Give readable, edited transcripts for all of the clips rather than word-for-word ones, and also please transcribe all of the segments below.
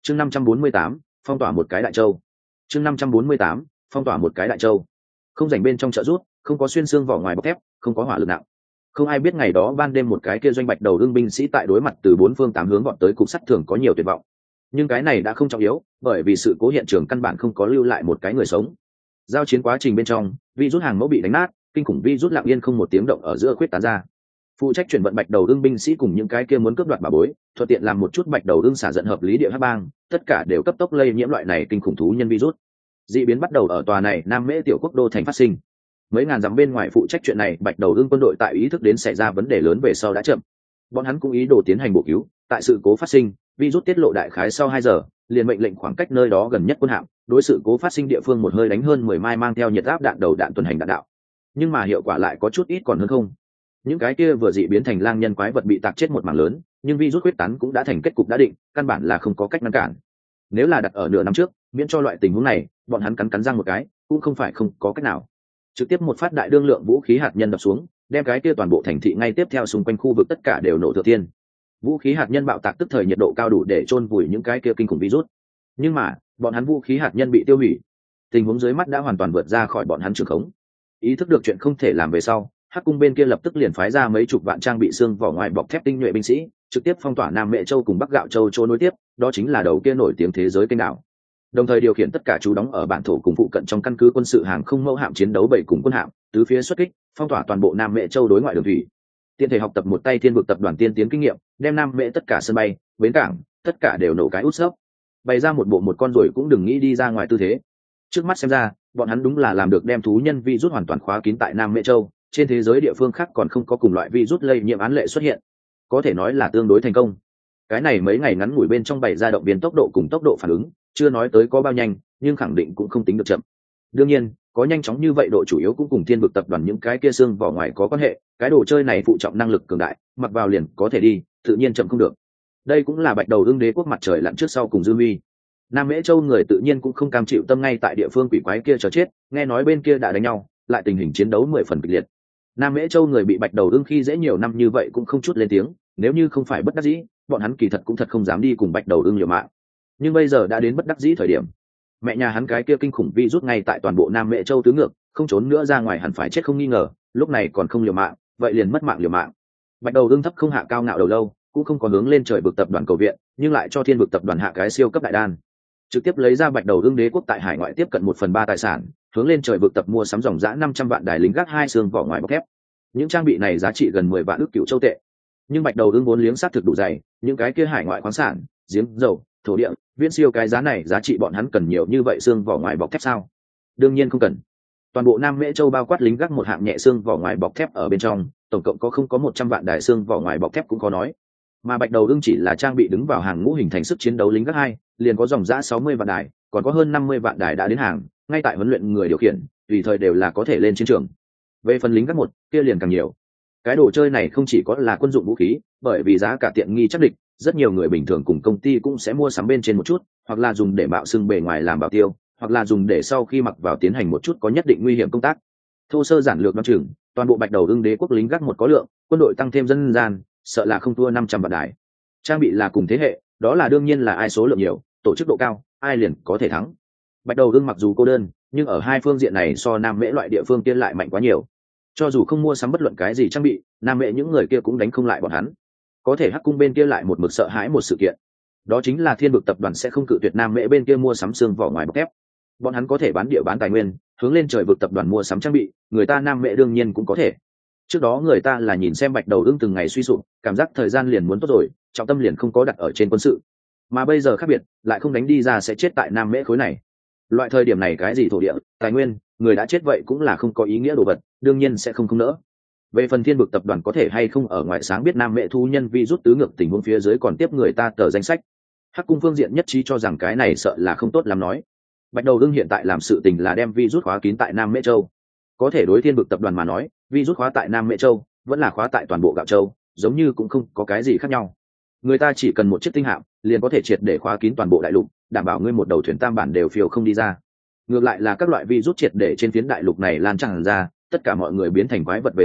chương 548, phong tỏa một cái đại châu. chương 548, phong tỏa một cái đại châu. Không rảnh bên trong trợ rút, không có xuyên xương vỏ ngoài bọc thép, không có hỏa lực nặng. Không ai biết ngày đó ban đêm một cái kia doanh bạch đầu đương binh sĩ tại đối mặt từ bốn phương tám hướng vọt tới cục sắt thường có nhiều tuyệt vọng. Nhưng cái này đã không trọng yếu, bởi vì sự cố hiện trường căn bản không có lưu lại một cái người sống. Giao chiến quá trình bên trong, virus hàng mẫu bị đánh nát, kinh khủng virus lặng yên không một tiếng động ở giữa khuyết tán ra. Phụ trách chuyển vận bạch đầu đương binh sĩ cùng những cái kia muốn cướp đoạt bảo bối, thuận tiện làm một chút bạch đầu đương xả giận hợp lý địa hắc bang, tất cả đều cấp tốc lây nhiễm loại này kinh khủng thú nhân virus. Dị biến bắt đầu ở tòa này Nam Mễ tiểu quốc đô thành phát sinh. Mấy ngàn dặm bên ngoài phụ trách chuyện này bạch đầu đương quân đội tại ý thức đến xảy ra vấn đề lớn về sau đã chậm. Bọn hắn cũng ý đồ tiến hành bổ cứu, tại sự cố phát sinh, virus tiết lộ đại khái sau 2 giờ, liền mệnh lệnh khoảng cách nơi đó gần nhất quân hạm, đối sự cố phát sinh địa phương một hơi đánh hơn 10 mai mang theo nhiệt áp đạn đầu đạn tuần hành đạn đạo. Nhưng mà hiệu quả lại có chút ít còn hơn không. Những cái kia vừa dị biến thành lang nhân quái vật bị tạc chết một mảng lớn, nhưng virus huyết tán cũng đã thành kết cục đã định, căn bản là không có cách ngăn cản. Nếu là đặt ở nửa năm trước, miễn cho loại tình huống này, bọn hắn cắn răng một cái, cũng không phải không có cách nào. Trực tiếp một phát đại đương lượng vũ khí hạt nhân đập xuống, đem cái kia toàn bộ thành thị ngay tiếp theo xung quanh khu vực tất cả đều nổ thừa tiên. Vũ khí hạt nhân bạo tạc tức thời nhiệt độ cao đủ để chôn vùi những cái kia kinh khủng virus. Nhưng mà, bọn hắn vũ khí hạt nhân bị tiêu hủy. Tình huống dưới mắt đã hoàn toàn vượt ra khỏi bọn hắn trường khống. Ý thức được chuyện không thể làm về sau, Hắc cung bên kia lập tức liền phái ra mấy chục vạn trang bị xương vỏ ngoài bọc thép tinh nhuệ binh sĩ, trực tiếp phong tỏa Nam Mễ Châu cùng Bắc Gạo Châu chỗ nối tiếp, đó chính là đầu kia nổi tiếng thế giới kênh đảo. Đồng thời điều khiển tất cả trú đóng ở bản thổ cùng phụ cận trong căn cứ quân sự hàng không mẫu hạm chiến đấu bảy cùng quân hạm, tứ phía xuất kích, phong tỏa toàn bộ Nam Mễ Châu đối ngoại đường thủy. Tiện thể học tập một tay thiên vực tập đoàn tiên tiến kinh nghiệm, đem Nam Mễ tất cả sân bay, bến cảng, tất cả đều nổ cái út sấp. Bày ra một bộ một con ruồi cũng đừng nghĩ đi ra ngoài tư thế. Trước mắt xem ra, bọn hắn đúng là làm được đem thú nhân virus hoàn toàn khóa kín tại Nam Mễ Châu, trên thế giới địa phương khác còn không có cùng loại virus lây nhiễm án lệ xuất hiện, có thể nói là tương đối thành công. Cái này mấy ngày ngắn ngủi bên trong bày ra động viên tốc độ cùng tốc độ phản ứng, chưa nói tới có bao nhanh, nhưng khẳng định cũng không tính được chậm. Đương nhiên, có nhanh chóng như vậy độ chủ yếu cũng cùng thiên vực tập đoàn những cái kia xương vỏ ngoài có quan hệ, cái đồ chơi này phụ trọng năng lực cường đại, mặc vào liền có thể đi, tự nhiên chậm không được. Đây cũng là bạch đầu ưng đế quốc mặt trời lặn trước sau cùng dư huy. Nam Mễ Châu người tự nhiên cũng không cam chịu tâm ngay tại địa phương quỷ quái kia chờ chết, nghe nói bên kia đã đánh nhau, lại tình hình chiến đấu 10 phần kịch liệt. Nam Mễ Châu người bị bạch đầu ưng khi dễ nhiều năm như vậy cũng không chút lên tiếng, nếu như không phải bất đắc dĩ, bọn hắn kỳ thật cũng thật không dám đi cùng bạch đầu ưng liều mạng. Nhưng bây giờ đã đến bất đắc dĩ thời điểm. Mẹ nhà hắn cái kia kinh khủng virus ngay tại toàn bộ Nam Mễ Châu tứ ngược, không trốn nữa ra ngoài hẳn phải chết không nghi ngờ, lúc này còn không liều mạng, vậy liền mất mạng liều mạng. Bạch đầu ưng thấp không hạ cao ngạo đầu lâu, cũng không có hướng lên trời vực tập đoàn cầu viện, nhưng lại cho thiên vực tập đoàn hạ cái siêu cấp đại đan. Trực tiếp lấy ra bạch đầu ưng đế quốc tại hải ngoại tiếp cận 1/3 tài sản, hướng lên trời vực tập mua sắm dòng dã 500 vạn đài lính gác 2 xương vỏ ngoài bọc thép. Những trang bị này giá trị gần 10 vạn ức cựu châu tệ. Nhưng bạch đầu ưng vốn liếng sát thực đủ dày, những cái kia hải ngoại khoáng sản, giếng dầu, thổ địa, viễn siêu cái giá này giá trị bọn hắn cần nhiều như vậy xương vỏ ngoài bọc thép sao? Đương nhiên không cần. Toàn bộ Nam Mễ Châu bao quát lính gác một hạng nhẹ xương vỏ ngoài bọc thép ở bên trong, tổng cộng không có 100 vạn đài xương vỏ ngoài bọc thép cũng có nói. Mà bạch đầu ưng chỉ là trang bị đứng vào hàng ngũ hình thành sức chiến đấu lính gác 2, liền có dòng dã 60 vạn đài, còn có hơn 50 vạn đài đã đến hàng, ngay tại huấn luyện người điều khiển, tùy thời đều là có thể lên chiến trường. Về phần lính gác 1, kia liền càng nhiều. Cái đồ chơi này không chỉ có là quân dụng vũ khí, bởi vì giá cả tiện nghi chắc định, rất nhiều người bình thường cùng công ty cũng sẽ mua sắm bên trên một chút, hoặc là dùng để mạo xưng bề ngoài làm bảo tiêu, hoặc là dùng để sau khi mặc vào tiến hành một chút có nhất định nguy hiểm công tác. Thô sơ giản lược đoán chừng, toàn bộ bạch đầu ưng đế quốc lính gác 1 có lượng, quân đội tăng thêm dân gian, sợ là không thua 500 vạn đài. Trang bị là cùng thế hệ, đó là đương nhiên là ai số lượng nhiều, tổ chức độ cao, ai liền có thể thắng. Bạch đầu ưng mặc dù cô đơn, nhưng ở hai phương diện này so Nam Mễ loại địa phương kia lại mạnh quá nhiều. Cho dù không mua sắm bất luận cái gì trang bị, Nam Mễ những người kia cũng đánh không lại bọn hắn. Có thể Hắc cung bên kia lại một mực sợ hãi một sự kiện, đó chính là thiên vực tập đoàn sẽ không cự tuyệt Nam Mễ bên kia mua sắm xương vỏ ngoài bọc thép. Bọn hắn có thể bán địa bán tài nguyên, hướng lên trời vực tập đoàn mua sắm trang bị, người ta Nam Mễ đương nhiên cũng có thể. Trước đó người ta là nhìn xem bạch đầu ưng từng ngày suy sụp, cảm giác thời gian liền muốn tốt rồi, trọng tâm liền không có đặt ở trên quân sự. Mà bây giờ khác biệt, lại không đánh đi ra sẽ chết tại Nam Mễ khối này. Loại thời điểm này cái gì thổ địa, tài nguyên, người đã chết vậy cũng là không có ý nghĩa đồ vật, đương nhiên sẽ không nỡ. Về phần thiên vực tập đoàn có thể hay không ở ngoài sáng biết Nam Mễ thu nhân vi rút tứ ngược tình huống phía dưới còn tiếp người ta tờ danh sách. Hắc cung phương diện nhất trí cho rằng cái này sợ là không tốt lắm nói. Bạch đầu ưng hiện tại làm sự tình là đem vi rút khóa kín tại Nam Mễ Châu. Có thể đối thiên vực tập đoàn mà nói, vi rút khóa tại Nam Mễ Châu vẫn là khóa tại toàn bộ Gạo Châu, giống như cũng không có cái gì khác nhau. Người ta chỉ cần một chiếc tinh hạm liền có thể triệt để khóa kín toàn bộ đại lục, đảm bảo ngươi một đầu thuyền tam bản đều phiêu không đi ra. Ngược lại là các loại vi rút triệt để trên phiến đại lục này lan tràn ra, tất cả mọi người biến thành quái vật về sau,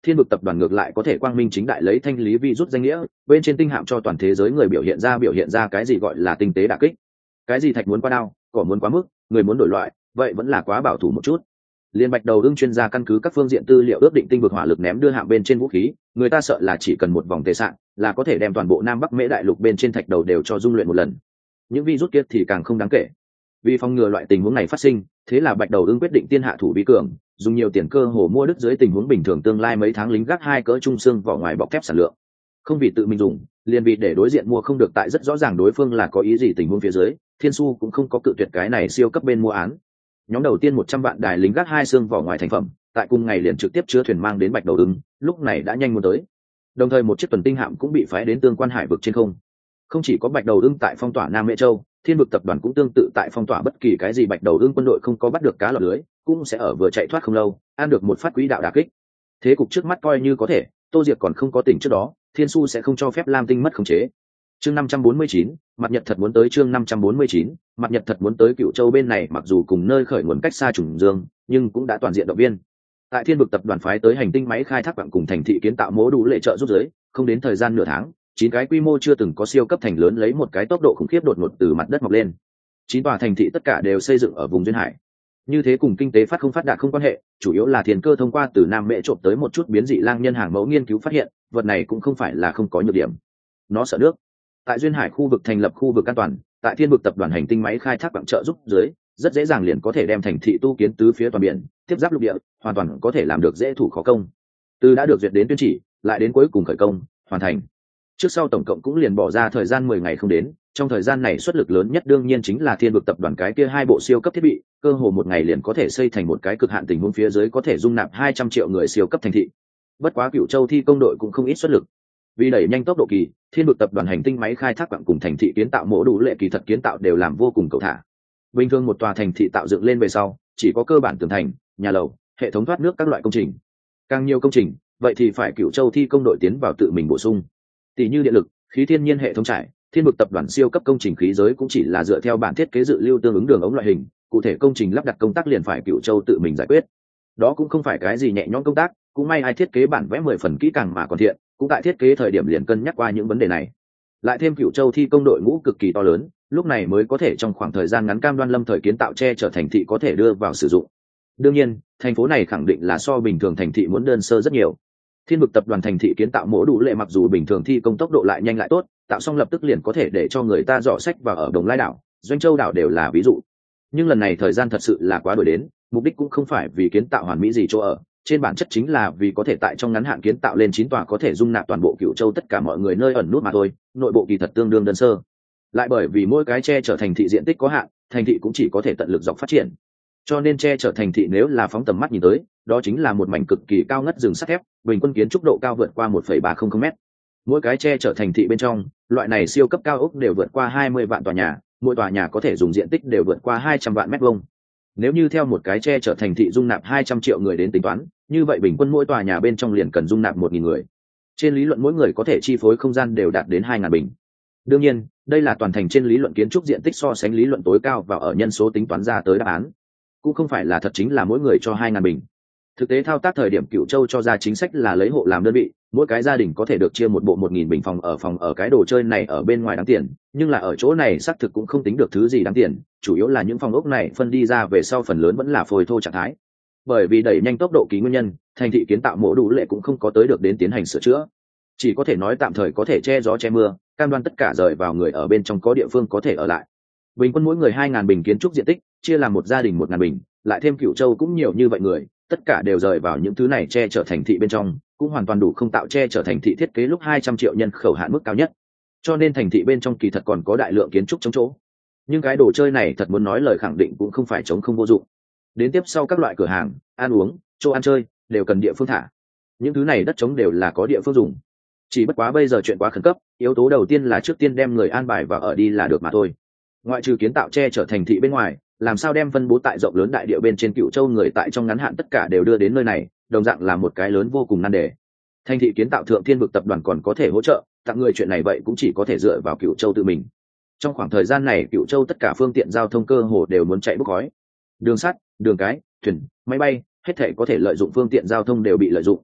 thiên vực tập đoàn ngược lại có thể quang minh chính đại lấy thanh lý virus danh nghĩa bên trên tinh hạm cho toàn thế giới người biểu hiện ra cái gì gọi là tinh tế đả kích. Cái gì thạch muốn qua đao, cỏ muốn quá mức, người muốn đổi loại, vậy vẫn là quá bảo thủ một chút. Liên Bạch Đầu Ưng chuyên gia căn cứ các phương diện tư liệu ước định tinh vực hỏa lực ném đưa hạm bên trên vũ khí, người ta sợ là chỉ cần một vòng tề sạn là có thể đem toàn bộ Nam Bắc Mễ đại lục bên trên thạch đầu đều cho dung luyện một lần. Những virus kia thì càng không đáng kể. Vì phòng ngừa loại tình huống này phát sinh, thế là Bạch Đầu Ưng quyết định tiên hạ thủ vi cường, dùng nhiều tiền cơ hồ mua đứt dưới tình huống bình thường tương lai mấy tháng lính gác 2 cỡ trung xương vỏ ngoài bọc thép sản lượng. Không vì tự mình dùng, liền vì để đối diện mua không được, tại rất rõ ràng đối phương là có ý gì tình huống phía dưới, Thiên Su cũng không có cự tuyệt cái này siêu cấp bên mua án. Nhóm đầu tiên 100 vạn đài lính gác 2 xương vỏ ngoài thành phẩm, tại cùng ngày liền trực tiếp chứa thuyền mang đến Bạch Đầu Ưng, lúc này đã nhanh muốn tới. Đồng thời một chiếc tuần tinh hạm cũng bị phái đến tương quan hải vực trên không. Không chỉ có Bạch Đầu Ưng tại phong tỏa Nam Mễ Châu, Thiên vực tập đoàn cũng tương tự tại phong tỏa bất kỳ cái gì Bạch Đầu Ưng quân đội không có bắt được cá lọt lưới, cũng sẽ ở vừa chạy thoát không lâu, ăn được một phát quỹ đạo đả kích. Thế cục trước mắt coi như có thể, Tô Diệc còn không có tỉnh trước đó, Thiên Su sẽ không cho phép Lam Tinh mất khống chế. Chương 549, mặt Nhật thật muốn tới. Chương 549, mặt Nhật thật muốn tới. Cựu Châu bên này mặc dù cùng nơi khởi nguồn cách xa trùng dương, nhưng cũng đã toàn diện động viên. Tại Thiên vực tập đoàn phái tới hành tinh máy khai thác quặng cùng thành thị kiến tạo mố đủ lệ trợ giúp giới, không đến thời gian nửa tháng, 9 cái quy mô chưa từng có siêu cấp thành lớn lấy một cái tốc độ khủng khiếp đột ngột từ mặt đất mọc lên. 9 tòa thành thị tất cả đều xây dựng ở vùng duyên hải. Như thế cùng kinh tế phát không phát đạt không quan hệ, chủ yếu là Thiên Cơ thông qua từ Nam Mễ trộm tới một chút biến dị lang nhân hàng mẫu nghiên cứu phát hiện, vật này cũng không phải là không có nhược điểm. Nó sợ nước. Tại duyên hải khu vực thành lập khu vực an toàn, tại Thiên vực tập đoàn hành tinh máy khai thác quặng trợ giúp dưới, rất dễ dàng liền có thể đem thành thị tu kiến tứ phía toàn biển, tiếp giáp lục địa, hoàn toàn có thể làm được dễ thủ khó công. Từ đã được duyệt đến tuyên chỉ, lại đến cuối cùng khởi công, hoàn thành. Trước sau tổng cộng cũng liền bỏ ra thời gian 10 ngày không đến, trong thời gian này suất lực lớn nhất đương nhiên chính là Thiên vực tập đoàn cái kia 2 bộ siêu cấp thiết bị, cơ hồ một ngày liền có thể xây thành một cái cực hạn tình huống phía dưới có thể dung nạp 200 triệu người siêu cấp thành thị. Bất quá Cựu Châu thi công đội cũng không ít xuất lực. Vì đẩy nhanh tốc độ kỳ, Thiên vực tập đoàn hành tinh máy khai thác quặng cùng thành thị kiến tạo mỗ đủ lệ kỳ thật kiến tạo đều làm vô cùng cầu thả. Bình thường một tòa thành thị tạo dựng lên về sau, chỉ có cơ bản tường thành, nhà lầu, hệ thống thoát nước các loại công trình. Càng nhiều công trình, vậy thì phải Cựu Châu thi công đội tiến vào tự mình bổ sung. Tỷ như điện lực, khí thiên nhiên hệ thống trải, Thiên vực tập đoàn siêu cấp công trình khí giới cũng chỉ là dựa theo bản thiết kế dự lưu tương ứng đường ống loại hình, cụ thể công trình lắp đặt công tác liền phải Cựu Châu tự mình giải quyết. Đó cũng không phải cái gì nhẹ nhõm công tác, cũng may ai thiết kế bản vẽ 10 phần kỹ càng mà còn thiện, cũng tại thiết kế thời điểm liền cân nhắc qua những vấn đề này. Lại thêm Cựu Châu thi công đội ngũ cực kỳ to lớn, lúc này mới có thể trong khoảng thời gian ngắn cam đoan lâm thời kiến tạo che chở thành thị có thể đưa vào sử dụng. Đương nhiên, thành phố này khẳng định là so bình thường thành thị muốn đơn sơ rất nhiều. Thiên vực tập đoàn thành thị kiến tạo mỗ đủ lệ mặc dù bình thường thi công tốc độ lại nhanh lại tốt, tạo xong lập tức liền có thể để cho người ta dò sách vào ở Đồng Lai đảo, Doanh Châu đảo đều là ví dụ. Nhưng lần này thời gian thật sự là quá đổi đến, mục đích cũng không phải vì kiến tạo hoàn mỹ gì chỗ ở, trên bản chất chính là vì có thể tại trong ngắn hạn kiến tạo lên 9 tòa có thể dung nạp toàn bộ Cựu Châu tất cả mọi người nơi ẩn nút mà thôi, nội bộ kỳ thật tương đương đơn sơ. Lại bởi vì mỗi cái che chở thành thị diện tích có hạn, thành thị cũng chỉ có thể tận lực dọc phát triển. Cho nên che chở thành thị nếu là phóng tầm mắt nhìn tới, đó chính là một mảnh cực kỳ cao ngất rừng sắt thép, bình quân kiến trúc độ cao vượt qua 1,300 m. Mỗi cái che chở thành thị bên trong, loại này siêu cấp cao ốc đều vượt qua 20 vạn tòa nhà, mỗi tòa nhà có thể dùng diện tích đều vượt qua 200 vạn mét vuông. Nếu như theo một cái che chở thành thị dung nạp 200 triệu người đến tính toán, như vậy bình quân mỗi tòa nhà bên trong liền cần dung nạp 1.000 người. Trên lý luận mỗi người có thể chi phối không gian đều đạt đến 2.000 bình. Đương nhiên, đây là toàn thành trên lý luận kiến trúc diện tích so sánh lý luận tối cao và ở nhân số tính toán ra tới đáp án. Cũng không phải là thật chính là mỗi người cho 2.000 bình. Thực tế thao tác thời điểm Cựu Châu cho ra chính sách là lấy hộ làm đơn vị, mỗi cái gia đình có thể được chia một bộ 1.000 bình phòng ở cái đồ chơi này ở bên ngoài đáng tiền, nhưng là ở chỗ này xác thực cũng không tính được thứ gì đáng tiền, chủ yếu là những phòng ốc này phân đi ra về sau phần lớn vẫn là phôi thô trạng thái. Bởi vì đẩy nhanh tốc độ ký nguyên nhân, thành thị kiến tạo mỗ đủ lệ cũng không có tới được đến tiến hành sửa chữa, chỉ có thể nói tạm thời có thể che gió che mưa, cam đoan tất cả rời vào người ở bên trong có địa phương có thể ở lại. Bình quân mỗi người 2.000 bình kiến trúc diện tích, chia làm một gia đình 1.000 bình, lại thêm Cựu Châu cũng nhiều như vậy người, tất cả đều rời vào những thứ này che chở thành thị bên trong, cũng hoàn toàn đủ không tạo che chở thành thị thiết kế lúc 200 triệu nhân khẩu hạn mức cao nhất. Cho nên thành thị bên trong kỳ thật còn có đại lượng kiến trúc chống chỗ. Nhưng cái đồ chơi này thật muốn nói lời khẳng định cũng không phải chống không vô dụng. Đến tiếp sau các loại cửa hàng, ăn uống, chỗ ăn chơi đều cần địa phương thả. Những thứ này đất trống đều là có địa phương dùng. Chỉ bất quá bây giờ chuyện quá khẩn cấp, yếu tố đầu tiên là trước tiên đem người an bài và ở đi là được mà thôi. Ngoại trừ kiến tạo che chở thành thị bên ngoài, làm sao đem phân bố tại rộng lớn đại địa bên trên Cựu Châu người tại trong ngắn hạn tất cả đều đưa đến nơi này, đồng dạng là một cái lớn vô cùng nan đề. Thành thị kiến tạo thượng Thiên vực tập đoàn còn có thể hỗ trợ, tặng người chuyện này vậy cũng chỉ có thể dựa vào Cựu Châu tự mình. Trong khoảng thời gian này Cựu Châu tất cả phương tiện giao thông cơ hồ đều muốn chạy bốc khói. Đường sắt, đường cái, thuyền, máy bay, hết thảy có thể lợi dụng phương tiện giao thông đều bị lợi dụng.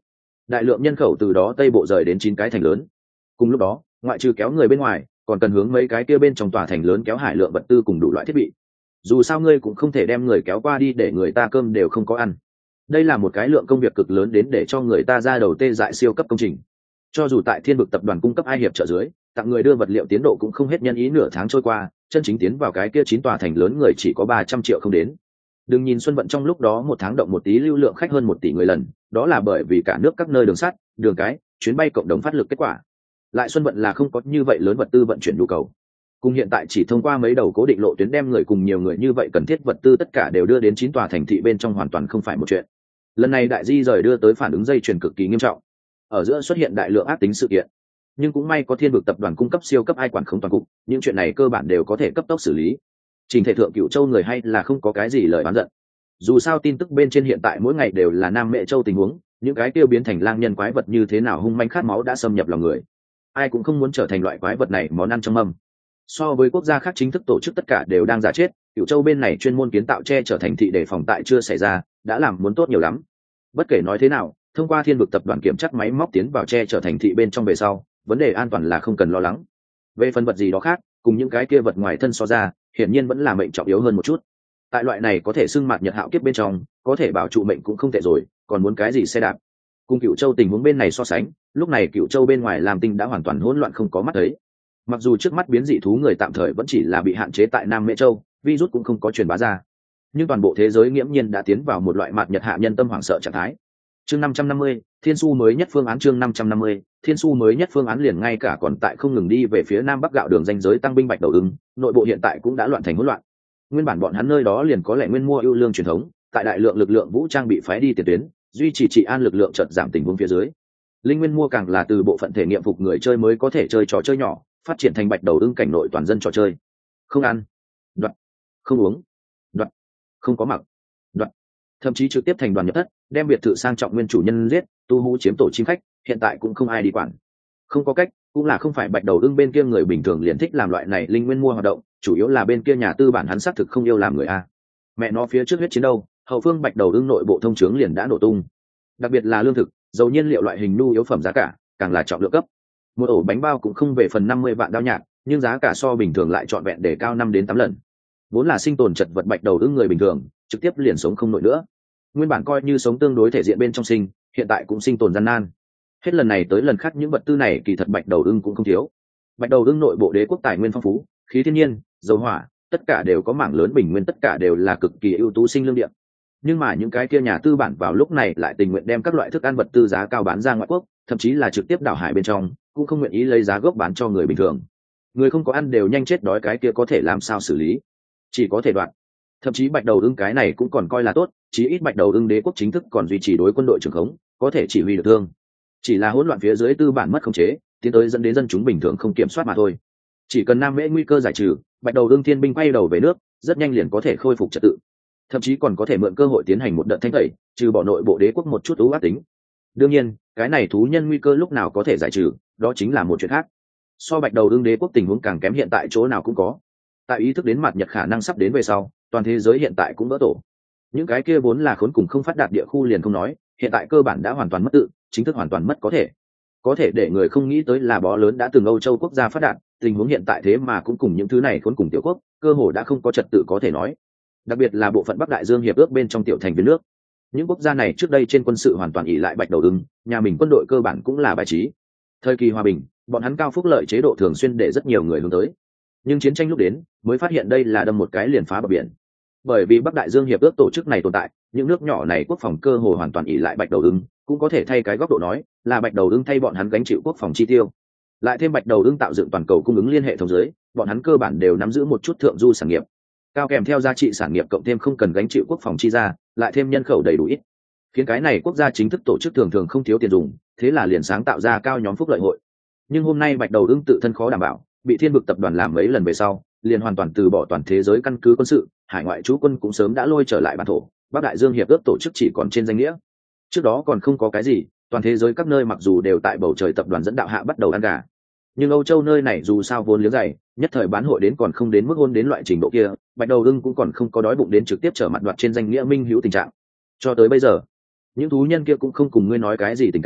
đại lượng nhân khẩu từ đó tây bộ rời đến 9 cái thành lớn. Cùng lúc đó, ngoại trừ kéo người bên ngoài, còn cần hướng mấy cái kia bên trong tòa thành lớn kéo hải lượng vật tư cùng đủ loại thiết bị. Dù sao ngươi cũng không thể đem người kéo qua đi để người ta cơm đều không có ăn. Đây là một cái lượng công việc cực lớn đến để cho người ta ra đầu tê dại siêu cấp công trình. Cho dù tại Thiên Vực tập đoàn cung cấp ai hiệp trợ dưới, tặng người đưa vật liệu tiến độ cũng không hết nhân ý, nửa tháng trôi qua, chân chính tiến vào cái kia 9 tòa thành lớn người chỉ có 300 triệu không đến. Đừng nhìn Xuân Vận trong lúc đó một tháng động một tí lưu lượng khách hơn 1 tỷ người lần, đó là bởi vì cả nước các nơi đường sắt, đường cái, chuyến bay cộng đồng phát lực kết quả. Lại Xuân Vận là không có như vậy lớn vật tư vận chuyển nhu cầu. Cùng hiện tại chỉ thông qua mấy đầu cố định lộ tuyến đem người cùng nhiều người như vậy cần thiết vật tư tất cả đều đưa đến 9 tòa thành thị bên trong hoàn toàn không phải một chuyện. Lần này đại di rời đưa tới phản ứng dây chuyền cực kỳ nghiêm trọng. Ở giữa xuất hiện đại lượng ác tính sự kiện. Nhưng cũng may có Thiên Vực tập đoàn cung cấp siêu cấp ai quản không toàn cục, những chuyện này cơ bản đều có thể cấp tốc xử lý. Trình thể thượng Cửu Châu người hay là không có cái gì lời oán giận. Dù sao tin tức bên trên hiện tại mỗi ngày đều là Nam Mễ Châu tình huống, những cái tiêu biến thành lang nhân quái vật như thế nào hung manh khát máu đã xâm nhập lòng người. Ai cũng không muốn trở thành loại quái vật này món ăn trong mâm. So với quốc gia khác chính thức tổ chức tất cả đều đang giả chết, Cửu Châu bên này chuyên môn kiến tạo che chở thành thị để phòng tại chưa xảy ra, đã làm muốn tốt nhiều lắm. Bất kể nói thế nào, thông qua Thiên Vực tập đoàn kiểm chắc máy móc tiến vào che chở thành thị bên trong về sau, vấn đề an toàn là không cần lo lắng. Về phần vật gì đó khác, cùng những cái kia vật ngoài thân so ra, hiển nhiên vẫn là mệnh trọng yếu hơn một chút. Tại loại này có thể xưng mạt nhật hạo kiếp bên trong, có thể bảo trụ mệnh cũng không tệ rồi, còn muốn cái gì xe đạp. Cùng Cửu Châu tình huống bên này so sánh, lúc này Cửu Châu bên ngoài làm tinh đã hoàn toàn hỗn loạn không có mắt thấy. Mặc dù trước mắt biến dị thú người tạm thời vẫn chỉ là bị hạn chế tại Nam Mễ Châu, virus cũng không có truyền bá ra, nhưng toàn bộ thế giới nghiễm nhiên đã tiến vào một loại mạt nhật hạ nhân tâm hoảng sợ trạng thái. Chương 550, Thiên Su mới nhất phương án. Chương 550, Thiên Su mới nhất phương án. Liền ngay cả còn tại không ngừng đi về phía nam bắc gạo đường ranh giới tăng binh Bạch Đầu Ưng, nội bộ hiện tại cũng đã loạn thành hỗn loạn. Nguyên bản bọn hắn nơi đó liền có lẽ nguyên mua ưu lương truyền thống, tại đại lượng lực lượng vũ trang bị phái đi tiền tuyến, duy trì trị an lực lượng chợt giảm tình huống phía dưới. Linh nguyên mua càng là từ bộ phận thể nghiệm phục người chơi mới có thể chơi trò chơi nhỏ, phát triển thành Bạch Đầu Ưng cảnh nội toàn dân trò chơi. Không ăn, đoạt, không uống, đoạt, không có mặc, đoạt, thậm chí trực tiếp thành đoàn nhập thất, đem biệt thự sang trọng nguyên chủ nhân giết, tu hú chiếm tổ chim khách, hiện tại cũng không ai đi quản. Không có cách, cũng là không phải Bạch Đầu Ưng bên kia người bình thường liền thích làm loại này linh nguyên mua hoạt động, chủ yếu là bên kia nhà tư bản hắn xác thực không yêu làm người a. Mẹ nó phía trước huyết chiến đâu, hậu phương Bạch Đầu Ưng nội bộ thông chướng liền đã nổ tung. Đặc biệt là lương thực, dầu nhiên liệu loại hình nhu yếu phẩm giá cả, càng là trọng lượng cấp. Một ổ bánh bao cũng không về phần 50 vạn đao nhạc, nhưng giá cả so bình thường lại trọn vẹn để cao 5 đến 8 lần. Vốn là sinh tồn chật vật Bạch Đầu Ưng người bình thường, trực tiếp liền sống không nổi nữa. Nguyên bản coi như sống tương đối thể diện bên trong sinh, hiện tại cũng sinh tồn gian nan. Hết lần này tới lần khác những vật tư này kỳ thật Bạch Đầu Ưng cũng không thiếu. Bạch Đầu Ưng nội bộ đế quốc tài nguyên phong phú, khí thiên nhiên, dầu hỏa, tất cả đều có mảng lớn bình nguyên, tất cả đều là cực kỳ ưu tú sinh lương điện. Nhưng mà những cái kia nhà tư bản vào lúc này lại tình nguyện đem các loại thức ăn vật tư giá cao bán ra ngoại quốc, thậm chí là trực tiếp đảo hải bên trong, cũng không nguyện ý lấy giá gốc bán cho người bình thường. Người không có ăn đều nhanh chết đói, cái kia có thể làm sao xử lý? Chỉ có thể đoạt. Thậm chí Bạch Đầu Ưng cái này cũng còn coi là tốt, chí ít Bạch Đầu Ưng đế quốc chính thức còn duy trì đối quân đội trưởng khống, có thể chỉ huy được thương. Chỉ là hỗn loạn phía dưới tư bản mất khống chế, tiến tới dẫn đến dân chúng bình thường không kiểm soát mà thôi. Chỉ cần Nam Mễ nguy cơ giải trừ, Bạch Đầu Ưng thiên binh quay đầu về nước, rất nhanh liền có thể khôi phục trật tự. Thậm chí còn có thể mượn cơ hội tiến hành một đợt thanh tẩy, trừ bỏ nội bộ đế quốc một chút ưu ác tính. Đương nhiên, cái này thú nhân nguy cơ lúc nào có thể giải trừ, đó chính là một chuyện khác. So Bạch Đầu Ưng đế quốc tình huống càng kém hiện tại chỗ nào cũng có. Tại ý thức đến mặt nhật khả năng sắp đến về sau, toàn thế giới hiện tại cũng vỡ tổ. Những cái kia vốn là khốn cùng không phát đạt địa khu liền không nói, hiện tại cơ bản đã hoàn toàn mất tự, chính thức hoàn toàn mất có thể để người không nghĩ tới là bó lớn đã từng Âu Châu quốc gia phát đạt, tình huống hiện tại thế mà cũng cùng những thứ này khốn cùng tiểu quốc, cơ hồ đã không có trật tự có thể nói. Đặc biệt là bộ phận Bắc Đại Dương hiệp ước bên trong tiểu thành viên nước, những quốc gia này trước đây trên quân sự hoàn toàn ỷ lại Bạch Đầu Ưng, nhà mình quân đội cơ bản cũng là bài trí. Thời kỳ hòa bình, bọn hắn cao phúc lợi chế độ thường xuyên để rất nhiều người hướng tới, nhưng chiến tranh lúc đến mới phát hiện đây là đâm một cái liền phá bờ biển. Bởi vì Bắc Đại Dương hiệp ước tổ chức này tồn tại, những nước nhỏ này quốc phòng cơ hồ hoàn toàn ỷ lại Bạch Đầu Ưng, cũng có thể thay cái góc độ nói là Bạch Đầu Ưng thay bọn hắn gánh chịu quốc phòng chi tiêu. Lại thêm Bạch Đầu Ưng tạo dựng toàn cầu cung ứng liên hệ thống dưới, bọn hắn cơ bản đều nắm giữ một chút thượng du sản nghiệp cao, kèm theo giá trị sản nghiệp cộng thêm không cần gánh chịu quốc phòng chi ra, lại thêm nhân khẩu đầy đủ ít, khiến cái này quốc gia chính thức tổ chức thường thường không thiếu tiền dùng, thế là liền sáng tạo ra cao nhóm phúc lợi hội. Nhưng hôm nay Bạch Đầu Ưng tự thân khó đảm bảo, bị Thiên Vực tập đoàn làm mấy lần về sau, liền hoàn toàn từ bỏ toàn thế giới căn cứ quân sự, hải ngoại trú quân cũng sớm đã lôi trở lại bản thổ, Bắc Đại Dương hiệp ước tổ chức chỉ còn trên danh nghĩa. Trước đó còn không có cái gì, toàn thế giới các nơi mặc dù đều tại bầu trời tập đoàn dẫn đạo hạ bắt đầu ăn gà, nhưng Âu Châu nơi này dù sao vốn liếng dày, nhất thời bán hội đến còn không đến mức hôn đến loại trình độ kia, Bạch Đầu Ưng cũng còn không có đói bụng đến trực tiếp trở mặt đoạt trên danh nghĩa minh hữu tình trạng. Cho tới bây giờ, những thú nhân kia cũng không cùng ngươi nói cái gì tình cảm,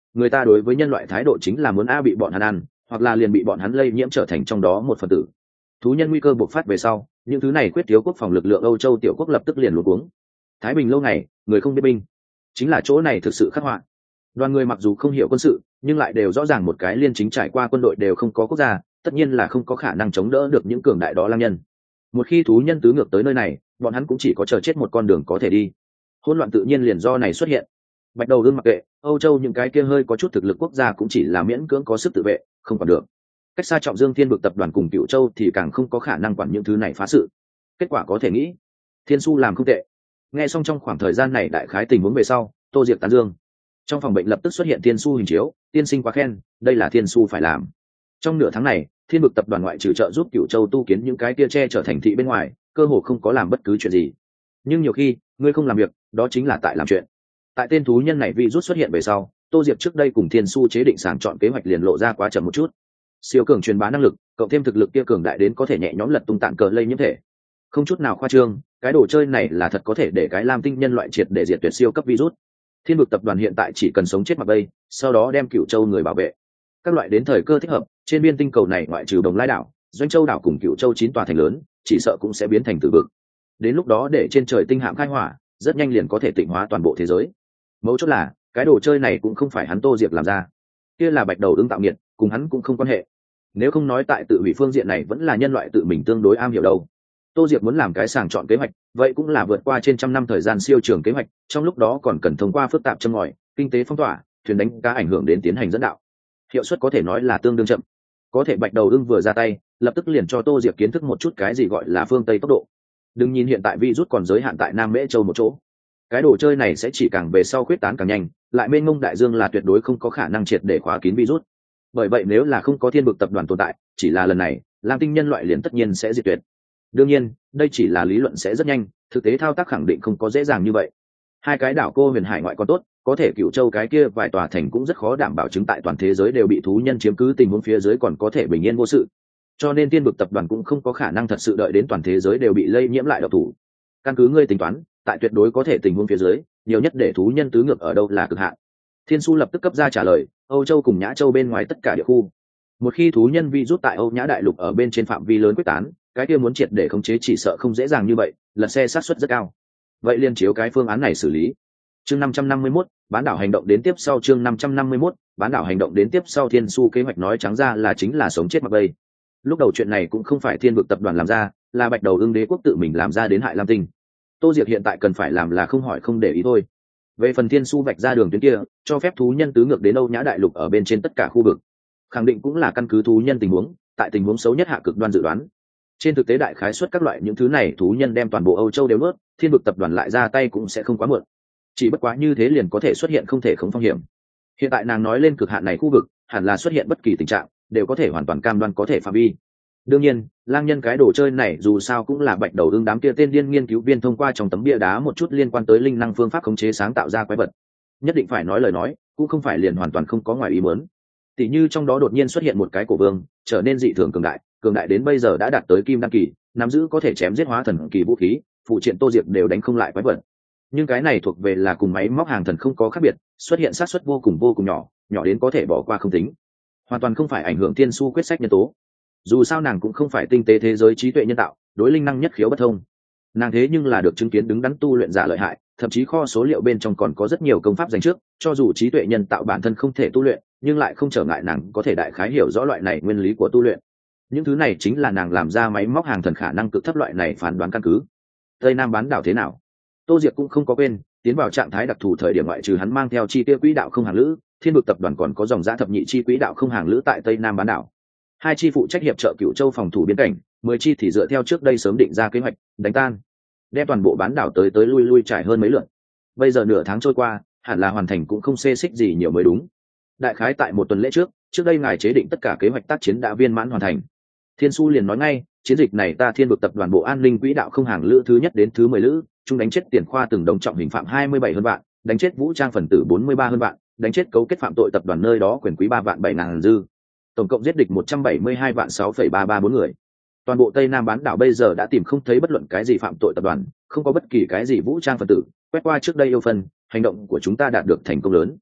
người ta đối với nhân loại thái độ chính là muốn bị bọn hắn ăn, hoặc là liền bị bọn hắn lây nhiễm trở thành trong đó một phần tử. Thú nhân nguy cơ bộc phát về sau, những thứ này quyết thiếu quốc phòng lực lượng Âu Châu tiểu quốc lập tức liền luống cuống. Thái bình lâu ngày, người không biết binh, chính là chỗ này thực sự khắc họa. Đoàn người mặc dù không hiểu quân sự, nhưng lại đều rõ ràng một cái liên chính trải qua quân đội đều không có quốc gia, tất nhiên là không có khả năng chống đỡ được những cường đại đó lang nhân. Một khi thú nhân tứ ngược tới nơi này, bọn hắn cũng chỉ có chờ chết một con đường có thể đi. Hỗn loạn tự nhiên liền do này xuất hiện. Bạch Đầu Ưng mặc kệ, Âu Châu những cái kia hơi có chút thực lực quốc gia cũng chỉ là miễn cưỡng có sức tự vệ, không còn được. Cách xa Trọng Dương Thiên Vực tập đoàn cùng Cửu Châu thì càng không có khả năng quản những thứ này phá sự. Kết quả có thể nghĩ, Thiên Su làm không tệ. Nghe xong trong khoảng thời gian này đại khái tình huống về sau, Tô Diệc tán dương. Trong phòng bệnh lập tức xuất hiện Thiên Su hình chiếu, tiên sinh quá khen, đây là Thiên Su phải làm. Trong nửa tháng này, Thiên Vực tập đoàn ngoại trừ trợ giúp Cửu Châu tu kiến những cái kia che trở thành thị bên ngoài, cơ hồ không có làm bất cứ chuyện gì. Nhưng nhiều khi, ngươi không làm việc, đó chính là tại làm chuyện. Tại tên thú nhân này virus xuất hiện về sau, Tô Diệc trước đây cùng Thiên Su chế định sàng chọn kế hoạch liền lộ ra quá chậm một chút. Siêu cường truyền bá năng lực, cộng thêm thực lực kia cường đại đến có thể nhẹ nhõm lật tung tạng cờ lây nhiễm thể. Không chút nào khoa trương, cái đồ chơi này là thật có thể để cái lam tinh nhân loại triệt để diệt tuyệt siêu cấp virus. Thiên Vực tập đoàn hiện tại chỉ cần sống chết mặc bay, sau đó đem Cửu Châu người bảo vệ. Các loại đến thời cơ thích hợp, trên biên tinh cầu này ngoại trừ Đồng Lai đảo, Doanh Châu đảo cùng Cửu Châu 9 tòa thành lớn, chỉ sợ cũng sẽ biến thành tử vực. Đến lúc đó để trên trời tinh hạm khai hỏa, rất nhanh liền có thể tịnh hóa toàn bộ thế giới. Mấu chốt là, cái đồ chơi này cũng không phải hắn Tô Diệc làm ra, kia là Bạch Đầu Ưng tạo nghiệt, cùng hắn cũng không quan hệ. Nếu không nói tại tự hủy phương diện này vẫn là nhân loại tự mình tương đối am hiểu đâu. Tô Diệc muốn làm cái sàng chọn kế hoạch, vậy cũng là vượt qua trên trăm năm thời gian siêu trường kế hoạch, trong lúc đó còn cần thông qua phức tạp châm ngòi, kinh tế phong tỏa, thuyền đánh cá ảnh hưởng đến tiến hành dẫn đạo. Hiệu suất có thể nói là tương đương chậm. Có thể Bạch Đầu Ưng vừa ra tay, lập tức liền cho Tô Diệc kiến thức một chút cái gì gọi là phương Tây tốc độ. Đừng nhìn hiện tại virus còn giới hạn tại Nam Mễ Châu một chỗ, cái đồ chơi này sẽ chỉ càng về sau khuyết tán càng nhanh, lại mênh mông đại dương là tuyệt đối không có khả năng triệt để khóa kín virus. Bởi vậy nếu là không có Thiên Vực tập đoàn tồn tại, chỉ là lần này, lam tinh nhân loại liền tất nhiên sẽ diệt tuyệt. Đương nhiên, đây chỉ là lý luận sẽ rất nhanh, thực tế thao tác khẳng định không có dễ dàng như vậy. Hai cái đảo cô huyền hải ngoại còn tốt, có thể Cửu Châu cái kia vài tòa thành cũng rất khó đảm bảo chứng tại toàn thế giới đều bị thú nhân chiếm cứ tình huống phía dưới còn có thể bình yên vô sự. Cho nên Thiên Vực tập đoàn cũng không có khả năng thật sự đợi đến toàn thế giới đều bị lây nhiễm lại độc thủ. Căn cứ ngươi tính toán, tại tuyệt đối có thể tình huống phía dưới, nhiều nhất để thú nhân tứ ngược ở đâu là cực hạn. Thiên Su lập tức cấp ra trả lời, Âu Châu cùng Nhã Châu bên ngoài tất cả địa khu. Một khi thú nhân vi rút tại Âu Nhã đại lục ở bên trên phạm vi lớn quyết tán, cái kia muốn triệt để khống chế chỉ sợ không dễ dàng như vậy, lật xe sát suất rất cao. Vậy liền chiếu cái phương án này xử lý. Chương 551, bán đảo hành động đến tiếp sau. Chương 551, bán đảo hành động đến tiếp sau. Thiên Su kế hoạch nói trắng ra là chính là sống chết mặc bay. Lúc đầu chuyện này cũng không phải Thiên Vực tập đoàn làm ra, là Bạch Đầu Ưng đế quốc tự mình làm ra đến hại lam tinh. Tô Diệc hiện tại cần phải làm là không hỏi không để ý thôi. Về phần Thiên Su vạch ra đường tuyến kia, cho phép thú nhân tứ ngược đến Âu Nhã đại lục ở bên trên tất cả khu vực, khẳng định cũng là căn cứ thú nhân tình huống, tại tình huống xấu nhất hạ cực đoan dự đoán. Trên thực tế đại khái suất các loại những thứ này thú nhân đem toàn bộ Âu Châu đều nuốt, Thiên Vực tập đoàn lại ra tay cũng sẽ không quá muộn. Chỉ bất quá như thế liền có thể xuất hiện không thể không phong hiểm. Hiện tại nàng nói lên cực hạn này khu vực, hẳn là xuất hiện bất kỳ tình trạng, đều có thể hoàn toàn cam đoan có thể phạm vi. Đương nhiên, lang nhân cái đồ chơi này dù sao cũng là Bạch Đầu Ưng đám kia tên điên nghiên cứu viên thông qua trong tấm bia đá một chút liên quan tới linh năng phương pháp khống chế sáng tạo ra quái vật. Nhất định phải nói lời nói, cũng không phải liền hoàn toàn không có ngoài ý muốn. Tỷ như trong đó đột nhiên xuất hiện một cái cổ vương, trở nên dị thường cường đại đến bây giờ đã đạt tới kim đăng kỳ, nắm giữ có thể chém giết hóa thần kỳ vũ khí, phụ triện Tô Diệc đều đánh không lại quái vật. Nhưng cái này thuộc về là cùng máy móc hàng thần không có khác biệt, xuất hiện xác suất vô cùng nhỏ, nhỏ đến có thể bỏ qua không tính. Hoàn toàn không phải ảnh hưởng Thiên Su quyết sách nhân tố. Dù sao nàng cũng không phải tinh tế thế giới trí tuệ nhân tạo, đối linh năng nhất khiếu bất thông. Nàng thế nhưng là được chứng kiến đứng đắn tu luyện giả lợi hại, thậm chí kho số liệu bên trong còn có rất nhiều công pháp dành trước, cho dù trí tuệ nhân tạo bản thân không thể tu luyện, nhưng lại không trở ngại nàng có thể đại khái hiểu rõ loại này nguyên lý của tu luyện. Những thứ này chính là nàng làm ra máy móc hàng thần khả năng cực thấp loại này phán đoán căn cứ. Tây Nam bán đảo thế nào? Tô Diệc cũng không có quên, tiến vào trạng thái đặc thù thời điểm ngoại trừ hắn mang theo chi tiêu quỹ đạo không hàng lữ, Thiên Vực tập đoàn còn có dòng giã thập nhị chi quỹ đạo không hàng lữ tại Tây Nam bán đảo. 2 chi phụ trách hiệp trợ Cửu Châu phòng thủ biên cảnh, 10 chi thì dựa theo trước đây sớm định ra kế hoạch, đánh tan, đem toàn bộ bán đảo tới lui trải hơn mấy lượt. Bây giờ nửa tháng trôi qua, hẳn là hoàn thành cũng không xê xích gì nhiều mới đúng. Đại khái tại một tuần lễ trước đây ngài chế định tất cả kế hoạch tác chiến đã viên mãn hoàn thành. Thiên Su liền nói ngay, chiến dịch này ta Thiên Vực tập đoàn bộ an ninh quỹ đạo không hàng lữ thứ nhất đến thứ 10 lữ, chúng đánh chết tiền khoa từng đống trọng hình phạm 27 hơn vạn, đánh chết vũ trang phần tử 43 hơn vạn, đánh chết cấu kết phạm tội tập đoàn nơi đó quyền quý 3 vạn 7 ngàn dư. Tổng cộng giết địch 172 vạn 6,334 người. Toàn bộ Tây Nam bán đảo bây giờ đã tìm không thấy bất luận cái gì phạm tội tập đoàn, không có bất kỳ cái gì vũ trang phần tử, quét qua trước đây yêu phân, hành động của chúng ta đạt được thành công lớn.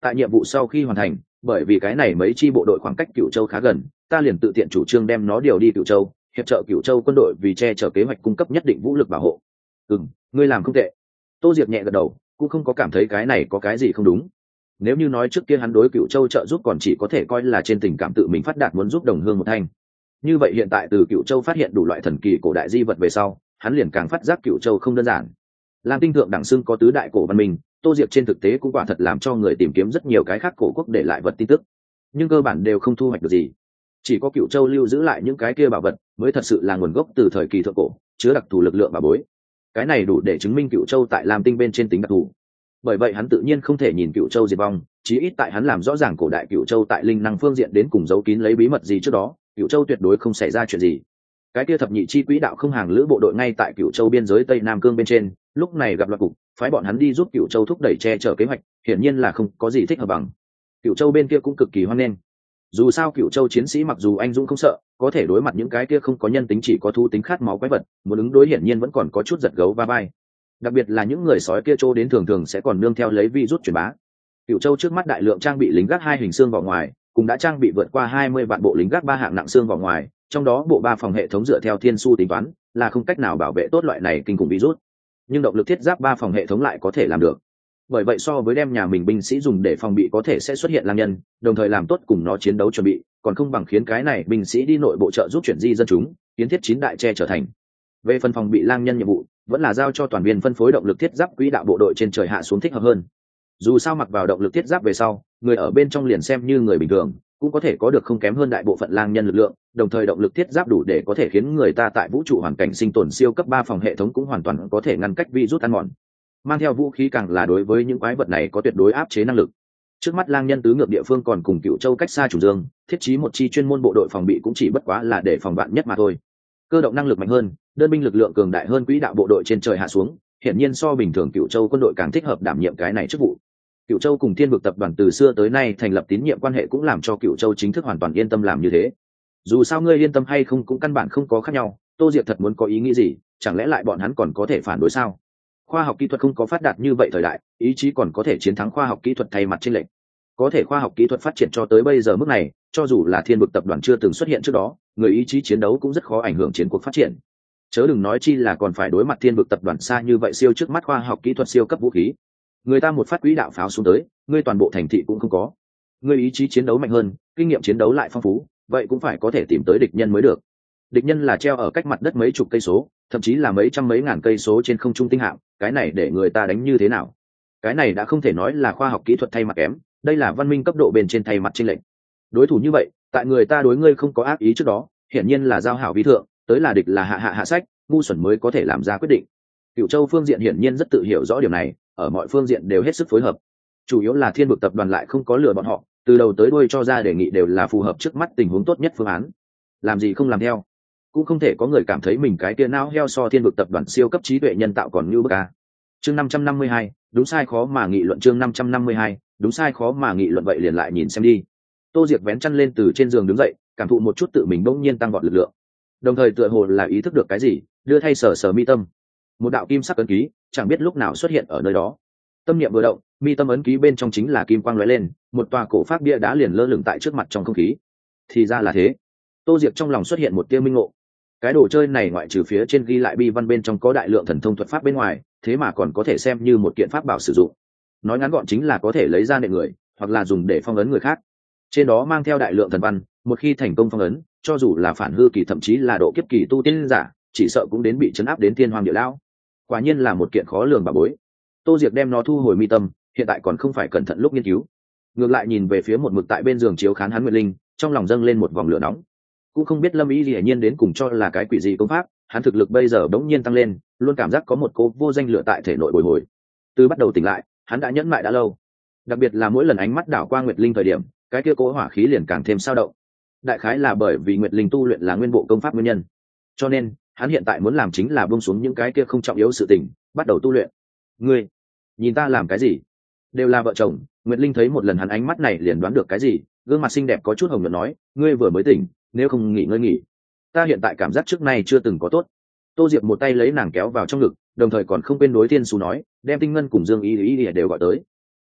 Tại nhiệm vụ sau khi hoàn thành, bởi vì cái này mấy chi bộ đội khoảng cách Cửu Châu khá gần, ta liền tự tiện chủ trương đem nó điều đi Cửu Châu, hiệp trợ Cửu Châu quân đội vì che chở kế hoạch cung cấp nhất định vũ lực bảo hộ. Ngươi làm không tệ. Tô Diệp nhẹ gật đầu, cũng không có cảm thấy cái này có cái gì không đúng. Nếu như nói trước kia hắn đối Cửu Châu trợ giúp còn chỉ có thể coi là trên tình cảm tự mình phát đạt muốn giúp đồng hương một thanh, như vậy hiện tại từ Cửu Châu phát hiện đủ loại thần kỳ cổ đại di vật về sau, hắn liền càng phát giác Cửu Châu không đơn giản. Làm tinh thượng đẳng xưng có tứ đại cổ văn minh, Tô Diệp trên thực tế cũng quả thật làm cho người tìm kiếm rất nhiều cái khác cổ quốc để lại vật tin tức, nhưng cơ bản đều không thu hoạch được gì. Chỉ có Cửu Châu lưu giữ lại những cái kia bảo vật mới thật sự là nguồn gốc từ thời kỳ thượng cổ, chứa đặc thù lực lượng bảo bối. Cái này đủ để chứng minh Cửu Châu tại Lam Tinh bên trên tính đặc thù. Bởi vậy hắn tự nhiên không thể nhìn Cửu Châu diệt vong, chí ít tại hắn làm rõ ràng cổ đại Cửu Châu tại linh năng phương diện đến cùng giấu kín lấy bí mật gì trước đó, Cửu Châu tuyệt đối không xảy ra chuyện gì. Cái kia thập nhị chi quỹ đạo không hàng lữ bộ đội ngay tại Cửu Châu biên giới Tây Nam Cương bên trên, lúc này gặp loạt cục, phái bọn hắn đi giúp Cửu Châu thúc đẩy che chở kế hoạch, hiển nhiên là không có gì thích hợp bằng. Cửu Châu bên kia cũng cực kỳ hoan nghênh. Dù sao Cửu Châu chiến sĩ mặc dù anh dũng không sợ, có thể đối mặt những cái kia không có nhân tính chỉ có thú tính khát máu quái vật, muốn ứng đối hiển nhiên vẫn còn có chút giật gấu va vai. Đặc biệt là những người sói kia trô đến thường thường sẽ còn nương theo lấy virus truyền bá. Cửu Châu trước mắt đại lượng trang bị lính gác 2 hình xương vào ngoài, cũng đã trang bị vượt qua 20 vạn bộ lính gác 3 hạng nặng xương vào ngoài, trong đó bộ 3 phòng hệ thống dựa theo thiên su tính toán, là không cách nào bảo vệ tốt loại này kinh khủng virus. Nhưng động lực thiết giáp 3 phòng hệ thống lại có thể làm được. Bởi vậy so với đem nhà mình binh sĩ dùng để phòng bị có thể sẽ xuất hiện lang nhân, đồng thời làm tốt cùng nó chiến đấu chuẩn bị, còn không bằng khiến cái này binh sĩ đi nội bộ trợ giúp chuyển di dân chúng, kiến thiết 9 đại che trở thành. Về phần phòng bị lang nhân nhiệm vụ, vẫn là giao cho toàn viên phân phối động lực thiết giáp quỹ đạo bộ đội trên trời hạ xuống thích hợp hơn. Dù sao mặc vào động lực thiết giáp về sau, người ở bên trong liền xem như người bình thường, cũng có thể có được không kém hơn đại bộ phận lang nhân lực lượng, đồng thời động lực thiết giáp đủ để có thể khiến người ta tại vũ trụ hoàn cảnh sinh tồn siêu cấp 3 phòng hệ thống cũng hoàn toàn có thể ngăn cách virus ăn mòn. Mang theo vũ khí càng là đối với những quái vật này có tuyệt đối áp chế năng lực. Trước mắt lang nhân tứ ngược địa phương còn cùng Cửu Châu cách xa chủ dương, thiết trí một chi chuyên môn bộ đội phòng bị cũng chỉ bất quá là để phòng vạn nhất mà thôi. Cơ động năng lực mạnh hơn, đơn binh lực lượng cường đại hơn quỹ đạo bộ đội trên trời hạ xuống, hiển nhiên so bình thường Cửu Châu quân đội càng thích hợp đảm nhiệm cái này chức vụ. Cửu Châu cùng Thiên Vực tập đoàn từ xưa tới nay thành lập tín nhiệm quan hệ cũng làm cho Cửu Châu chính thức hoàn toàn yên tâm làm như thế. Dù sao ngươi yên tâm hay không cũng căn bản không có khác nhau, Tô Diệp thật muốn có ý nghĩ gì, chẳng lẽ lại bọn hắn còn có thể phản đối sao? Khoa học kỹ thuật không có phát đạt như vậy thời đại, ý chí còn có thể chiến thắng khoa học kỹ thuật thay mặt chênh lệch. Có thể khoa học kỹ thuật phát triển cho tới bây giờ mức này, cho dù là Thiên Vực tập đoàn chưa từng xuất hiện trước đó, người ý chí chiến đấu cũng rất khó ảnh hưởng chiến cuộc phát triển. Chớ đừng nói chi là còn phải đối mặt Thiên Vực tập đoàn xa như vậy siêu trước mắt khoa học kỹ thuật siêu cấp vũ khí. Người ta một phát quỹ đạo pháo xuống tới, ngươi toàn bộ thành thị cũng không có. Ngươi ý chí chiến đấu mạnh hơn, kinh nghiệm chiến đấu lại phong phú, vậy cũng phải có thể tìm tới địch nhân mới được. Địch nhân là treo ở cách mặt đất mấy chục cây số, thậm chí là mấy trăm mấy ngàn cây số trên không trung tinh hạm, cái này để người ta đánh như thế nào? Cái này đã không thể nói là khoa học kỹ thuật thay mặt kém, đây là văn minh cấp độ bên trên thay mặt chênh lệch. Đối thủ như vậy, tại người ta đối ngươi không có ác ý trước đó, hiển nhiên là giao hảo vi thượng, tới là địch là hạ sách, ngu xuẩn mới có thể làm ra quyết định. Cửu Châu phương diện hiển nhiên rất tự hiểu rõ điều này, ở mọi phương diện đều hết sức phối hợp. Chủ yếu là Thiên Vực tập đoàn lại không có lừa bọn họ, từ đầu tới đuôi cho ra đề nghị đều là phù hợp trước mắt tình huống tốt nhất phương án. Làm gì không làm theo, cũng không thể có người cảm thấy mình cái kia não heo so Thiên Vực tập đoàn siêu cấp trí tuệ nhân tạo còn như bức a. Chương 552, đúng sai khó mà nghị luận. Chương 552, đúng sai khó mà nghị luận. Vậy liền lại nhìn xem đi. Tô Diệc vén chăn lên từ trên giường đứng dậy, cảm thụ một chút tự mình bỗng nhiên tăng vọt lực lượng, đồng thời tựa hồ là ý thức được cái gì, đưa thay sờ mi tâm. Một đạo kim sắc ấn ký chẳng biết lúc nào xuất hiện ở nơi đó. Tâm niệm vừa động, mi tâm ấn ký bên trong chính là kim quang lóe lên, một tòa cổ pháp bia đá liền lơ lửng tại trước mặt trong không khí. Thì ra là thế. Tô Diệc trong lòng xuất hiện một tia minh ngộ. Cái đồ chơi này ngoại trừ phía trên ghi lại bi văn bên trong có đại lượng thần thông thuật pháp bên ngoài, thế mà còn có thể xem như một kiện pháp bảo sử dụng. Nói ngắn gọn chính là có thể lấy ra nệ người, hoặc là dùng để phong ấn người khác. Trên đó mang theo đại lượng thần văn, một khi thành công phong ấn, cho dù là phản hư kỳ thậm chí là độ kiếp kỳ tu tiên giả, chỉ sợ cũng đến bị chấn áp đến thiên hoàng địa lão. Quả nhiên là một kiện khó lường bảo bối. Tô Diệc đem nó thu hồi mi tâm, hiện tại còn không phải cẩn thận lúc nghiên cứu. Ngược lại nhìn về phía một mực tại bên giường chiếu khán hắn Nguyệt Linh, trong lòng dâng lên một vòng lửa nóng. Cũng không biết Lâm Ý Lệ nhiên đến cùng cho là cái quỷ gì công pháp, hắn thực lực bây giờ bỗng nhiên tăng lên, luôn cảm giác có một cô vô danh lửa tại thể nội bồi hồi. Từ bắt đầu tỉnh lại, hắn đã nhẫn mại đã lâu. Đặc biệt là mỗi lần ánh mắt đảo qua Nguyệt Linh thời điểm, cái kia cố hỏa khí liền càng thêm sao động. Đại khái là bởi vì Nguyệt Linh tu luyện là nguyên bộ công pháp nguyên nhân. Cho nên, hắn hiện tại muốn làm chính là buông xuống những cái kia không trọng yếu sự tình, bắt đầu tu luyện. Ngươi, nhìn ta làm cái gì? Đều là vợ chồng. Nguyệt Linh thấy một lần hắn ánh mắt này liền đoán được cái gì, gương mặt xinh đẹp có chút hồng nhuận nói, ngươi vừa mới tỉnh, nếu không nghỉ ngơi nghỉ. Ta hiện tại cảm giác trước nay chưa từng có tốt. Tô Diệp một tay lấy nàng kéo vào trong ngực, đồng thời còn không quên đối Thiên Sú nói, đem Tinh Ngân cùng Dương Y đều gọi tới.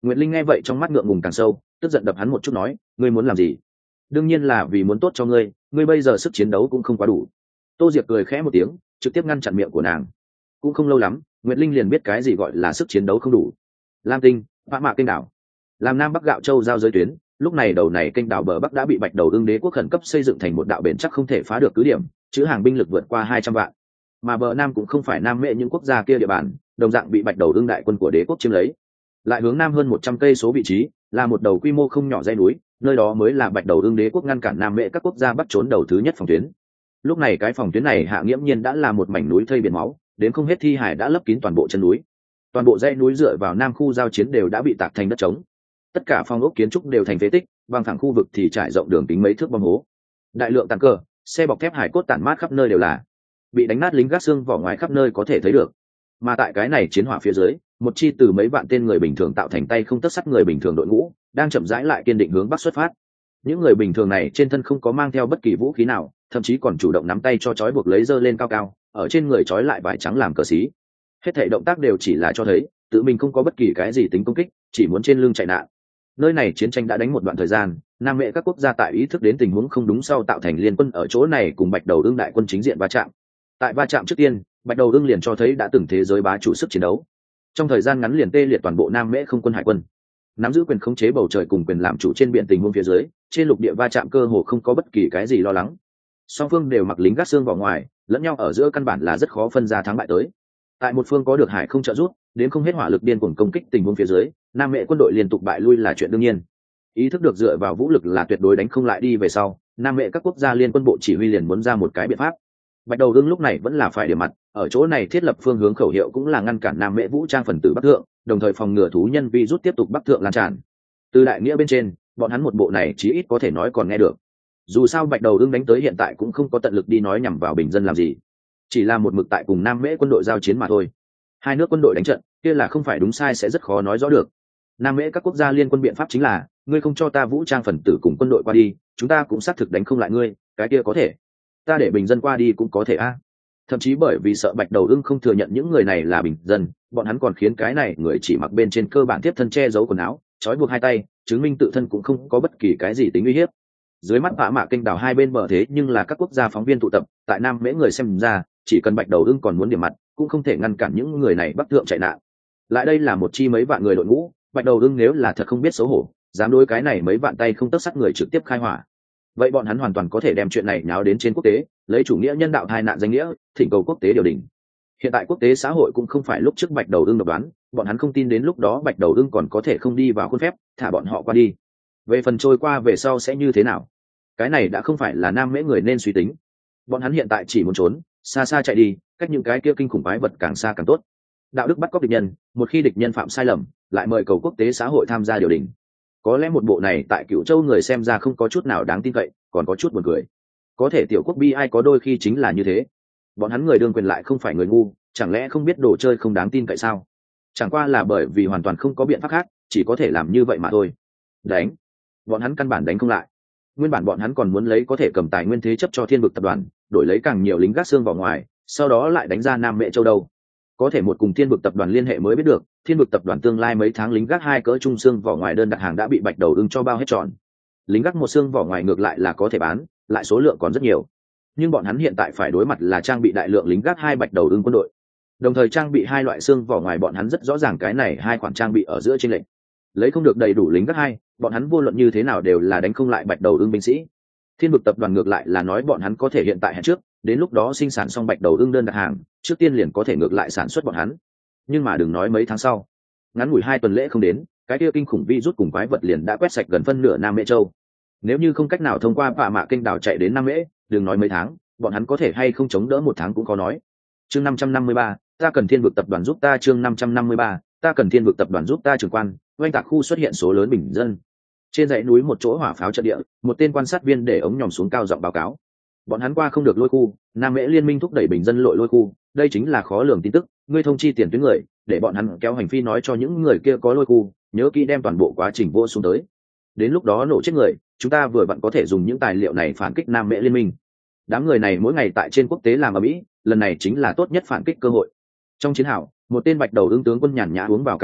Nguyệt Linh nghe vậy trong mắt ngượng ngùng càng sâu, tức giận đập hắn một chút nói, ngươi muốn làm gì? Đương nhiên là vì muốn tốt cho ngươi, ngươi bây giờ sức chiến đấu cũng không quá đủ. Tô Diệc cười khẽ một tiếng, trực tiếp ngăn chặn miệng của nàng. Cũng không lâu lắm, Nguyệt Linh liền biết cái gì gọi là sức chiến đấu không đủ. Lam Tinh, Phạ Mạ kênh đảo, làm Nam Bắc gạo châu giao giới tuyến, lúc này đầu này kênh đảo bờ Bắc đã bị Bạch Đầu Ưng đế quốc khẩn cấp xây dựng thành một đạo bền chắc không thể phá được cứ điểm, chứa hàng binh lực vượt qua 200 vạn. Mà bờ Nam cũng không phải Nam Mễ những quốc gia kia địa bàn, đồng dạng bị Bạch Đầu Ưng đại quân của đế quốc chiếm lấy. Lại hướng nam hơn 100 cây số vị trí, là một đầu quy mô không nhỏ dãy núi, nơi đó mới là Bạch Đầu Ưng đế quốc ngăn cản Nam Mễ các quốc gia bắt trốn đầu thứ nhất phòng tuyến. Lúc này cái phòng tuyến này hạ nghiễm nhiên đã là một mảnh núi thây biển máu, đến không hết thi hải đã lấp kín toàn bộ chân núi. Toàn bộ dãy núi dựa vào nam khu giao chiến đều đã bị tạc thành đất trống, tất cả phong ốc kiến trúc đều thành phế tích, bằng thẳng khu vực thì trải rộng đường kính mấy thước bom hố. Đại lượng tàn cờ, xe bọc thép hải cốt tản mát khắp nơi đều là, bị đánh nát lính gác xương vỏ ngoài khắp nơi có thể thấy được. Mà tại cái này chiến hỏa phía dưới, một chi từ mấy vạn tên người bình thường tạo thành tay không tất sắt người bình thường đội ngũ đang chậm rãi lại kiên định hướng bắc xuất phát. Những người bình thường này trên thân không có mang theo bất kỳ vũ khí nào, thậm chí còn chủ động nắm tay cho trói buộc lấy giơ lên cao cao, ở trên người trói lại vải trắng làm cờ xí. Hết thảy động tác đều chỉ là cho thấy tự mình không có bất kỳ cái gì tính công kích, chỉ muốn trên lưng chạy nạn. Nơi này chiến tranh đã đánh một đoạn thời gian, Nam Mễ các quốc gia tại ý thức đến tình huống không đúng sau tạo thành liên quân ở chỗ này cùng Bạch Đầu Ưng đại quân chính diện va chạm. Tại va chạm trước tiên, Bạch Đầu Ưng liền cho thấy đã từng thế giới bá chủ sức chiến đấu. Trong thời gian ngắn liền tê liệt toàn bộ Nam Mễ không quân hải quân, nắm giữ quyền khống chế bầu trời cùng quyền làm chủ trên biển tình huống phía dưới, trên lục địa va chạm cơ hồ không có bất kỳ cái gì lo lắng. Song phương đều mặc lính gác xương vào ngoài, lẫn nhau ở giữa căn bản là rất khó phân ra thắng bại tới. Tại một phương có được hải không trợ giúp, đến không hết hỏa lực điên cuồng công kích tình huống phía dưới, Nam Mễ quân đội liên tục bại lui là chuyện đương nhiên. Ý thức được dựa vào vũ lực là tuyệt đối đánh không lại đi về sau, Nam Mễ các quốc gia liên quân bộ chỉ huy liền muốn ra một cái biện pháp. Bạch Đầu Ưng lúc này vẫn là phải điểm mặt, ở chỗ này thiết lập phương hướng khẩu hiệu cũng là ngăn cản Nam Mễ vũ trang phần tử Bắc thượng, đồng thời phòng ngừa thú nhân virus tiếp tục Bắc thượng lan tràn. Từ đại nghĩa bên trên, bọn hắn một bộ này chí ít có thể nói còn nghe được. Dù sao Bạch Đầu Ưng đánh tới hiện tại cũng không có tận lực đi nói nhằm vào bình dân làm gì, chỉ là một mực tại cùng Nam Mễ quân đội giao chiến mà thôi. Hai nước quân đội đánh trận, kia là không phải đúng sai sẽ rất khó nói rõ được. Nam Mễ các quốc gia liên quân biện pháp chính là, ngươi không cho ta vũ trang phần tử cùng quân đội qua đi, chúng ta cũng xác thực đánh không lại ngươi, cái kia có thể. Ta để bình dân qua đi cũng có thể a. Thậm chí bởi vì sợ Bạch Đầu Ưng không thừa nhận những người này là bình dân, bọn hắn còn khiến cái này người chỉ mặc bên trên cơ bản tiếp thân che giấu quần áo, trói buộc hai tay, chứng minh tự thân cũng không có bất kỳ cái gì tính uy hiếp. Dưới mắt Phạ Mạ kênh đảo hai bên bờ thế nhưng là các quốc gia phóng viên tụ tập, tại Nam Mễ người xem ra, chỉ cần Bạch Đầu Ưng còn muốn điểm mặt, cũng không thể ngăn cản những người này bắc thượng chạy nạn. Lại đây là một chi mấy vạn người đội ngũ, Bạch Đầu Ưng nếu là thật không biết xấu hổ, dám đối cái này mấy vạn tay không tấc sắt người trực tiếp khai hỏa, vậy bọn hắn hoàn toàn có thể đem chuyện này nháo đến trên quốc tế, lấy chủ nghĩa nhân đạo tai nạn danh nghĩa thỉnh cầu quốc tế điều đình. Hiện tại quốc tế xã hội cũng không phải lúc trước Bạch Đầu Ưng độc đoán, bọn hắn không tin đến lúc đó Bạch Đầu Ưng còn có thể không đi vào khuôn phép thả bọn họ qua đi. Về phần trôi qua về sau sẽ như thế nào, cái này đã không phải là Nam Mễ người nên suy tính. Bọn hắn hiện tại chỉ muốn trốn xa xa chạy đi, cách những cái kia kinh khủng quái vật càng xa càng tốt. Đạo đức bắt cóc địch nhân, một khi địch nhân phạm sai lầm lại mời cầu quốc tế xã hội tham gia điều đình. Có lẽ một bộ này tại Cửu Châu người xem ra không có chút nào đáng tin cậy, còn có chút buồn cười. Có thể tiểu quốc bi ai có đôi khi chính là như thế. Bọn hắn người đương quyền lại không phải người ngu, chẳng lẽ không biết đồ chơi không đáng tin cậy sao? Chẳng qua là bởi vì hoàn toàn không có biện pháp khác, chỉ có thể làm như vậy mà thôi. Đánh, bọn hắn căn bản đánh không lại. Nguyên bản bọn hắn còn muốn lấy có thể cầm tài nguyên thế chấp cho Thiên Vực tập đoàn, đổi lấy càng nhiều lính gác xương vào ngoài, sau đó lại đánh ra Nam Mễ châu đâu. Có thể một cùng Thiên Vực tập đoàn liên hệ mới biết được, Thiên Vực tập đoàn tương lai mấy tháng lính gác hai cỡ trung xương vỏ ngoài đơn đặt hàng đã bị Bạch Đầu Ưng cho bao hết trọn. Lính gác một xương vỏ ngoài ngược lại là có thể bán, lại số lượng còn rất nhiều. Nhưng bọn hắn hiện tại phải đối mặt là trang bị đại lượng lính gác hai Bạch Đầu Ưng quân đội. Đồng thời trang bị hai loại xương vỏ ngoài, bọn hắn rất rõ ràng cái này hai khoản trang bị ở giữa chênh lệch. Lấy không được đầy đủ lính gác hai, bọn hắn vô luận như thế nào đều là đánh không lại Bạch Đầu Ưng binh sĩ. Thiên Vực tập đoàn ngược lại là nói bọn hắn có thể hiện tại hẹn trước, đến lúc đó sinh sản xong Bạch Đầu Ưng đơn đặt hàng, trước tiên liền có thể ngược lại sản xuất bọn hắn. Nhưng mà đừng nói mấy tháng sau, ngắn ngủi 2 tuần lễ không đến, cái kia kinh khủng virus cùng quái vật liền đã quét sạch gần phân nửa Nam Mễ châu. Nếu như không cách nào thông qua Phạ Mạ kênh đảo chạy đến Nam Mễ, đừng nói mấy tháng, bọn hắn có thể hay không chống đỡ 1 tháng cũng khó nói. Chương 553, ta cần Thiên Vực tập đoàn giúp ta. Chương 553, ta cần Thiên Vực tập đoàn giúp ta. Trưởng quan, oanh tạc khu xuất hiện số lớn bình dân. Trên dãy núi một chỗ hỏa pháo trận địa, một tên quan sát viên để ống nhòm xuống cao giọng báo cáo. Bọn hắn qua không được lôi khu, Nam Mễ liên minh thúc đẩy bình dân lội lôi khu, đây chính là khó lường tin tức, ngươi thông chi tiền tuyến người, để bọn hắn kéo hành phi nói cho những người kia có lôi khu, nhớ kỹ đem toàn bộ quá trình vô xuống tới. Đến lúc đó nổ chết người, chúng ta vừa vặn có thể dùng những tài liệu này phản kích Nam Mễ liên minh. Đám người này mỗi ngày tại trên quốc tế làm ở Mỹ, lần này chính là tốt nhất phản kích cơ hội. Trong chiến hào, một tên Bạch Đầu Ưng tướng quân nhàn nhã uống vào cà phê,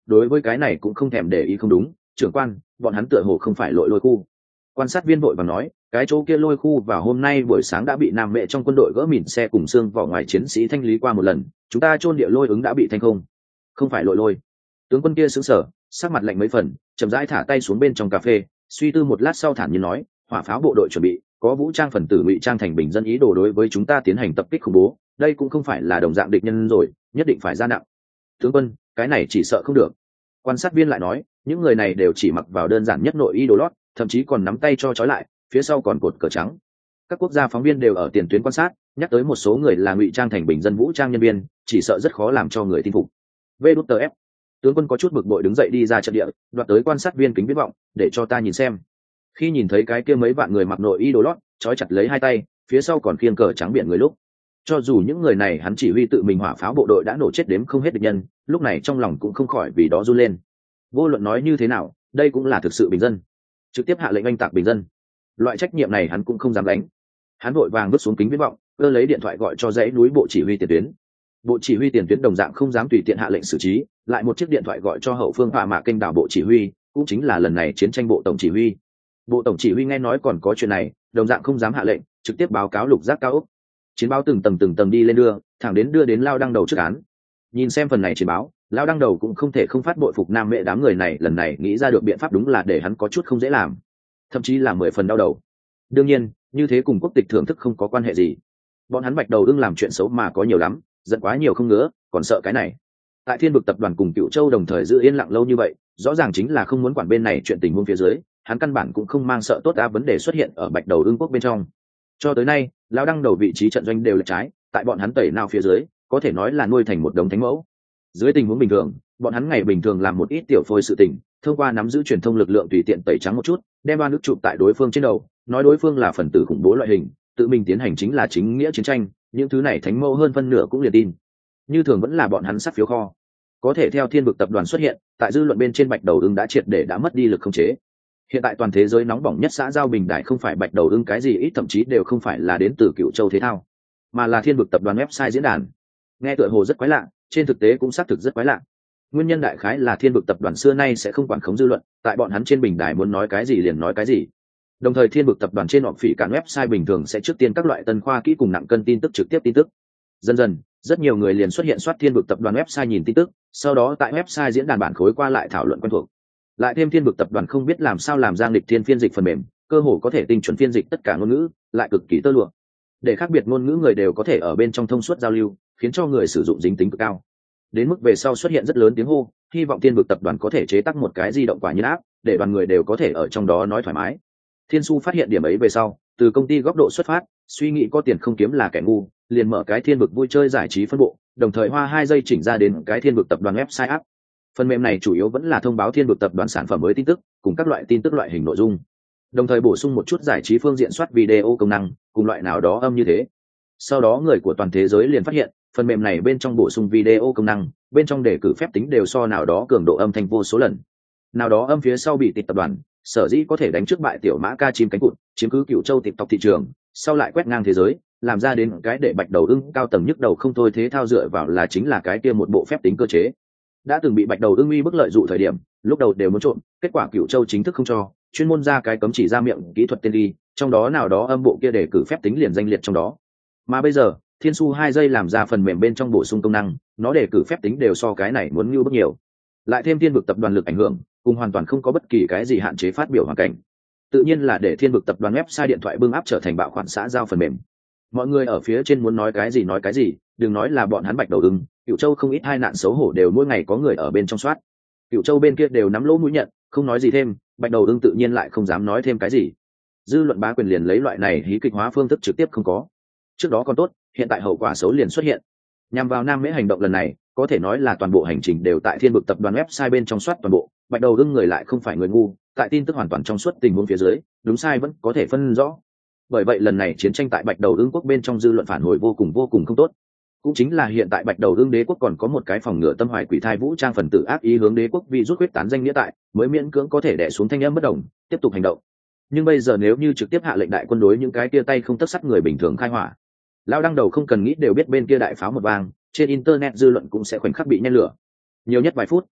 đối với cái này cũng không thèm để ý. Không đúng, trưởng quan, bọn hắn tựa hồ không phải lội lôi khu. Quan sát viên vội vàng nói, cái chỗ kia lôi khu vào hôm nay buổi sáng đã bị nam mẹ trong quân đội gỡ mìn xe cùng xương vỏ ngoài chiến sĩ thanh lý qua một lần, chúng ta chôn địa lôi ứng đã bị thanh không phải lội lôi. Tướng quân kia sững sờ, sắc mặt lạnh mấy phần, chậm rãi thả tay xuống bên trong cà phê, suy tư một lát sau thản nhiên nói, hỏa pháo bộ đội chuẩn bị, có vũ trang phần tử ngụy trang thành bình dân ý đồ đối với chúng ta tiến hành tập kích khủng bố, đây cũng không phải là đồng dạng địch nhân rồi, nhất định phải ra nặng. Tướng quân, cái này chỉ sợ không được. Quan sát viên lại nói, những người này đều chỉ mặc vào đơn giản nhất nội y đồ lót, thậm chí còn nắm tay cho trói lại, phía sau còn cột cờ trắng. Các quốc gia phóng viên đều ở tiền tuyến quan sát, nhắc tới một số người là ngụy trang thành bình dân vũ trang nhân viên, chỉ sợ rất khó làm cho người tin phục. VF tướng quân có chút bực bội đứng dậy đi ra trận địa, đoạt tới quan sát viên kính viễn vọng, để cho ta nhìn xem. Khi nhìn thấy cái kia mấy vạn người mặc nội y đồ lót, trói chặt lấy hai tay, phía sau còn khiêng cờ trắng biển người lúc, cho dù những người này hắn chỉ huy tự mình hỏa pháo bộ đội đã nổ chết đếm không hết địch nhân, lúc này trong lòng cũng không khỏi vì đó run lên. Vô luận nói như thế nào, đây cũng là thực sự bình dân, trực tiếp hạ lệnh oanh tạc bình dân, loại trách nhiệm này hắn cũng không dám đánh. Hắn vội vàng vứt xuống kính viễn vọng, cơ lấy điện thoại gọi cho dãy núi bộ chỉ huy tiền tuyến. Bộ chỉ huy tiền tuyến đồng dạng không dám tùy tiện hạ lệnh xử trí, lại một chiếc điện thoại gọi cho hậu phương hỏa mạ kênh đảo bộ chỉ huy, cũng chính là lần này chiến tranh bộ tổng chỉ huy. Bộ tổng chỉ huy nghe nói còn có chuyện này, đồng dạng không dám hạ lệnh, trực tiếp báo cáo lục giác cao ốc. Chiến báo từng tầng đi lên thẳng đến đưa đến Lao Đăng Đầu trước án. Nhìn xem phần này chiến báo, Lao Đăng Đầu cũng không thể không phát bội phục nam mẹ đám người này, lần này nghĩ ra được biện pháp đúng là để hắn có chút không dễ làm, thậm chí là 10 phần đau đầu. Đương nhiên, như thế cùng quốc tịch thưởng thức không có quan hệ gì. Bọn hắn Bạch Đầu Ưng làm chuyện xấu mà có nhiều lắm, giận quá nhiều không ngứa, còn sợ cái này. Tại Thiên Vực tập đoàn cùng Cựu Châu đồng thời giữ yên lặng lâu như vậy, rõ ràng chính là không muốn quản bên này chuyện tình huống phía dưới, hắn căn bản cũng không mang sợ tốt vấn đề xuất hiện ở Bạch Đầu Ưng quốc bên trong. Cho tới nay, Lão Đăng Đầu vị trí trận doanh đều là trái, tại bọn hắn tẩy nào phía dưới, có thể nói là nuôi thành một đống thánh mẫu. Dưới tình huống bình thường, bọn hắn ngày bình thường làm một ít tiểu phôi sự tình, thông qua nắm giữ truyền thông lực lượng tùy tiện tẩy trắng một chút, đem oan ức chụp tại đối phương trên đầu, nói đối phương là phần tử khủng bố loại hình, tự mình tiến hành chính là chính nghĩa chiến tranh, những thứ này thánh mẫu hơn phân nửa cũng liền tin. Như thường vẫn là bọn hắn sắp phiếu kho. Có thể theo Thiên Vực tập đoàn xuất hiện, tại dư luận bên trên Bạch Đầu Ưng đã triệt để đã mất đi lực khống chế. Hiện tại toàn thế giới nóng bỏng nhất xã giao bình đại không phải Bạch Đầu Ưng cái gì ít, thậm chí đều không phải là đến từ Cựu Châu Thế Thao, mà là Thiên Vực tập đoàn website diễn đàn. Nghe tựa hồ rất quái lạ, trên thực tế cũng xác thực rất quái lạ. Nguyên nhân đại khái là Thiên Vực tập đoàn xưa nay sẽ không quản khống dư luận, tại bọn hắn trên bình đài muốn nói cái gì liền nói cái gì. Đồng thời Thiên Vực tập đoàn trên họp phỉ cản website bình thường sẽ trước tiên các loại tân khoa kỹ cùng nặng cân tin tức trực tiếp tin tức. Dần dần, rất nhiều người liền xuất hiện soát Thiên Vực tập đoàn website nhìn tin tức, sau đó tại website diễn đàn bản khối qua lại thảo luận quen thuộc. Lại thêm Thiên Vực tập đoàn không biết làm sao làm ra nghịch thiên phiên dịch phần mềm, cơ hồ có thể tinh chuẩn phiên dịch tất cả ngôn ngữ, lại cực kỳ tơ lụa. Để khác biệt ngôn ngữ người đều có thể ở bên trong thông suốt giao lưu, khiến cho người sử dụng dính tính cực cao. Đến mức về sau xuất hiện rất lớn tiếng hô, hy vọng Thiên Vực tập đoàn có thể chế tác một cái di động quả nhiên áp, để đoàn người đều có thể ở trong đó nói thoải mái. Thiên Su phát hiện điểm ấy về sau, từ công ty góc độ xuất phát, suy nghĩ có tiền không kiếm là kẻ ngu, liền mở cái Thiên Vực vui chơi giải trí phân bộ, đồng thời hoa 2 giây chỉnh ra đến cái Thiên Vực tập đoàn website app. Phần mềm này chủ yếu vẫn là thông báo Thiên Vực tập đoàn sản phẩm mới tin tức, cùng các loại tin tức loại hình nội dung, đồng thời bổ sung một chút giải trí phương diện soát video công năng, cùng loại nào đó âm như thế. Sau đó người của toàn thế giới liền phát hiện, phần mềm này bên trong bổ sung video công năng, bên trong đề cử phép tính đều so nào đó cường độ âm thanh vô số lần. Nào đó âm phía sau bị tịt tập đoàn, sở dĩ có thể đánh trước bại tiểu mã ca chim cánh cụt, chiếm cứ Cựu Châu TikTok thị trường, sau lại quét ngang thế giới, làm ra đến cái để Bạch Đầu Ưng cao tầng nhức đầu không thôi. Thế thao dựa vào là chính là cái kia một bộ phép tính cơ chế. Đã từng bị Bạch Đầu Ưng uy bức lợi dụ thời điểm, lúc đầu đều muốn trộm, kết quả Cựu Châu chính thức không cho, chuyên môn ra cái cấm chỉ ra miệng kỹ thuật tên đi, trong đó nào đó âm bộ kia đề cử phép tính liền danh liệt trong đó. Mà bây giờ, Thiên Su 2 giây làm ra phần mềm bên trong bổ sung công năng, nó đề cử phép tính đều so cái này muốn nhu bức nhiều. Lại thêm Thiên Vực tập đoàn lực ảnh hưởng, cùng hoàn toàn không có bất kỳ cái gì hạn chế phát biểu hoàn cảnh. Tự nhiên là để Thiên Vực tập đoàn website điện thoại bưng áp trở thành bạo khoản xã giao phần mềm. Mọi người ở phía trên muốn nói cái gì, đừng nói là bọn hắn Bạch Đầu Ưng, Cựu Châu không ít hai nạn xấu hổ đều mỗi ngày có người ở bên trong soát. Cựu Châu bên kia đều nắm lỗ mũi nhận, không nói gì thêm, Bạch Đầu Ưng tự nhiên lại không dám nói thêm cái gì. Dư luận bá quyền liền lấy loại này hí kịch hóa phương thức trực tiếp không có. Trước đó còn tốt, hiện tại hậu quả xấu liền xuất hiện. Nhằm vào Nam Mễ hành động lần này, có thể nói là toàn bộ hành trình đều tại Thiên Vực tập đoàn website bên trong soát toàn bộ, Bạch Đầu Ưng người lại không phải người ngu, tại tin tức hoàn toàn trong suốt tình huống phía dưới, đúng sai vẫn có thể phân rõ. Bởi vậy lần này chiến tranh tại Bạch Đầu Ưng quốc bên trong dư luận phản hồi vô cùng không tốt. Cũng chính là hiện tại Bạch Đầu Ưng đế quốc còn có một cái phòng ngừa tâm hoài quỷ thai vũ trang phần tử ác ý hướng đế quốc vì rút quyết tán danh nghĩa tại, mới miễn cưỡng có thể đè xuống thanh âm bất đồng, tiếp tục hành động. Nhưng bây giờ nếu như trực tiếp hạ lệnh đại quân đối những cái tia tay không tất sắt người bình thường khai hỏa, Lao Đăng Đầu không cần nghĩ đều biết bên kia đại pháo một vang, trên internet dư luận cũng sẽ khoảnh khắc bị nhen lửa. Nhiều nhất vài phút,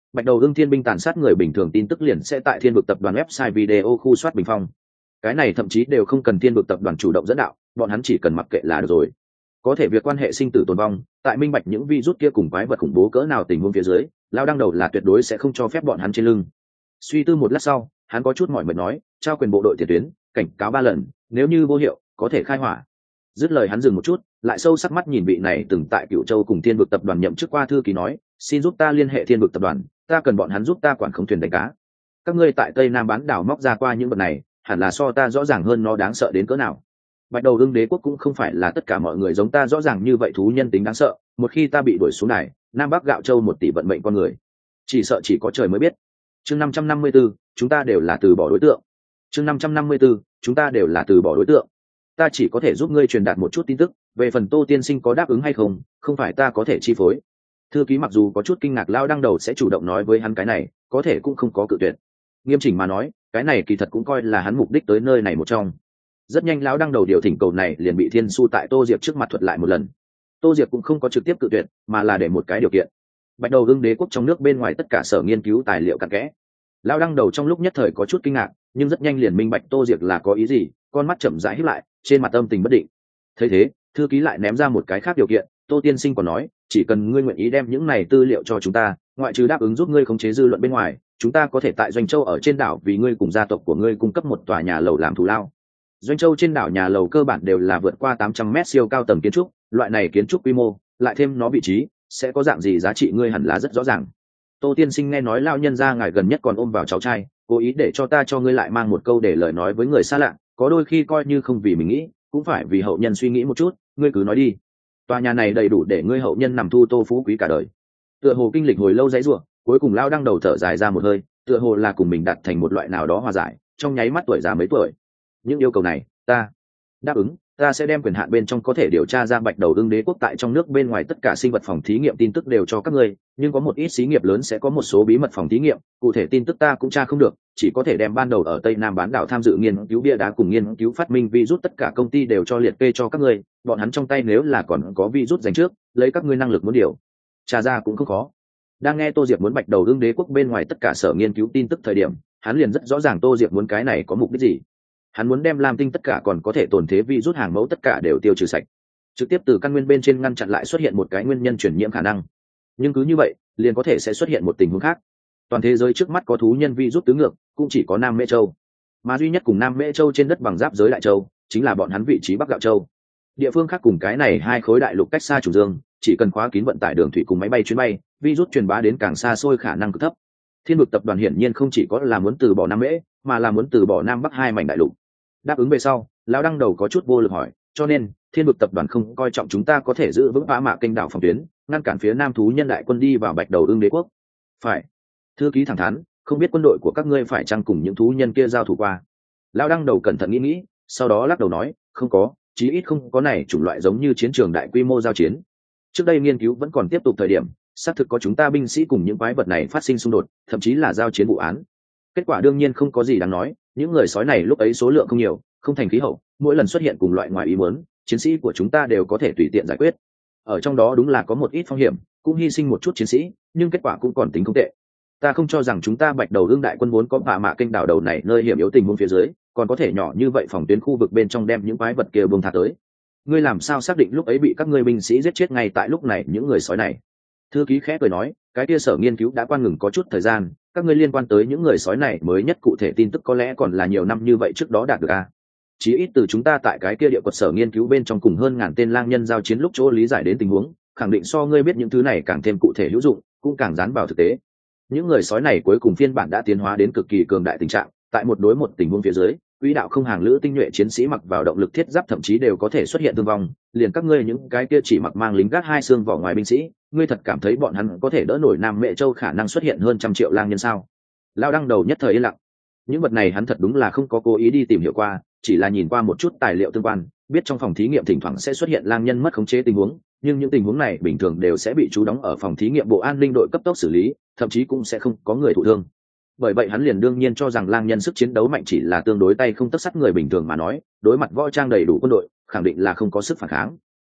bạch đầu ưng thiên binh tàn sát người bình thường tin tức liền sẽ tại thiên vực tập đoàn website video khu soát bình phong. Cái này thậm chí đều không cần thiên vực tập đoàn chủ động dẫn đạo, bọn hắn chỉ cần mặc kệ là được rồi. Có thể việc quan hệ sinh tử tồn vong, tại minh bạch những virus kia cùng quái vật khủng bố cỡ nào tình huống phía dưới, lao đăng đầu là tuyệt đối sẽ không cho phép bọn hắn trên lưng. Suy tư một lát sau, hắn có chút mỏi mệt nói, trao quyền bộ đội tiền tuyến, cảnh cáo 3 lần, nếu như vô hiệu có thể khai hỏa. Dứt lời hắn dừng một chút, lại sâu sắc mắt nhìn vị này từng tại Cửu Châu cùng Thiên vực tập đoàn nhậm chức qua thư ký nói, xin giúp ta liên hệ Thiên vực tập đoàn, ta cần bọn hắn giúp ta quản khống thuyền đánh cá. Các ngươi tại Tây Nam bán đảo móc ra qua những vật này, hẳn là so ta rõ ràng hơn nó đáng sợ đến cỡ nào. Bạch đầu ưng đế quốc cũng không phải là tất cả mọi người giống ta rõ ràng như vậy, thú nhân tính đáng sợ, một khi ta bị đuổi xuống này, Nam Bắc gạo châu 1 tỷ vận mệnh con người, chỉ sợ chỉ có trời mới biết. Chương 554, chúng ta đều là từ bỏ đối tượng. Chương 554, chúng ta đều là từ bỏ đối tượng. Ta chỉ có thể giúp ngươi truyền đạt một chút tin tức, về phần Tô tiên sinh có đáp ứng hay không, không phải ta có thể chi phối. Thư ký mặc dù có chút kinh ngạc lao đăng đầu sẽ chủ động nói với hắn cái này, có thể cũng không có cự tuyệt. Nghiêm chỉnh mà nói, cái này kỳ thật cũng coi là hắn mục đích tới nơi này một trong. Rất nhanh lão đăng đầu điều thỉnh cầu này liền bị Thiên Su tại Tô Diệp trước mặt thuật lại một lần. Tô Diệp cũng không có trực tiếp cự tuyệt, mà là để một cái điều kiện. Bạch đầu ưng đế quốc trong nước bên ngoài tất cả sở nghiên cứu tài liệu cặn kẽ. Lão đăng đầu trong lúc nhất thời có chút kinh ngạc, nhưng rất nhanh liền minh bạch Tô Diệp là có ý gì, con mắt chậm rãi híp lại, trên mặt âm tình bất định. Thấy thế, thư ký lại ném ra một cái khác điều kiện. Tô tiên sinh còn nói, chỉ cần ngươi nguyện ý đem những này tư liệu cho chúng ta, ngoại trừ đáp ứng giúp ngươi khống chế dư luận bên ngoài, chúng ta có thể tại Doanh Châu ở trên đảo vì ngươi cùng gia tộc của ngươi cung cấp một tòa nhà lầu làm thù lao. Doanh Châu trên đảo nhà lầu cơ bản đều là vượt qua 800 mét siêu cao tầng kiến trúc, loại này kiến trúc quy mô, lại thêm nó vị trí, sẽ có dạng gì giá trị ngươi hẳn là rất rõ ràng. Tô tiên sinh nghe nói lao nhân gia ngài gần nhất còn ôm vào cháu trai, cố ý để cho ta cho ngươi lại mang một câu để lời nói với người xa lạ, có đôi khi coi như không vì mình nghĩ, cũng phải vì hậu nhân suy nghĩ một chút, ngươi cứ nói đi. Tòa nhà này đầy đủ để ngươi hậu nhân nằm thu Tô phú quý cả đời. Tựa hồ kinh lịch hồi lâu dãy rủa, cuối cùng lao đăng đầu thở dài ra một hơi, tựa hồ là cùng mình đạt thành một loại nào đó hòa giải, trong nháy mắt tuổi già mấy tuổi. Những yêu cầu này, ta đáp ứng, ta sẽ đem quyền hạn bên trong có thể điều tra ra bạch đầu ưng đế quốc tại trong nước bên ngoài tất cả sinh vật phòng thí nghiệm tin tức đều cho các ngươi, nhưng có một ít xí nghiệp lớn sẽ có một số bí mật phòng thí nghiệm, cụ thể tin tức ta cũng tra không được, chỉ có thể đem ban đầu ở Tây Nam bán đảo tham dự nghiên cứu bia đá cùng nghiên cứu phát minh virus tất cả công ty đều cho liệt kê cho các ngươi, bọn hắn trong tay nếu là còn có virus dành trước, lấy các ngươi năng lực muốn điều tra ra cũng không khó. Đang nghe Tô Diệp muốn bạch đầu ưng đế quốc bên ngoài tất cả sở nghiên cứu tin tức thời điểm, hắn liền rất rõ ràng Tô Diệp muốn cái này có mục đích gì. Hắn muốn đem Lam Tinh tất cả còn có thể tồn thế virus hàng mẫu tất cả đều tiêu trừ sạch, trực tiếp từ căn nguyên bên trên ngăn chặn lại xuất hiện một cái nguyên nhân truyền nhiễm khả năng. Nhưng cứ như vậy, liền có thể sẽ xuất hiện một tình huống khác. Toàn thế giới trước mắt có thú nhân virus tứ ngược, cũng chỉ có Nam Mễ Châu, mà duy nhất cùng Nam Mễ Châu trên đất bằng giáp giới Đại Châu, chính là bọn hắn vị trí Bắc Gạo Châu. Địa phương khác cùng cái này hai khối đại lục cách xa chủ dương, chỉ cần khóa kín vận tải đường thủy cùng máy bay chuyến bay, virus truyền bá đến càng xa xôi khả năng cực thấp. Thiên vực tập đoàn hiển nhiên không chỉ có là muốn từ bỏ Nam Mễ, mà là muốn từ bỏ Nam Bắc hai mảnh đại lục. Đáp ứng về sau, lão đăng đầu có chút vô lực hỏi, cho nên Thiên vực tập đoàn không coi trọng chúng ta có thể giữ vững Phá Mạ kênh đảo phòng tuyến, ngăn cản phía Nam thú nhân đại quân đi vào bạch đầu ưng đế quốc. Phải. Thư ký thẳng thắn, không biết quân đội của các ngươi phải chăng cùng những thú nhân kia giao thủ qua. Lão đăng đầu cẩn thận nghĩ, sau đó lắc đầu nói, không có, chí ít không có này chủng loại giống như chiến trường đại quy mô giao chiến. Trước đây nghiên cứu vẫn còn tiếp tục thời điểm, xác thực có chúng ta binh sĩ cùng những quái vật này phát sinh xung đột, thậm chí là giao chiến vụ án. Kết quả đương nhiên không có gì đáng nói, những người sói này lúc ấy số lượng không nhiều, không thành khí hậu, mỗi lần xuất hiện cùng loại ngoài ý muốn, chiến sĩ của chúng ta đều có thể tùy tiện giải quyết. Ở trong đó đúng là có một ít phong hiểm, cũng hy sinh một chút chiến sĩ, nhưng kết quả cũng còn tính không tệ. Ta không cho rằng chúng ta bạch đầu ưng đại quân vốn có Phá Mạ kênh đảo đầu này nơi hiểm yếu tình huống phía dưới, còn có thể nhỏ như vậy phòng tuyến khu vực bên trong đem những quái vật kia buông tha tới. Ngươi làm sao xác định lúc ấy bị các ngươi binh sĩ giết chết ngay tại lúc này những người sói này? Thư ký khẽ cười nói, cái kia sở nghiên cứu đã quan ngừng có chút thời gian, các ngươi liên quan tới những người sói này mới nhất cụ thể tin tức có lẽ còn là nhiều năm như vậy trước đó đạt được à? Chí ít từ chúng ta tại cái kia địa quật sở nghiên cứu bên trong cùng hơn ngàn tên lang nhân giao chiến lúc chỗ lý giải đến tình huống, khẳng định so ngươi biết những thứ này càng thêm cụ thể hữu dụng, cũng càng dán vào thực tế. Những người sói này cuối cùng phiên bản đã tiến hóa đến cực kỳ cường đại tình trạng, tại một đối một tình huống phía dưới, quỹ đạo không hàng lữ tinh nhuệ chiến sĩ mặc vào động lực thiết giáp thậm chí đều có thể xuất hiện thương vong, liền các ngươi những cái kia chỉ mặc mang lính gác hai xương vỏ ngoài binh sĩ, ngươi thật cảm thấy bọn hắn có thể đỡ nổi Nam Mễ Châu khả năng xuất hiện hơn 100 triệu lang nhân sao? Lao đăng đầu nhất thời yên lặng. Những vật này hắn thật đúng là không có cố ý đi tìm hiểu qua, chỉ là nhìn qua một chút tài liệu tương quan, biết trong phòng thí nghiệm thỉnh thoảng sẽ xuất hiện lang nhân mất khống chế tình huống, nhưng những tình huống này bình thường đều sẽ bị trú đóng ở phòng thí nghiệm bộ an ninh đội cấp tốc xử lý, thậm chí cũng sẽ không có người thụ thương. Bởi vậy hắn liền đương nhiên cho rằng lang nhân sức chiến đấu mạnh chỉ là tương đối tay không tất sắt người bình thường mà nói, đối mặt võ trang đầy đủ quân đội, khẳng định là không có sức phản kháng.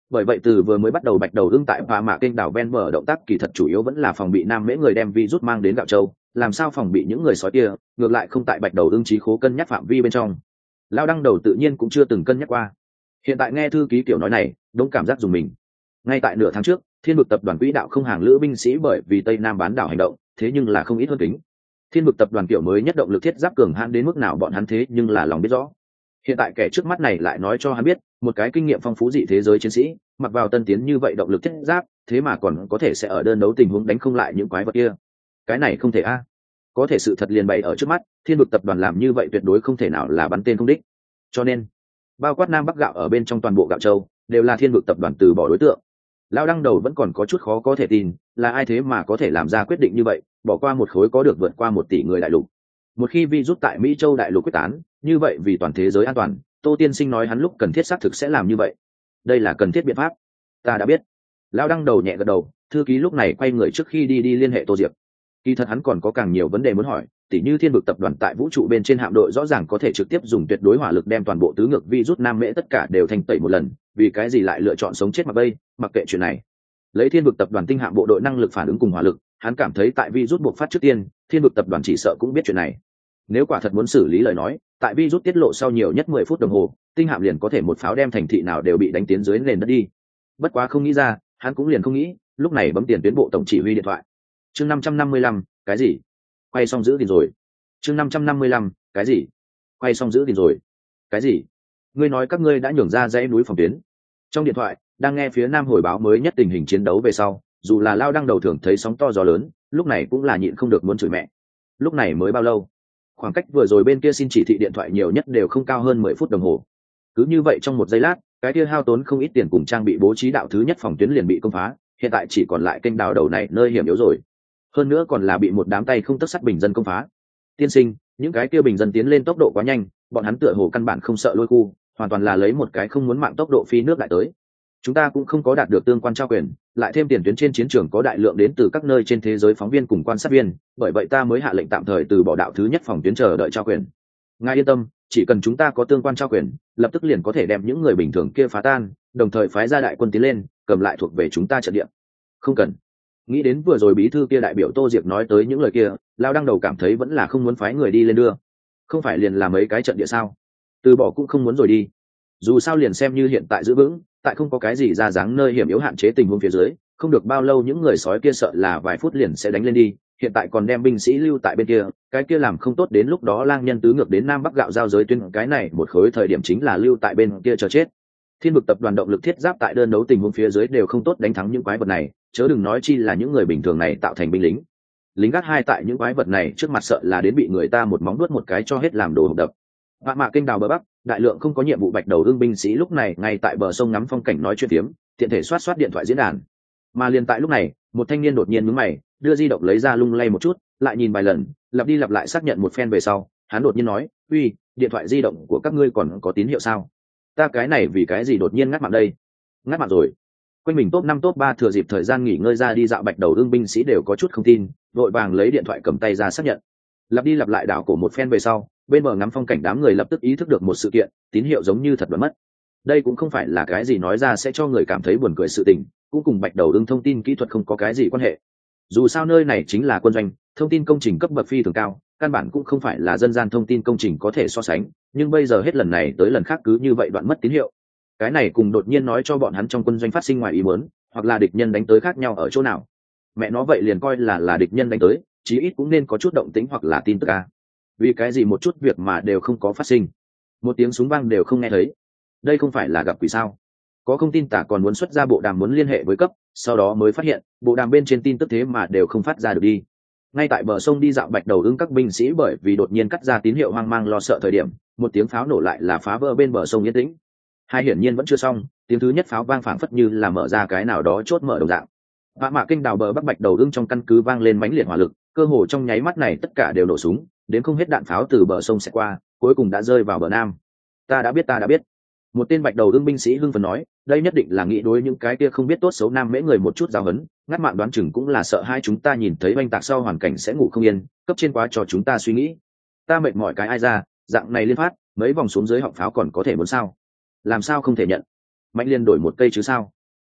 Bởi vậy từ vừa mới bắt đầu bạch đầu ưng tại Pà Mạ kênh đảo ven bờ động tác kỳ thật chủ yếu vẫn là phòng bị nam mễ người đem virus mang đến Gạo Châu, làm sao phòng bị những người sói kia, ngược lại không tại bạch đầu ưng trí khố cân nhắc phạm vi bên trong. Lao đăng đầu tự nhiên cũng chưa từng cân nhắc qua. Hiện tại nghe thư ký kiểu nói này, đông cảm giác dùng mình. Ngay tại nửa tháng trước, Thiên vực tập đoàn quỹ đạo không hàng lữ binh sĩ bởi vì Tây Nam bán đảo hành động, thế nhưng là không ít hơn kính. Thiên vực tập đoàn kiểu mới nhất động lực thiết giáp cường hãn đến mức nào bọn hắn thế nhưng là lòng biết rõ. Hiện tại kẻ trước mắt này lại nói cho hắn biết, một cái kinh nghiệm phong phú dị thế giới chiến sĩ, mặc vào tân tiến như vậy động lực thiết giáp, thế mà còn có thể sẽ ở đơn đấu tình huống đánh không lại những quái vật kia. Cái này không thể a. Có thể sự thật liền bày ở trước mắt, Thiên vực tập đoàn làm như vậy tuyệt đối không thể nào là bắn tên không đích. Cho nên, bao quát Nam Bắc gạo ở bên trong toàn bộ Gạo Châu, đều là Thiên vực tập đoàn từ bỏ đối tượng. Lao đăng đầu vẫn còn có chút khó có thể tin, là ai thế mà có thể làm ra quyết định như vậy, bỏ qua một khối có được vượt qua 1 tỷ người đại lục. Một khi virus tại Mỹ Châu đại lục quyết tán, như vậy vì toàn thế giới an toàn, Tô Tiên Sinh nói hắn lúc cần thiết xác thực sẽ làm như vậy. Đây là cần thiết biện pháp. Ta đã biết. Lao đăng đầu nhẹ gật đầu, thư ký lúc này quay người trước khi đi liên hệ Tô Diệp. Kỳ thật hắn còn có càng nhiều vấn đề muốn hỏi, tỉ như Thiên vực tập đoàn tại vũ trụ bên trên hạm đội rõ ràng có thể trực tiếp dùng tuyệt đối hỏa lực đem toàn bộ tứ ngược virus Nam Mễ tất cả đều thanh tẩy một lần, vì cái gì lại lựa chọn sống chết mặc bay, mặc kệ chuyện này. Lấy Thiên vực tập đoàn tinh hạm bộ đội năng lực phản ứng cùng hỏa lực, hắn cảm thấy tại virus buộc phát trước tiên, Thiên vực tập đoàn chỉ sợ cũng biết chuyện này. Nếu quả thật muốn xử lý lời nói, tại virus tiết lộ sau nhiều nhất 10 phút đồng hồ, tinh hạm liền có thể một pháo đem thành thị nào đều bị đánh tiến dưới nền đất đi. Bất quá không nghĩ ra, hắn cũng liền không nghĩ, lúc này bấm tiền tuyến bộ tổng chỉ huy điện thoại. Chương 555, cái gì? Quay xong giữ gìn rồi. Chương 555, cái gì? Quay xong giữ gìn rồi. Cái gì? Ngươi nói các ngươi đã nhường ra dãy núi phòng tuyến. Trong điện thoại, đang nghe phía Nam hồi báo mới nhất tình hình chiến đấu về sau, dù là Lao đăng đầu thường thấy sóng to gió lớn, lúc này cũng là nhịn không được muốn chửi mẹ. Lúc này mới bao lâu? Khoảng cách vừa rồi bên kia xin chỉ thị điện thoại nhiều nhất đều không cao hơn 10 phút đồng hồ. Cứ như vậy trong một giây lát, cái kia hao tốn không ít tiền cùng trang bị bố trí đạo thứ nhất phòng tuyến liền bị công phá, hiện tại chỉ còn lại kênh đào đầu này nơi hiểm yếu rồi. Hơn nữa còn là bị một đám tay không tấc sắt bình dân công phá. Tiên sinh, những cái kia bình dân tiến lên tốc độ quá nhanh, bọn hắn tựa hồ căn bản không sợ lôi khu, hoàn toàn là lấy một cái không muốn mạng tốc độ phi nước lại tới. Chúng ta cũng không có đạt được tương quan trao quyền, lại thêm tiền tuyến trên chiến trường có đại lượng đến từ các nơi trên thế giới phóng viên cùng quan sát viên, bởi vậy ta mới hạ lệnh tạm thời từ bỏ đạo thứ nhất phòng tuyến chờ đợi trao quyền. Ngài yên tâm, chỉ cần chúng ta có tương quan trao quyền, lập tức liền có thể đem những người bình thường kia phá tan, đồng thời phái ra đại quân tiến lên, cầm lại thuộc về chúng ta trận địa. Không cần. Nghĩ đến vừa rồi bí thư kia đại biểu Tô Diệp nói tới những lời kia, Lao đăng đầu cảm thấy vẫn là không muốn phái người đi lên đưa. Không phải liền làm mấy cái trận địa sao? Từ bỏ cũng không muốn rồi đi. Dù sao liền xem như hiện tại giữ vững, tại không có cái gì ra dáng nơi hiểm yếu hạn chế tình huống phía dưới, không được bao lâu những người sói kia sợ là vài phút liền sẽ đánh lên đi. Hiện tại còn đem binh sĩ lưu tại bên kia, cái kia làm không tốt đến lúc đó lang nhân tứ ngược đến Nam Bắc gạo giao giới tuyến, cái này một khối thời điểm chính là lưu tại bên kia chờ chết. Thiên vực tập đoàn động lực thiết giáp tại đơn đấu tình huống phía dưới đều không tốt đánh thắng những quái vật này, chớ đừng nói chi là những người bình thường này tạo thành binh lính. Lính gác hai tại những quái vật này trước mặt sợ là đến bị người ta một móng đuốt một cái cho hết làm đồ hộp đập. Vạ mạ kênh đào bờ bắc, đại lượng không có nhiệm vụ bạch đầu ương binh sĩ lúc này ngay tại bờ sông ngắm phong cảnh nói chuyện tiếm, tiện thể soát điện thoại diễn đàn. Mà liền tại lúc này, một thanh niên đột nhiên nhướng mày, đưa di động lấy ra lung lay một chút, lại nhìn vài lần, lặp đi lặp lại xác nhận một phen về sau, hắn đột nhiên nói, uy, điện thoại di động của các ngươi còn có tín hiệu sao? Ta cái này vì cái gì đột nhiên ngắt mạng đây? Ngắt mạng rồi. Quanh mình top 5 top 3 thừa dịp thời gian nghỉ ngơi ra đi dạo bạch đầu ương binh sĩ đều có chút không tin, vội vàng lấy điện thoại cầm tay ra xác nhận. Lặp đi lặp lại đảo cổ một phen về sau, bên bờ ngắm phong cảnh đám người lập tức ý thức được một sự kiện, tín hiệu giống như thật đoán mất. Đây cũng không phải là cái gì nói ra sẽ cho người cảm thấy buồn cười sự tình, cũng cùng bạch đầu ương thông tin kỹ thuật không có cái gì quan hệ. Dù sao nơi này chính là quân doanh, thông tin công trình cấp bậc phi thường cao, căn bản cũng không phải là dân gian thông tin công trình có thể so sánh, nhưng bây giờ hết lần này tới lần khác cứ như vậy đoạn mất tín hiệu. Cái này cùng đột nhiên nói cho bọn hắn trong quân doanh phát sinh ngoài ý muốn, hoặc là địch nhân đánh tới khác nhau ở chỗ nào. Mẹ nó vậy liền coi là địch nhân đánh tới, chí ít cũng nên có chút động tĩnh hoặc là tin tức a. Vì cái gì một chút việc mà đều không có phát sinh, một tiếng súng vang đều không nghe thấy, đây không phải là gặp quỷ sao? Có không tin tả còn muốn xuất ra bộ đàm muốn liên hệ với cấp, sau đó mới phát hiện bộ đàm bên trên tin tức thế mà đều không phát ra được đi. Ngay tại bờ sông đi dạo bạch đầu ưng các binh sĩ bởi vì đột nhiên cắt ra tín hiệu hoang mang lo sợ thời điểm, một tiếng pháo nổ lại là phá vỡ bên bờ sông yên tĩnh. Hai hiển nhiên vẫn chưa xong, tiếng thứ nhất pháo vang phảng phất như là mở ra cái nào đó chốt mở đồng dạng. Vạ mạ kinh đào bờ bắc bạch đầu ưng trong căn cứ vang lên mãnh liệt hỏa lực, cơ hồ trong nháy mắt này tất cả đều nổ súng, đến không hết đạn pháo từ bờ sông sẽ qua, cuối cùng đã rơi vào bờ nam. Ta đã biết. Một tên bạch đầu ưng binh sĩ hưng phấn nói, đây nhất định là nghĩ đối những cái kia không biết tốt xấu nam mễ người một chút giáo huấn, ngắt mạng đoán chừng cũng là sợ hai chúng ta nhìn thấy oanh tạc sau hoàn cảnh sẽ ngủ không yên, cấp trên quá cho chúng ta suy nghĩ. Ta mệt mỏi cái ai ra, dạng này liên phát, mấy vòng xuống dưới họng pháo còn có thể muốn sao? Làm sao không thể nhận? Mạnh liên đổi một cây chứ sao?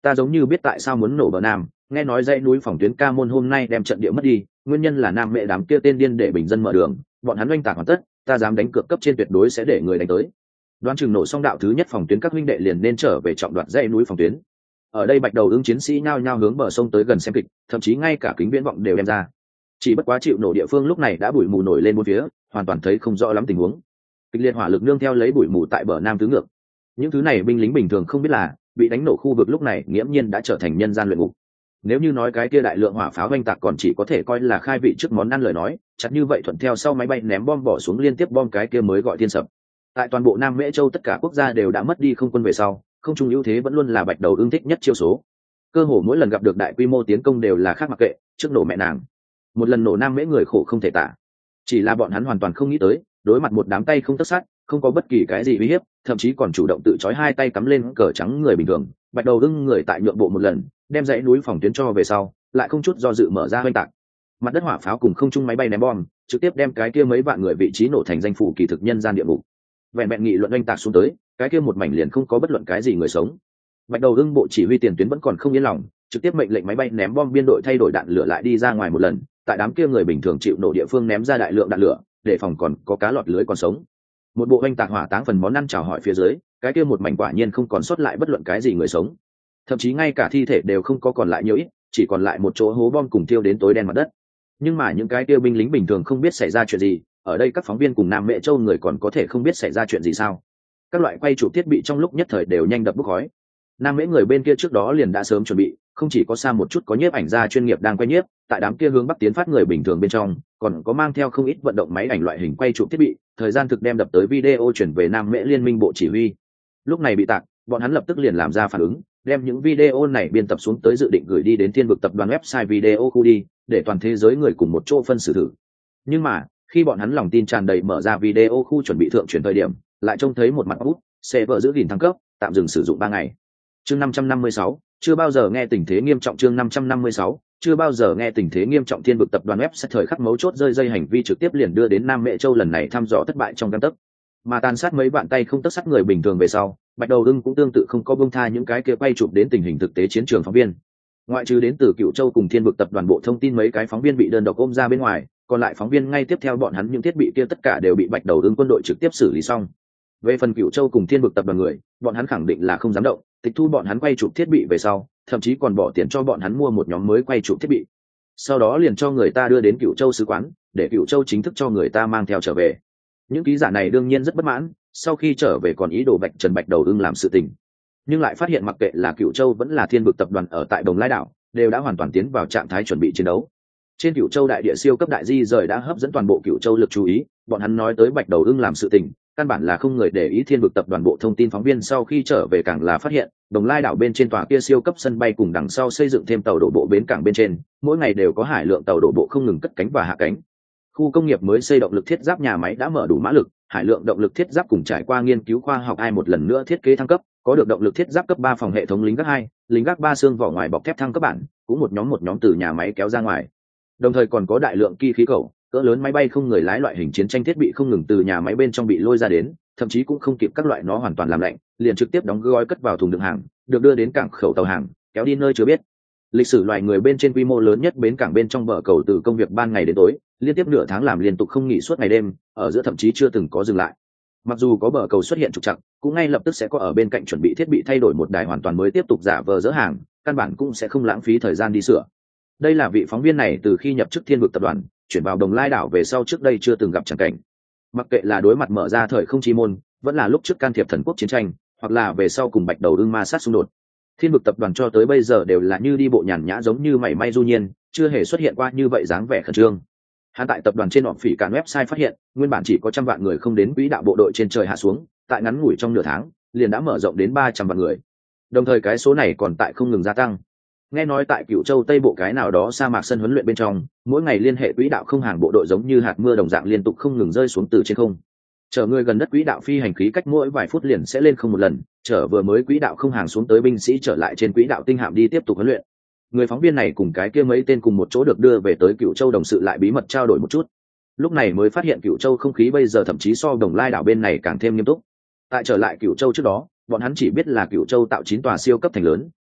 Ta giống như biết tại sao muốn nổ bờ nam, nghe nói dãy núi phòng tuyến Ca Môn hôm nay đem trận địa mất đi, nguyên nhân là nam mẹ đám kia tên điên để bình dân mở đường, bọn hắn oanh tạc hoàn tất, ta dám đánh cược cấp trên tuyệt đối sẽ để người đánh tới. Đoán chừng nổ xong đạo thứ nhất phòng tuyến các huynh đệ liền nên trở về trọng đoạt dãy núi phòng tuyến. Ở đây Bạch Đầu Ưng chiến sĩ nhao nhao hướng bờ sông tới gần xem kịch, thậm chí ngay cả kính viễn vọng đều đem ra. Chỉ bất quá chịu nổ địa phương lúc này đã bụi mù nổi lên bốn phía, hoàn toàn thấy không rõ lắm tình huống. Kịch liệt hỏa lực nương theo lấy bụi mù tại bờ nam tứ ngược. Những thứ này binh lính bình thường không biết là bị đánh nổ khu vực lúc này nghiễm nhiên đã trở thành nhân gian luyện ngục. Nếu như nói cái kia đại lượng hỏa pháo oanh tạc còn chỉ có thể coi là khai vị trước món ăn lời nói, chặt như vậy thuận theo sau máy bay ném bom bỏ xuống liên tiếp bom cái kia mới gọi thiên sập. Tại toàn bộ Nam Mễ Châu tất cả quốc gia đều đã mất đi không quân về sau, không trung ưu thế vẫn luôn là Bạch Đầu Ưng thích nhất chiêu số. Cơ hồ mỗi lần gặp được đại quy mô tiến công đều là khác mặc kệ, trước nổ mẹ nàng. Một lần nổ Nam Mễ người khổ không thể tả. Chỉ là bọn hắn hoàn toàn không nghĩ tới, đối mặt một đám tay không tất sát, không có bất kỳ cái gì uy hiếp, thậm chí còn chủ động tự chói hai tay cắm lên cờ trắng người bình thường, Bạch Đầu Ưng người tại nhượng bộ một lần, đem dãy núi phòng tuyến cho về sau, lại không chút do dự mở ra oanh tạc. Mặt đất hỏa pháo cùng không trung máy bay ném bom, trực tiếp đem cái kia mấy vạn người vị trí nổ thành danh phủ kỳ thực nhân gian địa ngục. Vẹn vẹn nghị luận oanh tạc xuống tới, cái kia một mảnh liền không có bất luận cái gì người sống. Bạch Đầu Ưng bộ chỉ huy tiền tuyến vẫn còn không yên lòng, trực tiếp mệnh lệnh máy bay ném bom biên đội thay đổi đạn lửa lại đi ra ngoài một lần, tại đám kia người bình thường chịu nổ địa phương ném ra đại lượng đạn lửa, để phòng còn có cá lọt lưới còn sống. Một bộ oanh tạc hỏa táng phần món ăn chào hỏi phía dưới, cái kia một mảnh quả nhiên không còn sót lại bất luận cái gì người sống, thậm chí ngay cả thi thể đều không có còn lại nhiều ít, chỉ còn lại một chỗ hố bom cùng thiêu đến tối đen mặt đất. Nhưng mà những cái kia binh lính bình thường không biết xảy ra chuyện gì, ở đây các phóng viên cùng Nam Mễ Châu người còn có thể không biết xảy ra chuyện gì sao? Các loại quay chụp thiết bị trong lúc nhất thời đều nhanh đập bốc khói. Nam Mễ người bên kia trước đó liền đã sớm chuẩn bị, không chỉ có xa một chút có nhiếp ảnh gia chuyên nghiệp đang quay nhiếp, tại đám kia hướng bắc tiến phát người bình thường bên trong, còn có mang theo không ít vận động máy ảnh loại hình quay chụp thiết bị, thời gian thực đem đập tới video chuyển về Nam Mễ Liên minh bộ chỉ huy. Lúc này bị tạc, bọn hắn lập tức liền làm ra phản ứng, đem những video này biên tập xuống tới dự định gửi đi đến Thiên Vực tập đoàn website video khu đi, để toàn thế giới người cùng một chỗ phân xử thử. Nhưng mà, khi bọn hắn lòng tin tràn đầy mở ra video khu chuẩn bị thượng chuyển thời điểm, lại trông thấy một mặt bút, sẽ vợ giữ gìn thăng cấp, tạm dừng sử dụng 3 ngày. Chương 556, chưa bao giờ nghe tình thế nghiêm trọng. Chương 556, chưa bao giờ nghe tình thế nghiêm trọng. Thiên Vực tập đoàn website thời khắc mấu chốt rơi dây hành vi trực tiếp liền đưa đến Nam Mễ Châu lần này thăm dò thất bại trong gang tấc. Mà tàn sát mấy bạn tay không tất sát người bình thường về sau, Bạch Đầu Ưng cũng tương tự không có buông tha những cái kia quay chụp đến tình hình thực tế chiến trường phóng viên. Ngoại trừ đến từ Cửu Châu cùng Thiên Vực tập đoàn bộ thông tin mấy cái phóng viên bị đơn độc ôm ra bên ngoài, còn lại phóng viên ngay tiếp theo bọn hắn những thiết bị kia tất cả đều bị Bạch Đầu Ưng quân đội trực tiếp xử lý xong. Về phần Cửu Châu cùng Thiên Vực tập đoàn người, bọn hắn khẳng định là không dám động, tịch thu bọn hắn quay chụp thiết bị về sau, thậm chí còn bỏ tiền cho bọn hắn mua một nhóm mới quay chụp thiết bị. Sau đó liền cho người ta đưa đến Cửu Châu sứ quán, để Cửu Châu chính thức cho người ta mang theo trở về. Những ký giả này đương nhiên rất bất mãn, sau khi trở về còn ý đồ Bạch Trần Bạch Đầu Ưng làm sự tình, nhưng lại phát hiện mặc kệ là Cửu Châu vẫn là Thiên Vực tập đoàn ở tại Đồng Lai đảo, đều đã hoàn toàn tiến vào trạng thái chuẩn bị chiến đấu. Trên Cửu Châu đại địa siêu cấp đại di rời đã hấp dẫn toàn bộ Cửu Châu lực chú ý, bọn hắn nói tới Bạch Đầu Ưng làm sự tình, căn bản là không người để ý. Thiên Vực tập đoàn bộ thông tin phóng viên sau khi trở về càng là phát hiện, Đồng Lai đảo bên trên tòa kia siêu cấp sân bay cùng đằng sau xây dựng thêm tàu đổ bộ bến cảng bên trên, mỗi ngày đều có hải lượng tàu đổ bộ không ngừng cất cánh và hạ cánh. Khu công nghiệp mới xây động lực thiết giáp nhà máy đã mở đủ mã lực, hải lượng động lực thiết giáp cùng trải qua nghiên cứu khoa học ai một lần nữa thiết kế thăng cấp, có được động lực thiết giáp cấp 3 phòng hệ thống lính gác 2, lính gác 3 xương vỏ ngoài bọc thép thăng cấp bản, cũng một nhóm từ nhà máy kéo ra ngoài. Đồng thời còn có đại lượng kỳ khí cầu, cỡ lớn máy bay không người lái loại hình chiến tranh thiết bị không ngừng từ nhà máy bên trong bị lôi ra đến, thậm chí cũng không kịp các loại nó hoàn toàn làm lạnh, liền trực tiếp đóng gói cất vào thùng đựng hàng, được đưa đến cảng khẩu tàu hàng, kéo đi nơi chưa biết. Lịch sử loài người bên trên quy mô lớn nhất bến cảng bên trong bờ cầu từ công việc ban ngày đến tối, liên tiếp nửa tháng làm liên tục không nghỉ suốt ngày đêm, ở giữa thậm chí chưa từng có dừng lại. Mặc dù có bờ cầu xuất hiện trục trặc, cũng ngay lập tức sẽ có ở bên cạnh chuẩn bị thiết bị thay đổi một đài hoàn toàn mới tiếp tục giả vờ dỡ hàng, căn bản cũng sẽ không lãng phí thời gian đi sửa. Đây là vị phóng viên này từ khi nhập chức Thiên Vực tập đoàn, chuyển vào Đồng Lai đảo về sau trước đây chưa từng gặp chẳng cảnh. Mặc kệ là đối mặt mở ra thời không chi môn, vẫn là lúc trước can thiệp thần quốc chiến tranh, hoặc là về sau cùng Bạch Đầu Ưng ma sát xung đột, Thiên Vực tập đoàn cho tới bây giờ đều là như đi bộ nhàn nhã giống như mảy may du nhiên, chưa hề xuất hiện qua như vậy dáng vẻ khẩn trương. Hắn tại tập đoàn trên họp phỉ cản website phát hiện, nguyên bản chỉ có 100 vạn người không đến quỹ đạo bộ đội trên trời hạ xuống, tại ngắn ngủi trong nửa tháng, liền đã mở rộng đến 300 vạn người. Đồng thời cái số này còn tại không ngừng gia tăng. Nghe nói tại Cửu Châu Tây bộ cái nào đó sa mạc sân huấn luyện bên trong, mỗi ngày liên hệ quỹ đạo không hàng bộ đội giống như hạt mưa đồng dạng liên tục không ngừng rơi xuống từ trên không. Chở người gần đất quỹ đạo phi hành khí cách mỗi vài phút liền sẽ lên không một lần, chở vừa mới quỹ đạo không hàng xuống tới binh sĩ trở lại trên quỹ đạo tinh hạm đi tiếp tục huấn luyện. Người phóng viên này cùng cái kia mấy tên cùng một chỗ được đưa về tới Cửu Châu đồng sự lại bí mật trao đổi một chút. Lúc này mới phát hiện Cửu Châu không khí bây giờ thậm chí so Đồng Lai đảo bên này càng thêm nghiêm túc. Tại trở lại Cửu Châu trước đó, bọn hắn chỉ biết là Cửu Châu tạo 9 tòa siêu cấp thành lớn,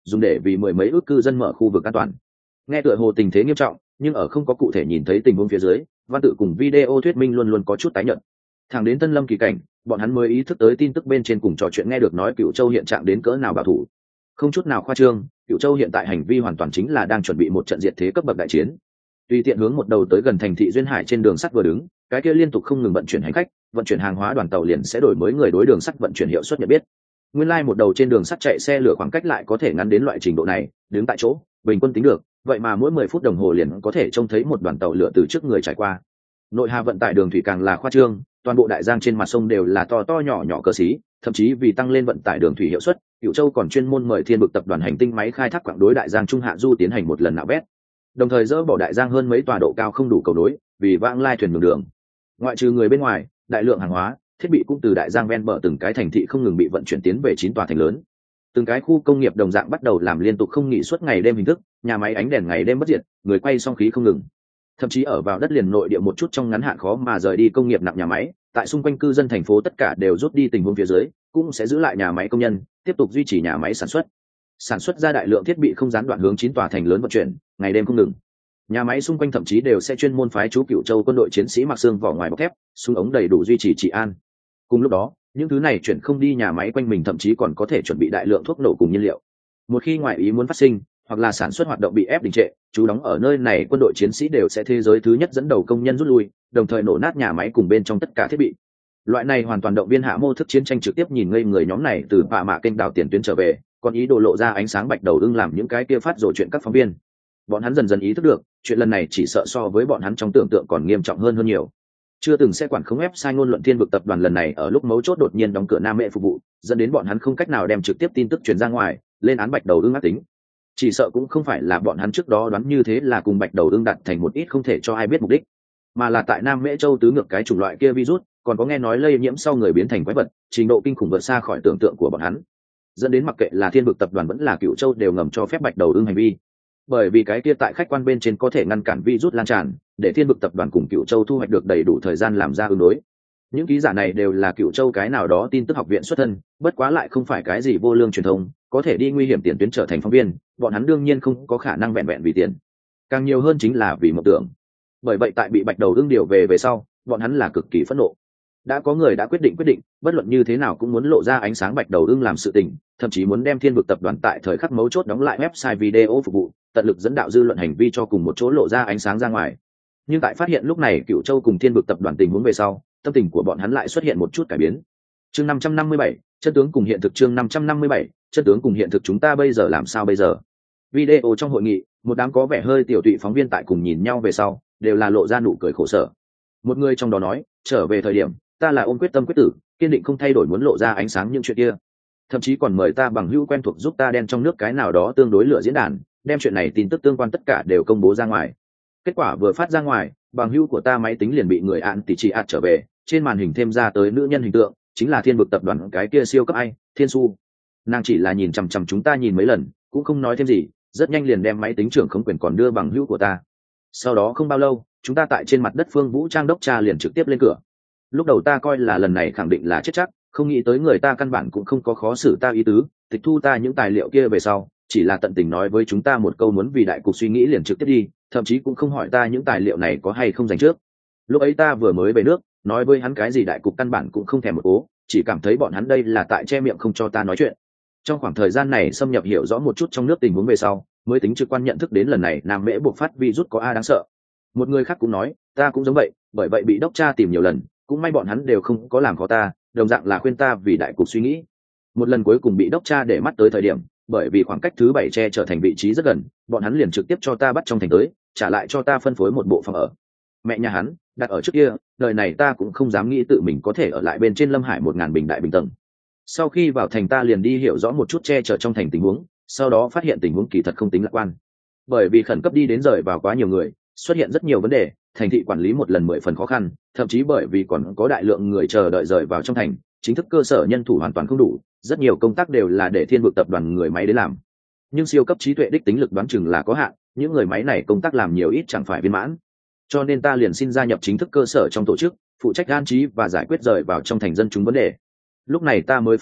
dùng để vì mười mấy ước cư dân mở khu vực an toàn. Nghe tựa hồ tình thế nghiêm trọng, nhưng ở không có cụ thể nhìn thấy tình huống phía dưới, văn tự cùng video thuyết minh luôn luôn có chút tái nhợt. Thẳng đến Tân Lâm kỳ cảnh, bọn hắn mới ý thức tới tin tức bên trên cùng trò chuyện nghe được nói Cửu Châu hiện trạng đến cỡ nào bảo thủ. Không chút nào khoa trương, Cửu Châu hiện tại hành vi hoàn toàn chính là đang chuẩn bị một trận diệt thế cấp bậc đại chiến. Tùy tiện hướng một đầu tới gần thành thị duyên hải trên đường sắt vừa đứng, cái kia liên tục không ngừng vận chuyển hành khách, vận chuyển hàng hóa đoàn tàu liền sẽ đổi mới người đối đường sắt vận chuyển hiệu suất nhận biết. Nguyên lai một đầu trên đường sắt chạy xe lửa khoảng cách lại có thể ngắn đến loại trình độ này, đứng tại chỗ, bình quân tính được, vậy mà mỗi 10 phút đồng hồ liền có thể trông thấy một đoàn tàu lửa từ trước người trải qua. Nội hà vận tải đường thủy càng là khoa trương, toàn bộ đại giang trên mặt sông đều là to to nhỏ nhỏ cỡ xí, thậm chí vì tăng lên vận tải đường thủy hiệu suất, Cửu Châu còn chuyên môn mời Thiên Vực tập đoàn hành tinh máy khai thác quãng đối đại giang trung hạ du tiến hành một lần nạo vét. Đồng thời dỡ bỏ đại giang hơn mấy tòa độ cao không đủ cầu nối, vì vãng lai thuyền đường. Ngoại trừ người bên ngoài, đại lượng hàng hóa, thiết bị cũng từ đại giang ven bờ từng cái thành thị không ngừng bị vận chuyển tiến về 9 tòa thành lớn. Từng cái khu công nghiệp đồng dạng bắt đầu làm liên tục không nghỉ suốt ngày đêm hình thức, nhà máy ánh đèn ngày đêm bất diệt, người quay song khí không ngừng. Thậm chí ở vào đất liền nội địa một chút trong ngắn hạn khó mà rời đi công nghiệp nặng nhà máy, tại xung quanh cư dân thành phố tất cả đều rút đi tình huống phía dưới, cũng sẽ giữ lại nhà máy công nhân, tiếp tục duy trì nhà máy sản xuất ra đại lượng thiết bị không gián đoạn hướng 9 tòa thành lớn vận chuyển, ngày đêm không ngừng. Nhà máy xung quanh thậm chí đều sẽ chuyên môn phái chú Cửu Châu quân đội chiến sĩ mặc xương vỏ ngoài bọc thép, súng ống đầy đủ duy trì trị an. Cùng lúc đó, những thứ này chuyển không đi nhà máy quanh mình thậm chí còn có thể chuẩn bị đại lượng thuốc nổ cùng nhiên liệu. Một khi ngoại ý muốn phát sinh, hoặc là sản xuất hoạt động bị ép đình trệ, chú đóng ở nơi này quân đội chiến sĩ đều sẽ thế giới thứ nhất dẫn đầu công nhân rút lui, đồng thời nổ nát nhà máy cùng bên trong tất cả thiết bị. Loại này hoàn toàn động viên hạ mô thức chiến tranh trực tiếp nhìn ngây người nhóm này từ bạ mạ kênh đào tiền tuyến trở về, còn ý đồ lộ ra ánh sáng bạch đầu ưng làm những cái kia phát rồ chuyện các phóng viên. Bọn hắn dần dần ý thức được, chuyện lần này chỉ sợ so với bọn hắn trong tưởng tượng còn nghiêm trọng hơn nhiều. Chưa từng sẽ quản không ép sai ngôn luận Thiên Vực tập đoàn lần này ở lúc mấu chốt đột nhiên đóng cửa Nam Mễ phục vụ, dẫn đến bọn hắn không cách nào đem trực tiếp tin tức truyền ra ngoài, lên án bạch đầu ưng ác tính. Chỉ sợ cũng không phải là bọn hắn trước đó đoán như thế là cùng bạch đầu ưng đặt thành một ít không thể cho ai biết mục đích, mà là tại Nam Mễ châu tứ ngược cái chủng loại kia virus, còn có nghe nói lây nhiễm sau người biến thành quái vật, trình độ kinh khủng vượt xa khỏi tưởng tượng của bọn hắn, dẫn đến mặc kệ là Thiên Vực tập đoàn vẫn là Cửu Châu đều ngầm cho phép bạch đầu ưng hành vi. Bởi vì cái kia tại khách quan bên trên có thể ngăn cản virus lan tràn, để Thiên Vực tập đoàn cùng Cửu Châu thu hoạch được đầy đủ thời gian làm ra ứng đối. Những ký giả này đều là Cửu Châu cái nào đó tin tức học viện xuất thân, bất quá lại không phải cái gì vô lương truyền thông, có thể đi nguy hiểm tiền tuyến trở thành phóng viên, bọn hắn đương nhiên không có khả năng vẹn vẹn vì tiền, càng nhiều hơn chính là vì mộng tưởng. Bởi vậy tại bị bạch đầu ưng điều về sau, bọn hắn là cực kỳ phẫn nộ. Đã có người đã quyết định, bất luận như thế nào cũng muốn lộ ra ánh sáng bạch đầu ưng làm sự tình, thậm chí muốn đem Thiên Vực tập đoàn tại thời khắc mấu chốt đóng lại website video phục vụ, tận lực dẫn đạo dư luận hành vi cho cùng một chỗ lộ ra ánh sáng ra ngoài. Nhưng tại phát hiện lúc này Cửu Châu cùng Thiên Vực tập đoàn tình huống về sau, tâm tình của bọn hắn lại xuất hiện một chút cải biến. Chương 557, chân tướng cùng hiện thực. Chương 557, chân tướng cùng hiện thực. Chúng ta bây giờ làm sao bây giờ? Video trong hội nghị, một đám có vẻ hơi tiểu tụy phóng viên tại cùng nhìn nhau về sau, đều là lộ ra nụ cười khổ sở. Một người trong đó nói, trở về thời điểm, ta là ôm quyết tâm quyết tử, kiên định không thay đổi muốn lộ ra ánh sáng những chuyện kia. Thậm chí còn mời ta bằng hữu quen thuộc giúp ta đen trong nước cái nào đó tương đối lựa diễn đàn, đem chuyện này tin tức tương quan tất cả đều công bố ra ngoài. Kết quả vừa phát ra ngoài, bằng hữu của ta máy tính liền bị người ạn tỷ chỉ ạt trở về, trên màn hình thêm ra tới nữ nhân hình tượng, chính là Thiên Vực tập đoàn cái kia siêu cấp ai, Thiên Su. Nàng chỉ là nhìn chằm chằm chúng ta nhìn mấy lần, cũng không nói thêm gì, rất nhanh liền đem máy tính trưởng không quyền còn đưa bằng hữu của ta. Sau đó không bao lâu, chúng ta tại trên mặt đất Phương Vũ Trang đốc tra liền trực tiếp lên cửa. Lúc đầu ta coi là lần này khẳng định là chết chắc, không nghĩ tới người ta căn bản cũng không có khó xử ta ý tứ, tịch thu ta những tài liệu kia về sau, chỉ là tận tình nói với chúng ta một câu muốn vì đại cục suy nghĩ liền trực tiếp đi, thậm chí cũng không hỏi ta những tài liệu này có hay không dành trước. Lúc ấy ta vừa mới về nước, nói với hắn cái gì đại cục căn bản cũng không thèm một cố, chỉ cảm thấy bọn hắn đây là tại che miệng không cho ta nói chuyện. Trong khoảng thời gian này xâm nhập hiểu rõ một chút trong nước tình huống về sau, mới tính trực quan nhận thức đến lần này Nam Mễ buộc phát virus có a đáng sợ. Một người khác cũng nói, ta cũng giống vậy, bởi vậy bị đốc tra tìm nhiều lần, cũng may bọn hắn đều không có làm khó ta, đồng dạng là khuyên ta vì đại cục suy nghĩ. Một lần cuối cùng bị đốc tra để mắt tới thời điểm, bởi vì khoảng cách thứ 7 tre trở thành vị trí rất gần, bọn hắn liền trực tiếp cho ta bắt trong thành tới, trả lại cho ta phân phối một bộ phòng ở. Mẹ nhà hắn đặt ở trước kia, đời này ta cũng không dám nghĩ tự mình có thể ở lại bên trên Lâm Hải 1000 bình đại bình tầng. Sau khi vào thành ta liền đi hiểu rõ một chút che chở trong thành tình huống, sau đó phát hiện tình huống kỳ thật không tính lạc quan. Bởi vì khẩn cấp đi đến rời vào quá nhiều người, xuất hiện rất nhiều vấn đề, thành thị quản lý một lần 10 phần khó khăn, thậm chí bởi vì còn có đại lượng người chờ đợi rời vào trong thành, chính thức cơ sở nhân thủ hoàn toàn không đủ, rất nhiều công tác đều là để Thiên Vực tập đoàn người máy đến làm. Nhưng siêu cấp trí tuệ đích tính lực đoán chừng là có hạn, những người máy này công tác làm nhiều ít chẳng phải viên mãn. Cho nên ta liền xin gia nhập chính thức cơ sở trong tổ chức, phụ trách an trí và giải quyết rời vào trong thành dân chúng vấn đề. Lúc này ta mới phát hiện,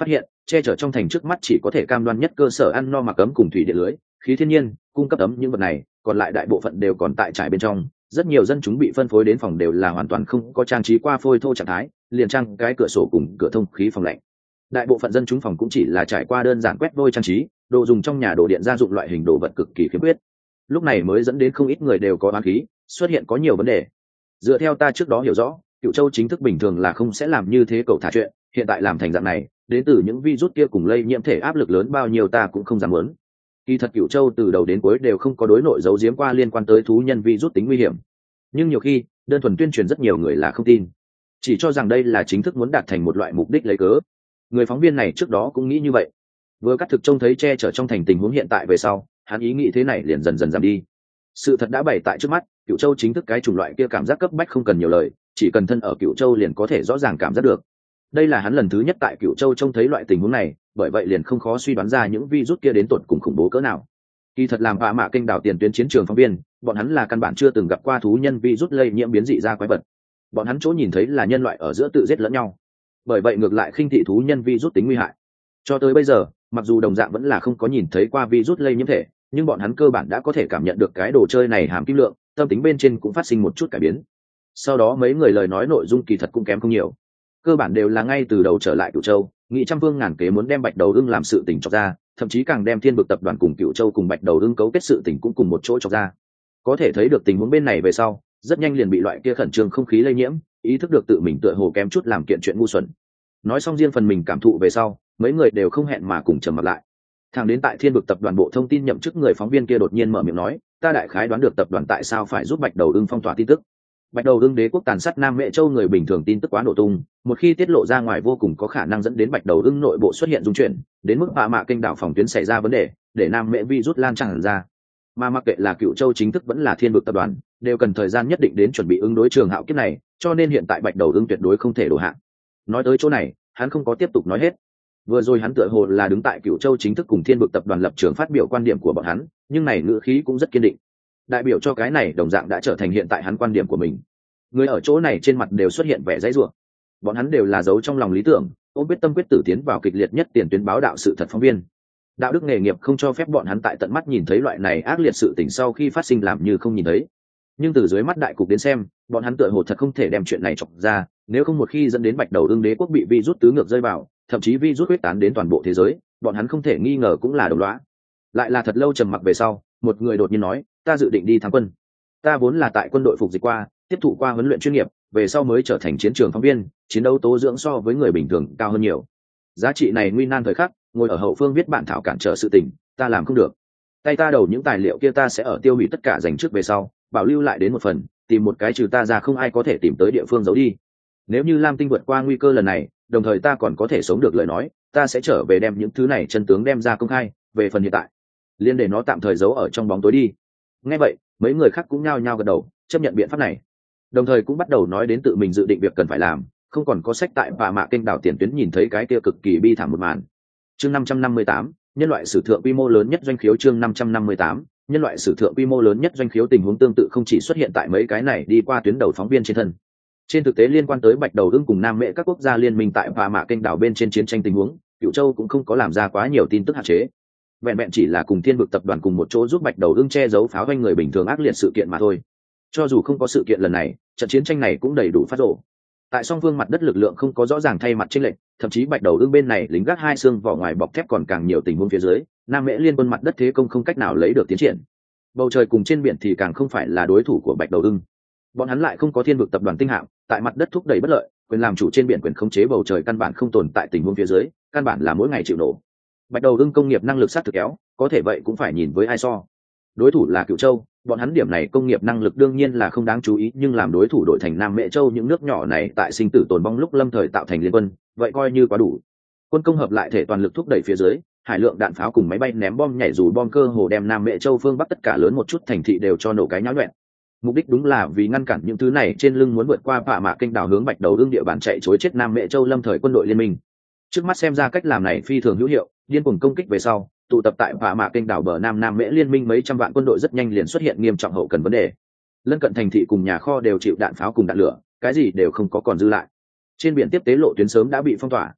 che chở trong thành trước mắt chỉ có thể cam đoan nhất cơ sở ăn no mặc ấm cùng thủy điện lưới, khí thiên nhiên cung cấp ấm những vật này, còn lại đại bộ phận đều còn tại trại bên trong. Rất nhiều dân chúng bị phân phối đến phòng đều là hoàn toàn không có trang trí qua phôi thô trạng thái, liền trang cái cửa sổ cùng cửa thông khí phòng lạnh. Đại bộ phận dân chúng phòng cũng chỉ là trải qua đơn giản quét vôi trang trí, đồ dùng trong nhà đồ điện gia dụng loại hình đồ vật cực kỳ khiếm khuyết. Lúc này mới dẫn đến không ít người đều có oán khí, xuất hiện có nhiều vấn đề. Dựa theo ta trước đó hiểu rõ, Cựu Châu chính thức bình thường là không sẽ làm như thế cậu thả chuyện, hiện tại làm thành dạng này, đến từ những virus kia cùng lây nhiễm thể áp lực lớn bao nhiêu ta cũng không dám muốn. Kỳ thật Cựu Châu từ đầu đến cuối đều không có đối nội giấu giếm qua liên quan tới thú nhân virus tính nguy hiểm, nhưng nhiều khi đơn thuần tuyên truyền rất nhiều người là không tin, chỉ cho rằng đây là chính thức muốn đạt thành một loại mục đích lấy cớ. Người phóng viên này trước đó cũng nghĩ như vậy, vừa cắt thực trông thấy che chở trong thành tình huống hiện tại về sau, hắn ý nghĩ thế này liền dần dần giảm đi. Sự thật đã bày tại trước mắt, Cựu Châu chính thức cái chủng loại kia cảm giác cấp bách không cần nhiều lời, chỉ cần thân ở Cựu Châu liền có thể rõ ràng cảm giác được. Đây là hắn lần thứ nhất tại Cựu Châu trông thấy loại tình huống này, bởi vậy liền không khó suy đoán ra những virus kia đến tột cùng khủng bố cỡ nào. Kỳ thật làm mạ kênh đảo tiền tuyến chiến trường phóng viên, bọn hắn là căn bản chưa từng gặp qua thú nhân virus lây nhiễm biến dị ra quái vật. Bọn hắn chỗ nhìn thấy là nhân loại ở giữa tự giết lẫn nhau, bởi vậy ngược lại khinh thị thú nhân virus tính nguy hại. Cho tới bây giờ, mặc dù đồng dạng vẫn là không có nhìn thấy qua virus lây nhiễm thể, nhưng bọn hắn cơ bản đã có thể cảm nhận được cái đồ chơi này hàm kim lượng, tâm tính bên trên cũng phát sinh một chút cải biến. Sau đó mấy người lời nói nội dung kỳ thật cũng kém không nhiều, cơ bản đều là ngay từ đầu trở lại Cựu Châu, nghị trăm phương ngàn kế muốn đem Bạch Đầu Ưng làm sự tình chọc ra, thậm chí càng đem Thiên Vực tập đoàn cùng Cựu Châu cùng Bạch Đầu Ưng cấu kết sự tình cũng cùng một chỗ chọc ra. Có thể thấy được tình huống bên này về sau, rất nhanh liền bị loại kia khẩn trương không khí lây nhiễm, ý thức được tự mình tựa hồ kém chút làm kiện chuyện ngu xuẩn. Nói xong riêng phần mình cảm thụ về sau, mấy người đều không hẹn mà cùng trầm mặt lại. Thẳng đến tại Thiên Vực tập đoàn bộ thông tin nhậm chức người phóng viên kia đột nhiên mở miệng nói, ta đại khái đoán được tập đoàn tại sao phải giúp Bạch Đầu Ưng phong tỏa tin tức. Bạch Đầu Ưng đế quốc tàn sát Nam Mễ Châu người bình thường tin tức quá nổ tung, một khi tiết lộ ra ngoài vô cùng có khả năng dẫn đến Bạch Đầu Ưng nội bộ xuất hiện dung chuyển, đến mức mạ kênh đảo phòng tuyến xảy ra vấn đề, để Nam Mễ virus lan tràn ra. Mà mặc kệ là Cựu Châu chính thức vẫn là Thiên Vực tập đoàn, đều cần thời gian nhất định đến chuẩn bị ứng đối trường hạo kiếp này, cho nên hiện tại Bạch Đầu Ưng tuyệt đối không thể đổ hạn. Nói tới chỗ này, hắn không có tiếp tục nói hết. Vừa rồi hắn tựa hồ là đứng tại Cựu Châu chính thức cùng Thiên Vực tập đoàn lập trường phát biểu quan điểm của bọn hắn, nhưng này ngữ khí cũng rất kiên định, đại biểu cho cái này đồng dạng đã trở thành hiện tại hắn quan điểm của mình. Người ở chỗ này trên mặt đều xuất hiện vẻ dãy rủa, bọn hắn đều là giấu trong lòng lý tưởng, ôm quyết tâm quyết tử tiến vào kịch liệt nhất tiền tuyến báo đạo sự thật phóng viên. Đạo đức nghề nghiệp không cho phép bọn hắn tại tận mắt nhìn thấy loại này ác liệt sự tình sau khi phát sinh làm như không nhìn thấy. Nhưng từ dưới mắt đại cục đến xem, bọn hắn tựa hồ thật không thể đem chuyện này chọc ra, nếu không một khi dẫn đến Bạch Đầu Ưng đế quốc bị virus tứ ngược rơi vào, thậm chí virus huyết tán đến toàn bộ thế giới, bọn hắn không thể nghi ngờ cũng là đồng lõa. Lại là thật lâu trầm mặc về sau, một người đột nhiên nói, ta dự định đi thám quân. Ta vốn là tại quân đội phục dịch qua, tiếp thụ qua huấn luyện chuyên nghiệp, về sau mới trở thành chiến trường phóng viên, chiến đấu tố dưỡng so với người bình thường cao hơn nhiều. Giá trị này nguy nan thời khắc, ngồi ở hậu phương viết bản thảo cản trở sự tình, ta làm không được. Tay ta đầu những tài liệu kia ta sẽ ở tiêu hủy tất cả dành trước về sau, bảo lưu lại đến một phần, tìm một cái trừ ta ra không ai có thể tìm tới địa phương giấu đi. Nếu như Lam Tinh vượt qua nguy cơ lần này, đồng thời ta còn có thể sống được lời nói, ta sẽ trở về đem những thứ này chân tướng đem ra công khai. Về phần hiện tại, liên để nó tạm thời giấu ở trong bóng tối đi. Nghe vậy, mấy người khác cũng nhao nhao gật đầu, chấp nhận biện pháp này, đồng thời cũng bắt đầu nói đến tự mình dự định việc cần phải làm, không còn có sách tại mạ kênh đảo tiền tuyến nhìn thấy cái kia cực kỳ bi thảm một màn. Chương 558, nhân loại sử thượng quy mô lớn nhất doanh khiếu. Chương 558, nhân loại sử thượng quy mô lớn nhất doanh khiếu. Tình huống tương tự không chỉ xuất hiện tại mấy cái này đi qua tuyến đầu phóng viên trên thân. Trên thực tế liên quan tới Bạch Đầu Ưng cùng Nam Mễ các quốc gia liên minh tại mạ kênh đảo bên trên chiến tranh tình huống, Cựu Châu cũng không có làm ra quá nhiều tin tức hạn chế. Vẹn vẹn chỉ là cùng Thiên Vực tập đoàn cùng một chỗ giúp Bạch Đầu Ưng che giấu pháo doanh người bình thường ác liệt sự kiện mà thôi. Cho dù không có sự kiện lần này, trận chiến tranh này cũng đầy đủ phát rộ. Tại song phương mặt đất lực lượng không có rõ ràng thay mặt chênh lệch, thậm chí Bạch Đầu Ưng bên này lính gác hai xương vỏ ngoài bọc thép còn càng nhiều tình huống phía dưới, Nam Mễ liên quân mặt đất thế công không cách nào lấy được tiến triển. Bầu trời cùng trên biển thì càng không phải là đối thủ của Bạch Đầu Ưng. Bọn hắn lại không có Thiên Vực tập đoàn tinh hạm, tại mặt đất thúc đẩy bất lợi, quyền làm chủ trên biển quyền khống chế bầu trời căn bản không tồn tại tình huống phía dưới, căn bản là mỗi ngày chịu nổ. Bạch Đầu Ưng công nghiệp năng lực sát thực kéo, có thể vậy cũng phải nhìn với ai so. Đối thủ là Cựu Châu, bọn hắn điểm này công nghiệp năng lực đương nhiên là không đáng chú ý, nhưng làm đối thủ đổi thành Nam Mễ Châu những nước nhỏ này tại sinh tử tồn vong lúc lâm thời tạo thành liên quân, vậy coi như quá đủ. Quân công hợp lại thể toàn lực thúc đẩy phía dưới, hải lượng đạn pháo cùng máy bay ném bom nhảy dù bom cơ hồ đem Nam Mễ Châu phương Bắc tất cả lớn một chút thành thị đều cho nổ cái nháo nhoẹn. Mục đích đúng là vì ngăn cản những thứ này trên lưng muốn vượt qua mạ kênh đảo hướng Bạch Đầu Ưng địa bàn chạy trối chết Nam Mễ Châu lâm thời quân đội liên minh. Trước mắt xem ra cách làm này phi thường hữu hiệu, điên cuồng công kích về sau, tụ tập tại mạ kênh đảo bờ Nam Mễ liên minh mấy trăm vạn quân đội rất nhanh liền xuất hiện nghiêm trọng hậu cần vấn đề. Lân cận thành thị cùng nhà kho đều chịu đạn pháo cùng đạn lửa, cái gì đều không có còn dư lại. Trên biển tiếp tế lộ tuyến sớm đã bị phong tỏa.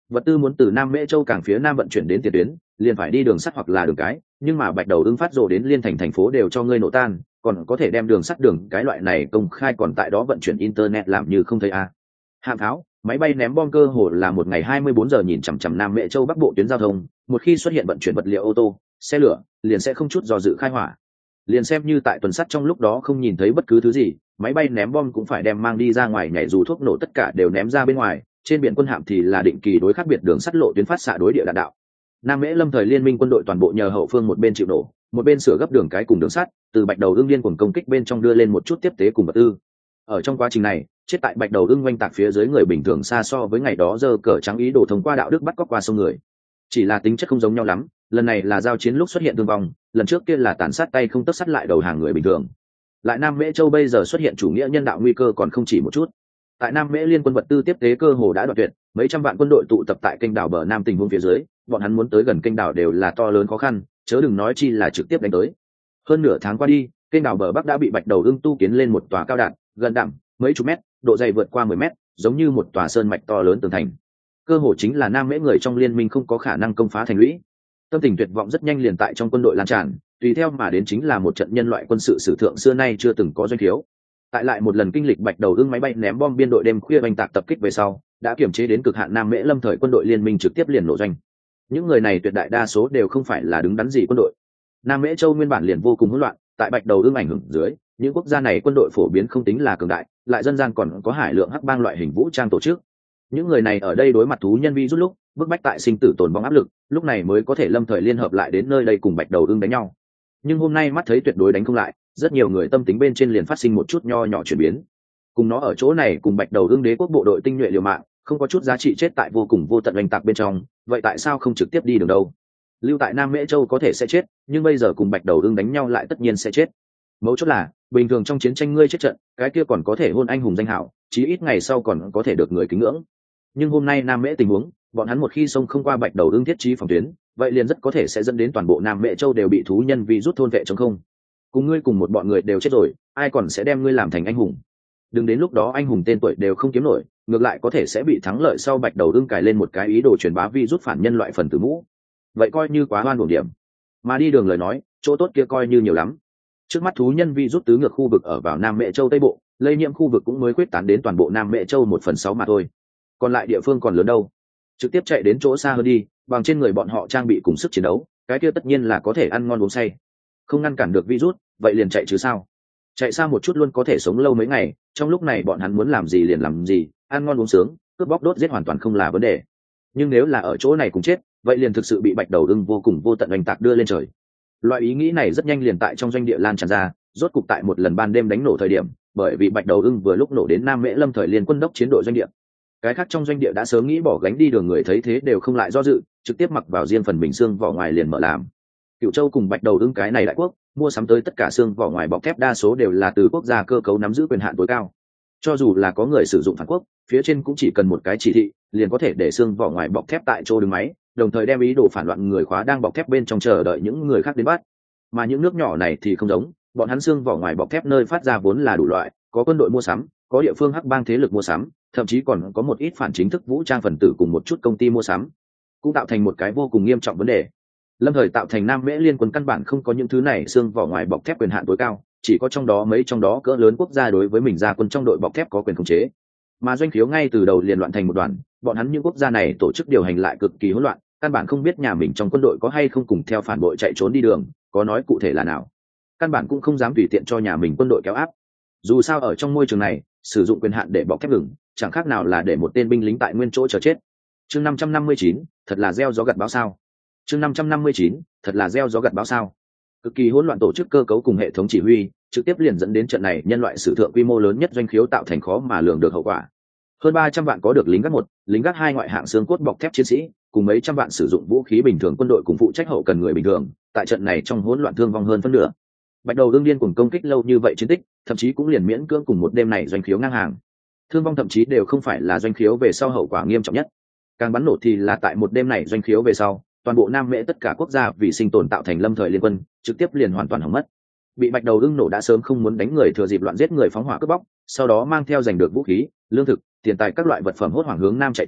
vật tư muốn từ Nam Mễ Châu cảng phía nam vận chuyển đến tiền tuyến, liền phải đi đường sắt hoặc là đường cái, nhưng mà Bạch Đầu Ưng phát rồ đến Liên Thành thành phố đều cho ngươi nổ tan, còn có thể đem đường sắt đường cái loại này công khai còn tại đó vận chuyển internet làm như không thấy a. Hạm pháo, máy bay ném bom cơ hồ là một ngày 24 giờ nhìn chằm chằm Nam Mễ Châu bắc bộ tuyến giao thông, một khi xuất hiện vận chuyển vật liệu ô tô, xe lửa, liền sẽ không chút do dự khai hỏa. Liền xem như tại tuần sắt trong lúc đó không nhìn thấy bất cứ thứ gì, máy bay ném bom cũng phải đem mang đi ra ngoài, nhảy dù thuốc nổ tất cả đều ném ra bên ngoài. Trên biển quân hạm thì là định kỳ đối khác biệt đường sắt lộ tuyến phát xạ đối địa đạn đạo. Nam Mễ Lâm thời liên minh quân đội toàn bộ nhờ hậu phương một bên chịu nổ, một bên sửa gấp đường cái cùng đường sắt, từ Bạch Đầu Ưng điên cuồng công kích bên trong đưa lên một chút tiếp tế cùng vật tư. Ở trong quá trình này, chết tại Bạch Đầu Ưng oanh tạc phía dưới người bình thường xa so với ngày đó giơ cờ trắng ý đồ thông qua đạo đức bắt cóc qua sông người. Chỉ là tính chất không giống nhau lắm, lần này là giao chiến lúc xuất hiện thương vong, lần trước kia là tàn sát tay không tấc sắt lại đầu hàng người bình thường. Lại Nam Mễ Châu bây giờ xuất hiện chủ nghĩa nhân đạo nguy cơ còn không chỉ một chút. Tại Nam Mễ liên quân vật tư tiếp tế cơ hồ đã đoạn tuyệt, mấy trăm vạn quân đội tụ tập tại kênh đảo bờ nam tình huống phía dưới, bọn hắn muốn tới gần kênh đảo đều là to lớn khó khăn, chớ đừng nói chi là trực tiếp đánh tới. Hơn nửa tháng qua đi, kênh đảo bờ bắc đã bị Bạch Đầu Ưng tu kiến lên một tòa cao đạn, gần đẳng, mấy chục mét, độ dày vượt qua 10 mét, giống như một tòa sơn mạch to lớn tường thành. Cơ hồ chính là Nam Mễ người trong liên minh không có khả năng công phá thành lũy. Tâm tình tuyệt vọng rất nhanh liền tại trong quân đội lan tràn, tùy theo mà đến chính là một trận nhân loại quân sự sử thượng xưa nay chưa từng có doanh thiếu. Tại lại một lần kinh lịch Bạch Đầu Ưng máy bay ném bom biên đội đêm khuya oanh tạc tập kích về sau, đã kiểm chế đến cực hạn Nam Mễ Lâm thời quân đội liên minh trực tiếp liền nổ doanh. Những người này tuyệt đại đa số đều không phải là đứng đắn gì quân đội. Nam Mễ Châu nguyên bản liền vô cùng hỗn loạn, tại Bạch Đầu Ưng ảnh hưởng dưới, những quốc gia này quân đội phổ biến không tính là cường đại, lại dân gian còn có hải lượng hắc bang loại hình vũ trang tổ chức. Những người này ở đây đối mặt thú nhân vi rút lúc, bức bách tại sinh tử tồn vong áp lực, lúc này mới có thể lâm thời liên hợp lại đến nơi đây cùng Bạch Đầu Ưng đánh nhau. Nhưng hôm nay mắt thấy tuyệt đối đánh không lại, rất nhiều người tâm tính bên trên liền phát sinh một chút nho nhỏ chuyển biến. Cùng nó ở chỗ này cùng Bạch Đầu Ưng đế quốc bộ đội tinh nhuệ liều mạng, không có chút giá trị chết tại vô cùng vô tận oanh tạc bên trong, vậy tại sao không trực tiếp đi đường đâu? Lưu tại Nam Mễ Châu có thể sẽ chết, nhưng bây giờ cùng Bạch Đầu Ưng đánh nhau lại tất nhiên sẽ chết. Mấu chốt là, bình thường trong chiến tranh ngươi chết trận, cái kia còn có thể hôn anh hùng danh hảo, chí ít ngày sau còn có thể được người kính ngưỡng. Nhưng hôm nay Nam Mễ tình huống, bọn hắn một khi xông không qua Bạch Đầu Ưng thiết trí phòng tuyến, vậy liền rất có thể sẽ dẫn đến toàn bộ Nam Mễ Châu đều bị thú nhân vi rút thôn vệ trống không. Cùng ngươi cùng một bọn người đều chết rồi, ai còn sẽ đem ngươi làm thành anh hùng? Đừng đến lúc đó anh hùng tên tuổi đều không kiếm nổi, ngược lại có thể sẽ bị thắng lợi sau Bạch Đầu Ưng cài lên một cái ý đồ truyền bá vi rút phản nhân loại phần tử mũ. Vậy coi như quá oan uổng điểm. Mà đi đường lời nói, chỗ tốt kia coi như nhiều lắm. Trước mắt thú nhân vi rút tứ ngược khu vực ở vào Nam Mễ Châu Tây Bộ, lây nhiễm khu vực cũng mới khuyết tán đến toàn bộ Nam Mễ Châu 1/6 mà thôi. Còn lại địa phương còn lớn đâu? Trực tiếp chạy đến chỗ xa hơn đi, bằng trên người bọn họ trang bị cùng sức chiến đấu, cái kia tất nhiên là có thể ăn ngon uống say. Không ngăn cản được virus, vậy liền chạy chứ sao? Chạy xa một chút luôn có thể sống lâu mấy ngày, trong lúc này bọn hắn muốn làm gì liền làm gì, ăn ngon uống sướng, cướp bóc đốt giết hoàn toàn không là vấn đề. Nhưng nếu là ở chỗ này cùng chết, vậy liền thực sự bị Bạch Đầu Ưng vô cùng vô tận oanh tạc đưa lên trời. Loại ý nghĩ này rất nhanh liền tại trong doanh địa lan tràn ra, rốt cục tại một lần ban đêm đánh nổ thời điểm, bởi vì Bạch Đầu Ưng vừa lúc nổ đến Nam Mễ Lâm thời liên quân đốc chiến đội doanh địa. Cái khác trong doanh địa đã sớm nghĩ bỏ gánh đi đường người thấy thế đều không lại do dự, trực tiếp mặc vào riêng phần mình xương vỏ ngoài liền mở làm. Cửu Châu cùng Bạch Đầu Ưng cái này đại quốc, mua sắm tới tất cả xương vỏ ngoài bọc thép đa số đều là từ quốc gia cơ cấu nắm giữ quyền hạn tối cao. Cho dù là có người sử dụng phản quốc, phía trên cũng chỉ cần một cái chỉ thị, liền có thể để xương vỏ ngoài bọc thép tại chỗ đứng máy, đồng thời đem ý đồ phản loạn người khóa đang bọc thép bên trong chờ đợi những người khác đến bắt. Mà những nước nhỏ này thì không giống, bọn hắn xương vỏ ngoài bọc thép nơi phát ra vốn là đủ loại, có quân đội mua sắm, có địa phương hắc bang thế lực mua sắm, thậm chí còn có một ít phản chính thức vũ trang phần tử cùng một chút công ty mua sắm, cũng tạo thành một cái vô cùng nghiêm trọng vấn đề. Lâm thời tạo thành Nam Mễ liên quân căn bản không có những thứ này xương vỏ ngoài bọc thép quyền hạn tối cao, chỉ có trong đó mấy trong đó cỡ lớn quốc gia đối với mình ra quân trong đội bọc thép có quyền khống chế. Mà doanh khiếu ngay từ đầu liền loạn thành một đoàn, bọn hắn những quốc gia này tổ chức điều hành lại cực kỳ hỗn loạn, căn bản không biết nhà mình trong quân đội có hay không cùng theo phản bội chạy trốn đi đường, có nói cụ thể là nào. Căn bản cũng không dám tùy tiện cho nhà mình quân đội kéo áp. Dù sao ở trong môi trường này, sử dụng quyền hạn để bọc thép ngừng, chẳng khác nào là để một tên binh lính tại nguyên chỗ chờ chết. Chương 559, thật là gieo gió gặt bão sao. Chương 559, thật là gieo gió gặt bão sao. Cực kỳ hỗn loạn tổ chức cơ cấu cùng hệ thống chỉ huy, trực tiếp liền dẫn đến trận này nhân loại sử thượng quy mô lớn nhất doanh khiếu tạo thành khó mà lường được hậu quả. Hơn 300 vạn có được lính gác 1, lính gác 2 ngoại hạng xương cốt bọc thép chiến sĩ, cùng mấy trăm vạn sử dụng vũ khí bình thường quân đội cùng phụ trách hậu cần người bình thường, tại trận này trong hỗn loạn thương vong hơn phân nửa. Bạch Đầu Ưng điên cuồng công kích lâu như vậy chiến tích, thậm chí cũng liền miễn cưỡng cùng một đêm này doanh khiếu ngang hàng. Thương vong thậm chí đều không phải là doanh khiếu về sau hậu quả nghiêm trọng nhất. Càng bắn nổ thì là tại một đêm này doanh khiếu về sau, toàn bộ Nam Mễ tất cả quốc gia vì sinh tồn tạo thành lâm thời liên quân, trực tiếp liền hoàn toàn hỏng mất. Bị Bạch Đầu Ưng nổ đã sớm không muốn đánh người thừa dịp loạn giết người phóng hỏa cướp bóc, sau đó mang theo giành được vũ khí, lương thực, tiền tài các loại vật phẩm hốt hoảng hướng nam chạy trốn,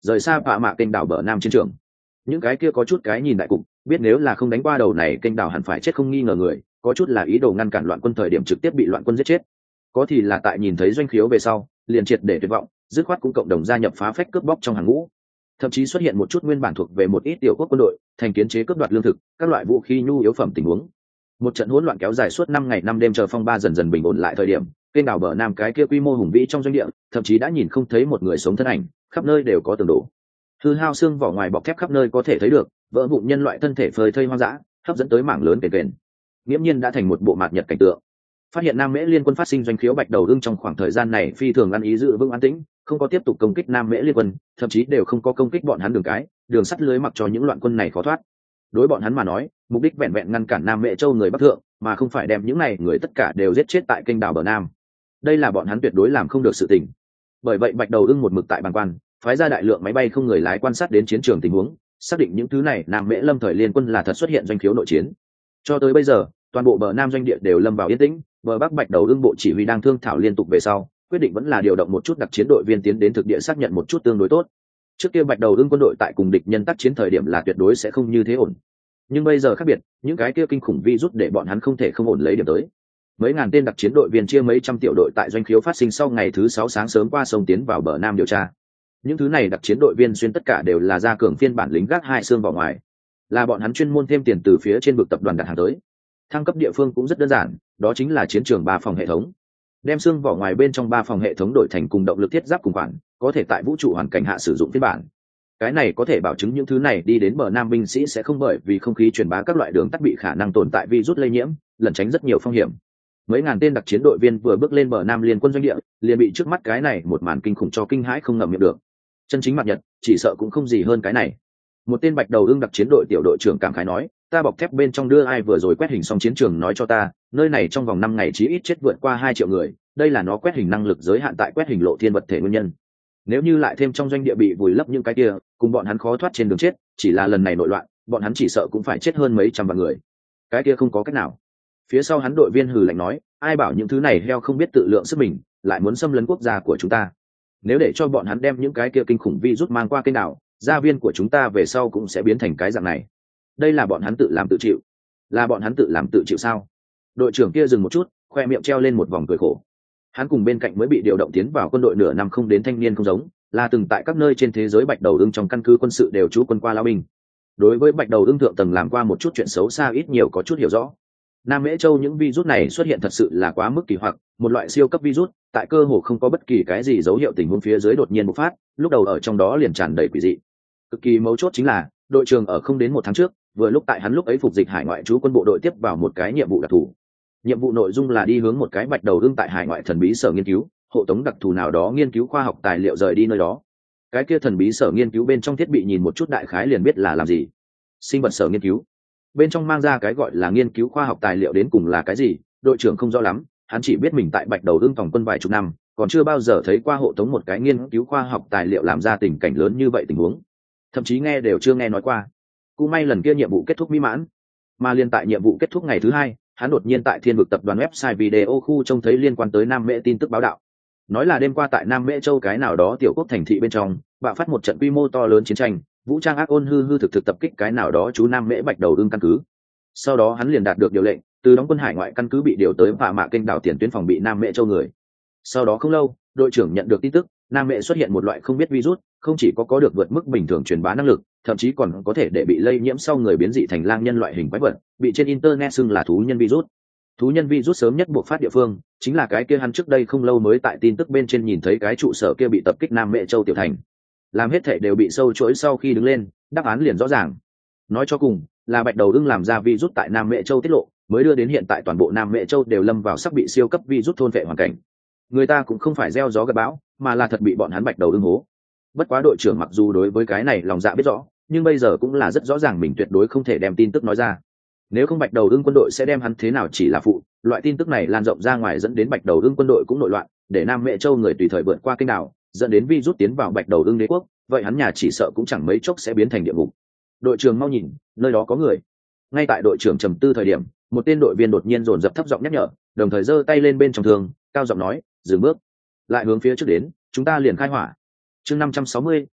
rời xa bạ mạ kênh đảo bờ nam chiến trường. Những cái kia có chút cái nhìn đại cục, biết nếu là không đánh qua đầu này kênh đảo hẳn phải chết không nghi ngờ người, có chút là ý đồ ngăn cản loạn quân thời điểm trực tiếp bị loạn quân giết chết, có thì là tại nhìn thấy doanh khiếu về sau liền triệt để tuyệt vọng, dứt khoát cũng cộng đồng gia nhập phá phách cướp bóc trong hàng ngũ. Thậm chí xuất hiện một chút nguyên bản thuộc về một ít tiểu quốc quân đội thành kiến chế cướp đoạt lương thực, các loại vũ khí nhu yếu phẩm tình huống. Một trận hỗn loạn kéo dài suốt 5 ngày 5 đêm, chờ phong ba dần dần bình ổn lại thời điểm, kênh đảo bờ nam cái kia quy mô hùng vĩ trong doanh địa thậm chí đã nhìn không thấy một người sống thân ảnh, khắp nơi đều có tường đổ hư hao, xương vỏ ngoài bọc thép khắp nơi có thể thấy được, vỡ vụn nhân loại thân thể phơi thây hoang dã, hấp dẫn tới mảng lớn kền kền, nghiễm nhiên đã thành một bộ mạt nhật cảnh tượng. Phát hiện Nam Mễ liên quân phát sinh doanh khiếu, Bạch Đầu Ưng trong khoảng thời gian này phi thường ăn ý giữ vững an tĩnh, không có tiếp tục công kích Nam Mễ liên quân, thậm chí đều không có công kích bọn hắn đường sắt lưới, mặc cho những loạn quân này khó thoát. Đối bọn hắn mà nói, mục đích vẹn vẹn ngăn cản Nam Mễ châu người Bắc thượng, mà không phải đem những này người tất cả đều giết chết tại kênh đảo bờ nam. Đây là bọn hắn tuyệt đối làm không được sự tình. Bởi vậy Bạch Đầu Ưng một mực tại bàn quan, phái ra đại lượng máy bay không người lái quan sát đến chiến trường tình huống, xác định những thứ này Nam Mễ lâm thời liên quân là thật xuất hiện doanh khiếu nội chiến. Cho tới bây giờ, toàn bộ bờ nam doanh địa đều lâm vào yên tĩnh, bờ bắc Bạch Đầu Ưng bộ chỉ huy đang thương thảo liên tục về sau, quyết định vẫn là điều động một chút đặc chiến đội viên tiến đến thực địa xác nhận một chút tương đối tốt. Trước kia Bạch Đầu Ưng quân đội tại cùng địch nhân tác chiến thời điểm là tuyệt đối sẽ không như thế ổn, nhưng bây giờ khác biệt, những cái kia kinh khủng virus để bọn hắn không thể không ổn lấy điểm tới. Mấy ngàn tên đặc chiến đội viên chia mấy trăm tiểu đội tại doanh khiếu phát sinh sau ngày thứ 6 sáng sớm qua sông tiến vào bờ nam điều tra. Những thứ này đặc chiến đội viên xuyên tất cả đều là gia cường phiên bản lính gác 2 xương vào ngoài, là bọn hắn chuyên môn thêm tiền từ phía trên vực tập đoàn đặt hàng tới. Thăng cấp địa phương cũng rất đơn giản, đó chính là chiến trường 3 phòng hệ thống. Đem xương vỏ ngoài bên trong 3 phòng hệ thống đổi thành cùng động lực thiết giáp cùng khoản, có thể tại vũ trụ hoàn cảnh hạ sử dụng phiên bản. Cái này có thể bảo chứng những thứ này đi đến bờ nam binh sĩ sẽ không bởi vì không khí truyền bá các loại đường tắt bị khả năng tồn tại virus lây nhiễm, lẩn tránh rất nhiều phong hiểm. Mấy ngàn tên đặc chiến đội viên vừa bước lên bờ nam liên quân doanh địa, liền bị trước mắt cái này một màn kinh khủng cho kinh hãi không ngậm miệng được. Chân chính mặt nhật, chỉ sợ cũng không gì hơn cái này. Một tên Bạch Đầu Ưng đặc chiến đội tiểu đội trưởng cảm khái nói, ta bọc thép bên trong đưa ai vừa rồi quét hình xong chiến trường nói cho ta, nơi này trong vòng 5 ngày chí ít chết vượt qua 2 triệu người, đây là nó quét hình năng lực giới hạn tại quét hình lộ thiên vật thể nguyên nhân. Nếu như lại thêm trong doanh địa bị vùi lấp những cái kia, cùng bọn hắn khó thoát trên đường chết, chỉ là lần này nội loạn, bọn hắn chỉ sợ cũng phải chết hơn mấy trăm vạn người. Cái kia không có cách nào. Phía sau hắn đội viên hừ lạnh nói, ai bảo những thứ này heo không biết tự lượng sức mình, lại muốn xâm lấn quốc gia của chúng ta. Nếu để cho bọn hắn đem những cái kia kinh khủng virus mang qua kênh đảo, gia viên của chúng ta về sau cũng sẽ biến thành cái dạng này. Đây là bọn hắn tự làm tự chịu. Là bọn hắn tự làm tự chịu sao? Đội trưởng kia dừng một chút, khoe miệng treo lên một vòng cười khổ. Hắn cùng bên cạnh mới bị điều động tiến vào quân đội nửa năm không đến thanh niên không giống, là từng tại các nơi trên thế giới Bạch Đầu Ưng trong căn cứ quân sự đều trú quân qua lao binh. Đối với Bạch Đầu Ưng thượng tầng làm qua một chút chuyện xấu xa ít nhiều có chút hiểu rõ. Nam Mễ Châu những virus này xuất hiện thật sự là quá mức kỳ hoặc, một loại siêu cấp virus, tại cơ hồ không có bất kỳ cái gì dấu hiệu tình huống phía dưới đột nhiên bộc phát, lúc đầu ở trong đó liền tràn đầy quỷ dị. Cực kỳ mấu chốt chính là, đội trưởng ở không đến 1 tháng trước, vừa lúc tại hắn lúc ấy phục dịch hải ngoại trú quân bộ đội tiếp vào một cái nhiệm vụ đặc thù. Nhiệm vụ nội dung là đi hướng một cái Bạch Đầu Ưng tại hải ngoại thần bí sở nghiên cứu, hộ tống đặc thù nào đó nghiên cứu khoa học tài liệu rời đi nơi đó. Cái kia thần bí sở nghiên cứu bên trong thiết bị nhìn một chút đại khái liền biết là làm gì. Sinh vật sở nghiên cứu. Bên trong mang ra cái gọi là nghiên cứu khoa học tài liệu đến cùng là cái gì, đội trưởng không rõ lắm, hắn chỉ biết mình tại Bạch Đầu Ưng phòng quân vài chục năm, còn chưa bao giờ thấy qua hộ tống một cái nghiên cứu khoa học tài liệu làm ra tình cảnh lớn như vậy tình huống. Thậm chí nghe đều chưa nghe nói qua. Cũng may lần kia nhiệm vụ kết thúc mỹ mãn, mà liên tại nhiệm vụ kết thúc ngày thứ 2, hắn đột nhiên tại Thiên Vực tập đoàn website video khu trông thấy liên quan tới Nam Mễ tin tức báo đạo. Nói là đêm qua tại Nam Mễ Châu cái nào đó tiểu quốc thành thị bên trong, bạo phát một trận quy mô to lớn chiến tranh, vũ trang ác ôn hư thực tập kích cái nào đó chú Nam Mễ Bạch Đầu Ưng căn cứ. Sau đó hắn liền đạt được điều lệnh, từ đóng quân hải ngoại căn cứ bị điều tới Vạ Mạ kênh đảo tiền tuyến phòng bị Nam Mễ Châu người. Sau đó không lâu, đội trưởng nhận được tin tức, Nam Mễ xuất hiện một loại không biết virus, không chỉ có được vượt mức bình thường truyền bá năng lực, thậm chí còn có thể để bị lây nhiễm sau người biến dị thành lang nhân loại hình quái vật, bị trên internet xưng là thú nhân virus. Thú nhân virus sớm nhất buộc phát địa phương, chính là cái kia hắn trước đây không lâu mới tại tin tức bên trên nhìn thấy cái trụ sở kia bị tập kích Nam Mễ Châu tiểu thành. Làm hết thể đều bị sâu chuỗi sau khi đứng lên, đáp án liền rõ ràng. Nói cho cùng, là Bạch Đầu Ưng làm ra virus tại Nam Mễ Châu tiết lộ, mới đưa đến hiện tại toàn bộ Nam Mễ Châu đều lâm vào sắp bị siêu cấp virus thôn vệ hoàn cảnh. Người ta cũng không phải gieo gió gặt bão, mà là thật bị bọn hắn Bạch Đầu Ưng hố. Bất quá đội trưởng mặc dù đối với cái này lòng dạ biết rõ, nhưng bây giờ cũng là rất rõ ràng mình tuyệt đối không thể đem tin tức nói ra. Nếu không Bạch Đầu Ưng quân đội sẽ đem hắn thế nào chỉ là phụ, loại tin tức này lan rộng ra ngoài dẫn đến Bạch Đầu Ưng quân đội cũng nội loạn, để Nam Mễ Châu người tùy thời vượt qua kênh đảo, dẫn đến virus tiến vào Bạch Đầu Ưng đế quốc, vậy hắn nhà chỉ sợ cũng chẳng mấy chốc sẽ biến thành địa ngục. Đội trưởng mau nhìn, nơi đó có người. Ngay tại đội trưởng trầm tư thời điểm, một tên đội viên đột nhiên dồn dập thấp giọng nhắc nhở, đồng thời giơ tay lên bên trong thường, cao giọng nói, dừng bước. Lại hướng phía trước đến, chúng ta liền khai hỏa. Chương 560,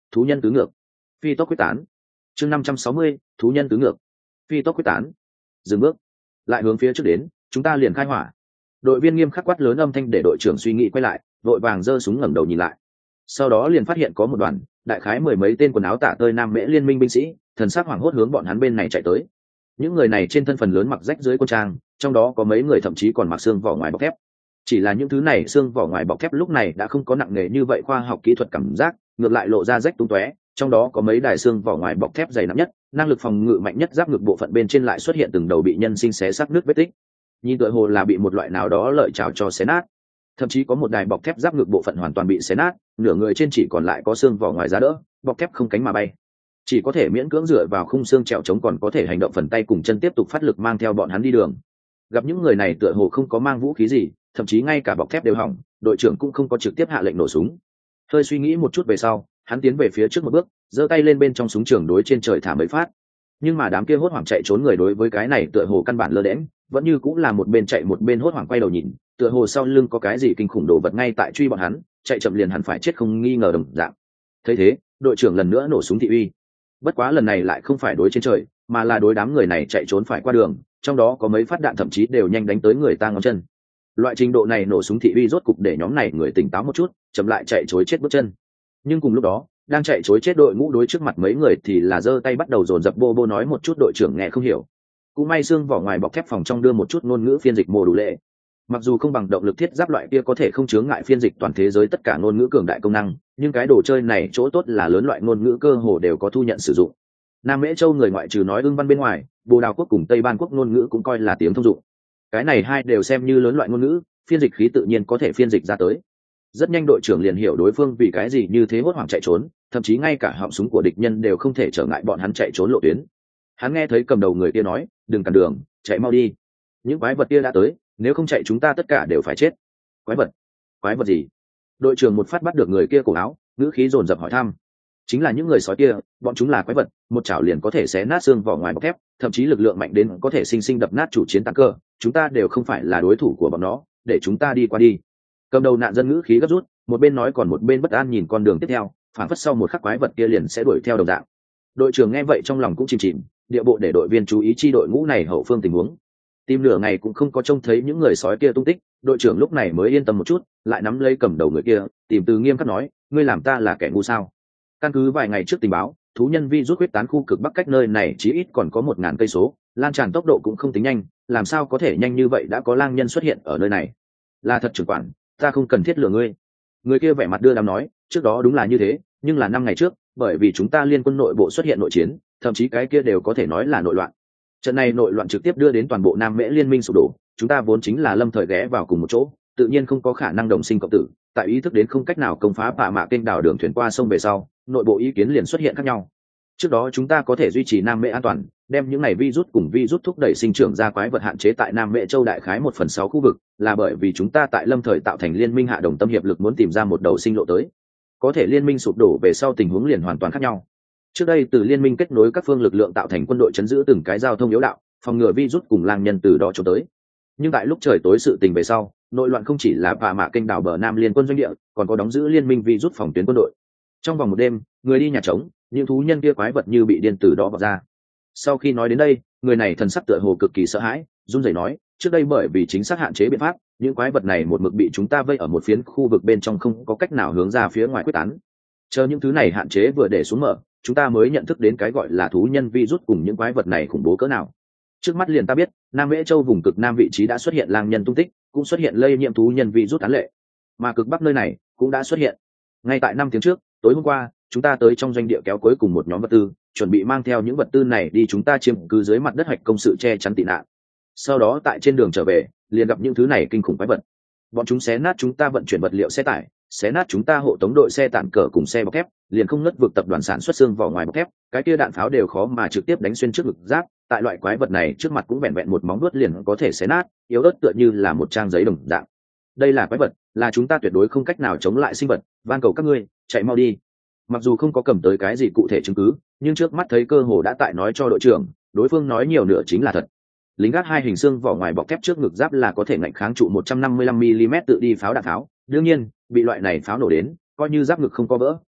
thú nhân tứ ngược, phi tốc quyết tán. Chương 560, thú nhân tứ ngược, phi tốc quyết tán. Dừng bước, lại hướng phía trước đến, chúng ta liền khai hỏa. Đội viên nghiêm khắc quát lớn âm thanh để đội trưởng suy nghĩ quay lại, vội vàng giơ súng ngẩng đầu nhìn lại. Sau đó liền phát hiện có một đoàn, đại khái mười mấy tên quần áo tả tơi Nam Mễ liên minh binh sĩ, thần sắc hoảng hốt hướng bọn hắn bên này chạy tới. Những người này trên thân phần lớn mặc rách dưới quân trang, trong đó có mấy người thậm chí còn mặc xương vỏ ngoài bọc thép. Chỉ là những thứ này xương vỏ ngoài bọc thép lúc này đã không có nặng nề như vậy khoa học kỹ thuật cảm giác, ngược lại lộ ra rách tung tóe. Trong đó có mấy đài xương vỏ ngoài bọc thép dày nặng nhất, năng lực phòng ngự mạnh nhất, giáp ngực bộ phận bên trên lại xuất hiện từng đầu bị nhân sinh xé xác nước vết tích. Nhìn tựa hồ là bị một loại nào đó lợi chảo cho xé nát. Thậm chí có một đài bọc thép giáp ngực bộ phận hoàn toàn bị xé nát, nửa người trên chỉ còn lại có xương vỏ ngoài giá đỡ, bọc thép không cánh mà bay, chỉ có thể miễn cưỡng dựa vào khung xương trèo trống, còn có thể hành động phần tay cùng chân tiếp tục phát lực mang theo bọn hắn đi đường. Gặp những người này tựa hồ không có mang vũ khí gì, thậm chí ngay cả bọc thép đều hỏng, đội trưởng cũng không có trực tiếp hạ lệnh nổ súng. Hơi suy nghĩ một chút về sau, hắn tiến về phía trước một bước, giơ tay lên bên trong súng trường đối trên trời thả mấy phát. Nhưng mà đám kia hốt hoảng chạy trốn người đối với cái này tựa hồ căn bản lơ đễnh, vẫn như cũng là một bên chạy một bên hốt hoảng quay đầu nhìn, tựa hồ sau lưng có cái gì kinh khủng đồ vật ngay tại truy bọn hắn, chạy chậm liền hẳn phải chết không nghi ngờ đồng dạng. Thấy thế, đội trưởng lần nữa nổ súng thị uy. Bất quá lần này lại không phải đối trên trời, mà là đối đám người này chạy trốn phải qua đường, trong đó có mấy phát đạn thậm chí đều nhanh đánh tới người ta ngón chân. Loại trình độ này nổ súng thị uy rốt cục để nhóm này người tỉnh táo một chút, chậm lại chạy trối chết bước chân. Nhưng cùng lúc đó, đang chạy trối chết đội ngũ đối trước mặt mấy người thì là giơ tay bắt đầu dồn dập bô bô nói một chút đội trưởng nghe không hiểu. Cũng may xương vỏ ngoài bọc thép phòng trong đưa một chút ngôn ngữ phiên dịch mô đủ lệ. Mặc dù không bằng động lực thiết giáp loại kia có thể không chướng ngại phiên dịch toàn thế giới tất cả ngôn ngữ cường đại công năng, nhưng cái đồ chơi này chỗ tốt là lớn loại ngôn ngữ cơ hồ đều có thu nhận sử dụng. Nam Mễ Châu người ngoại trừ nói Ưng văn bên ngoài, Bồ Đào quốc cùng Tây Ban quốc ngôn ngữ cũng coi là tiếng thông dụng. Cái này hai đều xem như lớn loại ngôn ngữ, phiên dịch khí tự nhiên có thể phiên dịch ra tới. Rất nhanh đội trưởng liền hiểu đối phương vì cái gì như thế hốt hoảng chạy trốn, thậm chí ngay cả họng súng của địch nhân đều không thể trở ngại bọn hắn chạy trốn lộ tuyến. Hắn nghe thấy cầm đầu người kia nói, đừng cản đường, chạy mau đi. Những quái vật kia đã tới, nếu không chạy chúng ta tất cả đều phải chết. Quái vật? Quái vật gì? Đội trưởng một phát bắt được người kia cổ áo, ngữ khí dồn dập hỏi thăm. Chính là những người sói kia, bọn chúng là quái vật, một chảo liền có thể xé nát xương vỏ ngoài bọc thép, thậm chí lực lượng mạnh đến có thể sinh sinh đập nát chủ chiến tăng cơ, chúng ta đều không phải là đối thủ của bọn nó, để chúng ta đi qua đi. Cầm đầu nạn dân ngữ khí gấp rút, một bên nói còn một bên bất an nhìn con đường tiếp theo, phản phất sau một khắc quái vật kia liền sẽ đuổi theo đồng dạng. Đội trưởng nghe vậy trong lòng cũng chìm chìm, địa bộ để đội viên chú ý chi đội ngũ này hậu phương tình huống. Tìm nửa ngày cũng không có trông thấy những người sói kia tung tích, đội trưởng lúc này mới yên tâm một chút, lại nắm lấy cầm đầu người kia, tìm từ nghiêm khắc nói, ngươi làm ta là kẻ ngu sao? Căn cứ vài ngày trước tình báo, thú nhân vi rút huyết tán khu cực bắc cách nơi này chí ít còn có 1000 cây số, lan tràn tốc độ cũng không tính nhanh, làm sao có thể nhanh như vậy đã có lang nhân xuất hiện ở nơi này? Là thật trưởng quản, ta không cần thiết lừa ngươi. Người kia vẻ mặt đưa đám nói, trước đó đúng là như thế, nhưng là 5 ngày trước, bởi vì chúng ta liên quân nội bộ xuất hiện nội chiến, thậm chí cái kia đều có thể nói là nội loạn. Trận này nội loạn trực tiếp đưa đến toàn bộ Nam Mễ liên minh sụp đổ, chúng ta vốn chính là lâm thời ghé vào cùng một chỗ, tự nhiên không có khả năng đồng sinh cộng tử, tại ý thức đến không cách nào công phá bạ mạ kênh đảo đường thuyền qua sông về sau, nội bộ ý kiến liền xuất hiện khác nhau. Trước đó chúng ta có thể duy trì Nam Mễ an toàn, đem những này virus cùng virus thúc đẩy sinh trưởng ra quái vật hạn chế tại Nam Mễ châu đại khái 1/6 khu vực, là bởi vì chúng ta tại lâm thời tạo thành liên minh hạ đồng tâm hiệp lực muốn tìm ra một đầu sinh lộ tới. Có thể liên minh sụp đổ về sau tình huống liền hoàn toàn khác nhau. Trước đây từ liên minh kết nối các phương lực lượng tạo thành quân đội chấn giữ từng cái giao thông yếu đạo, phòng ngừa virus cùng lang nhân từ đó cho tới. Nhưng tại lúc trời tối sự tình về sau, nội loạn không chỉ là bạ mạ kênh đảo bờ Nam liên quân doanh địa, còn có đóng giữ liên minh virus phòng tuyến quân đội. Trong vòng một đêm, người đi nhà trống, những thú nhân kia quái vật như bị điên từ đó vọt ra. Sau khi nói đến đây, người này thần sắc tựa hồ cực kỳ sợ hãi, run rẩy nói, trước đây bởi vì chính xác hạn chế biện pháp, những quái vật này một mực bị chúng ta vây ở một phiến khu vực bên trong không có cách nào hướng ra phía ngoài quyết tán. Chờ những thứ này hạn chế vừa để xuống mở, chúng ta mới nhận thức đến cái gọi là thú nhân virus cùng những quái vật này khủng bố cỡ nào. Trước mắt liền ta biết, Nam Mễ Châu vùng cực Nam vị trí đã xuất hiện lang nhân tung tích, cũng xuất hiện lây nhiễm thú nhân virus án lệ, mà cực Bắc nơi này cũng đã xuất hiện. Ngay tại 5 tiếng trước, tối hôm qua, chúng ta tới trong doanh địa kéo cuối cùng một nhóm vật tư, chuẩn bị mang theo những vật tư này đi chúng ta chiếm cứ dưới mặt đất hạch công sự che chắn tị nạn. Sau đó tại trên đường trở về, liền gặp những thứ này kinh khủng quái vật. Bọn chúng xé nát chúng ta vận chuyển vật liệu xe tải, xé nát chúng ta hộ tống đội xe tản cờ cùng xe bọc thép, liền không ngất vực tập đoàn sản xuất xương vỏ ngoài bọc thép, cái kia đạn pháo đều khó mà trực tiếp đánh xuyên trước ngực giáp. Tại loại quái vật này trước mặt cũng vẹn vẹn một móng vuốt liền có thể xé nát, yếu ớt tựa như là một trang giấy đồng dạng. Đây là quái vật, là chúng ta tuyệt đối không cách nào chống lại sinh vật, van cầu các ngươi chạy mau đi. Mặc dù không có cầm tới cái gì cụ thể chứng cứ, nhưng trước mắt thấy cơ hồ đã tại nói cho đội trưởng, đối phương nói nhiều nửa chính là thật. Lính gác 2 hình xương vỏ ngoài bọc thép trước ngực giáp là có thể ngạnh kháng trụ 155 mm tự đi pháo đạn pháo, đương nhiên bị loại này pháo nổ đến, coi như giáp ngực không có vỡ,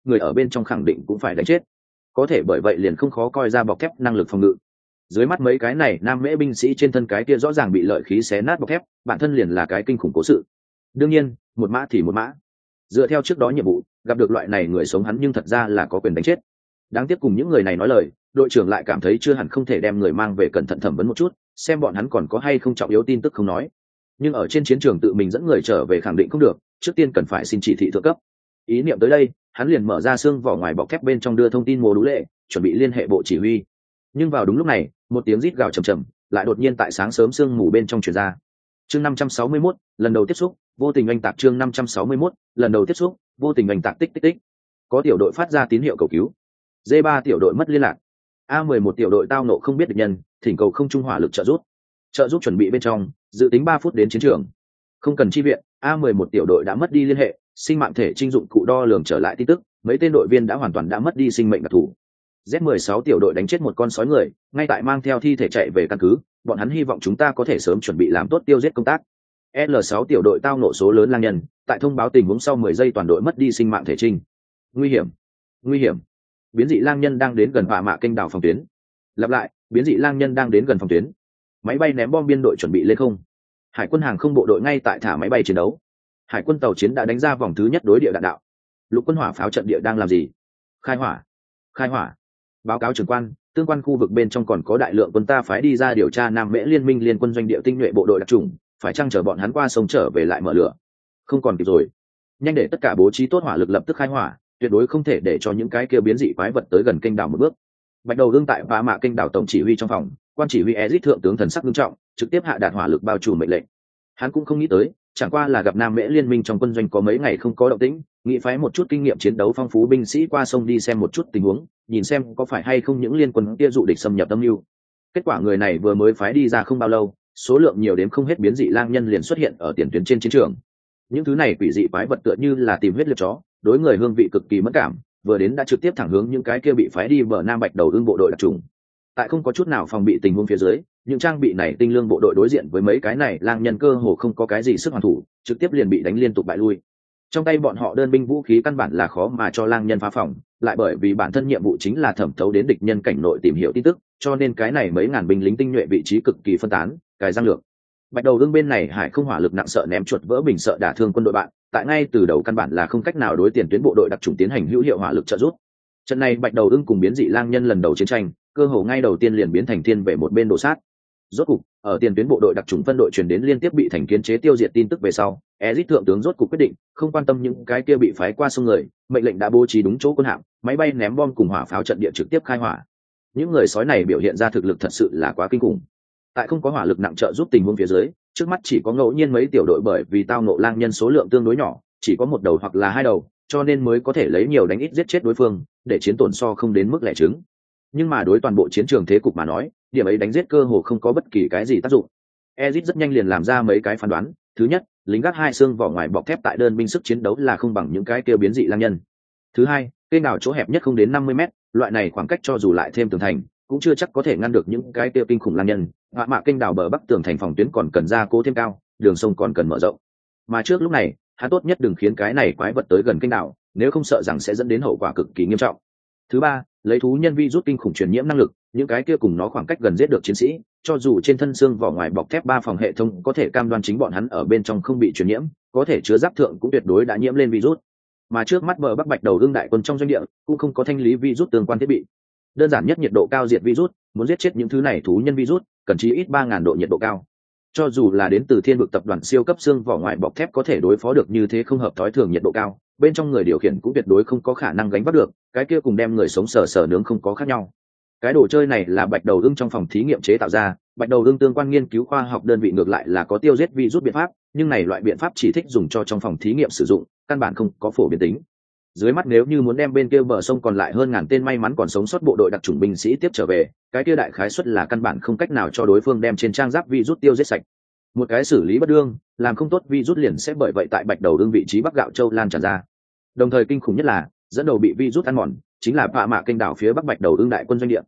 người ở bên trong khẳng định cũng phải đánh chết. Có thể bởi vậy liền không khó coi ra bọc thép năng lực phòng ngự. Dưới mắt mấy cái này nam mễ binh sĩ trên thân cái kia rõ ràng bị lợi khí xé nát bọc thép, bản thân liền là cái kinh khủng cố sự. Đương nhiên, một mã thì một mã. Dựa theo trước đó nhiệm vụ, gặp được loại này người sống hắn nhưng thật ra là có quyền đánh chết. Đáng tiếc cùng những người này nói lời, đội trưởng lại cảm thấy chưa hẳn không thể đem người mang về cẩn thận thẩm vấn một chút, xem bọn hắn còn có hay không trọng yếu tin tức không nói. Nhưng ở trên chiến trường tự mình dẫn người trở về khẳng định không được, trước tiên cần phải xin chỉ thị thượng cấp. Ý niệm tới đây, hắn liền mở ra xương vỏ ngoài bọc thép bên trong đưa thông tin mô đũ lệ, chuẩn bị liên hệ bộ chỉ huy. Nhưng vào đúng lúc này, một tiếng rít gào trầm trầm lại đột nhiên tại sáng sớm sương mù bên trong truyền ra. Chương 561, lần đầu tiếp xúc, vô tình anh tạc. Chương 561, lần đầu tiếp xúc, vô tình anh tạc. Tích tích tích. Có tiểu đội phát ra tín hiệu cầu cứu. D3 tiểu đội mất liên lạc. A11 tiểu đội tao nộ không biết địch nhân, thỉnh cầu không trung hỏa lực trợ giúp. Trợ giúp chuẩn bị bên trong, dự tính 3 phút đến chiến trường. Không cần chi viện, A11 tiểu đội đã mất đi liên hệ, sinh mạng thể trinh dụng cụ đo lường trở lại tin tức, mấy tên đội viên đã hoàn toàn đã mất đi sinh mệnh đặc thù. Z16 tiểu đội đánh chết một con sói người, ngay tại mang theo thi thể chạy về căn cứ, bọn hắn hy vọng chúng ta có thể sớm chuẩn bị làm tốt tiêu giết công tác. L6 tiểu đội tao nộ số lớn lang nhân, tại thông báo tình huống sau 10 giây toàn đội mất đi sinh mạng thể trinh. Nguy hiểm, nguy hiểm. Biến dị lang nhân đang đến gần Vạ Mạ kênh đảo phòng tuyến. Lặp lại, biến dị lang nhân đang đến gần phòng tuyến. Máy bay ném bom biên đội chuẩn bị lên không. Hải quân hàng không bộ đội ngay tại thả máy bay chiến đấu. Hải quân tàu chiến đã đánh ra vòng thứ nhất đối địa đạn đạo. Lục quân hỏa pháo trận địa đang làm gì? Khai hỏa, khai hỏa. Báo cáo trưởng quan, tương quan khu vực bên trong còn có đại lượng quân ta phái đi ra điều tra Nam Mễ liên minh liên quân doanh địa tinh nhuệ bộ đội đặc trùng, phải chăng chờ bọn hắn qua sông trở về lại mở lửa? Không còn kịp rồi, nhanh để tất cả bố trí tốt hỏa lực lập tức khai hỏa, tuyệt đối không thể để cho những cái kia biến dị quái vật tới gần kênh đảo một bước. Bạch đầu đương tại Vạ Mạ kênh đảo tổng chỉ huy trong phòng, quan chỉ huy Ezic thượng tướng thần sắc nghiêm trọng, trực tiếp hạ đạt hỏa lực bao trùm mệnh lệnh. Hắn cũng không nghĩ tới, chẳng qua là gặp Nam Mễ liên minh trong quân doanh có mấy ngày không có động tĩnh, nghĩ phái một chút kinh nghiệm chiến đấu phong phú binh sĩ qua sông đi xem một chút tình huống, nhìn xem có phải hay không những liên quân kia dụ địch xâm nhập âm mưu. Kết quả người này vừa mới phái đi ra không bao lâu, số lượng nhiều đến không hết biến dị lang nhân liền xuất hiện ở tiền tuyến trên chiến trường. Những thứ này quỷ dị quái vật tựa như là tìm huyết liệt chó, đối người hương vị cực kỳ mất cảm, vừa đến đã trực tiếp thẳng hướng những cái kia bị phái đi bờ Nam Bạch đầu ương bộ đội đặc trùng. Tại không có chút nào phòng bị tình huống phía dưới, những trang bị này tinh lương bộ đội đối diện với mấy cái này lang nhân cơ hồ không có cái gì sức hoàn thủ, trực tiếp liền bị đánh liên tục bại lui. Trong tay bọn họ đơn binh vũ khí căn bản là khó mà cho lang nhân phá phòng, lại bởi vì bản thân nhiệm vụ chính là thẩm thấu đến địch nhân cảnh nội tìm hiểu tin tức, cho nên cái này mấy ngàn binh lính tinh nhuệ vị trí cực kỳ phân tán, cài răng lược. Bạch đầu đương bên này hải không hỏa lực nặng sợ ném chuột vỡ bình sợ đả thương quân đội bạn, tại ngay từ đầu căn bản là không cách nào đối tiền tuyến bộ đội đặc trùng tiến hành hữu hiệu hỏa lực trợ giúp. Trận này Bạch đầu đương cùng biến dị lang nhân lần đầu chiến tranh, cơ hồ ngay đầu tiên liền biến thành thiên về một bên đổ sát. Rốt cục, ở tiền tuyến bộ đội đặc trùng phân đội truyền đến liên tiếp bị thành kiến chế tiêu diệt tin tức về sau, Ezic thượng tướng rốt cục quyết định, không quan tâm những cái kia bị phái qua sông người, mệnh lệnh đã bố trí đúng chỗ quân hạm, máy bay ném bom cùng hỏa pháo trận địa trực tiếp khai hỏa. Những người sói này biểu hiện ra thực lực thật sự là quá kinh khủng. Tại không có hỏa lực nặng trợ giúp tình huống phía dưới, trước mắt chỉ có ngẫu nhiên mấy tiểu đội bởi vì tao nộ lang nhân số lượng tương đối nhỏ, chỉ có một đầu hoặc là hai đầu, cho nên mới có thể lấy nhiều đánh ít giết chết đối phương, để chiến tổn so không đến mức lẻ trứng. Nhưng mà đối toàn bộ chiến trường thế cục mà nói, điểm ấy đánh giết cơ hồ không có bất kỳ cái gì tác dụng. Ezic rất nhanh liền làm ra mấy cái phán đoán. Thứ nhất, lính gác hai xương vỏ ngoài bọc thép tại đơn binh sức chiến đấu là không bằng những cái kêu biến dị lang nhân. Thứ hai, kênh đảo chỗ hẹp nhất không đến 50 mét, loại này khoảng cách cho dù lại thêm tường thành, cũng chưa chắc có thể ngăn được những cái kêu kinh khủng lang nhân. Vạ Mạ kênh đảo bờ bắc tường thành phòng tuyến còn cần gia cố thêm cao, đường sông còn cần mở rộng. Mà trước lúc này, hắn tốt nhất đừng khiến cái này quái vật tới gần kênh đảo, nếu không sợ rằng sẽ dẫn đến hậu quả cực kỳ nghiêm trọng. Thứ ba, lấy thú nhân vi rút kinh khủng truyền nhiễm năng lực, những cái kia cùng nó khoảng cách gần giết được chiến sĩ, cho dù trên thân xương vỏ ngoài bọc thép 3 phòng hệ thống có thể cam đoan chính bọn hắn ở bên trong không bị truyền nhiễm, có thể chứa giáp thượng cũng tuyệt đối đã nhiễm lên virus. Mà trước mắt bờ bắc Bạch đầu đương đại quân trong doanh địa cũng không có thanh lý virus tương quan thiết bị. Đơn giản nhất nhiệt độ cao diệt virus, muốn giết chết những thứ này thú nhân virus, cần chí ít 3000 độ nhiệt độ cao. Cho dù là đến từ thiên vực tập đoàn siêu cấp xương vỏ ngoài bọc thép có thể đối phó được như thế không hợp thói thường nhiệt độ cao, bên trong người điều khiển cũng tuyệt đối không có khả năng gánh vác được, cái kia cùng đem người sống sờ nướng không có khác nhau. Cái đồ chơi này là Bạch đầu ưng trong phòng thí nghiệm chế tạo ra, Bạch đầu ưng tương quan nghiên cứu khoa học đơn vị ngược lại là có tiêu giết virus biện pháp, nhưng này loại biện pháp chỉ thích dùng cho trong phòng thí nghiệm sử dụng, căn bản không có phổ biến tính. Dưới mắt nếu như muốn đem bên kia bờ sông còn lại hơn ngàn tên may mắn còn sống sót bộ đội đặc chủng binh sĩ tiếp trở về, cái kia đại khái suất là căn bản không cách nào cho đối phương đem trên trang giáp virus tiêu giết sạch. Một cái xử lý bất đương, làm không tốt virus liền sẽ bởi vậy tại Bạch đầu ưng vị trí Bắc Gạo Châu lan tràn ra. Đồng thời kinh khủng nhất là, dẫn đầu bị virus ăn mòn, chính là Vạ Mạ kênh đảo phía Bắc Bạch đầu ưng đại quân doanh địa.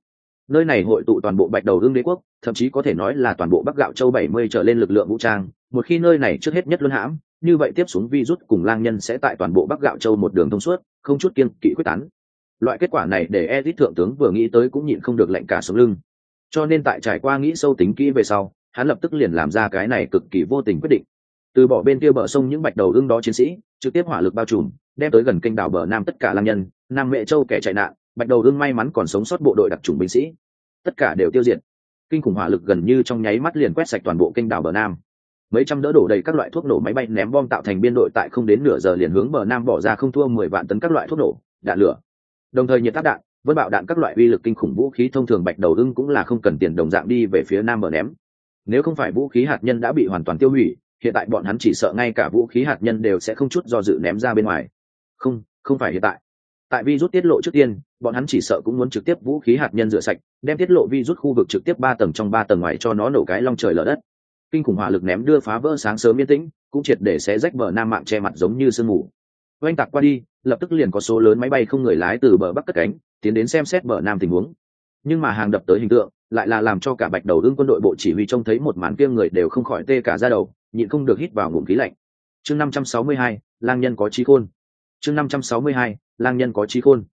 Nơi này hội tụ toàn bộ Bạch Đầu Ưng Đế quốc, thậm chí có thể nói là toàn bộ Bắc Gạo Châu 70 trở lên lực lượng vũ trang. Một khi nơi này trước hết nhất luân hãm, như vậy tiếp xuống virus cùng lang nhân sẽ tại toàn bộ Bắc Gạo Châu một đường thông suốt, không chút kiêng kỵ quyết tán. Loại kết quả này để Ezic thượng tướng vừa nghĩ tới cũng nhịn không được lạnh cả sống lưng. Cho nên tại trải qua nghĩ sâu tính kỹ về sau, hắn lập tức liền làm ra cái này cực kỳ vô tình quyết định. Từ bỏ bên kia bờ sông những Bạch Đầu Ưng đó chiến sĩ, trực tiếp hỏa lực bao trùm, đem tới gần kênh đảo bờ nam tất cả lang nhân, Nam Mệ Châu kẻ chạy nạn, Bạch Đầu Ưng may mắn còn sống sót bộ đội đặc chủng binh sĩ, tất cả đều tiêu diệt. Kinh khủng hỏa lực gần như trong nháy mắt liền quét sạch toàn bộ kênh đảo bờ nam. Mấy trăm đỡ đổ đầy các loại thuốc nổ máy bay ném bom tạo thành biên đội tại không đến nửa giờ liền hướng bờ nam bỏ ra không thua 10 vạn tấn các loại thuốc nổ, đạn lửa. Đồng thời nhiệt áp đạn, vân bạo đạn các loại uy lực kinh khủng vũ khí thông thường Bạch Đầu Ưng cũng là không cần tiền đồng dạng đi về phía nam bờ ném. Nếu không phải vũ khí hạt nhân đã bị hoàn toàn tiêu hủy, hiện tại bọn hắn chỉ sợ ngay cả vũ khí hạt nhân đều sẽ không chút do dự ném ra bên ngoài. Không phải hiện tại. Tại virus tiết lộ trước tiên, bọn hắn chỉ sợ cũng muốn trực tiếp vũ khí hạt nhân rửa sạch, đem tiết lộ virus khu vực trực tiếp 3 tầng trong 3 tầng ngoài cho nó nổ cái long trời lở đất. Kinh khủng hỏa lực ném đưa phá vỡ sáng sớm yên tĩnh, cũng triệt để xé rách bờ nam mạng che mặt giống như sương mù. Oanh tạc qua đi, lập tức liền có số lớn máy bay không người lái từ bờ bắc cất cánh, tiến đến xem xét bờ nam tình huống. Nhưng mà hàng đập tới hình tượng, lại là làm cho cả Bạch Đầu Ưng quân đội bộ chỉ huy trông thấy một màn kia người đều không khỏi tê cả da đầu, nhịn không được hít vào ngụm khí lạnh. Chương 562, lang nhân có trí khôn. Chương 562, lang nhân có trí khôn.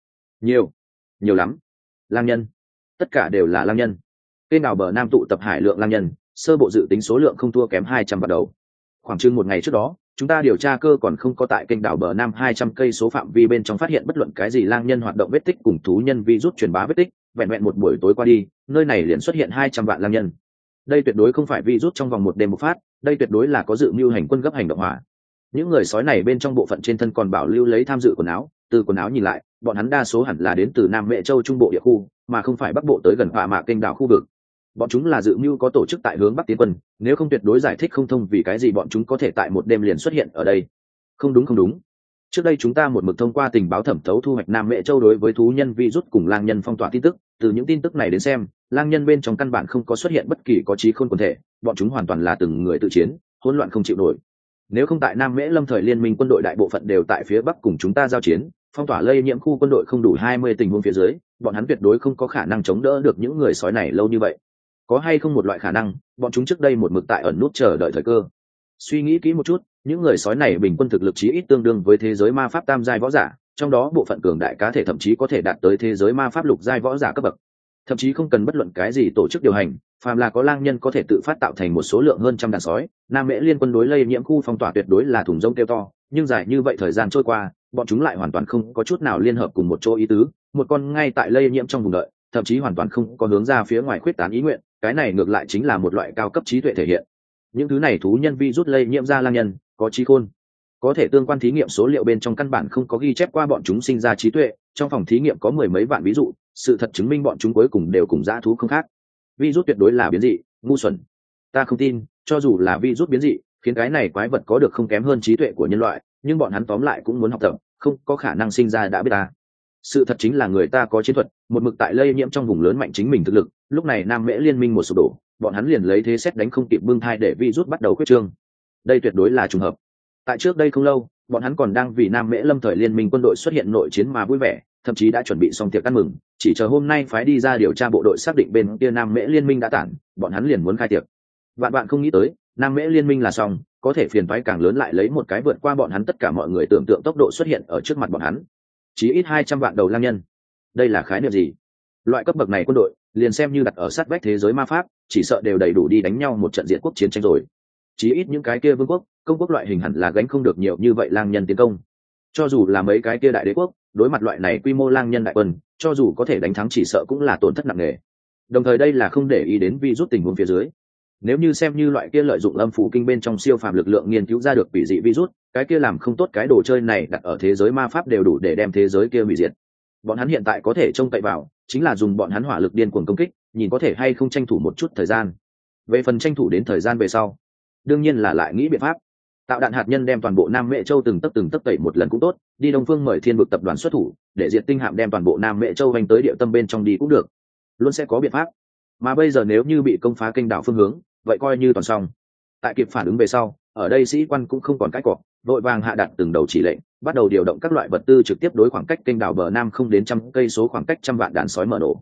Nhiều lắm. Lang nhân, tất cả đều là lang nhân. Kênh đảo bờ nam tụ tập hải lượng lang nhân, sơ bộ dự tính số lượng không thua kém 200 bắt đầu. Khoảng chừng một ngày trước đó, chúng ta điều tra cơ còn không có tại kênh đảo bờ nam 200 cây số phạm vi bên trong phát hiện bất luận cái gì lang nhân hoạt động vết tích cùng thú nhân virus truyền bá vết tích, vẹn vẹn một buổi tối qua đi, nơi này liền xuất hiện 200 vạn lang nhân. Đây tuyệt đối không phải virus trong vòng một đêm một phát, đây tuyệt đối là có dự mưu hành quân gấp hành động hỏa. Những người sói này bên trong bộ phận trên thân còn bảo lưu lấy tham dự quần áo, từ quần áo nhìn lại, bọn hắn đa số hẳn là đến từ Nam Mệ Châu trung bộ địa khu, mà không phải bắc bộ tới gần Hỏa Mạc kênh đảo khu vực. Bọn chúng là dự mưu có tổ chức tại hướng bắc tiến quân, nếu không tuyệt đối giải thích không thông vì cái gì bọn chúng có thể tại một đêm liền xuất hiện ở đây. Không đúng. Trước đây chúng ta một mực thông qua tình báo thẩm thấu thu hoạch Nam Mệ Châu đối với thú nhân virus cùng lang nhân phong tỏa tin tức, từ những tin tức này đến xem, lang nhân bên trong căn bản không có xuất hiện bất kỳ có trí khôn quần thể, bọn chúng hoàn toàn là từng người tự chiến, hỗn loạn không chịu nổi. Nếu không tại Nam Mễ Lâm thời liên minh quân đội đại bộ phận đều tại phía bắc cùng chúng ta giao chiến, phong tỏa lây nhiễm khu quân đội không đủ 20 tình huống phía dưới, bọn hắn tuyệt đối không có khả năng chống đỡ được những người sói này lâu như vậy. Có hay không một loại khả năng, bọn chúng trước đây một mực tại ẩn nút chờ đợi thời cơ. Suy nghĩ kỹ một chút, những người sói này bình quân thực lực chí ít tương đương với thế giới ma pháp tam giai võ giả, trong đó bộ phận cường đại cá thể thậm chí có thể đạt tới thế giới ma pháp lục giai võ giả cấp bậc. Thậm chí không cần bất luận cái gì tổ chức điều hành, phàm là có lang nhân có thể tự phát tạo thành một số lượng hơn trăm đàn sói. Nam Mễ liên quân đối lây nhiễm khu phong tỏa tuyệt đối là thùng rông kêu to, nhưng dài như vậy thời gian trôi qua, bọn chúng lại hoàn toàn không có chút nào liên hợp cùng một chỗ ý tứ, một con ngay tại lây nhiễm trong vùng đợi, thậm chí hoàn toàn không có hướng ra phía ngoài khuyết tán ý nguyện, cái này ngược lại chính là một loại cao cấp trí tuệ thể hiện. Những thứ này thú nhân virus lây nhiễm ra lang nhân, có trí khôn. Có thể tương quan thí nghiệm số liệu bên trong căn bản không có ghi chép qua bọn chúng sinh ra trí tuệ, trong phòng thí nghiệm có mười mấy vạn ví dụ, sự thật chứng minh bọn chúng cuối cùng đều cùng dã thú không khác. Virus tuyệt đối là biến dị, ngu xuẩn. Ta không tin, cho dù là virus biến dị, khiến cái này quái vật có được không kém hơn trí tuệ của nhân loại, nhưng bọn hắn tóm lại cũng muốn học tập, không có khả năng sinh ra đã biết ta. Sự thật chính là người ta có chiến thuật, một mực tại lây nhiễm trong vùng lớn mạnh chính mình thực lực, lúc này Nam Mễ liên minh một sụp đổ, bọn hắn liền lấy thế xét đánh không kịp bưng thai để virus bắt đầu khuyết trương. Đây tuyệt đối là trùng hợp. Tại trước đây không lâu, bọn hắn còn đang vì Nam Mễ Lâm thời liên minh quân đội xuất hiện nội chiến mà vui vẻ, thậm chí đã chuẩn bị xong tiệc ăn mừng, chỉ chờ hôm nay phái đi ra điều tra bộ đội xác định bên kia Nam Mễ liên minh đã tản, bọn hắn liền muốn khai tiệc. Bạn không nghĩ tới, Nam Mễ liên minh là xong, có thể phiền toái càng lớn lại lấy một cái vượt qua bọn hắn tất cả mọi người tưởng tượng tốc độ xuất hiện ở trước mặt bọn hắn. Chí ít 200 vạn đầu lang nhân. Đây là khái niệm gì? Loại cấp bậc này quân đội, liền xem như đặt ở sát vách thế giới ma pháp, chỉ sợ đều đầy đủ đi đánh nhau một trận diện quốc chiến tranh rồi. Chí ít những cái kia vương quốc, công quốc loại hình hẳn là gánh không được nhiều như vậy lang nhân tiến công. Cho dù là mấy cái kia đại đế quốc, đối mặt loại này quy mô lang nhân đại quân, cho dù có thể đánh thắng chỉ sợ cũng là tổn thất nặng nề. Đồng thời đây là không để ý đến virus tình huống phía dưới. Nếu như xem như loại kia lợi dụng âm phủ kinh bên trong siêu phàm lực lượng nghiên cứu ra được quỷ dị virus, cái kia làm không tốt cái đồ chơi này đặt ở thế giới ma pháp đều đủ để đem thế giới kia hủy diệt. Bọn hắn hiện tại có thể trông cậy vào, chính là dùng bọn hắn hỏa lực điên cuồng công kích, nhìn có thể hay không tranh thủ một chút thời gian. Về phần tranh thủ đến thời gian về sau, đương nhiên là lại nghĩ biện pháp. Tạo đạn hạt nhân đem toàn bộ Nam Mễ Châu từng tấc tẩy một lần cũng tốt, đi Đông Phương mời Thiên Vực tập đoàn xuất thủ, để diệt tinh hạm đem toàn bộ Nam Mễ Châu vành tới địa tâm bên trong đi cũng được. Luôn sẽ có biện pháp. Mà bây giờ nếu như bị công phá kênh đảo phương hướng, vậy coi như toàn xong. Tại kịp phản ứng về sau, ở đây sĩ quan cũng không còn cách cọ, vội vàng hạ đặt từng đầu chỉ lệnh, bắt đầu điều động các loại vật tư trực tiếp đối khoảng cách kênh đảo bờ nam không đến trăm cây số khoảng cách trăm vạn đàn sói mở nổ.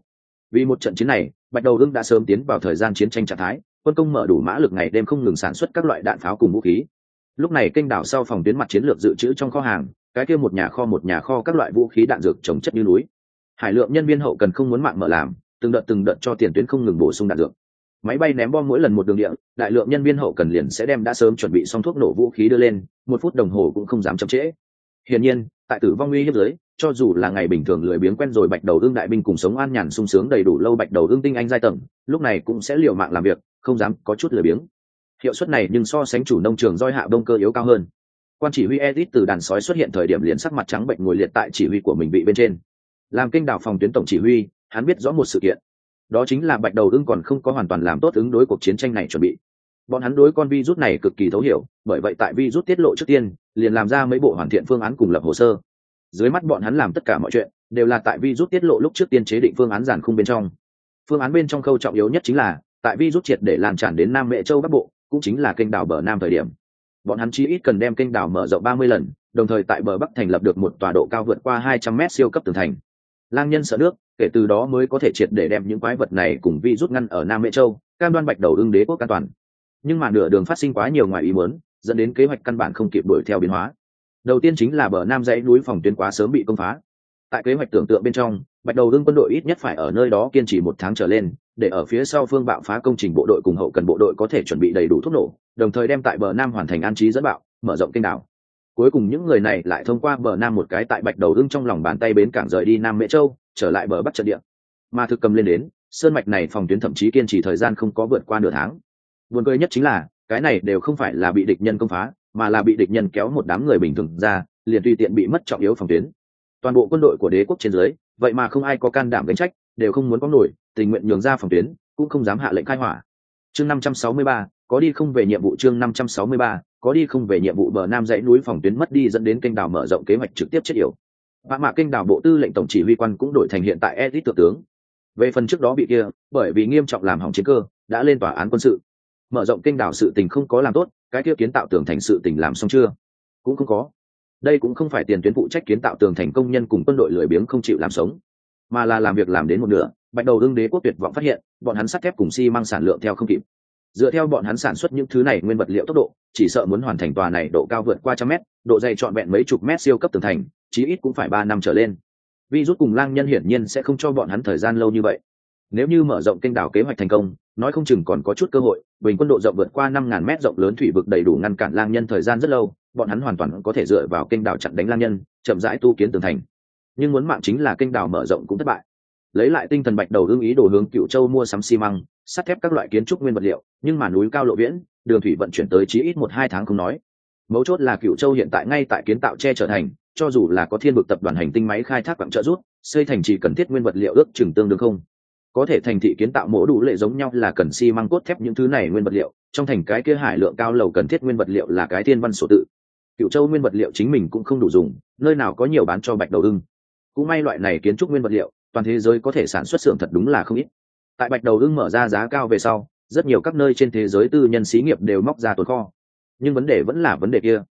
Vì một trận chiến này, Bạch Đầu Ưng đã sớm tiến vào thời gian chiến tranh trạng thái, quân công mở đủ mã lực ngày đêm không ngừng sản xuất các loại đạn pháo cùng vũ khí. Lúc này kênh đảo sau phòng tuyến mặt chiến lược dự trữ trong kho hàng, cái kia một nhà kho các loại vũ khí đạn dược trồng chất như núi. Hải lượng nhân viên hậu cần không muốn mạng mở làm, từng đợt cho tiền tuyến không ngừng bổ sung đạn dược. Máy bay ném bom mỗi lần một đường địa, đại lượng nhân viên hậu cần liền sẽ đem đã sớm chuẩn bị xong thuốc nổ vũ khí đưa lên, 1 phút đồng hồ cũng không dám chậm trễ. Hiển nhiên, tại tử vong uy hiếp dưới, cho dù là ngày bình thường lười biếng quen rồi Bạch Đầu Ưng đại binh cùng sống an nhàn sung sướng đầy đủ lâu Bạch Đầu Ưng tinh anh giai tầng, lúc này cũng sẽ liều mạng làm việc, không dám có chút lười biếng. Hiệu suất này nhưng so sánh chủ nông trường roi hạ đông cơ yếu cao hơn. Quan chỉ huy Edit từ đàn sói xuất hiện thời điểm liền sắc mặt trắng bệnh ngồi liệt tại chỉ huy của mình bị bên trên. Làm kênh đảo phòng tuyến tổng chỉ huy, hắn biết rõ một sự kiện, đó chính là Bạch Đầu Ưng còn không có hoàn toàn làm tốt ứng đối cuộc chiến tranh này chuẩn bị. Bọn hắn đối con virus này cực kỳ thấu hiểu, bởi vậy tại virus tiết lộ trước tiên, liền làm ra mấy bộ hoàn thiện phương án cùng lập hồ sơ. Dưới mắt bọn hắn làm tất cả mọi chuyện đều là tại virus tiết lộ lúc trước tiên chế định phương án giản khung bên trong. Phương án bên trong khâu trọng yếu nhất chính là tại virus triệt để lan tràn đến Nam Mễ Châu Bắc Bộ, cũng chính là kênh đảo bờ Nam thời điểm. Bọn hắn chí ít cần đem kênh đảo mở rộng 30 lần, đồng thời tại bờ Bắc thành lập được một tọa độ cao vượt qua 200 m siêu cấp tường thành. Lang nhân sợ nước, kể từ đó mới có thể triệt để đem những quái vật này cùng virus ngăn ở Nam Mễ Châu, cam đoan Bạch Đầu Ưng đế quốc an toàn. Nhưng mà nửa đường phát sinh quá nhiều ngoài ý muốn, dẫn đến kế hoạch căn bản không kịp đuổi theo biến hóa. Đầu tiên chính là bờ Nam dãy núi phòng tuyến quá sớm bị công phá. Tại kế hoạch tưởng tượng bên trong, Bạch Đầu Ưng quân đội ít nhất phải ở nơi đó kiên trì 1 tháng trở lên, để ở phía sau phương bạo phá công trình bộ đội cùng hậu cần bộ đội có thể chuẩn bị đầy đủ thuốc nổ, đồng thời đem tại bờ Nam hoàn thành an trí dẫn bạo, mở rộng kênh đảo. Cuối cùng những người này lại thông qua bờ Nam một cái tại Bạch Đầu Ưng trong lòng bàn tay bến cảng rời đi Nam Mễ Châu, trở lại bờ Bắc trận địa. Mà thực cầm lên đến, sơn mạch này phòng tuyến thậm chí kiên trì thời gian không có vượt qua nửa tháng. Buồn cười nhất chính là, cái này đều không phải là bị địch nhân công phá, mà là bị địch nhân kéo một đám người bình thường ra, liền tùy tiện bị mất trọng yếu phòng tuyến. Toàn bộ quân đội của đế quốc trên dưới, vậy mà không ai có can đảm gánh trách, đều không muốn có nổi, tình nguyện nhường ra phòng tuyến, cũng không dám hạ lệnh khai hỏa. Chương 563, có đi không về nhiệm vụ. Chương 563, có đi không về nhiệm vụ. Bờ Nam dãy núi phòng tuyến mất đi dẫn đến kênh đảo mở rộng kế hoạch trực tiếp chết yểu. Mạ kênh đảo bộ tư lệnh tổng chỉ huy quan cũng đổi thành hiện tại Edit thượng tướng. Về phần trước đó bị kia, bởi vì nghiêm trọng làm hỏng chiến cơ, đã lên tòa án quân sự. Mở rộng kênh đảo sự tình không có làm tốt, cái kia kiến tạo tường thành sự tình làm xong chưa? Cũng không có. Đây cũng không phải tiền tuyến phụ trách kiến tạo tường thành công nhân cùng quân đội lười biếng không chịu làm sống, mà là làm việc làm đến một nửa, Bạch Đầu Ưng đế quốc tuyệt vọng phát hiện, bọn hắn sắt thép cùng xi măng sản lượng theo không kịp. Dựa theo bọn hắn sản xuất những thứ này nguyên vật liệu tốc độ, chỉ sợ muốn hoàn thành tòa này độ cao vượt qua 100 m, độ dày trọn vẹn mấy chục mét siêu cấp tường thành, chí ít cũng phải 3 năm trở lên. Virus cùng lang nhân hiển nhiên sẽ không cho bọn hắn thời gian lâu như vậy. Nếu như mở rộng kênh đảo kế hoạch thành công, nói không chừng còn có chút cơ hội, bình quân độ rộng vượt qua 5.000 mét rộng lớn thủy vực đầy đủ ngăn cản lang nhân thời gian rất lâu, bọn hắn hoàn toàn có thể dựa vào kênh đảo chặn đánh lang nhân, chậm rãi tu kiến tường thành. Nhưng muốn mạng chính là kênh đảo mở rộng cũng thất bại. Lấy lại tinh thần Bạch Đầu Ưng ý đồ hướng Cựu Châu mua sắm xi măng, sắt thép các loại kiến trúc nguyên vật liệu, nhưng mà núi cao lộ viễn, đường thủy vận chuyển tới chí ít 1-2 tháng không nói. Mấu chốt là Cựu Châu hiện tại ngay tại kiến tạo che trở thành, cho dù là có Thiên Vực tập đoàn hành tinh máy khai thác quặng trợ rút, xây thành chỉ cần thiết nguyên vật liệu ước chừng tương đương không. Có thể thành thị kiến tạo mổ đủ lệ giống nhau là cần xi măng cốt thép những thứ này nguyên vật liệu, trong thành cái kia hải lượng cao lầu cần thiết nguyên vật liệu là cái thiên văn sổ tự. Cựu Châu nguyên vật liệu chính mình cũng không đủ dùng, nơi nào có nhiều bán cho Bạch Đầu Ưng. Cũng may loại này kiến trúc nguyên vật liệu, toàn thế giới có thể sản xuất xưởng thật đúng là không ít. Tại Bạch Đầu Ưng mở ra giá cao về sau, rất nhiều các nơi trên thế giới tư nhân xí nghiệp đều móc ra tồn kho. Nhưng vấn đề vẫn là vấn đề kia.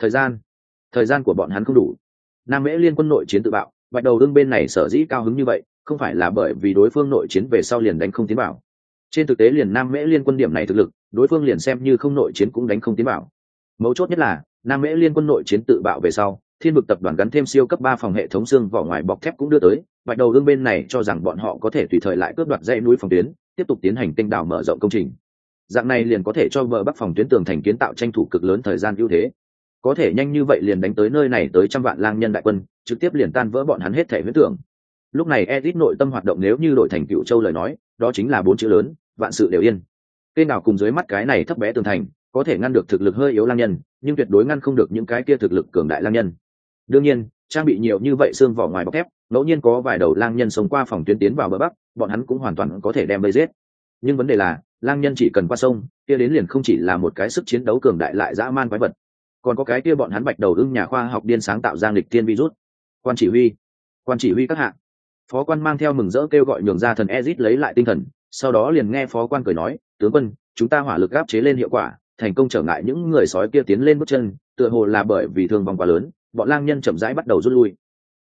Thời gian của bọn hắn không đủ. Nam Mễ liên quân nội chiến tự bạo, Bạch Đầu Ưng bên này sở dĩ cao hứng như vậy, không phải là bởi vì đối phương nội chiến về sau liền đánh không tiến vào. Trên thực tế liền Nam Mễ liên quân điểm này thực lực, đối phương liền xem như không nội chiến cũng đánh không tiến vào. Mấu chốt nhất là Nam Mễ liên quân nội chiến tự bạo về sau, Thiên Vực tập đoàn gắn thêm siêu cấp 3 phòng hệ thống xương vỏ ngoài bọc thép cũng đưa tới. Bạch Đầu Ưng bên này cho rằng bọn họ có thể tùy thời lại cướp đoạt dãy núi phòng tuyến, tiếp tục tiến hành kênh đảo mở rộng công trình. Dạng này liền có thể cho bờ Bắc phòng tuyến tường thành kiến tạo tranh thủ cực lớn thời gian ưu thế. Có thể nhanh như vậy liền đánh tới nơi này tới 100 vạn lang nhân đại quân, trực tiếp liền tan vỡ bọn hắn hết thể huyễn tưởng. Lúc này Edit nội tâm hoạt động nếu như đổi thành Cựu Châu lời nói, đó chính là 4 chữ lớn, vạn sự đều yên. Kênh đảo cùng dưới mắt cái này thấp bé tường thành, có thể ngăn được thực lực hơi yếu lang nhân, nhưng tuyệt đối ngăn không được những cái kia thực lực cường đại lang nhân. Đương nhiên, trang bị nhiều như vậy xương vỏ ngoài bọc thép, ngẫu nhiên có vài đầu lang nhân sống qua phòng tuyến tiến vào bờ Bắc, bọn hắn cũng hoàn toàn có thể đem vây giết. Nhưng vấn đề là, lang nhân chỉ cần qua sông, kia đến liền không chỉ là một cái sức chiến đấu cường đại lại dã man quái vật, còn có cái kia bọn hắn Bạch Đầu Ưng nhà khoa học điên sáng tạo ra nghịch tiên virus. Quan chỉ huy các hạ. Phó quan mang theo mừng rỡ kêu gọi nhường ra thần Ezit lấy lại tinh thần, sau đó liền nghe phó quan cười nói, tướng quân, chúng ta hỏa lực áp chế lên hiệu quả, thành công trở ngại những người sói kia tiến lên bước chân, tựa hồ là bởi vì thương vong quá lớn, bọn lang nhân chậm rãi bắt đầu rút lui.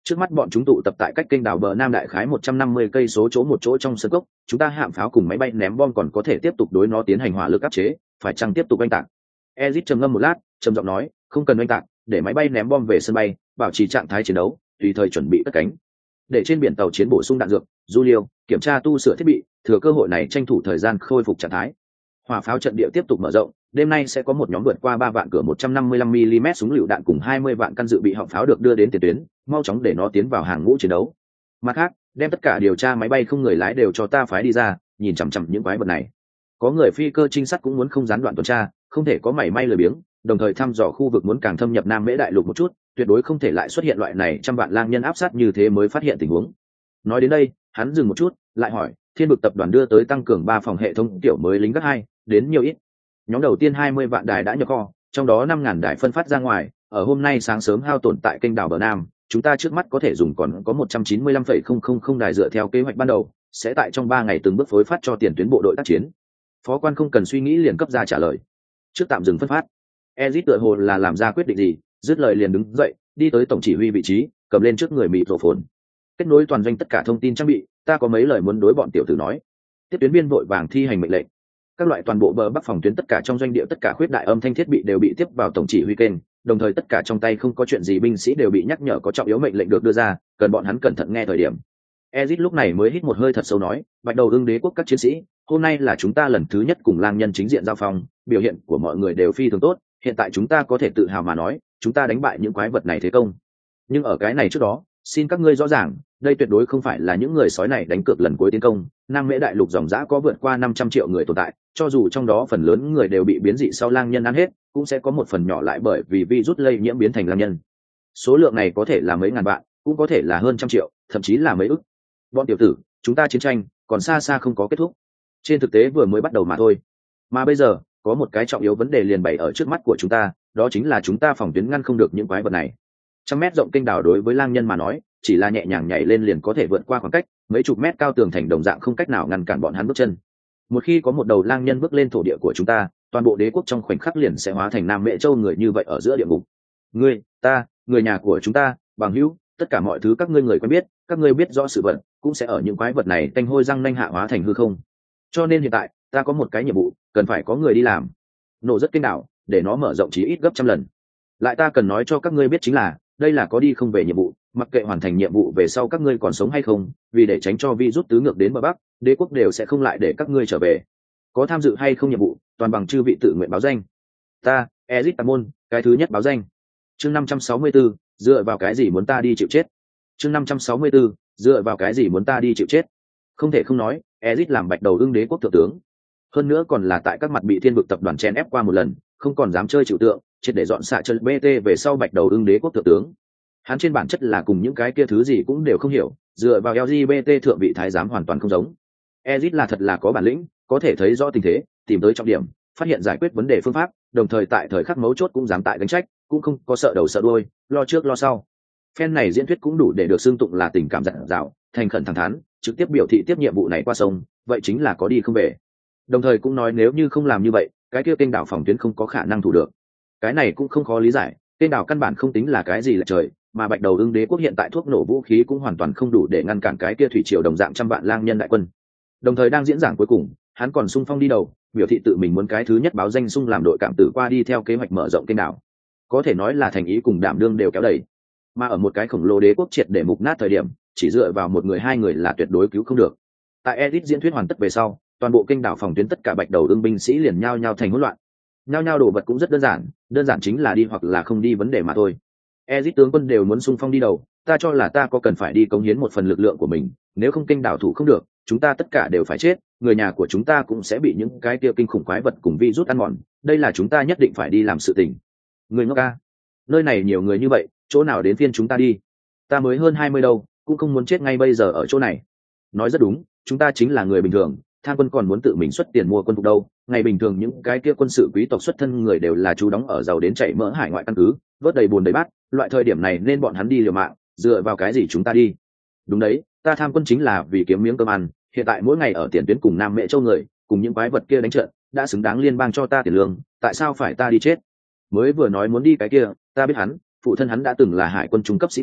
Trước mắt bọn chúng tụ tập tại cách kênh đảo bờ nam đại khái 150 cây số chỗ một chỗ trong sân cốc, chúng ta hạm pháo cùng máy bay ném bom còn có thể tiếp tục đối nó tiến hành hỏa lực áp chế, phải chăng tiếp tục oanh tạc? Ezit trầm ngâm một lát, trầm giọng nói, không cần oanh tạc, để máy bay ném bom về sân bay, bảo trì trạng thái chiến đấu, tùy thời chuẩn bị cất cánh. Để trên biển tàu chiến bổ sung đạn dược, Julio kiểm tra tu sửa thiết bị, thừa cơ hội này tranh thủ thời gian khôi phục trạng thái. Hỏa pháo trận địa tiếp tục mở rộng, đêm nay sẽ có một nhóm vượt qua 3 vạn cửa 155 mm súng lựu đạn cùng 20 vạn căn dự bị họng pháo được đưa đến tiền tuyến, mau chóng để nó tiến vào hàng ngũ chiến đấu. Mặt khác, đem tất cả điều tra máy bay không người lái đều cho ta phái đi ra, nhìn chằm chằm những quái vật này. Có người phi cơ trinh sát cũng muốn không gián đoạn tuần tra, không thể có mảy may lười biếng, đồng thời thăm dò khu vực muốn càng thâm nhập Nam Mễ đại lục một chút, tuyệt đối không thể lại xuất hiện loại này trăm vạn lang nhân áp sát như thế mới phát hiện tình huống. Nói đến đây, hắn dừng một chút, lại hỏi, Thiên Vực tập đoàn đưa tới tăng cường 3 phòng hệ thống tiểu mới lính gác 2, đến nhiều ít? Nhóm đầu tiên 20 vạn đài đã nhập kho, trong đó 5.000 đài phân phát ra ngoài, ở hôm nay sáng sớm hao tổn tại kênh đảo bờ Nam, chúng ta trước mắt có thể dùng còn có 195,000 đài dựa theo kế hoạch ban đầu, sẽ tại trong 3 ngày từng bước phối phát cho tiền tuyến bộ đội tác chiến. Phó quan không cần suy nghĩ liền cấp ra trả lời. Trước tạm dừng phân phát. Ezit tựa hồ là làm ra quyết định gì, dứt lời liền đứng dậy, đi tới tổng chỉ huy vị trí, cầm lên trước người microphone. Kết nối toàn doanh tất cả thông tin trang bị, ta có mấy lời muốn đối bọn tiểu tử nói. Tiếp tuyến viên vội vàng thi hành mệnh lệnh. Các loại toàn bộ bờ bắc phòng tuyến tất cả trong doanh địa tất cả khuyết đại âm thanh thiết bị đều bị tiếp vào tổng chỉ huy kênh, đồng thời tất cả trong tay không có chuyện gì binh sĩ đều bị nhắc nhở có trọng yếu mệnh lệnh được đưa ra, cần bọn hắn cẩn thận nghe thời điểm. Ezit lúc này mới hít một hơi thật sâu nói, Bạch Đầu Ưng đế quốc các chiến sĩ, hôm nay là chúng ta lần thứ nhất cùng lang nhân chính diện giao phong, biểu hiện của mọi người đều phi thường tốt, hiện tại chúng ta có thể tự hào mà nói, chúng ta đánh bại những quái vật này thế công. Nhưng ở cái này trước đó, xin các ngươi rõ ràng, đây tuyệt đối không phải là những người sói này đánh cược lần cuối tiến công, Nam Mễ đại lục dòng dã có vượt qua 500 triệu người tồn tại, cho dù trong đó phần lớn người đều bị biến dị sau lang nhân ăn hết, cũng sẽ có một phần nhỏ lại bởi vì virus lây nhiễm biến thành lang nhân. Số lượng này có thể là mấy ngàn vạn, cũng có thể là hơn trăm triệu, thậm chí là mấy ức. Bọn tiểu tử, chúng ta chiến tranh còn xa xa không có kết thúc, trên thực tế vừa mới bắt đầu mà thôi. Mà bây giờ có một cái trọng yếu vấn đề liền bày ở trước mắt của chúng ta, đó chính là chúng ta phòng tuyến ngăn không được những quái vật này. 100 mét rộng kênh đảo đối với lang nhân mà nói chỉ là nhẹ nhàng nhảy lên liền có thể vượt qua khoảng cách, mấy chục mét cao tường thành đồng dạng không cách nào ngăn cản bọn hắn bước chân. Một khi có một đầu lang nhân bước lên thổ địa của chúng ta, toàn bộ đế quốc trong khoảnh khắc liền sẽ hóa thành Nam Mễ Châu người như vậy ở giữa địa ngục. Ngươi, ta, người nhà của chúng ta, bằng hữu, tất cả mọi thứ các ngươi người quen biết, các ngươi biết rõ sự vật, cũng sẽ ở những quái vật này tanh hôi răng nanh hạ hóa thành hư không. Cho nên hiện tại, ta có một cái nhiệm vụ, cần phải có người đi làm. Nổ rất kênh đảo, để nó mở rộng chí ít gấp trăm lần. Lại ta cần nói cho các ngươi biết chính là, đây là có đi không về nhiệm vụ, mặc kệ hoàn thành nhiệm vụ về sau các ngươi còn sống hay không, vì để tránh cho virus tứ ngược đến bờ bắc, đế quốc đều sẽ không lại để các ngươi trở về. Có tham dự hay không nhiệm vụ, toàn bằng chư vị tự nguyện báo danh. Ta, Ezit Tamon, cái thứ nhất báo danh. Chương 564, dựa vào cái gì muốn ta đi chịu chết? Chương 564, dựa vào cái gì muốn ta đi chịu chết? Không thể không nói, Ezit làm Bạch Đầu Ưng đế quốc thượng tướng. Hơn nữa còn là tại các mặt bị Thiên Vực tập đoàn chen ép qua một lần, không còn dám chơi chịu tượng, triệt để dọn xạ chân BT về sau Bạch Đầu Ưng đế quốc thượng tướng. Hắn trên bản chất là cùng những cái kia thứ gì cũng đều không hiểu, dựa vào LGBT thượng vị thái giám hoàn toàn không giống. Ezit là thật là có bản lĩnh, có thể thấy rõ tình thế, tìm tới trọng điểm, phát hiện giải quyết vấn đề phương pháp, đồng thời tại thời khắc mấu chốt cũng dám tại gánh trách, cũng không có sợ đầu sợ đuôi, lo trước lo sau. Phen này diễn thuyết cũng đủ để được xưng tụng là tình cảm dặn dào, thành khẩn thẳng thắn, trực tiếp biểu thị tiếp nhiệm vụ này qua sông, vậy chính là có đi không về. Đồng thời cũng nói nếu như không làm như vậy, cái kia kênh đảo phòng tuyến không có khả năng thủ được. Cái này cũng không khó lý giải, kênh đảo căn bản không tính là cái gì là trời, mà Bạch Đầu Ưng đế quốc hiện tại thuốc nổ vũ khí cũng hoàn toàn không đủ để ngăn cản cái kia thủy triều đồng dạng trăm vạn lang nhân đại quân. Đồng thời đang diễn giảng cuối cùng, hắn còn sung phong đi đầu, biểu thị tự mình muốn cái thứ nhất báo danh sung làm đội cảm tử qua đi theo kế hoạch mở rộng kênh đảo. Có thể nói là thành ý cùng đảm đương đều kéo đầy. Mà ở một cái khổng lồ đế quốc triệt để mục nát thời điểm, chỉ dựa vào một người hai người là tuyệt đối cứu không được. Tại Edit diễn thuyết hoàn tất về sau, toàn bộ kênh đảo phòng tuyến tất cả Bạch Đầu Ưng binh sĩ liền nhao nhao thành hỗn loạn. Nhao nhao đồ vật cũng rất đơn giản chính là đi hoặc là không đi vấn đề mà thôi. Ezit tướng quân đều muốn xung phong đi đầu, ta cho là ta có cần phải đi cống hiến một phần lực lượng của mình, nếu không kênh đảo thủ không được, chúng ta tất cả đều phải chết, người nhà của chúng ta cũng sẽ bị những cái kia kinh khủng quái vật cùng virus ăn mòn, đây là chúng ta nhất định phải đi làm sự tình. Người ngốc ca, nơi này nhiều người như vậy, chỗ nào đến phiên chúng ta đi? Ta mới hơn 20 đâu, cũng không muốn chết ngay bây giờ ở chỗ này. Nói rất đúng, chúng ta chính là người bình thường, tham quân còn muốn tự mình xuất tiền mua quân phục đâu. Ngày bình thường những cái kia quân sự quý tộc xuất thân người đều là chú đóng ở giàu đến chảy mỡ hải ngoại căn cứ, vớt đầy bùn đầy bát, loại thời điểm này nên bọn hắn đi liều mạng, dựa vào cái gì chúng ta đi? Đúng đấy, ta tham quân chính là vì kiếm miếng cơm ăn, hiện tại mỗi ngày ở tiền tuyến cùng Nam Mễ Châu người, cùng những quái vật kia đánh trận, đã xứng đáng liên bang cho ta tiền lương, tại sao phải ta đi chết? Mới vừa nói muốn đi cái kia, ta biết hắn, phụ thân hắn đã từng là hải quân trung cấp sĩ quan,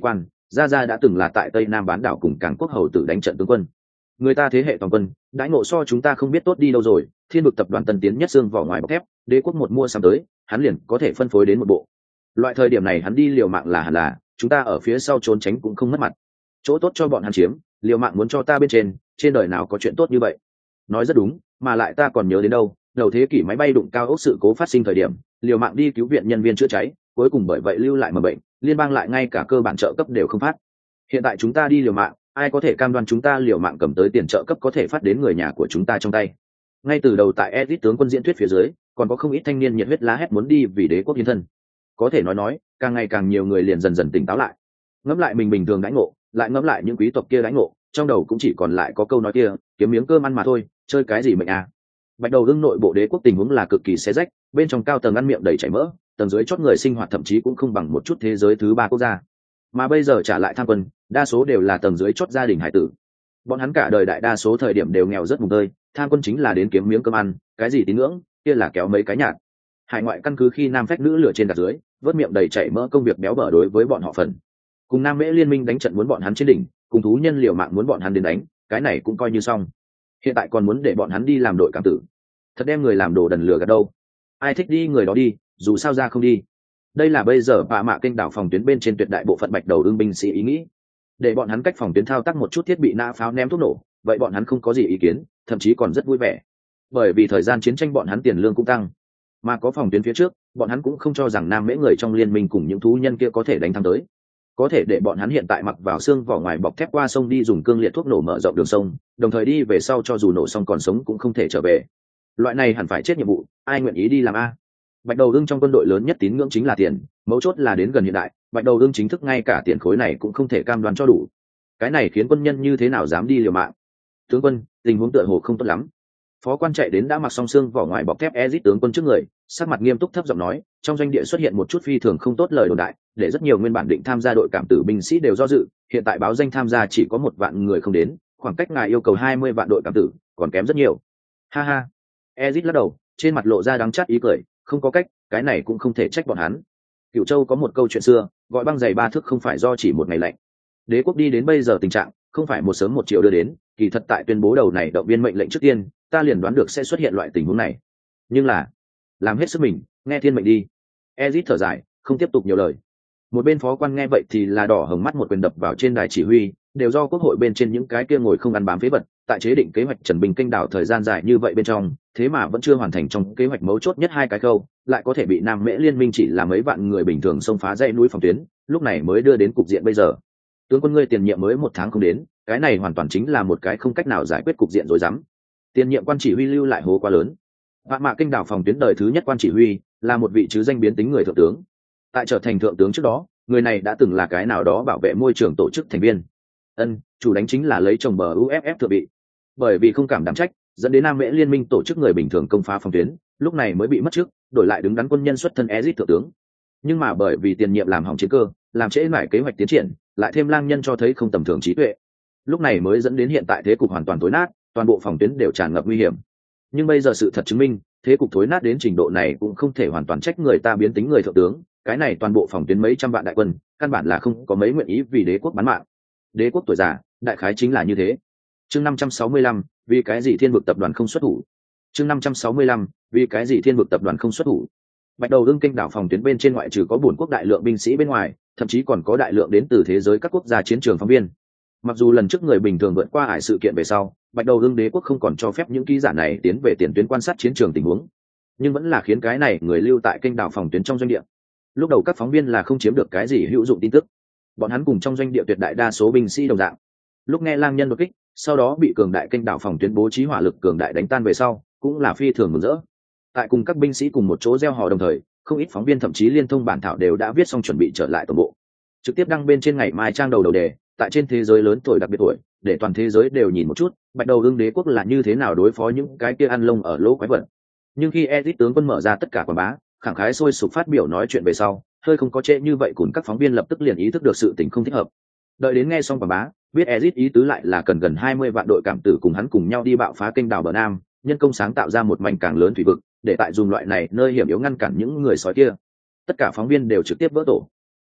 gia gia đã từng là tại tây nam bán đảo cùng cảng quốc hầu tử đánh trận tướng quân, người ta thế hệ toàn quân đãi ngộ so chúng ta không biết tốt đi đâu rồi. Thiên vực tập đoàn tân tiến nhất xương vỏ ngoài bọc thép, đế quốc một mua sắm tới hắn liền có thể phân phối đến một bộ. Loại thời điểm này hắn đi liều mạng là hẳn là, chúng ta ở phía sau trốn tránh cũng không mất mặt. Chỗ tốt cho bọn hắn chiếm, liều mạng muốn cho ta bên trên đời nào có chuyện tốt như vậy. Nói rất đúng, mà lại ta còn nhớ đến đâu, đầu thế kỷ máy bay đụng cao ốc sự cố phát sinh thời điểm, liều mạng đi cứu viện nhân viên chữa cháy, cuối cùng bởi vậy lưu lại mầm bệnh, liên bang lại ngay cả cơ bản trợ cấp đều không phát. Hiện tại chúng ta đi liều mạng, ai có thể cam đoan chúng ta liều mạng cầm tới tiền trợ cấp có thể phát đến người nhà của chúng ta trong tay. Ngay từ đầu tại Edit tướng quân diễn thuyết phía dưới, còn có không ít thanh niên nhiệt huyết lá hét muốn đi vì đế quốc hiến thân. Có thể nói, càng ngày càng nhiều người liền dần dần tỉnh táo lại. Ngẫm lại mình bình thường đãi ngộ, lại ngẫm lại những quý tộc kia đãi ngộ, trong đầu cũng chỉ còn lại có câu nói kia, kiếm miếng cơm ăn mà thôi, chơi cái gì mệnh à. Bạch đầu ưng nội bộ đế quốc tình huống là cực kỳ xé rách, bên trong cao tầng ăn miệng đầy chảy mỡ, tầng dưới chót người sinh hoạt thậm chí cũng không bằng một chút thế giới thứ ba quốc gia. Mà bây giờ trả lại tham quân, đa số đều là tầng dưới chót gia đình hải tử. Bọn hắn cả đời đại đa số thời điểm đều nghèo rất mùng tơi, tham quân chính là đến kiếm miếng cơm ăn, cái gì tín ngưỡng, kia là kéo mấy cái nhạt. Hải ngoại căn cứ khi nam phách nữ lửa trên đặt dưới, vớt miệng đầy chảy mỡ công việc béo bở đối với bọn họ phần. Cùng Nam Mễ liên minh đánh trận muốn bọn hắn trên đỉnh, cùng thú nhân liều mạng muốn bọn hắn đến đánh, cái này cũng coi như xong. Hiện tại còn muốn để bọn hắn đi làm đội cảm tử, thật đem người làm đồ đần lừa gạt đâu. Ai thích đi người đó đi, dù sao ra không đi. Đây là bây giờ bạ mạ kênh đảo phòng tuyến bên trên tuyệt đại bộ phận bạch đầu ưng binh sĩ ý nghĩ, để bọn hắn cách phòng tuyến thao tác một chút thiết bị nã pháo ném thuốc nổ, vậy bọn hắn không có gì ý kiến, thậm chí còn rất vui vẻ, bởi vì thời gian chiến tranh bọn hắn tiền lương cũng tăng, mà có phòng tuyến phía trước, bọn hắn cũng không cho rằng Nam Mễ người trong liên minh cùng những thú nhân kia có thể đánh thắng tới. Có thể để bọn hắn hiện tại mặc vào xương vỏ ngoài bọc thép qua sông đi dùng cương liệt thuốc nổ mở rộng đường sông, đồng thời đi về sau cho dù nổ xong còn sống cũng không thể trở về. Loại này hẳn phải chết nhiệm vụ, ai nguyện ý đi làm a? Bạch đầu ưng trong quân đội lớn nhất tín ngưỡng chính là tiền, mấu chốt là đến gần hiện đại, bạch đầu ưng chính thức ngay cả tiền khối này cũng không thể cam đoan cho đủ. Cái này khiến quân nhân như thế nào dám đi liều mạng? Tướng quân, tình huống tựa hồ không tốt lắm. Phó quan chạy đến đã mặc song xương vỏ ngoài bọc thép Ezit tướng quân trước người, sắc mặt nghiêm túc thấp giọng nói, trong doanh địa xuất hiện một chút phi thường không tốt lời đồn đại, để rất nhiều nguyên bản định tham gia đội cảm tử binh sĩ đều do dự, hiện tại báo danh tham gia chỉ có 1 vạn người không đến, khoảng cách ngài yêu cầu 20 vạn đội cảm tử, còn kém rất nhiều. Ha ha. Ezit lắc đầu, trên mặt lộ ra đắng chát ý cười, không có cách, cái này cũng không thể trách bọn hắn. Cửu Châu có một câu chuyện xưa, gọi băng dày 3 thước không phải do chỉ một ngày lạnh. Đế quốc đi đến bây giờ tình trạng, không phải một sớm một chiều đưa đến, kỳ thật tại tuyên bố đầu này động viên mệnh lệnh trước tiên, ta liền đoán được sẽ xuất hiện loại tình huống này. Nhưng là, làm hết sức mình, nghe thiên mệnh đi. Ezit thở dài, không tiếp tục nhiều lời. Một bên phó quan nghe vậy thì là đỏ hồng mắt một quyền đập vào trên đài chỉ huy, đều do quốc hội bên trên những cái kia ngồi không ăn bám phế vật, tại chế định kế hoạch trần binh kênh đảo thời gian dài như vậy bên trong, thế mà vẫn chưa hoàn thành trong kế hoạch mấu chốt nhất 2 cái khâu, lại có thể bị Nam Mễ liên minh chỉ là mấy vạn người bình thường xông phá dãy núi phòng tuyến, lúc này mới đưa đến cục diện bây giờ. Tướng quân ngươi tiền nhiệm mới 1 tháng không đến, cái này hoàn toàn chính là một cái không cách nào giải quyết cục diện rối rắm. Tiền nhiệm quan chỉ huy lưu lại hố quá lớn. Vạn mạ kênh đảo phòng tuyến đời thứ nhất quan chỉ huy là một vị chứ danh biến tính người thượng tướng. Tại trở thành thượng tướng trước đó, người này đã từng là cái nào đó bảo vệ môi trường tổ chức thành viên. Chủ đánh chính là lấy chồng bờ UFF thượng bị. Bởi vì không cảm đảm trách, dẫn đến Nam Mễ liên minh tổ chức người bình thường công phá phòng tuyến, lúc này mới bị mất chức, đổi lại đứng đắn quân nhân xuất thân Ezit thượng tướng. Nhưng mà bởi vì tiền nhiệm làm hỏng chiến cơ, làm trễ mãi kế hoạch tiến triển, lại thêm lang nhân cho thấy không tầm thường trí tuệ, lúc này mới dẫn đến hiện tại thế cục hoàn toàn tối nát, toàn bộ phòng tuyến đều tràn ngập nguy hiểm. Nhưng bây giờ sự thật chứng minh, thế cục thối nát đến trình độ này cũng không thể hoàn toàn trách người ta biến tính người thượng tướng, cái này toàn bộ phòng tuyến mấy trăm vạn đại quân, căn bản là không có mấy nguyện ý vì đế quốc bán mạng. Đế quốc tuổi già, đại khái chính là như thế. Chương 565, vì cái gì Thiên vực tập đoàn không xuất thủ? Chương 565, vì cái gì Thiên vực tập đoàn không xuất thủ? Bạch đầu ưng kênh đảo phòng tuyến bên trên ngoại trừ có bổn quốc đại lượng binh sĩ bên ngoài, thậm chí còn có đại lượng đến từ thế giới các quốc gia chiến trường phóng viên. Mặc dù lần trước người bình thường vượt qua ải sự kiện về sau, Bạch đầu ưng đế quốc không còn cho phép những ký giả này tiến về tiền tuyến quan sát chiến trường tình huống, nhưng vẫn là khiến cái này người lưu tại kênh đảo phòng tuyến trong doanh địa. Lúc đầu các phóng viên là không chiếm được cái gì hữu dụng tin tức, bọn hắn cùng trong doanh địa tuyệt đại đa số binh sĩ đồng dạng. Lúc nghe lang nhân đột kích, sau đó bị cường đại kênh đảo phòng tuyến bố trí hỏa lực cường đại đánh tan về sau, cũng là phi thường mừng rỡ. Tại cùng các binh sĩ cùng một chỗ gieo hò đồng thời, không ít phóng viên thậm chí liên thông bản thảo đều đã viết xong chuẩn bị trở lại tổng bộ, trực tiếp đăng bên trên ngày mai trang đầu đề, tại trên thế giới lớn tuổi đặc biệt tuổi, để toàn thế giới đều nhìn một chút Bạch đầu ưng đế quốc là như thế nào đối phó những cái kia ăn lông ở lỗ quái vật. Nhưng khi Ezit tướng quân mở ra tất cả quảng bá, khẳng khái sôi sục phát biểu nói chuyện về sau, hơi không có trễ như vậy, cùng các phóng viên lập tức liền ý thức được sự tình không thích hợp. Đợi đến nghe xong quảng bá, biết Ezit ý tứ lại là cần gần 20 vạn đội cảm tử cùng hắn cùng nhau đi bạo phá kênh đảo bờ Nam, nhân công sáng tạo ra một mảnh càng lớn thủy vực, để tại dùng loại này nơi hiểm yếu ngăn cản những người sói kia. Tất cả phóng viên đều trực tiếp vỡ tổ.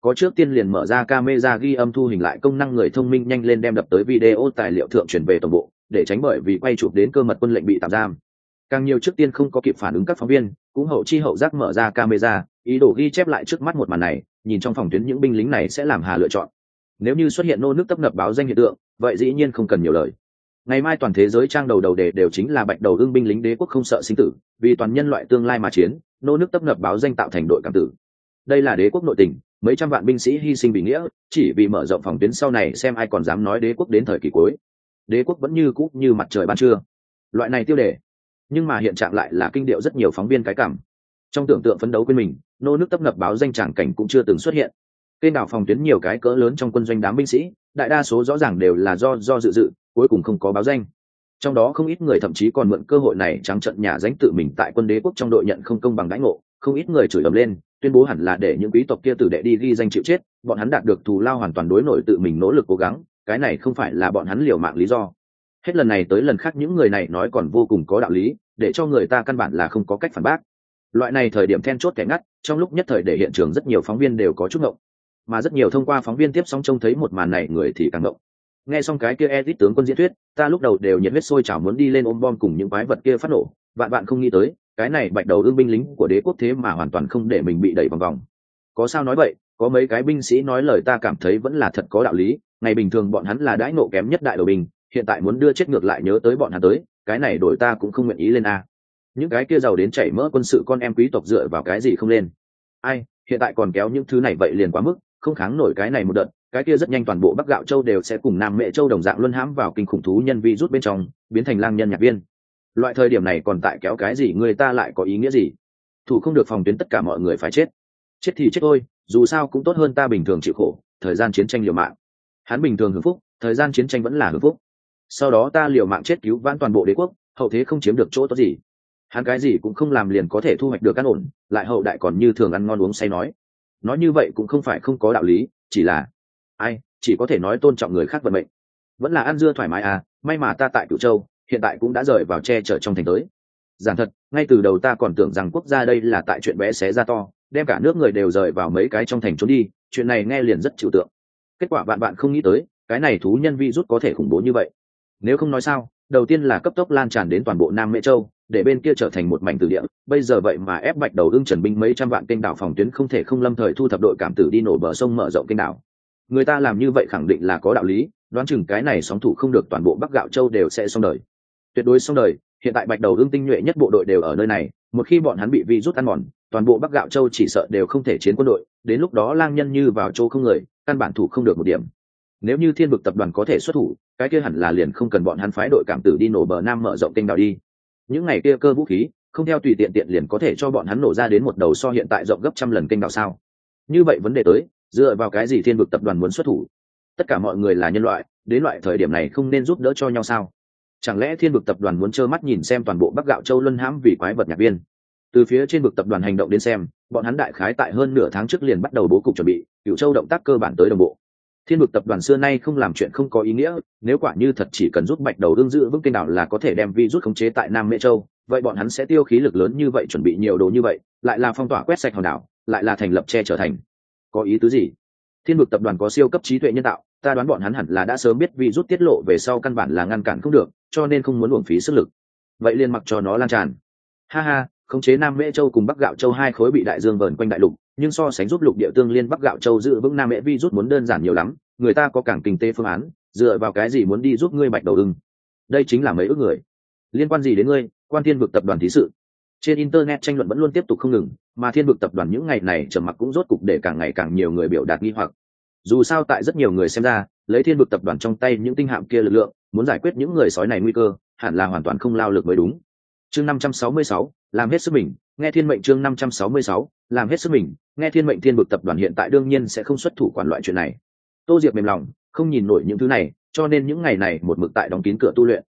có trước tiên liền mở ra camera ghi âm thu hình lại công năng người thông minh nhanh lên đem đập tới video tài liệu thượng truyền về tổng bộ, để tránh bởi vì quay chụp đến cơ mật quân lệnh bị tạm giam. Càng nhiều trước tiên không có kịp phản ứng các phóng viên cũng hậu chi hậu giác mở ra camera, ý đồ ghi chép lại trước mắt một màn này, nhìn trong phòng tuyến những binh lính này sẽ làm hà lựa chọn. Nếu như xuất hiện nô nước tấp nập báo danh hiện tượng, vậy dĩ nhiên không cần nhiều lời. Ngày mai toàn thế giới trang đầu đề đều chính là bạch đầu ưng binh lính đế quốc không sợ sinh tử, vì toàn nhân loại tương lai mà chiến, nô nước tấp nập báo danh tạo thành đội cảm tử. Đây là đế quốc nội tình, mấy trăm vạn binh sĩ hy sinh vì nghĩa, chỉ vì mở rộng phòng tuyến sau này xem ai còn dám nói đế quốc đến thời kỳ cuối. Đế quốc vẫn như cũ như mặt trời ban trưa. Loại này tiêu đề, nhưng mà hiện trạng lại là kinh điệu rất nhiều phóng viên cái cảm. Trong tưởng tượng phấn đấu quên mình, nô nước tấp nập báo danh tràng cảnh cũng chưa từng xuất hiện. Kênh đảo phòng tuyến nhiều cái cỡ lớn trong quân doanh đám binh sĩ, đại đa số rõ ràng đều là do dự, cuối cùng không có báo danh. Trong đó không ít người thậm chí còn mượn cơ hội này trắng trợn nhà danh tự mình tại quân đế quốc trong đội nhận không công bằng đãi ngộ, không ít người chửi ầm lên, tuyên bố hẳn là để những quý tộc kia tử đệ đi ghi danh chịu chết, bọn hắn đạt được thù lao hoàn toàn đối nội tự mình nỗ lực cố gắng, cái này không phải là bọn hắn liều mạng lý do. Hết lần này tới lần khác những người này nói còn vô cùng có đạo lý, để cho người ta căn bản là không có cách phản bác. Loại này thời điểm then chốt kẻ ngắt, trong lúc nhất thời để hiện trường rất nhiều phóng viên đều có chút ngộng, mà rất nhiều thông qua phóng viên tiếp sóng trông thấy một màn này người thì càng ngộng. Nghe xong cái kia edit tướng quân diễn thuyết, ta lúc đầu đều nhiệt huyết sôi trào muốn đi lên ôm bom cùng những quái vật kia phát nổ, vạn bạn không nghĩ tới, cái này bạch đầu ương binh lính của đế quốc thế mà hoàn toàn không để mình bị đẩy vòng vòng. Có sao nói vậy, có mấy cái binh sĩ nói lời ta cảm thấy vẫn là thật có đạo lý, ngày bình thường bọn hắn là đãi nộ kém nhất đại đầu binh, hiện tại muốn đưa chết ngược lại nhớ tới bọn hắn tới, cái này đổi ta cũng không nguyện ý lên a. Những cái kia giàu đến chảy mỡ quân sự con em quý tộc dựa vào cái gì không lên? Ai, hiện tại còn kéo những thứ này vậy liền quá mức, không kháng nổi cái này một đợt, cái kia rất nhanh toàn bộ Bắc Gạo Châu đều sẽ cùng Nam Mễ Châu đồng dạng luân hãm vào kinh khủng thú nhân vi rút bên trong, biến thành lang nhân nhạc viên. Loại thời điểm này còn tại kéo cái gì người ta lại có ý nghĩa gì? Thủ không được phòng tuyến tất cả mọi người phải chết. Chết thì chết thôi, dù sao cũng tốt hơn ta bình thường chịu khổ, thời gian chiến tranh liều mạng. Hắn bình thường hưởng phúc, thời gian chiến tranh vẫn là hưởng phúc. Sau đó ta liều mạng chết cứu vãn toàn bộ đế quốc, hậu thế không chiếm được chỗ tốt gì. Hắn cái gì cũng không làm liền có thể thu hoạch được an ổn, lại hậu đại còn như thường ăn ngon uống say nói như vậy cũng không phải không có đạo lý, chỉ là ai chỉ có thể nói tôn trọng người khác vận mệnh, vẫn là ăn dưa thoải mái à. May mà ta tại Cửu Châu hiện tại cũng đã rời vào che chở trong thành tới. Giảng thật, ngay từ đầu ta còn tưởng rằng quốc gia đây là tại chuyện bé xé ra to, đem cả nước người đều rời vào mấy cái trong thành trốn đi, chuyện này nghe liền rất trừu tượng. Kết quả bạn không nghĩ tới, cái này thú nhân vi rút có thể khủng bố như vậy. Nếu không nói sao, đầu tiên là cấp tốc lan tràn đến toàn bộ Nam Mễ Châu, để bên kia trở thành một mảnh tử địa, bây giờ vậy mà ép bạch đầu ưng trần binh mấy trăm vạn kênh đảo phòng tuyến không thể không lâm thời thu thập đội cảm tử đi nổ bờ sông mở rộng kênh đảo. Người ta làm như vậy khẳng định là có đạo lý, đoán chừng cái này sóng thủ không được toàn bộ Bắc Gạo Châu đều sẽ xong đời. Tuyệt đối xong đời, hiện tại bạch đầu ưng tinh nhuệ nhất bộ đội đều ở nơi này, một khi bọn hắn bị vi rút ăn mòn, toàn bộ Bắc Gạo Châu chỉ sợ đều không thể chiến quân đội, đến lúc đó lang nhân như vào chỗ không người, căn bản thủ không được một điểm. Nếu như Thiên Vực tập đoàn có thể xuất thủ, cái kia hẳn là liền không cần bọn hắn phái đội cảm tử đi nổ bờ Nam mở rộng kênh đảo đi. Những ngày kia cơ vũ khí không theo tùy tiện liền có thể cho bọn hắn nổ ra đến một đầu so hiện tại rộng gấp trăm lần kênh đảo sao? Như vậy vấn đề tới, dựa vào cái gì Thiên Vực tập đoàn muốn xuất thủ? Tất cả mọi người là nhân loại, đến loại thời điểm này không nên giúp đỡ cho nhau sao? Chẳng lẽ Thiên Vực tập đoàn muốn trơ mắt nhìn xem toàn bộ Bắc Gạo Châu luân hãm vì quái vật nhạc viên? Từ phía trên vực tập đoàn hành động đến xem, bọn hắn đại khái tại hơn nửa tháng trước liền bắt đầu bố cục chuẩn bị, Cửu Châu động tác cơ bản tới đồng bộ. Thiên Vực tập đoàn xưa nay không làm chuyện không có ý nghĩa, nếu quả như thật chỉ cần giúp bạch đầu đương giữ vững kênh đảo là có thể đem virus khống chế tại Nam Mễ Châu, vậy bọn hắn sẽ tiêu khí lực lớn như vậy chuẩn bị nhiều đồ như vậy, lại là phong tỏa quét sạch hòn đảo, lại là thành lập che trở thành. Có ý tứ gì? Thiên Vực tập đoàn có siêu cấp trí tuệ nhân tạo, ta đoán bọn hắn hẳn là đã sớm biết virus tiết lộ về sau căn bản là ngăn cản không được, cho nên không muốn uổng phí sức lực. Vậy liền mặc cho nó lan tràn. Ha ha, khống chế Nam Mễ Châu cùng Bắc Gạo Châu hai khối bị đại dương vờn quanh đại lục, nhưng so sánh giúp lục địa tương liên Bắc Gạo Châu giữ vững Nam Mễ virus muốn đơn giản nhiều lắm, người ta có càng kinh tế phương án, dựa vào cái gì muốn đi giúp ngươi bạch đầu ưng? Đây chính là mấy ước người, liên quan gì đến ngươi? Quan Thiên Vực tập đoàn thí sự. Trên internet tranh luận vẫn luôn tiếp tục không ngừng, mà Thiên Vực tập đoàn những ngày này trầm mặc cũng rốt cục để càng ngày càng nhiều người biểu đạt nghi hoặc. Dù sao tại rất nhiều người xem ra, lấy Thiên Vực tập đoàn trong tay những tinh hạm kia lực lượng, muốn giải quyết những người sói này nguy cơ, hẳn là hoàn toàn không lao lực mới đúng. Chương 566, làm hết sức mình, nghe thiên mệnh. Chương 566, làm hết sức mình, nghe thiên mệnh. Thiên Vực tập đoàn hiện tại đương nhiên sẽ không xuất thủ quản loại chuyện này. Tô Diệp mềm lòng, không nhìn nổi những thứ này, cho nên những ngày này một mực tại đóng kín cửa tu luyện.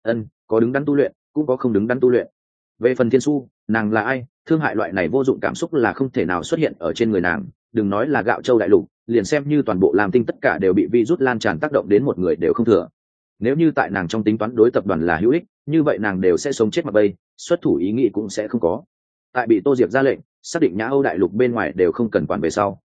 Có đứng đắn tu luyện, cũng có không đứng đắn tu luyện. Về phần Thiên Su, nàng là ai, thương hại loại này vô dụng cảm xúc là không thể nào xuất hiện ở trên người nàng, đừng nói là Gạo Châu đại lục, liền xem như toàn bộ Lam Tinh tất cả đều bị virus lan tràn tác động đến một người đều không thừa. Nếu như tại nàng trong tính toán đối tập đoàn là hữu ích, như vậy nàng đều sẽ sống chết mặc bay, xuất thủ ý nghĩ cũng sẽ không có. Tại bị Tô Diệp ra lệnh xác định Nhã Âu đại lục bên ngoài đều không cần quản về sau,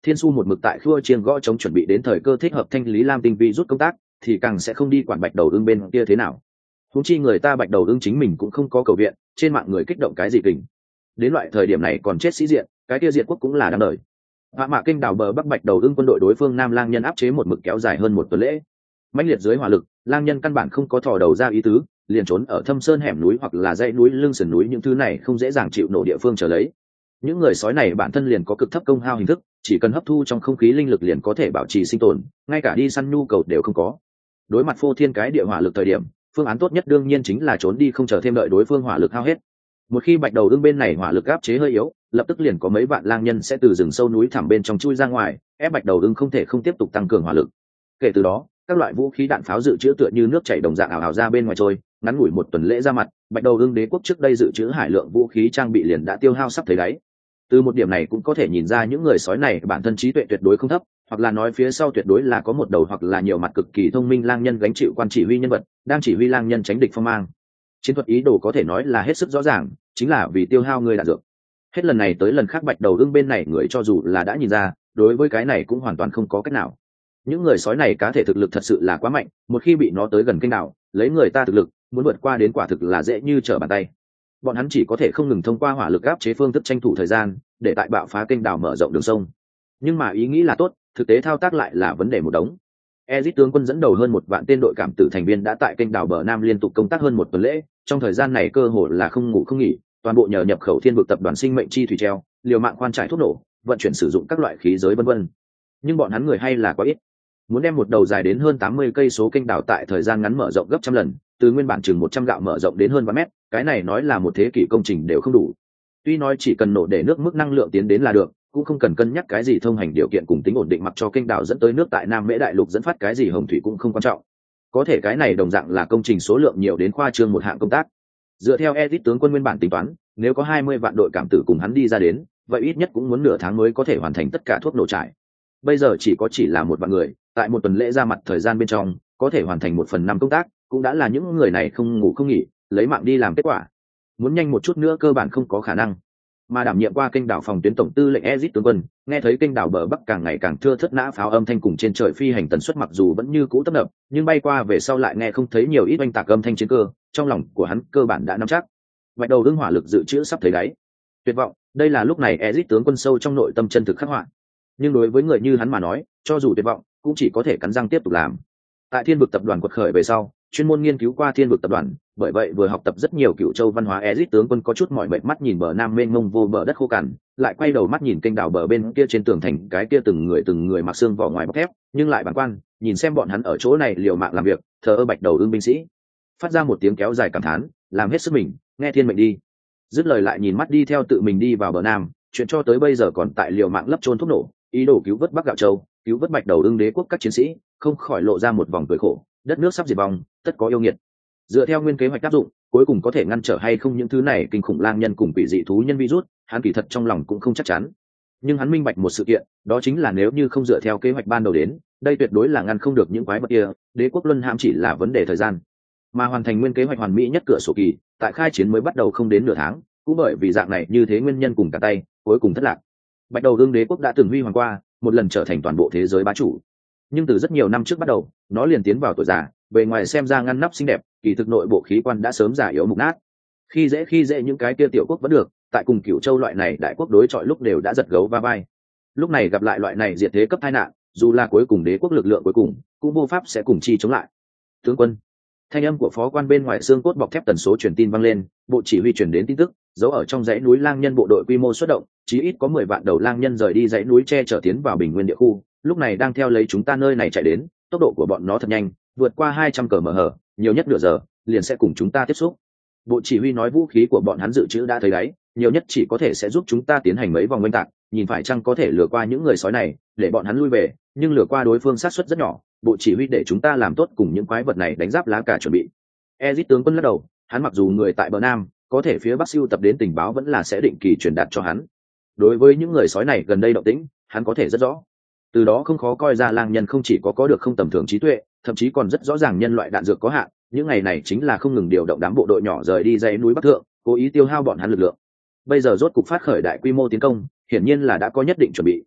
Thiên Su một mực tại khua chiêng gõ chống chuẩn bị đến thời cơ thích hợp thanh lý lam tinh vi rút công tác, thì càng sẽ không đi quản Bạch Đầu Ưng bên kia thế nào. Huống chi người ta Bạch Đầu Ưng chính mình cũng không có cầu viện, trên mạng người kích động cái gì kình. Đến loại thời điểm này còn chết sĩ diện, cái kia diệt quốc cũng là đáng đời. Hạ mạ kinh đảo bờ Bắc Bạch Đầu Ưng quân đội đối phương Nam Lang Nhân áp chế một mực kéo dài hơn một tuần lễ. Mãnh liệt dưới hỏa lực, Lang Nhân căn bản không có thò đầu ra ý tứ, liền trốn ở thâm sơn hẻm núi hoặc là dãy núi lưng sườn núi, những thứ này không dễ dàng chịu nổ địa phương trở lấy. Những người sói này bản thân liền có cực thấp công hao hình thức, chỉ cần hấp thu trong không khí linh lực liền có thể bảo trì sinh tồn, ngay cả đi săn nhu cầu đều không có. Đối mặt phô thiên cái địa hỏa lực thời điểm, phương án tốt nhất đương nhiên chính là trốn đi, không chờ thêm đợi đối phương hỏa lực hao hết. Một khi Bạch Đầu Ưng bên này hỏa lực áp chế hơi yếu, lập tức liền có mấy vạn lang nhân sẽ từ rừng sâu núi thẳm bên trong chui ra ngoài, ép Bạch Đầu Ưng không thể không tiếp tục tăng cường hỏa lực. Kể từ đó, các loại vũ khí đạn pháo dự trữ tựa như nước chảy đồng dạng ảo ảo ra bên ngoài trôi, ngắn ngủi một tuần lễ ra mặt, Bạch Đầu Ưng đế quốc trước đây dự trữ hải lượng vũ khí trang bị liền đã tiêu hao sắp thấy đáy. Từ một điểm này cũng có thể nhìn ra những người sói này bản thân trí tuệ tuyệt đối không thấp, hoặc là nói phía sau tuyệt đối là có một đầu hoặc là nhiều mặt cực kỳ thông minh lang nhân gánh chịu quan chỉ huy nhân vật, đang chỉ huy lang nhân tránh địch phong mang. Chiến thuật ý đồ có thể nói là hết sức rõ ràng, chính là vì tiêu hao người đạn dược. Hết lần này tới lần khác Bạch Đầu Ưng bên này người cho dù là đã nhìn ra, đối với cái này cũng hoàn toàn không có cách nào. Những người sói này cá thể thực lực thật sự là quá mạnh, một khi bị nó tới gần kênh đảo, lấy người ta thực lực, muốn vượt qua đến quả thực là dễ như trở bàn tay. Bọn hắn chỉ có thể không ngừng thông qua hỏa lực áp chế phương thức tranh thủ thời gian, để tại bạo phá kênh đảo mở rộng đường sông. Nhưng mà ý nghĩ là tốt, thực tế thao tác lại là vấn đề một đống. Ezic tướng quân dẫn đầu hơn 1 vạn tên đội cảm tử thành viên đã tại kênh đảo bờ Nam liên tục công tác hơn một tuần lễ, trong thời gian này cơ hồ là không ngủ không nghỉ, toàn bộ nhờ nhập khẩu thiên vực tập đoàn sinh mệnh chi thủy treo, liều mạng khoan trải thuốc nổ, vận chuyển sử dụng các loại khí giới vân vân. Nhưng bọn hắn người hay là quá ít. Muốn đem một đầu dài đến hơn 80 cây số kênh đảo tại thời gian ngắn mở rộng gấp trăm lần, từ nguyên bản chừng 100 gạo mở rộng đến hơn 3 mét, cái này nói là một thế kỷ công trình đều không đủ. Tuy nói chỉ cần nổ để nước mức năng lượng tiến đến là được, cũng không cần cân nhắc cái gì thông hành điều kiện cùng tính ổn định, mặc cho kênh đảo dẫn tới nước tại Nam Mễ đại lục dẫn phát cái gì hồng thủy cũng không quan trọng. Có thể cái này đồng dạng là công trình số lượng nhiều đến khoa trương một hạng công tác. Dựa theo Ezic tướng quân nguyên bản tính toán, nếu có 20 vạn đội cảm tử cùng hắn đi ra đến, vậy ít nhất cũng muốn nửa tháng mới có thể hoàn thành tất cả thuốc nổ trải. Bây giờ chỉ là 1 vạn người, tại một tuần lễ ra mặt thời gian bên trong, có thể hoàn thành 1/5 công tác, cũng đã là những người này không ngủ không nghỉ, lấy mạng đi làm kết quả. Muốn nhanh một chút nữa cơ bản không có khả năng. Mà đảm nhiệm qua kênh đảo phòng tuyến tổng tư lệnh Ezic tướng quân, nghe thấy kênh đảo bờ Bắc càng ngày càng thưa thớt nã pháo âm thanh cùng trên trời phi hành tần suất mặc dù vẫn như cũ tấp nập, nhưng bay qua về sau lại nghe không thấy nhiều ít oanh tạc âm thanh chiến cơ, trong lòng của hắn cơ bản đã nắm chắc. Bạch Đầu Ưng hỏa lực dự trữ sắp thấy đáy. Tuyệt vọng, đây là lúc này Ezic tướng quân sâu trong nội tâm chân thực khắc họa. Nhưng đối với người như hắn mà nói, cho dù tuyệt vọng, cũng chỉ có thể cắn răng tiếp tục làm. Tại Thiên vực tập đoàn quật khởi về sau, chuyên môn nghiên cứu qua Thiên vực tập đoàn, bởi vậy vừa học tập rất nhiều cựu châu văn hóa. Ezic tướng quân có chút mỏi mệt, mắt nhìn bờ Nam mênh mông vô bờ đất khô cằn, lại quay đầu mắt nhìn kênh đảo bờ bên kia trên tường thành cái kia từng người mặc xương vỏ ngoài bọc thép, nhưng lại bàng quan, nhìn xem bọn hắn ở chỗ này liều mạng làm việc, thờ ơ Bạch Đầu Ưng binh sĩ, phát ra một tiếng kéo dài cảm thán, làm hết sức mình, nghe thiên mệnh đi. Dứt lời lại nhìn mắt đi theo tự mình đi vào bờ Nam, chuyện cho tới bây giờ còn tại liều mạng lấp chôn thuốc nổ, ý đồ cứu vớt Bắc Gạo Châu, cứu vớt Bạch Đầu Ưng đế quốc các chiến sĩ, không khỏi lộ ra một vòng cười khổ, đất nước sắp diệt vong, tất có yêu nghiệt. Dựa theo nguyên kế hoạch áp dụng, cuối cùng có thể ngăn trở hay không những thứ này kinh khủng lang nhân cùng quỷ dị thú nhân virus, hắn kỳ thật trong lòng cũng không chắc chắn. Nhưng hắn minh bạch một sự kiện, đó chính là nếu như không dựa theo kế hoạch ban đầu đến, đây tuyệt đối là ngăn không được những quái vật kia, đế quốc luân hãm chỉ là vấn đề thời gian. Mà hoàn thành nguyên kế hoạch hoàn mỹ nhất cửa sổ kỳ, tại khai chiến mới bắt đầu không đến nửa tháng, cũng bởi vì dạng này như thế nguyên nhân cùng cả tay, cuối cùng thất lạc. Bạch Đầu Ưng đế quốc đã từng huy hoàng qua, một lần trở thành toàn bộ thế giới bá chủ. Nhưng từ rất nhiều năm trước bắt đầu, nó liền tiến vào tuổi già, bề ngoài xem ra ngăn nắp xinh đẹp, kỳ thực nội bộ khí quan đã sớm già yếu mục nát. Khi dễ những cái kia tiểu quốc vẫn được, tại cùng Cửu Châu loại này đại quốc đối chọi lúc đều đã giật gấu va vai. Lúc này gặp lại loại này diệt thế cấp tai nạn, dù là cuối cùng đế quốc lực lượng cuối cùng, cũng vô pháp sẽ cùng chi chống lại. Tướng quân, thanh âm của phó quan bên ngoài xương cốt bọc thép tần số truyền tin vang lên, bộ chỉ huy truyền đến tin tức, giấu ở trong dãy núi lang nhân bộ đội quy mô xuất động, chí ít có 10 vạn đầu lang nhân rời đi dãy núi che chở tiến vào bình nguyên địa khu, lúc này đang theo lấy chúng ta nơi này chạy đến, tốc độ của bọn nó thật nhanh, vượt qua 200 km/h, nhiều nhất nửa giờ liền sẽ cùng chúng ta tiếp xúc. Bộ chỉ huy nói vũ khí của bọn hắn dự trữ đã thấy đáy, nhiều nhất chỉ có thể sẽ giúp chúng ta tiến hành mấy vòng oanh tạc, nhìn phải chăng có thể lừa qua những người sói này, để bọn hắn lui về, nhưng lừa qua đối phương xác suất rất nhỏ. Bộ chỉ huy để chúng ta làm tốt cùng những quái vật này đánh giáp lá cả chuẩn bị. Ezic tướng quân lắc đầu, hắn mặc dù người tại bờ Nam, có thể phía Bắc siêu tập đến tình báo vẫn là sẽ định kỳ truyền đạt cho hắn. Đối với những người sói này gần đây động tĩnh, hắn có thể rất rõ. Từ đó không khó coi ra lang nhân không chỉ có được không tầm thường trí tuệ, thậm chí còn rất rõ ràng nhân loại đạn dược có hạn. Những ngày này chính là không ngừng điều động đám bộ đội nhỏ rời đi dãy núi Bắc Thượng, cố ý tiêu hao bọn hắn lực lượng. Bây giờ rốt cục phát khởi đại quy mô tiến công, hiển nhiên là đã có nhất định chuẩn bị,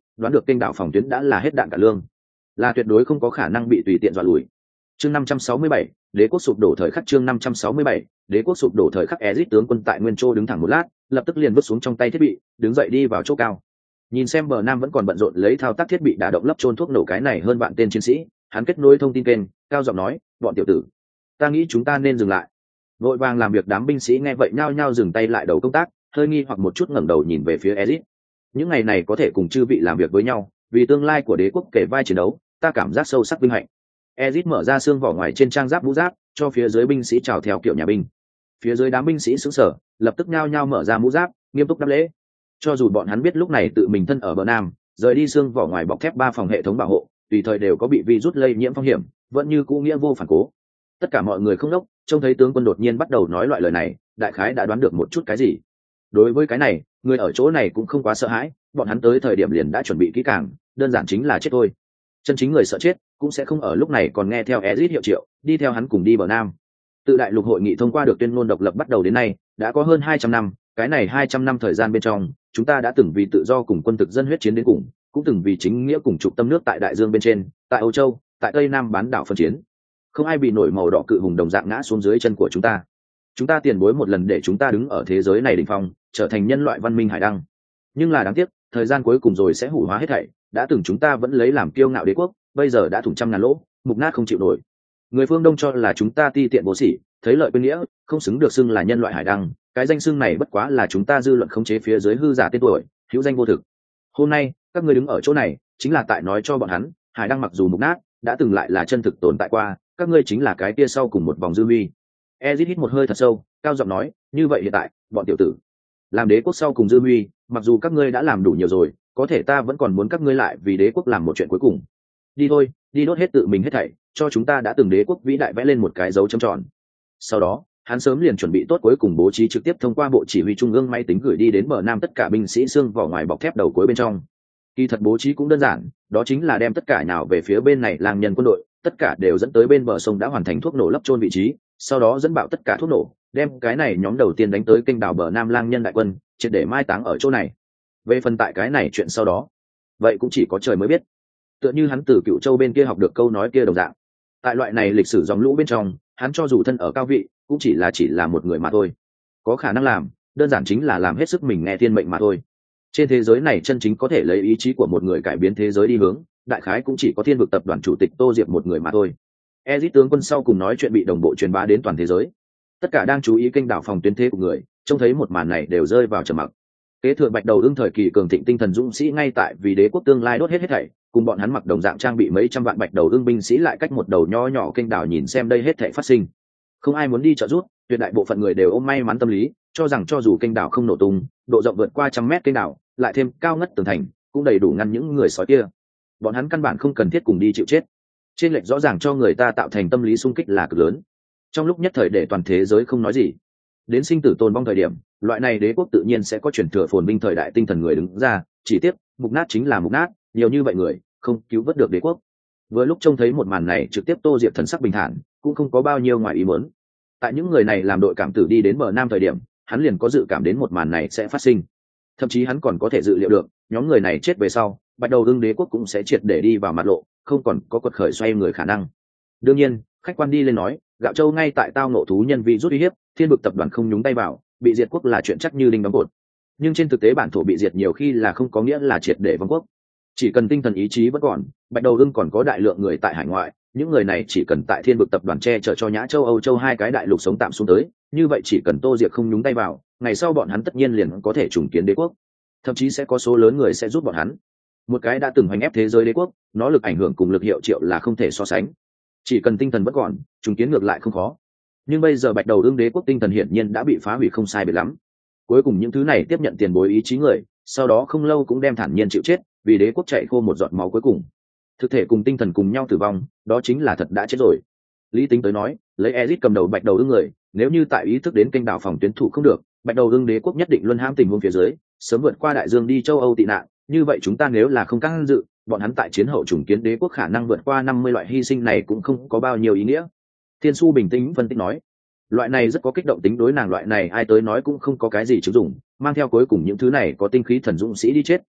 đoán được kênh đảo phòng tuyến đã là hết đạn cả lương, là tuyệt đối không có khả năng bị tùy tiện dọa lùi. Chương 567, đế quốc sụp đổ thời khắc. Chương 567, đế quốc sụp đổ thời khắc. Ezic tướng quân tại nguyên châu đứng thẳng một lát, lập tức liền vứt xuống trong tay thiết bị, đứng dậy đi vào chỗ cao. Nhìn xem bờ nam vẫn còn bận rộn lấy thao tác thiết bị đả động lấp trôn thuốc nổ cái này hơn vạn tên chiến sĩ, hắn kết nối thông tin kênh, cao giọng nói, bọn tiểu tử, ta nghĩ chúng ta nên dừng lại. Vội vàng làm việc đám binh sĩ nghe vậy nhao nhao dừng tay lại đầu công tác, hơi nghi hoặc một chút ngẩng đầu nhìn về phía Ezic. Những ngày này có thể cùng chư vị làm việc với nhau, vì tương lai của đế quốc kể vai chiến đấu, ta cảm giác sâu sắc vinh hạnh. Ezic mở ra xương vỏ ngoài trên trang giáp mũ giáp, cho phía dưới binh sĩ chào theo kiểu nhà binh. Phía dưới đám binh sĩ sững sờ, lập tức nhao nhao mở ra mũ giáp, nghiêm túc đáp lễ. Cho dù bọn hắn biết lúc này tự mình thân ở bờ nam, rời đi xương vỏ ngoài bọc thép 3 phòng hệ thống bảo hộ, tùy thời đều có bị virus lây nhiễm phong hiểm, vẫn như cũ nghĩa vô phản cố. Tất cả mọi người không đốc, trông thấy tướng quân đột nhiên bắt đầu nói loại lời này, đại khái đã đoán được một chút cái gì. Đối với cái này, người ở chỗ này cũng không quá sợ hãi, bọn hắn tới thời điểm liền đã chuẩn bị kỹ càng, đơn giản chính là chết thôi. Chân chính người sợ chết cũng sẽ không ở lúc này còn nghe theo Ezic hiệu triệu, đi theo hắn cùng đi bờ nam. Tự đại lục hội nghị thông qua được tuyên ngôn độc lập bắt đầu đến nay, đã có hơn 200 năm, cái này 200 năm thời gian bên trong, chúng ta đã từng vì tự do cùng quân thực dân huyết chiến đến cùng, cũng từng vì chính nghĩa cùng trục tâm nước tại đại dương bên trên, tại Âu Châu, tại Tây Nam bán đảo phân chiến. Không ai bị nổi màu đỏ cự hùng đồng dạng ngã xuống dưới chân của chúng ta. Chúng ta tiền bối một lần để chúng ta đứng ở thế giới này đỉnh phong, trở thành nhân loại văn minh hải đăng. Nhưng là đáng tiếc, thời gian cuối cùng rồi sẽ hủy hóa hết thảy, đã từng chúng ta vẫn lấy làm kiêu ngạo đế quốc, bây giờ đã thủng trăm ngàn lỗ, mục nát không chịu nổi. Người phương Đông cho là chúng ta ti tiện vô sỉ, thấy lợi quên nghĩa, không xứng được xưng là nhân loại hải đăng, cái danh xưng này bất quá là chúng ta dư luận khống chế phía dưới hư giả tên tuổi, hữu danh vô thực. Hôm nay, các ngươi đứng ở chỗ này, chính là tại nói cho bọn hắn, hải đăng mặc dù mục nát, đã từng lại là chân thực tồn tại qua, các ngươi chính là cái kia sau cùng một vòng dư huy. Ezic hít một hơi thật sâu, cao giọng nói, như vậy hiện tại, bọn tiểu tử, làm đế quốc sau cùng dư huy, mặc dù các ngươi đã làm đủ nhiều rồi, có thể ta vẫn còn muốn các ngươi lại vì đế quốc làm một chuyện cuối cùng. Đi thôi, đi đốt hết tự mình hết thảy, cho chúng ta đã từng đế quốc vĩ đại vẽ lên một cái dấu chấm tròn. Sau đó, hắn sớm liền chuẩn bị tốt cuối cùng bố trí trực tiếp thông qua bộ chỉ huy trung ương máy tính gửi đi đến bờ nam tất cả binh sĩ xương vỏ ngoài bọc thép đầu cuối bên trong. Kỳ thật bố trí cũng đơn giản, đó chính là đem tất cả nhào về phía bên này lang nhân quân đội, tất cả đều dẫn tới bên bờ sông đã hoàn thành thuốc nổ lấp chôn vị trí, sau đó dẫn bạo tất cả thuốc nổ, đem cái này nhóm đầu tiên đánh tới kênh đảo bờ nam lang nhân đại quân, triệt để mai táng ở chỗ này. Về phần tại cái này chuyện sau đó, vậy cũng chỉ có trời mới biết. Tựa như hắn từ Cựu Châu bên kia học được câu nói kia đồng dạng, tại loại này lịch sử dòng lũ bên trong, hắn cho dù thân ở cao vị, cũng chỉ là một người mà thôi. Có khả năng làm, đơn giản chính là làm hết sức mình nghe thiên mệnh mà thôi. Trên thế giới này chân chính có thể lấy ý chí của một người cải biến thế giới đi hướng, đại khái cũng chỉ có Thiên Vực tập đoàn chủ tịch Tô Diệp một người mà thôi. Ezic tướng quân sau cùng nói chuyện bị đồng bộ truyền bá đến toàn thế giới. Tất cả đang chú ý kênh đảo phòng tuyến thế của người, trông thấy một màn này đều rơi vào trầm mặc. Kế thừa Bạch Đầu Ưng thời kỳ cường thịnh tinh thần dũng sĩ ngay tại vì đế quốc tương lai đốt hết thảy, cùng bọn hắn mặc đồng dạng trang bị mấy trăm vạn Bạch Đầu Ưng binh sĩ lại cách một đầu nho nhỏ kênh đảo nhìn xem đây hết thảy phát sinh. Không ai muốn đi trợ giúp, tuyệt đại bộ phận người đều ôm may mắn tâm lý, cho rằng cho dù kênh đảo không nổ tung, độ rộng vượt qua 100 mét kênh đảo, lại thêm cao ngất tường thành, cũng đầy đủ ngăn những người sói kia. Bọn hắn căn bản không cần thiết cùng đi chịu chết. Trên lệch rõ ràng cho người ta tạo thành tâm lý xung kích là cực lớn. Trong lúc nhất thời để toàn thế giới không nói gì, đến sinh tử tồn vong thời điểm, loại này đế quốc tự nhiên sẽ có chuyển thừa phồn vinh thời đại tinh thần người đứng ra, chỉ tiếc, mục nát chính là mục nát, nhiều như vậy người, không cứu vớt được đế quốc. Vừa lúc trông thấy một màn này, trực tiếp Tô Diệp thần sắc bình thản, cũng không có bao nhiêu ngoài ý muốn. Tại những người này làm đội cảm tử đi đến bờ nam thời điểm, hắn liền có dự cảm đến một màn này sẽ phát sinh. Thậm chí hắn còn có thể dự liệu được, nhóm người này chết về sau, Bạch Đầu Ưng đế quốc cũng sẽ triệt để đi vào mặt lộ, không còn có quật khởi xoay người khả năng. Đương nhiên, khách quan đi lên nói, Gạo Châu ngay tại tao nộ thú nhân vi rút uy hiếp, Thiên Vực tập đoàn không nhúng tay vào, bị diệt quốc là chuyện chắc như đinh đóng cột. Nhưng trên thực tế bản thổ bị diệt nhiều khi là không có nghĩa là triệt để vong quốc. Chỉ cần tinh thần ý chí vẫn còn, Bạch Đầu Ưng còn có đại lượng người tại hải ngoại, những người này chỉ cần tại Thiên Vực tập đoàn che chở cho Nhã Châu, Âu Châu hai cái đại lục sống tạm xuống tới, như vậy chỉ cần Tô Diệp không nhúng tay vào, ngày sau bọn hắn tất nhiên liền có thể trùng kiến đế quốc. Thậm chí sẽ có số lớn người sẽ giúp bọn hắn. Một cái đã từng hoành ép thế giới đế quốc, nó lực ảnh hưởng cùng lực hiệu triệu là không thể so sánh. Chỉ cần tinh thần vẫn còn, trùng kiến ngược lại không khó. Nhưng bây giờ Bạch Đầu Ưng đế quốc tinh thần hiển nhiên đã bị phá hủy không sai biệt lắm. Cuối cùng những thứ này tiếp nhận tiền bối ý chí người, sau đó không lâu cũng đem thản nhiên chịu chết, vì đế quốc chạy khô một giọt máu cuối cùng. Thực thể cùng tinh thần cùng nhau tử vong, đó chính là thật đã chết rồi. Lý Tính tới nói, lấy Ezic cầm đầu Bạch Đầu Ưng người, nếu như tại ý thức đến kênh đảo phòng tuyến thủ không được, Bạch Đầu Ưng đế quốc nhất định luân hãm tình huống phía dưới, sớm vượt qua đại dương đi châu Âu tị nạn. Như vậy chúng ta nếu là không căng dự, bọn hắn tại chiến hậu trùng kiến đế quốc khả năng vượt qua 50 loại hy sinh này cũng không có bao nhiêu ý nghĩa. Thiên Su bình tĩnh phân tích nói, loại này rất có kích động tính, đối nàng loại này ai tới nói cũng không có cái gì chứng dụng, mang theo cuối cùng những thứ này có tinh khí thần dũng sĩ đi chết,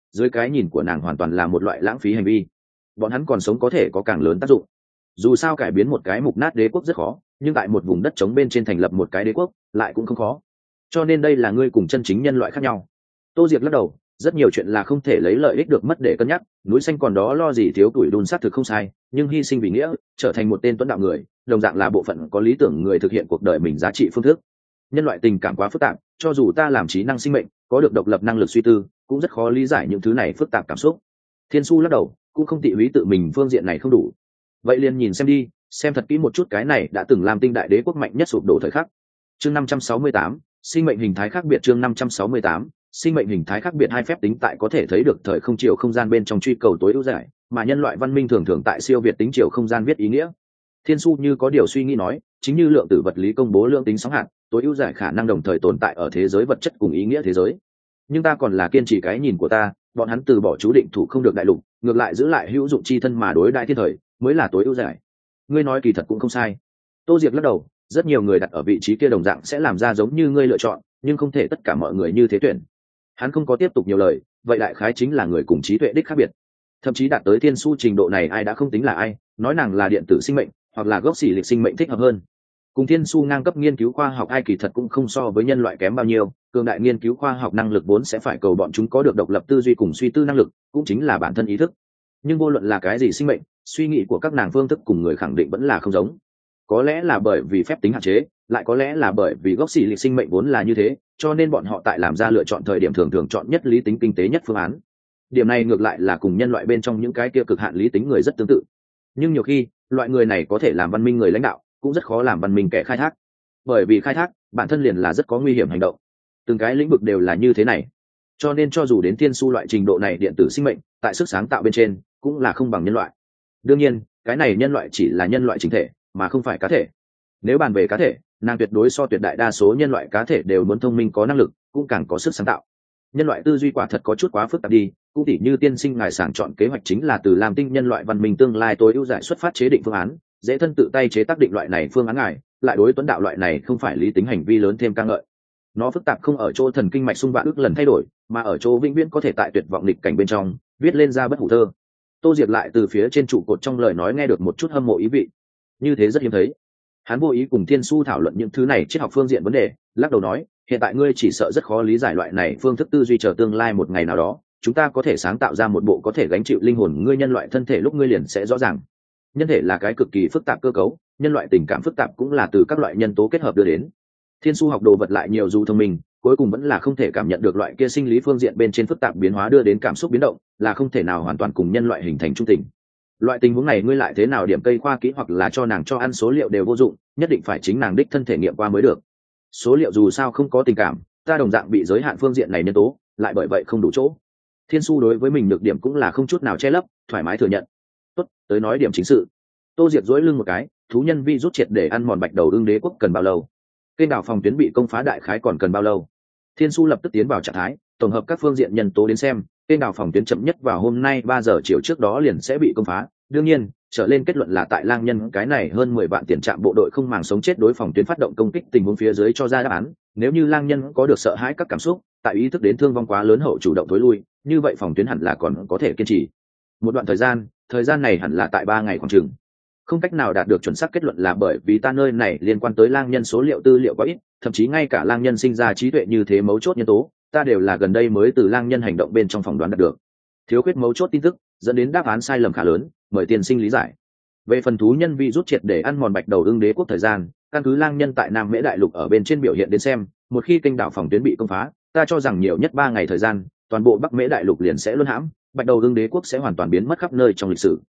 dưới cái nhìn của nàng hoàn toàn là một loại lãng phí hành vi. Bọn hắn còn sống có thể có càng lớn tác dụng. Dù sao cải biến một cái mục nát đế quốc rất khó, nhưng tại một vùng đất trống bên trên thành lập một cái đế quốc lại cũng không khó. Cho nên đây là ngươi cùng chân chính nhân loại khác nhau. Tô Diệc lắc đầu, rất nhiều chuyện là không thể lấy lợi ích được mất để cân nhắc, núi xanh còn đó lo gì thiếu tuổi đun xác thực không sai, nhưng hy sinh vì nghĩa, trở thành một tên tuấn đạo người, đồng dạng là bộ phận có lý tưởng người thực hiện cuộc đời mình giá trị phương thức. Nhân loại tình cảm quá phức tạp, cho dù ta làm trí năng sinh mệnh, có được độc lập năng lực suy tư, cũng rất khó lý giải những thứ này phức tạp cảm xúc. Thiên Su lắc đầu, cũng không tị húy tự mình phương diện này không đủ. Vậy liền nhìn xem đi, xem thật kỹ một chút cái này đã từng làm tinh đại đế quốc mạnh nhất sụp đổ thời khắc. Chương 568, sinh mệnh hình thái khác biệt. Chương 568, sinh mệnh hình thái khác biệt. Hai phép tính tại có thể thấy được thời không chiều không gian bên trong truy cầu tối ưu giải, mà nhân loại văn minh thường thường tại siêu việt tính chiều không gian viết ý nghĩa. Thiên Su như có điều suy nghĩ nói, chính như lượng tử vật lý công bố lượng tính sóng hạt, tối ưu giải khả năng đồng thời tồn tại ở thế giới vật chất cùng ý nghĩa thế giới. Nhưng ta còn là kiên trì cái nhìn của ta, bọn hắn từ bỏ chú định thủ không được đại lục, ngược lại giữ lại hữu dụng chi thân mà đối đại thiên thời, mới là tối ưu giải. Ngươi nói kỳ thật cũng không sai. Tô Diệc lắc đầu, rất nhiều người đặt ở vị trí kia đồng dạng sẽ làm ra giống như ngươi lựa chọn, nhưng không thể tất cả mọi người như thế tuyển. Hắn không có tiếp tục nhiều lời, vậy đại khái chính là người cùng trí tuệ đích khác biệt. Thậm chí đạt tới Thiên Su trình độ này ai đã không tính là ai, nói nàng là điện tử sinh mệnh, hoặc là gốc xỉ lịch sinh mệnh thích hợp hơn. Cùng Thiên Su ngang cấp nghiên cứu khoa học ai kỳ thật cũng không so với nhân loại kém bao nhiêu, cường đại nghiên cứu khoa học năng lực vốn sẽ phải cầu bọn chúng có được độc lập tư duy cùng suy tư năng lực, cũng chính là bản thân ý thức. Nhưng vô luận là cái gì sinh mệnh, suy nghĩ của các nàng phương thức cùng người khẳng định vẫn là không giống. Có lẽ là bởi vì phép tính hạn chế, lại có lẽ là bởi vì gốc xỉ lịch sinh mệnh vốn là như thế, cho nên bọn họ tại làm ra lựa chọn thời điểm thường thường chọn nhất lý tính kinh tế nhất phương án. Điểm này ngược lại là cùng nhân loại bên trong những cái kia cực hạn lý tính người rất tương tự. Nhưng nhiều khi, loại người này có thể làm văn minh người lãnh đạo, cũng rất khó làm văn minh kẻ khai thác. Bởi vì khai thác, bản thân liền là rất có nguy hiểm hành động. Từng cái lĩnh vực đều là như thế này. Cho nên cho dù đến Thiên Su loại trình độ này điện tử sinh mệnh, tại sức sáng tạo bên trên, cũng là không bằng nhân loại. Đương nhiên, cái này nhân loại chỉ là nhân loại chính thể, mà không phải cá thể. Nếu bàn về cá thể, nàng tuyệt đối so tuyệt đại đa số nhân loại cá thể đều muốn thông minh có năng lực, cũng càng có sức sáng tạo. Nhân loại tư duy quả thật có chút quá phức tạp đi, cũng tỉ như tiên sinh ngài sàng chọn kế hoạch chính là từ làm tinh nhân loại văn minh tương lai tối ưu giải xuất phát chế định phương án, dễ thân tự tay chế tác định loại này phương án ngài, lại đối tuấn đạo loại này không phải lý tính hành vi lớn thêm ca ngợi. Nó phức tạp không ở chỗ thần kinh mạch xung vạn ước lần thay đổi, mà ở chỗ vĩnh viễn có thể tại tuyệt vọng lịch cảnh bên trong viết lên ra bất hủ thơ. Tô Diệc lại từ phía trên trụ cột trong lời nói nghe được một chút hâm mộ ý vị, như thế rất hiếm thấy. Hắn vô ý cùng Thiên Su thảo luận những thứ này triết học phương diện vấn đề, lắc đầu nói, hiện tại ngươi chỉ sợ rất khó lý giải loại này phương thức tư duy, chờ tương lai một ngày nào đó chúng ta có thể sáng tạo ra một bộ có thể gánh chịu linh hồn ngươi nhân loại thân thể lúc ngươi liền sẽ rõ ràng. Nhân thể là cái cực kỳ phức tạp cơ cấu, nhân loại tình cảm phức tạp cũng là từ các loại nhân tố kết hợp đưa đến. Thiên Su học đồ vật lại nhiều dù thông minh, cuối cùng vẫn là không thể cảm nhận được loại kia sinh lý phương diện bên trên phức tạp biến hóa đưa đến cảm xúc biến động, là không thể nào hoàn toàn cùng nhân loại hình thành trung tình. Loại tình huống này ngươi lại thế nào điểm cây khoa kỹ hoặc là cho nàng cho ăn số liệu đều vô dụng, nhất định phải chính nàng đích thân thể nghiệm qua mới được. Số liệu dù sao không có tình cảm, ta đồng dạng bị giới hạn phương diện này nhân tố, lại bởi vậy không đủ chỗ. Thiên Su đối với mình được điểm cũng là không chút nào che lấp, thoải mái thừa nhận. Tốt, tới nói điểm chính sự. Tô Diệc duỗi lưng một cái, thú nhân vi rút triệt để ăn mòn bạch đầu ưng đế quốc cần bao lâu? Kênh đảo phòng tuyến bị công phá đại khái còn cần bao lâu? Thiên Su lập tức tiến vào trạng thái, tổng hợp các phương diện nhân tố đến xem, kênh đảo phòng tuyến chậm nhất vào hôm nay 3 giờ chiều trước đó liền sẽ bị công phá. Đương nhiên, trở lên kết luận là tại lang nhân cái này hơn 10 vạn tiền trạm bộ đội không màng sống chết đối phòng tuyến phát động công kích tình huống phía dưới cho ra đáp án. Nếu như lang nhân có được sợ hãi các cảm xúc, tại ý thức đến thương vong quá lớn hậu chủ động tối lui, như vậy phòng tuyến hẳn là còn có thể kiên trì một đoạn thời gian này hẳn là tại 3 ngày khoảng chừng. Không cách nào đạt được chuẩn xác kết luận là bởi vì ta nơi này liên quan tới lang nhân số liệu tư liệu quá ít, thậm chí ngay cả lang nhân sinh ra trí tuệ như thế mấu chốt nhân tố, ta đều là gần đây mới từ lang nhân hành động bên trong phỏng đoán đạt được. Thiếu khuyết mấu chốt tin tức, dẫn đến đáp án sai lầm khá lớn, mời tiên sinh lý giải. Về phần thú nhân vi rút triệt để ăn mòn bạch đầu ưng đế quốc thời gian, căn cứ lang nhân tại Nam Mễ đại lục ở bên trên biểu hiện đến xem, một khi kênh đảo phòng tuyến bị công phá, ta cho rằng nhiều nhất 3 ngày thời gian, toàn bộ Bắc Mễ đại lục liền sẽ luân hãm, bạch đầu ưng đế quốc sẽ hoàn toàn biến mất khắp nơi trong lịch sử.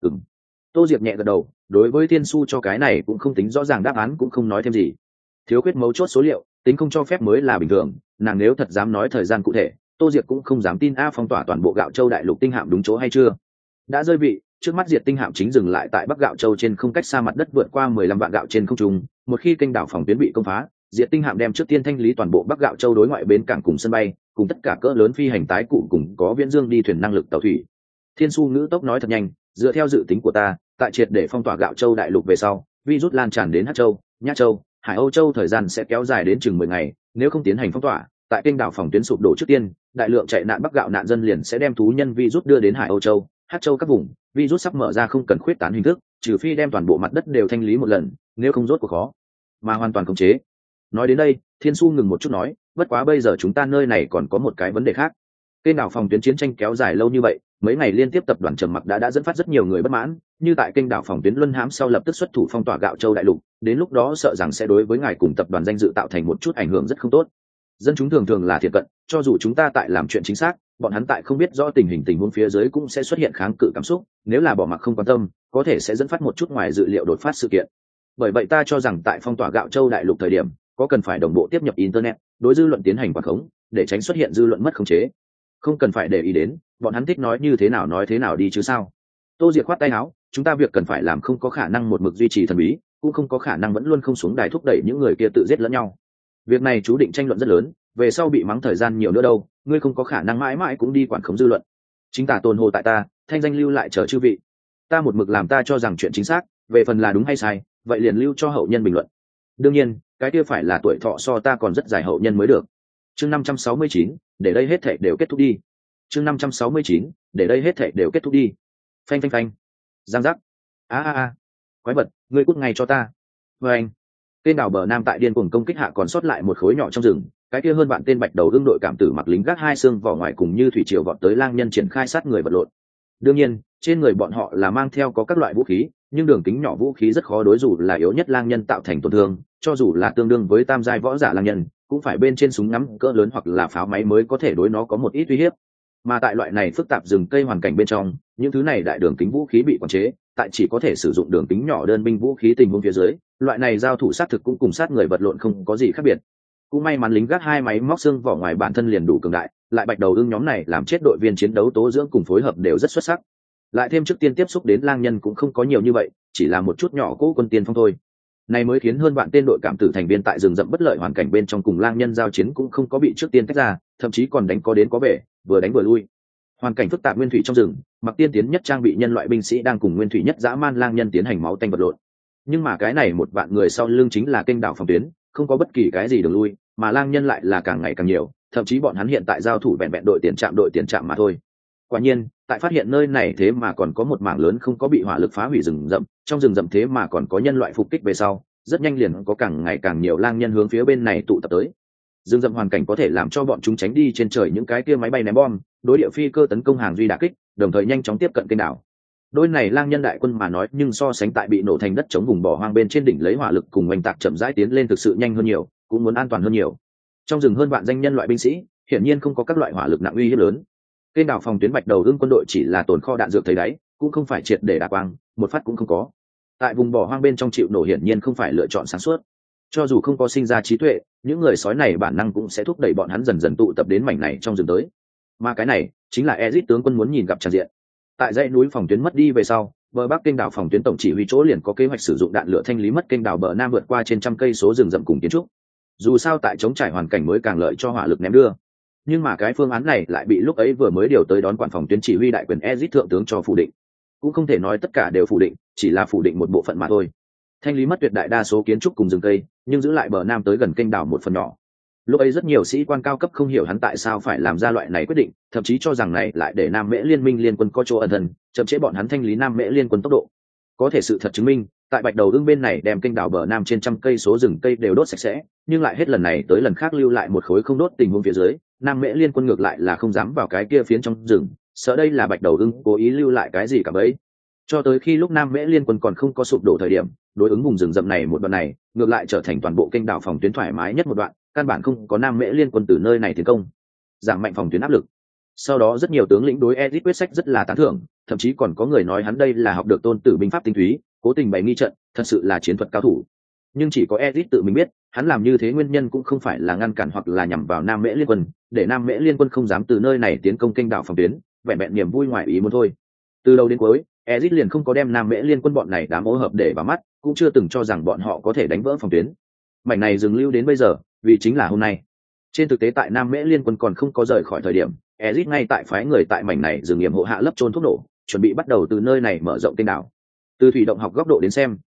Tô Diệc nhẹ gật đầu, đối với Thiên Su cho cái này cũng không tính rõ ràng đáp án cũng không nói thêm gì. Thiếu khuyết mấu chốt số liệu, tính không cho phép mới là bình thường, nàng nếu thật dám nói thời gian cụ thể, Tô Diệc cũng không dám tin phong tỏa toàn bộ Gạo Châu đại lục tinh hạm đúng chỗ hay chưa. Đã rơi vị, trước mắt diệt tinh hạm chính dừng lại tại Bắc Gạo Châu trên không cách xa mặt đất vượt qua 15 vạn gạo trên không trung, một khi kênh đảo phòng tuyến bị công phá, diệt tinh hạm đem trước tiên thanh lý toàn bộ Bắc Gạo Châu đối ngoại bến cảng cùng sân bay, cùng tất cả cỡ lớn phi hành tái cụ cùng có viễn dương đi thuyền năng lực tàu thủy. Thiên Su ngữ tốc nói thật nhanh, dựa theo dự tính của ta, tại triệt để phong tỏa Gạo Châu đại lục về sau, virus lan tràn đến Hắc Châu, Nhã Châu, Hải Âu Châu thời gian sẽ kéo dài đến chừng 10 ngày, nếu không tiến hành phong tỏa, tại kênh đảo phòng tuyến sụp đổ trước tiên, đại lượng chạy nạn Bắc gạo nạn dân liền sẽ đem thú nhân virus đưa đến Hải Âu Châu, Hát Châu các vùng, virus sắp mở ra không cần khuyết tán hình thức, trừ phi đem toàn bộ mặt đất đều thanh lý một lần, nếu không rốt cuộc khó mà hoàn toàn khống chế. Nói đến đây, Thiên Su ngừng một chút nói, bất quá bây giờ chúng ta nơi này còn có một cái vấn đề khác. Kênh đảo phòng tuyến chiến tranh kéo dài lâu như vậy, mấy ngày liên tiếp tập đoàn Trầm Mặc đã dẫn phát rất nhiều người bất mãn, như tại kênh đảo phòng tuyến luân hãm sau lập tức xuất thủ phong tỏa Gạo Châu đại lục, đến lúc đó sợ rằng sẽ đối với ngài cùng tập đoàn danh dự tạo thành một chút ảnh hưởng rất không tốt. Dân chúng thường thường là thiệt cận, cho dù chúng ta tại làm chuyện chính xác, bọn hắn tại không biết rõ tình huống phía dưới cũng sẽ xuất hiện kháng cự cảm xúc, nếu là bỏ mặc không quan tâm, có thể sẽ dẫn phát một chút ngoài dự liệu đột phát sự kiện. Bởi vậy ta cho rằng tại phong tỏa Gạo Châu đại lục thời điểm, có cần phải đồng bộ tiếp nhập internet, đối dư luận tiến hành quản khống, để tránh xuất hiện dư luận mất khống chế. Không cần phải để ý đến, bọn hắn thích nói như thế nào nói thế nào đi chứ sao. Tô Diệc khoát tay áo, chúng ta việc cần phải làm không có khả năng một mực duy trì thần bí, cũng không có khả năng vẫn luôn không xuống đài thúc đẩy những người kia tự giết lẫn nhau. Việc này chú định tranh luận rất lớn, về sau bị mắng thời gian nhiều nữa đâu, ngươi không có khả năng mãi mãi cũng đi quản khống dư luận. Chính tả tồn hồ tại ta, thanh danh lưu lại chờ chư vị. Ta một mực làm ta cho rằng chuyện chính xác, về phần là đúng hay sai, vậy liền lưu cho hậu nhân bình luận. Đương nhiên, cái kia phải là tuổi thọ so ta còn rất dài hậu nhân mới được. Chương 569, để đây hết thảy đều kết thúc đi. Chương 569, để đây hết thảy đều kết thúc đi. Phanh phanh phanh. Giang giác. A. Quái vật, ngươi cút ngay cho ta. Vâng. Tên đảo bờ nam tại điên cuồng công kích hạ còn sót lại một khối nhỏ trong rừng, cái kia hơn bạn tên bạch đầu đương đội cảm tử mặc lính gác hai xương vỏ ngoài cùng như thủy triều vọt tới lang nhân triển khai sát người vật lộn. Đương nhiên, trên người bọn họ là mang theo có các loại vũ khí, nhưng đường kính nhỏ vũ khí rất khó đối dù là yếu nhất lang nhân tạo thành tổn thương, cho dù là tương đương với tam giai võ giả lang nhân, cũng phải bên trên súng ngắm cỡ lớn hoặc là pháo máy mới có thể đối nó có một ít uy hiếp. Mà tại loại này phức tạp rừng cây hoàn cảnh bên trong, những thứ này đại đường kính vũ khí bị quản chế, tại chỉ có thể sử dụng đường kính nhỏ đơn binh vũ khí tình huống phía dưới, loại này giao thủ sát thực cũng cùng sát người vật lộn không có gì khác biệt. Cũng may mắn lính gác hai máy móc xương vỏ ngoài bản thân liền đủ cường đại, lại bạch đầu ưng nhóm này làm chết đội viên chiến đấu tố dưỡng cùng phối hợp đều rất xuất sắc. Lại thêm trước tiên tiếp xúc đến lang nhân cũng không có nhiều như vậy, chỉ là một chút nhỏ cỗ quân tiên phong thôi. Này mới khiến hơn bạn tên đội cảm tử thành viên tại rừng rậm bất lợi hoàn cảnh bên trong cùng lang nhân giao chiến cũng không có bị trước tiên tách ra, thậm chí còn đánh có đến có về, vừa đánh vừa lui. Hoàn cảnh phức tạp nguyên thủy trong rừng, mặc tiên tiến nhất trang bị nhân loại binh sĩ đang cùng nguyên thủy nhất dã man lang nhân tiến hành máu tanh vật lộn. Nhưng mà cái này một vạn người sau lưng chính là kênh đảo phòng tuyến, không có bất kỳ cái gì đường lui, mà lang nhân lại là càng ngày càng nhiều, thậm chí bọn hắn hiện tại giao thủ vẹn vẹn đội tiền trạm mà thôi. Quả nhiên, tại phát hiện nơi này thế mà còn có một mảng lớn không có bị hỏa lực phá hủy rừng rậm, trong rừng rậm thế mà còn có nhân loại phục kích về sau, rất nhanh liền có càng ngày càng nhiều lang nhân hướng phía bên này tụ tập tới. Rừng rậm hoàn cảnh có thể làm cho bọn chúng tránh đi trên trời những cái kia máy bay ném bom, đối địa phi cơ tấn công hàng duy đả kích, đồng thời nhanh chóng tiếp cận kênh đảo. Đôi này lang nhân đại quân mà nói, nhưng so sánh tại bị nổ thành đất chống vùng bỏ hoang bên trên đỉnh lấy hỏa lực cùng oanh tạc chậm rãi tiến lên thực sự nhanh hơn nhiều, cũng muốn an toàn hơn nhiều. Trong rừng hơn vạn danh nhân loại binh sĩ, hiển nhiên không có các loại hỏa lực nặng uy hiếp lớn. Kênh đảo phòng tuyến bạch đầu ưng quân đội chỉ là tồn kho đạn dược thấy đáy, cũng không phải triệt để đả quang, một phát cũng không có. Tại vùng bỏ hoang bên trong chịu nổ hiển nhiên không phải lựa chọn sáng suốt. Cho dù không có sinh ra trí tuệ, những người sói này bản năng cũng sẽ thúc đẩy bọn hắn dần dần tụ tập đến mảnh này trong rừng tới. Mà cái này chính là Ezic tướng quân muốn nhìn gặp tràn diện. Tại dãy núi phòng tuyến mất đi về sau, bờ bắc kênh đảo phòng tuyến tổng chỉ huy chỗ liền có kế hoạch sử dụng đạn lửa thanh lý mất kênh đảo bờ nam vượt qua trên trăm cây số rừng rậm cùng kiến trúc. Dù sao tại chống trải hoàn cảnh mới càng lợi cho hỏa lực ném đưa. Nhưng mà cái phương án này lại bị lúc ấy vừa mới điều tới đón quản phòng tuyến chỉ huy đại quyền Ezic thượng tướng cho phủ định. Cũng không thể nói tất cả đều phủ định, chỉ là phủ định một bộ phận mà thôi. Thanh lý mất tuyệt đại đa số kiến trúc cùng rừng cây, nhưng giữ lại bờ nam tới gần kênh đảo một phần nhỏ. Lúc ấy rất nhiều sĩ quan cao cấp không hiểu hắn tại sao phải làm ra loại này quyết định, thậm chí cho rằng này lại để Nam Mễ liên minh liên quân có chỗ ẩn thân, chậm chế bọn hắn thanh lý Nam Mễ liên quân tốc độ. Có thể sự thật chứng minh, tại bạch đầu ưng bên này đem kênh đảo bờ nam trên trăm cây số rừng cây đều đốt sạch sẽ, nhưng lại hết lần này tới lần khác lưu lại một khối không đốt tình huống phía dưới, Nam Mễ liên quân ngược lại là không dám vào cái kia phiến trong rừng, sợ đây là bạch đầu ưng cố ý lưu lại cái gì cả bấy. Cho tới khi lúc Nam Mễ liên quân còn không có sụp đổ thời điểm, đối ứng vùng rừng rậm này một đoạn này, ngược lại trở thành toàn bộ kênh đảo phòng tuyến thoải mái nhất một đoạn, căn bản không có Nam Mễ liên quân từ nơi này tiến công, giảm mạnh phòng tuyến áp lực. Sau đó rất nhiều tướng lĩnh đối Ezic quyết sách rất là tán thưởng, thậm chí còn có người nói hắn đây là học được Tôn Tử binh pháp tinh túy, cố tình bày nghi trận, thật sự là chiến thuật cao thủ. Nhưng chỉ có Ezic tự mình biết, hắn làm như thế nguyên nhân cũng không phải là ngăn cản hoặc là nhằm vào Nam Mễ liên quân, để Nam Mễ liên quân không dám từ nơi này tiến công kênh đảo phòng tuyến, vẹn vẹn niềm vui ngoài ý muốn thôi. Từ đầu đến cuối, Ezic liền không có đem Nam Mễ liên quân bọn này đám ô hợp để vào mắt, cũng chưa từng cho rằng bọn họ có thể đánh vỡ phòng tuyến. Mảnh này dừng lưu đến bây giờ, vì chính là hôm nay. Trên thực tế tại Nam Mễ liên quân còn không có rời khỏi thời điểm, Ezic ngay tại phái người tại mảnh này dừng nghiệm hộ hạ lấp trôn thuốc nổ, chuẩn bị bắt đầu từ nơi này mở rộng kênh đảo. Từ thủy động học góc độ đến xem,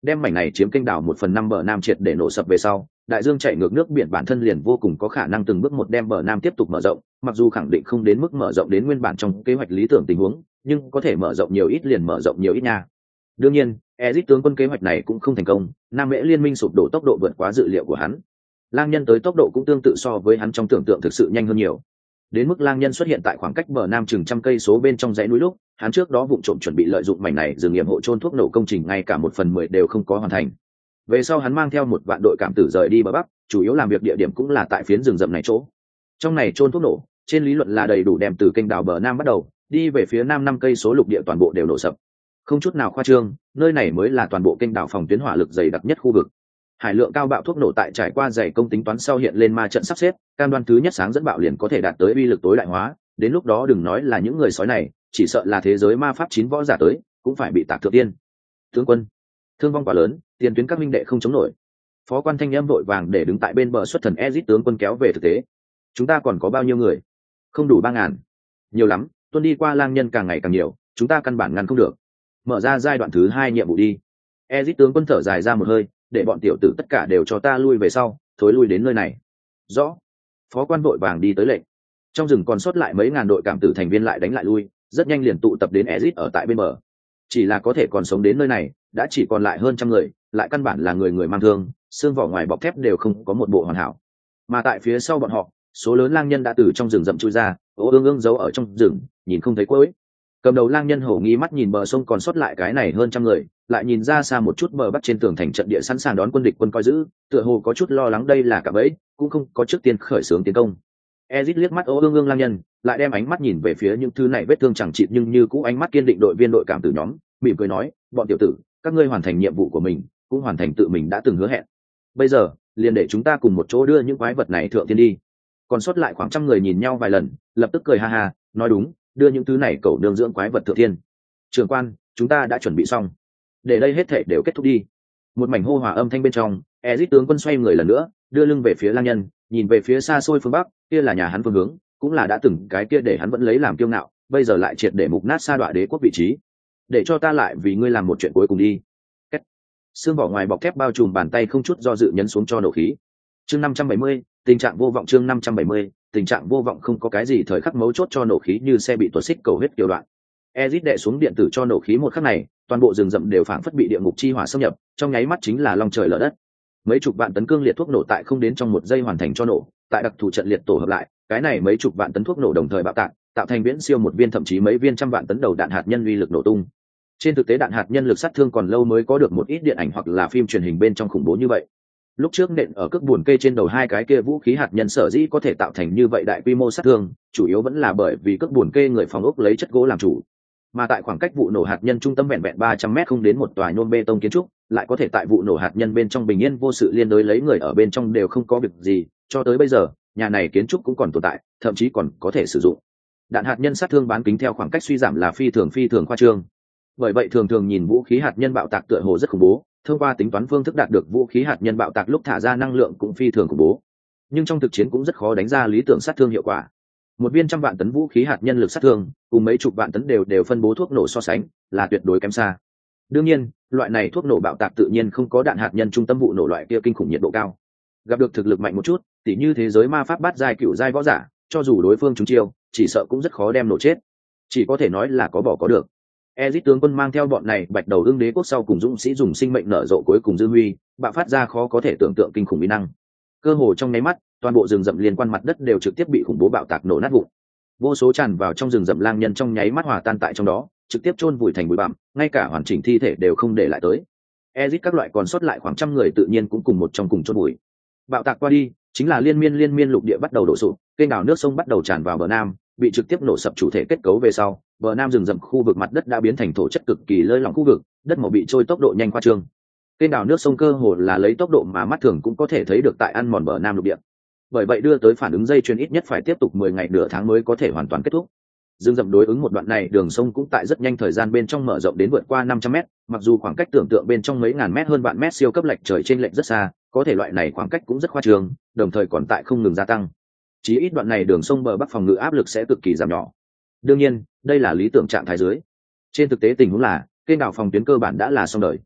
đem mảnh này chiếm kênh đảo 1/5 bờ nam triệt để nổ sập về sau, đại dương chảy ngược nước biển bản thân liền vô cùng có khả năng từng bước một đem bờ nam tiếp tục mở rộng, mặc dù khẳng định không đến mức mở rộng đến nguyên bản trong kế hoạch lý tưởng tình huống, nhưng có thể mở rộng nhiều ít liền mở rộng nhiều ít nha. Đương nhiên, Ezic tướng quân kế hoạch này cũng không thành công, Nam Mễ liên minh sụp đổ tốc độ vượt quá dự liệu của hắn. Lang nhân tới tốc độ cũng tương tự so với hắn trong tưởng tượng thực sự nhanh hơn nhiều. Đến mức lang nhân xuất hiện tại khoảng cách bờ nam chừng 100 cây bên trong dãy núi lúc, hắn trước đó vụng trộm chuẩn bị lợi dụng mảnh này dừng nghiệm hộ trôn thuốc nổ công trình ngay cả 1/10 đều không có hoàn thành. Về sau hắn mang theo một vạn đội cảm tử rời đi bờ bắc, chủ yếu làm việc địa điểm cũng là tại phiến rừng rậm này chỗ. Trong này trôn thuốc nổ, trên lý luận là đầy đủ đem từ kênh đảo bờ nam bắt đầu, đi về phía nam 5 cây lục địa toàn bộ đều nổ sập. Không chút nào khoa trương, nơi này mới là toàn bộ kênh đảo phòng tuyến hỏa lực dày đặc nhất khu vực. Hải lượng cao bạo thuốc nổ tại trải qua dày công tính toán sau hiện lên ma trận sắp xếp, cam đoan thứ nhất sáng dẫn bạo liền có thể đạt tới uy lực tối đại hóa, đến lúc đó đừng nói là những người sói này, chỉ sợ là thế giới ma pháp 9 võ giả tới, cũng phải bị tạc thượng tiên. Tướng quân, thương vong quá lớn, tiền tuyến các minh đệ không chống nổi. Phó quan thanh âm vội vàng để đứng tại bên bờ xuất thần Ezic tướng quân kéo về thực tế. Chúng ta còn có bao nhiêu người? Không đủ 3.000. Nhiều lắm, tuân đi qua lang nhân càng ngày càng nhiều, chúng ta căn bản ngăn không được. Mở ra giai đoạn thứ 2 nhiệm vụ đi. Ezic tướng quân thở dài ra một hơi, để bọn tiểu tử tất cả đều cho ta lui về sau, thối lui đến nơi này. Rõ. Phó quan vội vàng đi tới lệnh. Trong rừng còn sót lại mấy ngàn đội cảm tử thành viên lại đánh lại lui, rất nhanh liền tụ tập đến Ezic ở tại bên bờ. Chỉ là có thể còn sống đến nơi này, đã chỉ còn lại hơn 100 người, lại căn bản là người người mang thương, xương vỏ ngoài bọc thép đều không có một bộ hoàn hảo. Mà tại phía sau bọn họ, số lớn lang nhân đã từ trong rừng rậm chui ra, ương giấu ở trong rừng, nhìn không thấy cuối. Cầm đầu lang nhân hổ nghi mắt nhìn bờ sông còn sót lại cái này hơn 100 người, lại nhìn ra xa một chút bờ bắc trên tường thành trận địa sẵn sàng đón quân địch quân coi giữ, tựa hồ có chút lo lắng đây là cả bẫy, cũng không có trước tiên khởi xướng tiến công. Ezic liếc mắt ương lang nhân, lại đem ánh mắt nhìn về phía những thứ này vết thương chẳng chịt nhưng như cũ ánh mắt kiên định đội viên đội cảm tử nhóm, mỉm cười nói, bọn tiểu tử, các ngươi hoàn thành nhiệm vụ của mình, cũng hoàn thành tự mình đã từng hứa hẹn. Bây giờ, liền để chúng ta cùng một chỗ đưa những quái vật này thượng thiên đi. Còn sót lại khoảng 100 người nhìn nhau vài lần, lập tức cười ha ha, nói đúng, đưa những thứ này cẩu đường dưỡng quái vật thượng thiên. Trưởng quan, chúng ta đã chuẩn bị xong, để đây hết thảy đều kết thúc đi. Một mảnh hô hòa âm thanh bên trong, Ezic tướng quân xoay người lần nữa, đưa lưng về phía lang nhân, nhìn về phía xa xôi phương bắc, kia là nhà hắn phương hướng, cũng là đã từng cái kia để hắn vẫn lấy làm kiêu ngạo, bây giờ lại triệt để mục nát sa đọa đế quốc vị trí. Để cho ta lại vì ngươi làm một chuyện cuối cùng đi. Kết. Xương vỏ ngoài bọc thép bao trùm bàn tay không chút do dự nhấn xuống cho nổ khí. Chương 570, tình trạng vô vọng. Chương 570, tình trạng vô vọng. Không có cái gì thời khắc mấu chốt cho nổ khí như xe bị tuột xích cầu hết kiều đoạn. Ezic đè xuống điện tử cho nổ khí một khắc này, toàn bộ rừng rậm đều phảng phất bị địa ngục chi hỏa xâm nhập, trong nháy mắt chính là long trời lở đất. Mấy chục vạn tấn cương liệt thuốc nổ tại không đến trong 1 giây hoàn thành cho nổ, tại đặc thù trận liệt tổ hợp lại, cái này mấy chục vạn tấn thuốc nổ đồng thời bạo tạc, tạo thành viễn siêu một viên thậm chí mấy viên trăm vạn tấn đầu đạn hạt nhân uy lực nổ tung. Trên thực tế đạn hạt nhân lực sát thương còn lâu mới có được một ít điện ảnh hoặc là phim truyền hình bên trong khủng bố như vậy. Lúc trước nện ở cước buồn cây trên đầu 2 cái kia vũ khí hạt nhân sở dĩ có thể tạo thành như vậy đại quy mô sát thương, chủ yếu vẫn là bởi vì cước buồn cây người phòng ốc lấy chất gỗ làm chủ. Mà tại khoảng cách vụ nổ hạt nhân trung tâm vẹn vẹn 300 m không đến một tòa nhôm bê tông kiến trúc, lại có thể tại vụ nổ hạt nhân bên trong bình yên vô sự liên đối lấy người ở bên trong đều không có việc gì, cho tới bây giờ, nhà này kiến trúc cũng còn tồn tại, thậm chí còn có thể sử dụng. Đạn hạt nhân sát thương bán kính theo khoảng cách suy giảm là phi thường khoa trương. Bởi vậy thường thường nhìn vũ khí hạt nhân bạo tạc tựa hồ rất khủng bố, thông qua tính toán phương thức đạt được vũ khí hạt nhân bạo tạc lúc thả ra năng lượng cũng phi thường khủng bố. Nhưng trong thực chiến cũng rất khó đánh ra lý tưởng sát thương hiệu quả. Một viên 100 vạn tấn vũ khí hạt nhân lực sát thương, cùng mấy chục vạn tấn đều phân bố thuốc nổ so sánh, là tuyệt đối kém xa. Đương nhiên, loại này thuốc nổ bạo tạc tự nhiên không có đạn hạt nhân trung tâm vụ nổ loại kia kinh khủng nhiệt độ cao. Gặp được thực lực mạnh một chút, tỉ như thế giới ma pháp bát giai cựu giai võ giả, cho dù đối phương trúng chiêu, chỉ sợ cũng rất khó đem nổ chết. Chỉ có thể nói là có bỏ có được. Ezic tướng quân mang theo bọn này bạch đầu ưng đế quốc sau cùng dũng sĩ dùng sinh mệnh nở rộ cuối cùng dư huy, bạo phát ra khó có thể tưởng tượng kinh khủng uy năng. Cơ hồ trong nháy mắt, toàn bộ rừng rậm liên quan mặt đất đều trực tiếp bị khủng bố bạo tạc nổ nát vụn. Vô số tràn vào trong rừng rậm lang nhân trong nháy mắt hòa tan tại trong đó, trực tiếp chôn vùi thành bụi bặm, ngay cả hoàn chỉnh thi thể đều không để lại tới. Ezic các loại còn sót lại khoảng 100 người tự nhiên cũng cùng một trong cùng chôn vùi. Bạo tạc qua đi, chính là liên miên lục địa bắt đầu đổ sụp, kênh đảo nước sông bắt đầu tràn vào bờ nam, bị trực tiếp nổ sập chủ thể kết cấu về sau, bờ nam rừng rậm khu vực mặt đất đã biến thành thổ chất cực kỳ lơi lỏng khu vực, đất màu bị trôi tốc độ nhanh khoa trương. Kênh đảo nước sông cơ hồ là lấy tốc độ mà mắt thường cũng có thể thấy được tại ăn mòn bờ nam lục địa. Bởi vậy đưa tới phản ứng dây chuyền ít nhất phải tiếp tục 10 ngày nửa tháng mới có thể hoàn toàn kết thúc. Dương rậm đối ứng một đoạn này đường sông cũng tại rất nhanh thời gian bên trong mở rộng đến vượt qua 500 mét, mặc dù khoảng cách tưởng tượng bên trong mấy ngàn mét hơn vạn mét siêu cấp lệch trời trên lệch rất xa, có thể loại này khoảng cách cũng rất khoa trương, đồng thời còn tại không ngừng gia tăng. Chỉ ít đoạn này đường sông bờ bắc phòng ngự áp lực sẽ cực kỳ giảm nhỏ. Đương nhiên, đây là lý tưởng trạng thái dưới. Trên thực tế tình huống là, kênh đảo phòng tuyến cơ bản đã là xong đời.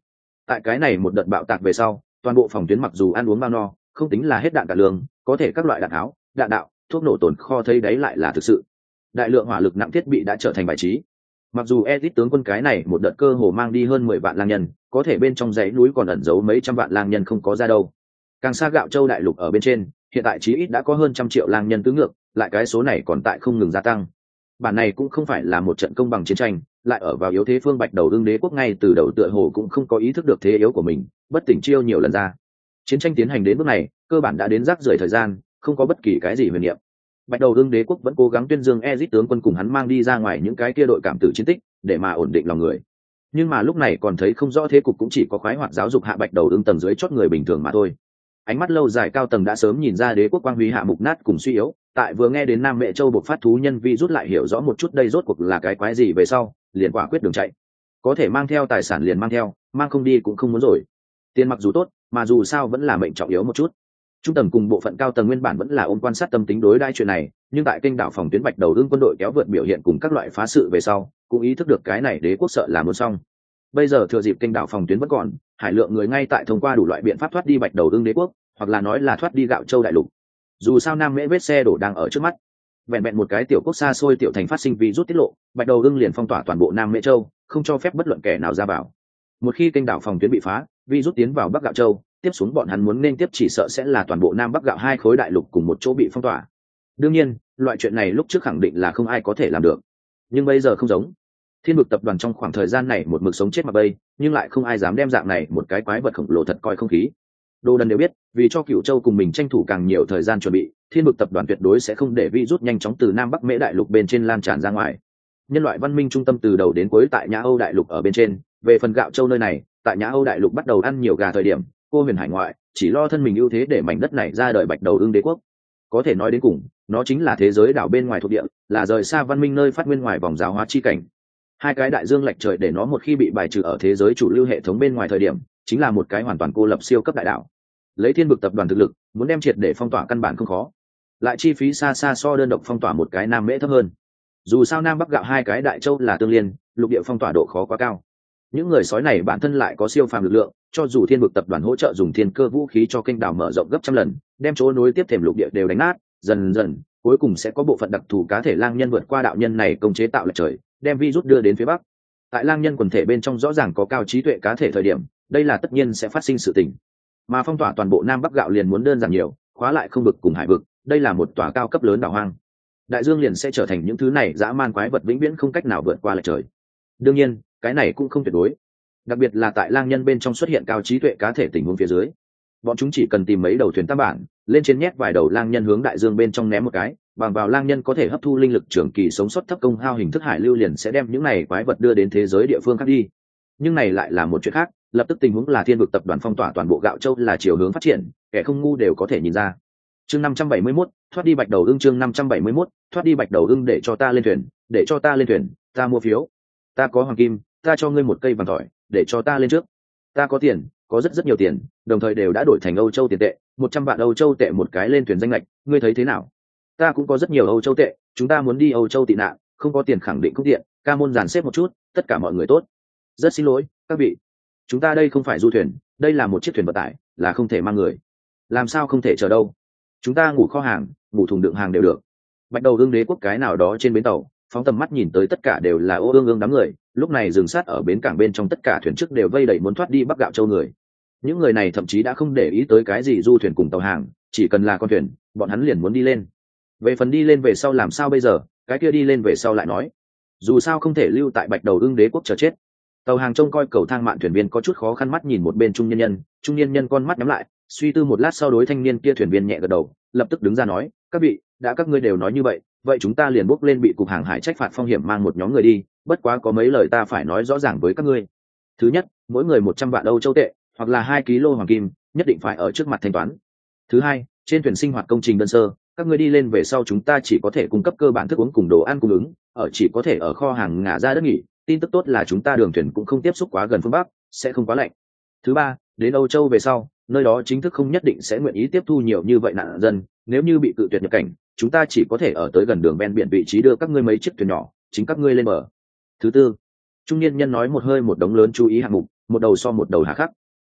Tại cái này một đợt bạo tạc về sau, toàn bộ phòng tuyến mặc dù ăn uống bao no, không tính là hết đạn cả lương, có thể các loại đạn tháo, đạn đạo, thuốc nổ tồn kho thấy đấy lại là thực sự. Đại lượng hỏa lực nặng thiết bị đã trở thành bài trí. Mặc dù Ezic tướng quân cái này một đợt cơ hồ mang đi hơn 10 vạn lang nhân, có thể bên trong dãy núi còn ẩn giấu mấy trăm vạn lang nhân không có ra đâu. Càng xa Gạo Châu đại lục ở bên trên, hiện tại chí ít đã có hơn 100 triệu lang nhân tứ ngược, lại cái số này còn tại không ngừng gia tăng. Bản này cũng không phải là một trận công bằng chiến tranh, lại ở vào yếu thế phương Bạch Đầu Ưng đế quốc ngay từ đầu tựa hồ cũng không có ý thức được thế yếu của mình, bất tỉnh chiêu nhiều lần ra. Chiến tranh tiến hành đến bước này, cơ bản đã đến rác rưởi thời gian, không có bất kỳ cái gì huyền niệm. Bạch Đầu Ưng đế quốc vẫn cố gắng tuyên dương Ezic tướng quân cùng hắn mang đi ra ngoài những cái kia đội cảm tử chiến tích, để mà ổn định lòng người. Nhưng mà lúc này còn thấy không rõ thế cục, cũng chỉ có khoái hoạt giáo dục hạ Bạch Đầu Ưng tầng dưới chót người bình thường mà thôi. Ánh mắt lâu dài cao tầng đã sớm nhìn ra đế quốc quang huy hạ mục nát cùng suy yếu, tại vừa nghe đến Nam Mệ Châu buộc phát thú nhân vi rút lại hiểu rõ một chút đây rốt cuộc là cái quái gì về sau, liền quả quyết đường chạy. Có thể mang theo tài sản liền mang theo, mang không đi cũng không muốn rồi. Tiền mặc dù tốt, mà dù sao vẫn là mệnh trọng yếu một chút. Trung tầng cùng bộ phận cao tầng nguyên bản vẫn là ôm quan sát tâm tính đối đãi chuyện này, nhưng tại kênh đảo phòng tuyến Bạch Đầu Ưng quân đội kéo vượt biểu hiện cùng các loại phá sự về sau, cũng ý thức được cái này đế quốc sợ là muốn xong. Bây giờ thừa dịp kênh đảo phòng tuyến vẫn còn, hải lượng người ngay tại thông qua đủ loại biện pháp thoát đi Bạch Đầu Ưng đế quốc, hoặc là nói là thoát đi Gạo Châu đại lục. Dù sao Nam Mễ vết xe đổ đang ở trước mắt, vẹn vẹn một cái tiểu quốc xa xôi tiểu thành phát sinh virus tiết lộ, Bạch Đầu Ưng liền phong tỏa toàn bộ Nam Mễ Châu, không cho phép bất luận kẻ nào ra vào. Một khi kênh đảo phòng tuyến bị phá, virus tiến vào Bắc Gạo Châu, tiếp xuống bọn hắn muốn nên tiếp chỉ sợ sẽ là toàn bộ Nam Bắc Gạo hai khối đại lục cùng một chỗ bị phong tỏa. Đương nhiên, loại chuyện này lúc trước khẳng định là không ai có thể làm được, nhưng bây giờ không giống. Thiên Vực tập đoàn trong khoảng thời gian này một mực sống chết mà bay, nhưng lại không ai dám đem dạng này một cái quái vật khổng lồ thật coi không khí. Đồ Đần đều biết, vì cho Cửu Châu cùng mình tranh thủ càng nhiều thời gian chuẩn bị, Thiên Vực tập đoàn tuyệt đối sẽ không để virus nhanh chóng từ Nam Bắc Mễ đại lục bên trên lan tràn ra ngoài. Nhân loại văn minh trung tâm từ đầu đến cuối tại Nhã Âu đại lục ở bên trên, về phần Gạo Châu nơi này, tại Nhã Âu đại lục bắt đầu ăn nhiều gà thời điểm, cô huyền hải ngoại chỉ lo thân mình ưu thế để mảnh đất này ra đời Bạch Đầu Ưng đế quốc. Có thể nói đến cùng, nó chính là thế giới đảo bên ngoài thuộc địa, là rời xa văn minh nơi phát nguyên ngoài vòng giáo hóa chi cảnh. Hai cái đại dương lệch trời để nó một khi bị bài trừ ở thế giới chủ lưu hệ thống bên ngoài thời điểm, chính là một cái hoàn toàn cô lập siêu cấp đại đảo. Lấy Thiên Vực tập đoàn thực lực, muốn đem triệt để phong tỏa căn bản không khó, lại chi phí xa xa so đơn độc phong tỏa một cái Nam Mễ thấp hơn. Dù sao Nam Bắc Gạo hai cái đại châu là tương liên, lục địa phong tỏa độ khó quá cao. Những người sói này bản thân lại có siêu phàm lực lượng, cho dù Thiên Vực tập đoàn hỗ trợ dùng thiên cơ vũ khí cho kênh đảo mở rộng gấp trăm lần, đem chỗ nối tiếp thềm lục địa đều đánh nát, dần dần cuối cùng sẽ có bộ phận đặc thù cá thể lang nhân vượt qua đạo nhân này công chế tạo lệch trời, đem virus đưa đến phía bắc. Tại lang nhân quần thể bên trong rõ ràng có cao trí tuệ cá thể thời điểm, đây là tất nhiên sẽ phát sinh sự tình. Mà phong tỏa toàn bộ Nam Bắc Gạo liền muốn đơn giản nhiều, khóa lại không vực cùng hải vực, đây là một tòa cao cấp lớn đảo hoang. Đại dương liền sẽ trở thành những thứ này dã man quái vật vĩnh viễn không cách nào vượt qua lệch trời. Đương nhiên, cái này cũng không tuyệt đối. Đặc biệt là tại lang nhân bên trong xuất hiện cao trí tuệ cá thể tình huống phía dưới, bọn chúng chỉ cần tìm mấy đầu thuyền tam bản, lên trên nhét vài đầu lang nhân hướng đại dương bên trong ném một cái, bằng vào lang nhân có thể hấp thu linh lực trường kỳ sống sót thấp công hao hình thức hải lưu liền sẽ đem những này quái vật đưa đến thế giới địa phương khác đi. Nhưng này lại là một chuyện khác, lập tức tình huống là Thiên Vực tập đoàn phong tỏa toàn bộ Gạo Châu là chiều hướng phát triển, kẻ không ngu đều có thể nhìn ra. Chương 571, thoát đi Bạch Đầu Ưng. Chương 571, thoát đi Bạch Đầu Ưng. Để cho ta lên thuyền, để cho ta lên thuyền, ta mua phiếu. Ta có hoàng kim, ta cho ngươi một cây vàng tỏi, để cho ta lên trước. Ta có tiền, có rất nhiều tiền, đồng thời đều đã đổi thành Âu Châu tiền tệ, 100 vạn Âu Châu tệ một cái lên thuyền danh lệch, ngươi thấy thế nào? Ta cũng có rất nhiều Âu Châu tệ, chúng ta muốn đi Âu Châu tị nạn, không có tiền khẳng định không tiện, ca môn dàn xếp một chút, tất cả mọi người tốt. Rất xin lỗi, các vị. Chúng ta đây không phải du thuyền, đây là một chiếc thuyền vận tải, là không thể mang người. Làm sao không thể chờ đâu? Chúng ta ngủ kho hàng, ngủ thùng đựng hàng đều được. Bạch Đầu Ưng đế quốc cái nào đó trên bến tàu, phóng tầm mắt nhìn tới tất cả đều là ô ương ương đám người, lúc này dừng sát ở bến cảng bên trong tất cả thuyền trước đều vây đẩy muốn thoát đi Bắc Gạo Châu người. Những người này thậm chí đã không để ý tới cái gì du thuyền cùng tàu hàng, chỉ cần là con thuyền, bọn hắn liền muốn đi lên. Về phần đi lên về sau làm sao bây giờ, cái kia đi lên về sau lại nói. Dù sao không thể lưu tại Bạch Đầu Ưng đế quốc chờ chết. Tàu hàng trông coi cầu thang mạn thuyền viên có chút khó khăn mắt nhìn một bên trung niên nhân con mắt nhắm lại, suy tư một lát sau đối thanh niên kia thuyền viên nhẹ gật đầu, lập tức đứng ra nói, các vị, đã các ngươi đều nói như vậy, vậy chúng ta liền bốc lên bị cục hàng hải trách phạt phong hiểm mang một nhóm người đi, bất quá có mấy lời ta phải nói rõ ràng với các ngươi. Thứ nhất, mỗi người 100 vạn Âu Châu tệ, hoặc là 2 kg hoàng kim, nhất định phải ở trước mặt thanh toán. Thứ hai, trên thuyền sinh hoạt công trình đơn sơ, các ngươi đi lên về sau chúng ta chỉ có thể cung cấp cơ bản thức uống cùng đồ ăn cung ứng, chỉ có thể ở kho hàng ngả ra đất nghỉ. Tin tức tốt là chúng ta đường thuyền cũng không tiếp xúc quá gần phương Bắc, sẽ không quá lạnh. Thứ ba, đến Âu Châu về sau, nơi đó chính thức không nhất định sẽ nguyện ý tiếp thu nhiều như vậy nạn dân, nếu như bị cự tuyệt nhập cảnh, chúng ta chỉ có thể ở tới gần đường ven biển vị trí đưa các ngươi mấy chiếc thuyền nhỏ, chính các ngươi lên bờ. Thứ tư, trung niên nhân nói một hơi một đống lớn chú ý hạng mục, một đầu so một đầu hà khắc,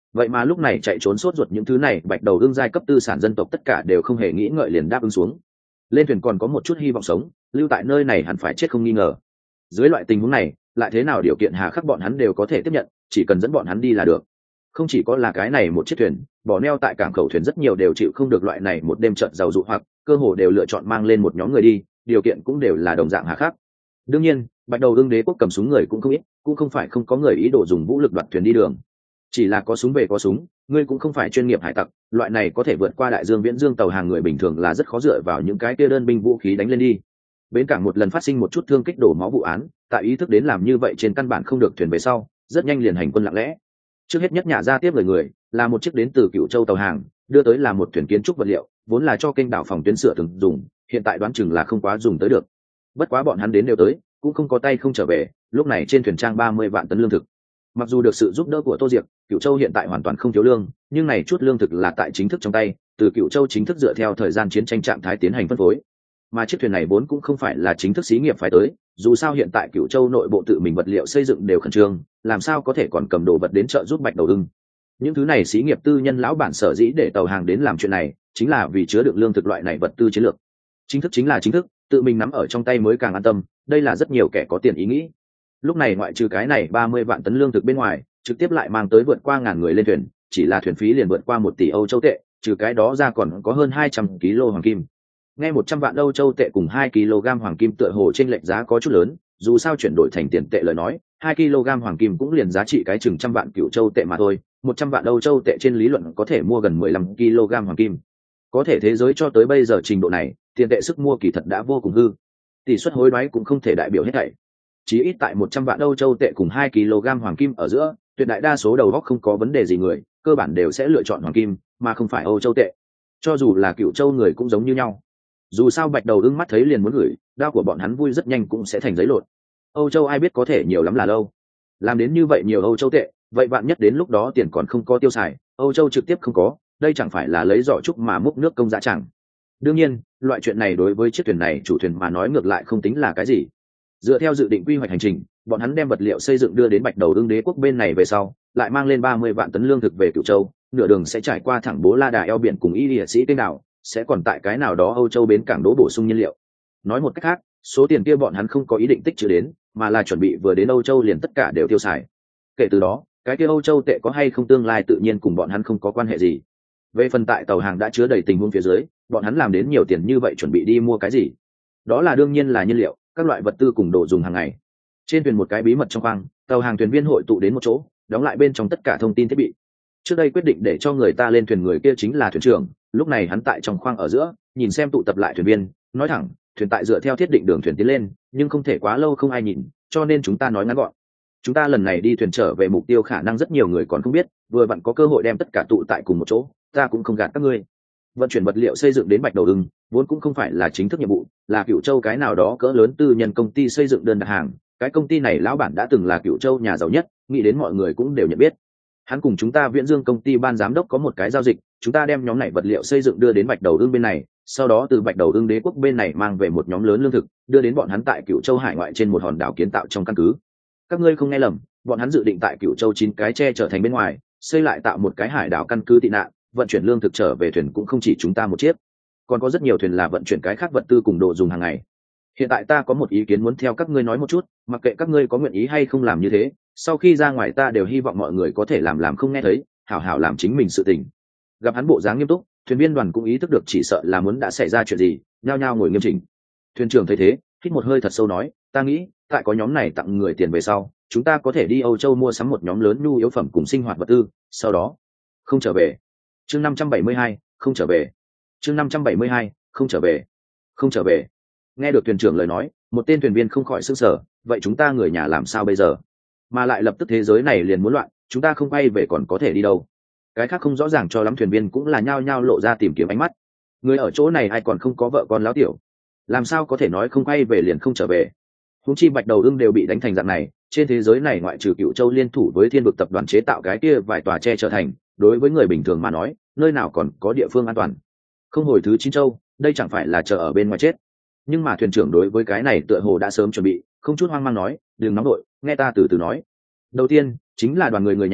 vậy mà lúc này chạy trốn sốt ruột những thứ này bạch đầu ương giai cấp tư sản dân tộc tất cả đều không hề nghĩ ngợi liền đáp ứng xuống. Lên thuyền còn có một chút hy vọng sống, lưu tại nơi này hẳn phải chết không nghi ngờ. Dưới loại tình huống này lại thế nào điều kiện hà khắc bọn hắn đều có thể tiếp nhận, chỉ cần dẫn bọn hắn đi là được. Không chỉ có là cái này một chiếc thuyền, bỏ neo tại cảng khẩu thuyền rất nhiều đều chịu không được loại này một đêm trận giàu dụ hoặc cơ hồ đều lựa chọn mang lên một nhóm người đi, điều kiện cũng đều là đồng dạng hà khắc. Đương nhiên bạch đầu ương đế quốc cầm súng người cũng không ít, cũng không phải không có người ý đồ dùng vũ lực đoạt thuyền đi đường, chỉ là có súng về có súng, ngươi cũng không phải chuyên nghiệp hải tặc, loại này có thể vượt qua đại dương viễn dương tàu hàng người bình thường là rất khó dựa vào những cái kia đơn binh vũ khí đánh lên đi. Bến cảng một lần phát sinh một chút thương kích đổ máu vụ án, tại ý thức đến làm như vậy trên căn bản không được thuyền về sau, rất nhanh liền hành quân lặng lẽ. Trước hết nhất nhả ra tiếp lời người là một chiếc đến từ Cựu Châu tàu hàng, đưa tới là một thuyền kiến trúc vật liệu, vốn là cho kênh đảo phòng tuyến sửa thường dùng, hiện tại đoán chừng là không quá dùng tới được. Bất quá bọn hắn đến đều tới, cũng không có tay không trở về, lúc này trên thuyền trang 30 vạn tấn lương thực. Mặc dù được sự giúp đỡ của Tô Diệc, Cựu Châu hiện tại hoàn toàn không thiếu lương, nhưng này chút lương thực là tại chính thức trong tay, từ Cựu Châu chính thức dựa theo thời gian chiến tranh trạng thái tiến hành phân phối. Mà chiếc thuyền này vốn cũng không phải là chính thức xí nghiệp phải tới, dù sao hiện tại Cựu Châu nội bộ tự mình vật liệu xây dựng đều khẩn trương, làm sao có thể còn cầm đồ vật đến chợ giúp bạch đầu ưng. Những thứ này xí nghiệp tư nhân lão bản sở dĩ để tàu hàng đến làm chuyện này, chính là vì chứa đựng lương thực loại này vật tư chiến lược. Chính thức chính là chính thức, tự mình nắm ở trong tay mới càng an tâm, đây là rất nhiều kẻ có tiền ý nghĩ. Lúc này ngoại trừ cái này 30 vạn tấn lương thực bên ngoài, trực tiếp lại mang tới vượt qua ngàn người lên thuyền, chỉ là thuyền phí liền vượt qua 1 tỷ Âu Châu tệ, trừ cái đó ra còn có hơn 200 kg hoàng kim. Nghe 100 vạn Âu Châu tệ cùng 2 kg hoàng kim tựa hồ trên lệch giá có chút lớn, dù sao chuyển đổi thành tiền tệ lời nói, 2 kg hoàng kim cũng liền giá trị cái chừng trăm vạn Cựu Châu tệ mà thôi, 100 vạn Âu Châu tệ trên lý luận có thể mua gần 15 kg hoàng kim. Có thể thế giới cho tới bây giờ trình độ này, tiền tệ sức mua kỳ thật đã vô cùng hư. Tỷ suất hối đoái cũng không thể đại biểu hết thảy. Chỉ ít tại 100 vạn Âu Châu tệ cùng 2 kg hoàng kim ở giữa, tuyệt đại đa số đầu óc không có vấn đề gì người, cơ bản đều sẽ lựa chọn hoàng kim, mà không phải Âu Châu tệ. Cho dù là Cựu Châu người cũng giống như nhau. Dù sao bạch đầu ưng mắt thấy liền muốn gửi, đao của bọn hắn vui rất nhanh cũng sẽ thành giấy lộn. Âu Châu ai biết có thể nhiều lắm là lâu. Làm đến như vậy nhiều Âu Châu tệ, vậy bạn nhất đến lúc đó tiền còn không có tiêu xài, Âu Châu trực tiếp không có, đây chẳng phải là lấy giỏ trúc mà múc nước công dã chẳng. Đương nhiên, loại chuyện này đối với chiếc thuyền này chủ thuyền mà nói ngược lại không tính là cái gì. Dựa theo dự định quy hoạch hành trình, bọn hắn đem vật liệu xây dựng đưa đến bạch đầu ưng đế quốc bên này về sau, lại mang lên 30 vạn tấn lương thực về Cựu Châu, nửa đường sẽ trải qua thẳng Bố La Đà eo biển cùng Y Liệt Sĩ kênh đảo, sẽ còn tại cái nào đó Âu Châu bến cảng đỗ bổ sung nhiên liệu. Nói một cách khác, số tiền kia bọn hắn không có ý định tích trữ đến, mà là chuẩn bị vừa đến Âu Châu liền tất cả đều tiêu xài. Kể từ đó, cái kia Âu Châu tệ có hay không tương lai tự nhiên cùng bọn hắn không có quan hệ gì. Về phần tại tàu hàng đã chứa đầy tình huống phía dưới, bọn hắn làm đến nhiều tiền như vậy chuẩn bị đi mua cái gì? Đó là đương nhiên là nhiên liệu, các loại vật tư cùng đồ dùng hàng ngày. Trên thuyền một cái bí mật trong khoang, tàu hàng thuyền viên hội tụ đến một chỗ, đóng lại bên trong tất cả thông tin thiết bị. Trước đây quyết định để cho người ta lên thuyền người kia chính là thuyền trưởng, lúc này hắn tại trong khoang ở giữa, nhìn xem tụ tập lại thuyền viên, nói thẳng, thuyền tại dựa theo thiết định đường thuyền tiến lên, nhưng không thể quá lâu không ai nhìn, cho nên chúng ta nói ngắn gọn. Chúng ta lần này đi thuyền trở về mục tiêu khả năng rất nhiều người còn không biết, vừa vặn có cơ hội đem tất cả tụ tại cùng một chỗ, ta cũng không gạt các ngươi. Vận chuyển vật liệu xây dựng đến bạch đầu ưng vốn cũng không phải là chính thức nhiệm vụ, là Cựu Châu cái nào đó cỡ lớn tư nhân công ty xây dựng đơn đặt hàng. Cái công ty này lão bản đã từng là Cựu Châu nhà giàu nhất, nghĩ đến mọi người cũng đều nhận biết. Hắn cùng chúng ta Viễn Dương công ty ban giám đốc có một cái giao dịch, chúng ta đem nhóm này vật liệu xây dựng đưa đến bạch đầu ưng bên này, sau đó từ bạch đầu ưng đế quốc bên này mang về một nhóm lớn lương thực, đưa đến bọn hắn tại Cựu Châu hải ngoại trên một hòn đảo kiến tạo trong căn cứ. Các ngươi không nghe lầm, bọn hắn dự định tại Cựu Châu 9 cái tre trở thành bên ngoài, xây lại tạo một cái hải đảo căn cứ tị nạn, vận chuyển lương thực trở về thuyền cũng không chỉ chúng ta một chiếc, còn có rất nhiều thuyền là vận chuyển cái khác vật tư cùng đồ dùng hàng ngày. Hiện tại ta có một ý kiến muốn theo các ngươi nói một chút, mặc kệ các ngươi có nguyện ý hay không làm như thế, sau khi ra ngoài ta đều hy vọng mọi người có thể làm không nghe thấy, hảo hảo làm chính mình sự tình. Gặp hắn bộ dáng nghiêm túc, thuyền viên đoàn cũng ý thức được chỉ sợ là muốn đã xảy ra chuyện gì, nhao nhao ngồi nghiêm chỉnh. Thuyền trưởng thấy thế, hít một hơi thật sâu nói, ta nghĩ tại có nhóm này tặng người tiền về sau, chúng ta có thể đi Âu Châu mua sắm một nhóm lớn nhu yếu phẩm cùng sinh hoạt vật tư, sau đó không trở về. Chương 572, không trở về. Chương 572, không trở về. Không trở về. Nghe được thuyền trưởng lời nói, một tên thuyền viên không khỏi sửng sở, vậy chúng ta người nhà làm sao bây giờ? Mà lại lập tức thế giới này liền muốn loạn, chúng ta không quay về còn có thể đi đâu? Cái khác không rõ ràng cho lắm thuyền viên cũng là nhao nhao lộ ra tìm kiếm ánh mắt. Người ở chỗ này ai còn không có vợ con láo tiểu, làm sao có thể nói không quay về liền không trở về? Huống chi bạch đầu ưng đều bị đánh thành dạng này, trên thế giới này ngoại trừ Cựu Châu liên thủ với Thiên Vực tập đoàn chế tạo cái kia vài tòa tre trở thành, đối với người bình thường mà nói, nơi nào còn có địa phương an toàn? Không hồi thứ 9 châu, đây chẳng phải là chờ ở bên ngoài chết? Nhưng mà thuyền trưởng đối với cái này tựa hồ đã sớm chuẩn bị, không chút hoang mang nói, đừng nóng đội, nghe ta từ từ nói. Đầu tiên chính là đoàn người người nhà,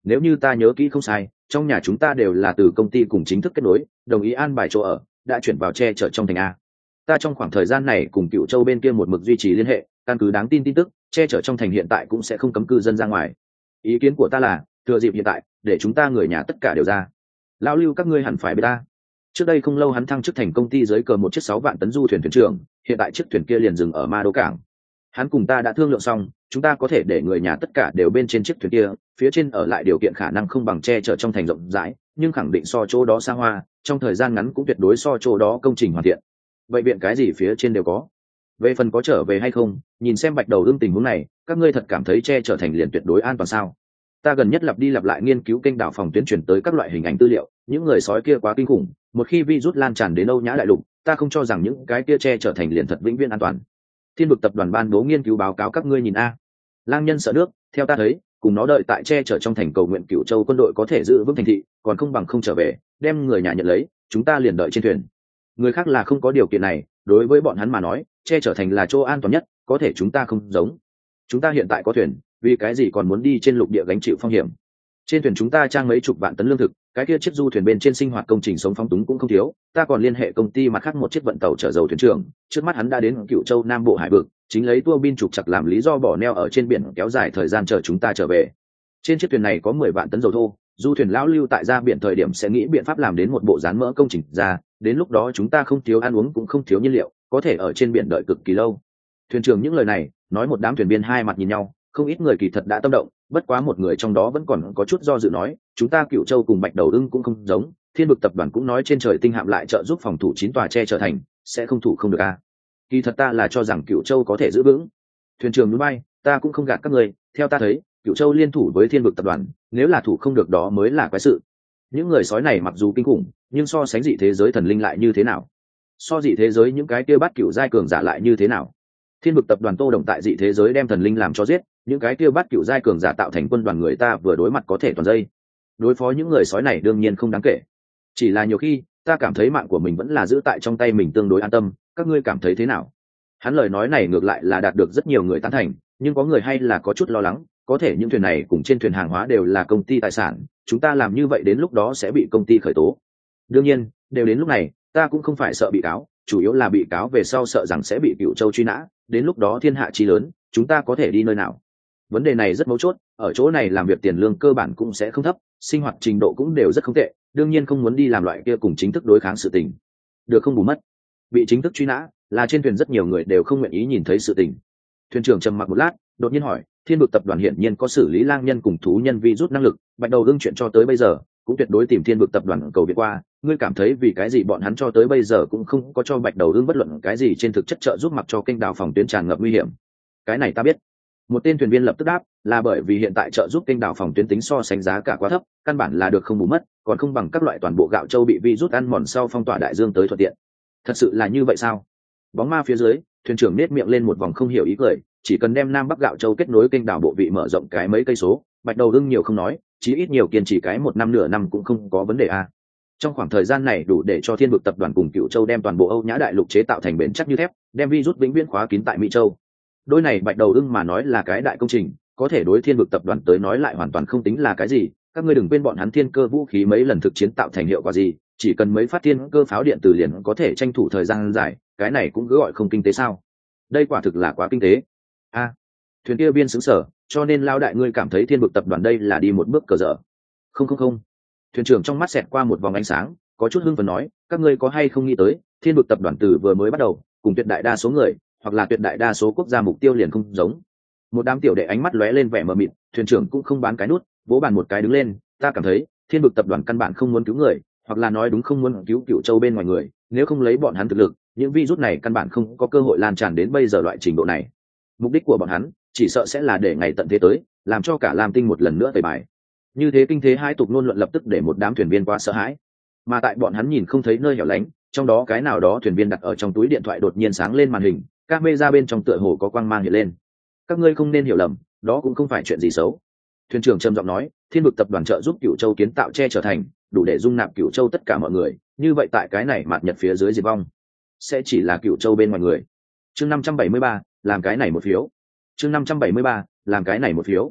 nếu như ta nhớ kỹ không sai, trong nhà chúng ta đều là từ công ty cùng chính thức kết nối, đồng ý an bài chỗ ở, đã chuyển vào che chở trong thành a. Ta trong khoảng thời gian này cùng Cựu Châu bên kia một mực duy trì liên hệ, căn cứ đáng tin tin tức, che chở trong thành hiện tại cũng sẽ không cấm cư dân ra ngoài. Ý kiến của ta là, thừa dịp hiện tại, để chúng ta người nhà tất cả đều ra. Lão Lưu các ngươi hẳn phải biết ta. Trước đây không lâu hắn thăng chức thành công ty dưới cờ một chiếc 6 vạn tấn du thuyền thuyền trưởng, hiện tại chiếc thuyền kia liền dừng ở Ma Đô cảng. Hắn cùng ta đã thương lượng xong, chúng ta có thể để người nhà tất cả đều bên trên chiếc thuyền kia, phía trên ở lại điều kiện khả năng không bằng che chở trong thành rộng rãi, nhưng khẳng định so chỗ đó xa hoa, trong thời gian ngắn cũng tuyệt đối so chỗ đó công trình hoàn thiện. Vậy viện cái gì phía trên đều có. Về phần có trở về hay không, nhìn xem Bạch Đầu Ưng tình huống này, các ngươi thật cảm thấy che chở thành liền tuyệt đối an toàn sao? Ta gần nhất lặp đi lặp lại nghiên cứu kênh đảo phòng tuyến truyền tới các loại hình ảnh tư liệu, những người sói kia quá kinh khủng, một khi virus lan tràn đến Âu Nhã đại lục, ta không cho rằng những cái kia che chở thành liền thật vĩnh viễn an toàn. Thiên vực tập đoàn ban bố nghiên cứu báo cáo các ngươi nhìn a. Lang nhân sợ nước, theo ta thấy, cùng nó đợi tại che chở trong thành cầu nguyện Cửu Châu quân đội có thể giữ vững thành thị, còn không bằng không trở về, đem người nhà nhận lấy, chúng ta liền đợi trên thuyền. Người khác là không có điều kiện này, đối với bọn hắn mà nói, che chở thành là chỗ an toàn nhất, có thể chúng ta không giống. Chúng ta hiện tại có thuyền, vì cái gì còn muốn đi trên lục địa gánh chịu phong hiểm? Trên thuyền chúng ta trang mấy chục vạn tấn lương thực, cái kia chiếc du thuyền bên trên sinh hoạt công trình sống phóng túng cũng không thiếu, ta còn liên hệ công ty mặt khác một chiếc vận tàu chở dầu thuyền trưởng, trước mắt hắn đã đến Cựu Châu Nam Bộ hải vực, chính lấy tua bin trục chặt làm lý do bỏ neo ở trên biển kéo dài thời gian chờ chúng ta trở về. Trên chiếc thuyền này có 10 vạn tấn dầu thô, du thuyền lão Lưu tại ra biển thời điểm sẽ nghĩ biện pháp làm đến một bộ dán mỡ công trình ra, đến lúc đó chúng ta không thiếu ăn uống cũng không thiếu nhiên liệu, có thể ở trên biển đợi cực kỳ lâu. Thuyền trưởng những lời này, nói một đám thuyền viên hai mặt nhìn nhau, không ít người kỳ thật đã tâm động, bất quá một người trong đó vẫn còn có chút do dự nói, chúng ta Cựu Châu cùng Bạch Đầu Ưng cũng không giống, Thiên Vực tập đoàn cũng nói trên trời tinh hạm lại trợ giúp phòng thủ 9 tòa che trở thành, sẽ không thủ không được a. Kỳ thật ta là cho rằng Cựu Châu có thể giữ vững. Thuyền trưởng núi bay, ta cũng không gạt các người, theo ta thấy, Cựu Châu liên thủ với Thiên Vực tập đoàn, nếu là thủ không được đó mới là quái sự. Những người sói này mặc dù kinh khủng, nhưng so sánh dị thế giới thần linh lại như thế nào? So dị thế giới những cái kia bắt cựu giai cường giả lại như thế nào? Thiên Vực tập đoàn Tô Đồng tại dị thế giới đem thần linh làm cho giết, những cái kia bắt cựu giai cường giả tạo thành quân đoàn người ta vừa đối mặt có thể toàn dây. Đối phó những người sói này đương nhiên không đáng kể. Chỉ là nhiều khi, ta cảm thấy mạng của mình vẫn là giữ tại trong tay mình tương đối an tâm, các ngươi cảm thấy thế nào? Hắn lời nói này ngược lại là đạt được rất nhiều người tán thành, nhưng có người hay là có chút lo lắng, có thể những thuyền này cùng trên thuyền hàng hóa đều là công ty tài sản, chúng ta làm như vậy đến lúc đó sẽ bị công ty khởi tố. Đương nhiên, đều đến lúc này, ta cũng không phải sợ bị cáo, chủ yếu là bị cáo về sau sợ rằng sẽ bị Cựu Châu truy nã, đến lúc đó thiên hạ chi lớn, chúng ta có thể đi nơi nào? Vấn đề này rất mấu chốt, ở chỗ này làm việc tiền lương cơ bản cũng sẽ không thấp, sinh hoạt trình độ cũng đều rất không tệ, đương nhiên không muốn đi làm loại kia cùng chính thức đối kháng sự tình. Được không bù mất. Bị chính thức truy nã, là trên thuyền rất nhiều người đều không nguyện ý nhìn thấy sự tình. Thuyền trưởng trầm mặc một lát, đột nhiên hỏi, Thiên Vực tập đoàn hiển nhiên có xử lý lang nhân cùng thú nhân vi rút năng lực, Bạch Đầu Ưng chuyện cho tới bây giờ, cũng tuyệt đối tìm Thiên Vực tập đoàn cầu viện qua, ngươi cảm thấy vì cái gì bọn hắn cho tới bây giờ cũng không có cho Bạch Đầu Ưng bất luận cái gì trên thực chất trợ giúp mặc cho kênh đào phòng tuyến tràn ngập nguy hiểm? Cái này ta biết. Một tên thuyền viên lập tức đáp, là bởi vì hiện tại trợ giúp kênh đào phòng tuyến tính so sánh giá cả quá thấp, căn bản là được không bù mất, còn không bằng các loại toàn bộ gạo châu bị vi rút ăn mòn sau phong tỏa đại dương tới thuận tiện. Thật sự là như vậy sao? Bóng ma phía dưới, thuyền trưởng nét miệng lên một vòng không hiểu ý cười, chỉ cần đem Nam Bắc gạo châu kết nối kênh đào bộ vị mở rộng cái mấy cây số, Bạch Đầu Ưng nhiều không nói, chí ít nhiều kiên trì cái 1 năm nửa năm cũng không có vấn đề a. Trong khoảng thời gian này đủ để cho Thiên Vực tập đoàn cùng Cựu Châu đem toàn bộ Âu Nhã đại lục chế tạo thành bền chắc như thép, đem virus vĩnh viễn khóa kín tại Mỹ Châu. Đôi này Bạch Đầu Ưng mà nói là cái đại công trình, có thể đối Thiên Vực tập đoàn tới nói lại hoàn toàn không tính là cái gì, các ngươi đừng quên bọn hắn thiên cơ vũ khí mấy lần thực chiến tạo thành hiệu quả gì, chỉ cần mấy phát thiên cơ pháo điện từ liền có thể tranh thủ thời gian dài, cái này cũng cứ gọi không kinh tế sao? Đây quả thực là quá kinh tế. A, thuyền kia biên xứng sở, cho nên lao đại ngươi cảm thấy Thiên Vực tập đoàn đây là đi một bước cờ dở? Không. Thuyền trưởng trong mắt xẹt qua một vòng ánh sáng, có chút hưng phấn nói, các ngươi có hay không nghĩ tới, Thiên Vực tập đoàn từ vừa mới bắt đầu, cùng tuyệt đại đa số người, hoặc là tuyệt đại đa số quốc gia mục tiêu liền không giống. Một đám tiểu đệ ánh mắt lóe lên vẻ mờ mịt, thuyền trưởng cũng không bán cái nút, vỗ bàn một cái đứng lên, ta cảm thấy, Thiên Vực tập đoàn căn bản không muốn cứu người, hoặc là nói đúng không muốn cứu Cựu Châu bên ngoài người, nếu không lấy bọn hắn thực lực, những virus này căn bản không có cơ hội lan tràn đến bây giờ loại trình độ này. Mục đích của bọn hắn chỉ sợ sẽ là để ngày tận thế tới, làm cho cả Lam Tinh một lần nữa tẩy bài. Như thế kinh thế hai tục ngôn luận lập tức để một đám thuyền viên quá sợ hãi. Mà tại bọn hắn nhìn không thấy nơi hẻo lánh, trong đó cái nào đó thuyền viên đặt ở trong túi điện thoại đột nhiên sáng lên màn hình, camera bên trong tựa hồ có quang mang hiện lên. Các ngươi không nên hiểu lầm, đó cũng không phải chuyện gì xấu. Thuyền trưởng trầm giọng nói, Thiên Vực tập đoàn trợ giúp Cựu Châu kiến tạo che trở thành, đủ để dung nạp Cựu Châu tất cả mọi người, như vậy tại cái này mạt nhật phía dưới diệt vong, sẽ chỉ là Cựu Châu bên ngoài người. Chương 573, làm cái này một phiếu. Chương 573, làm cái này một phiếu.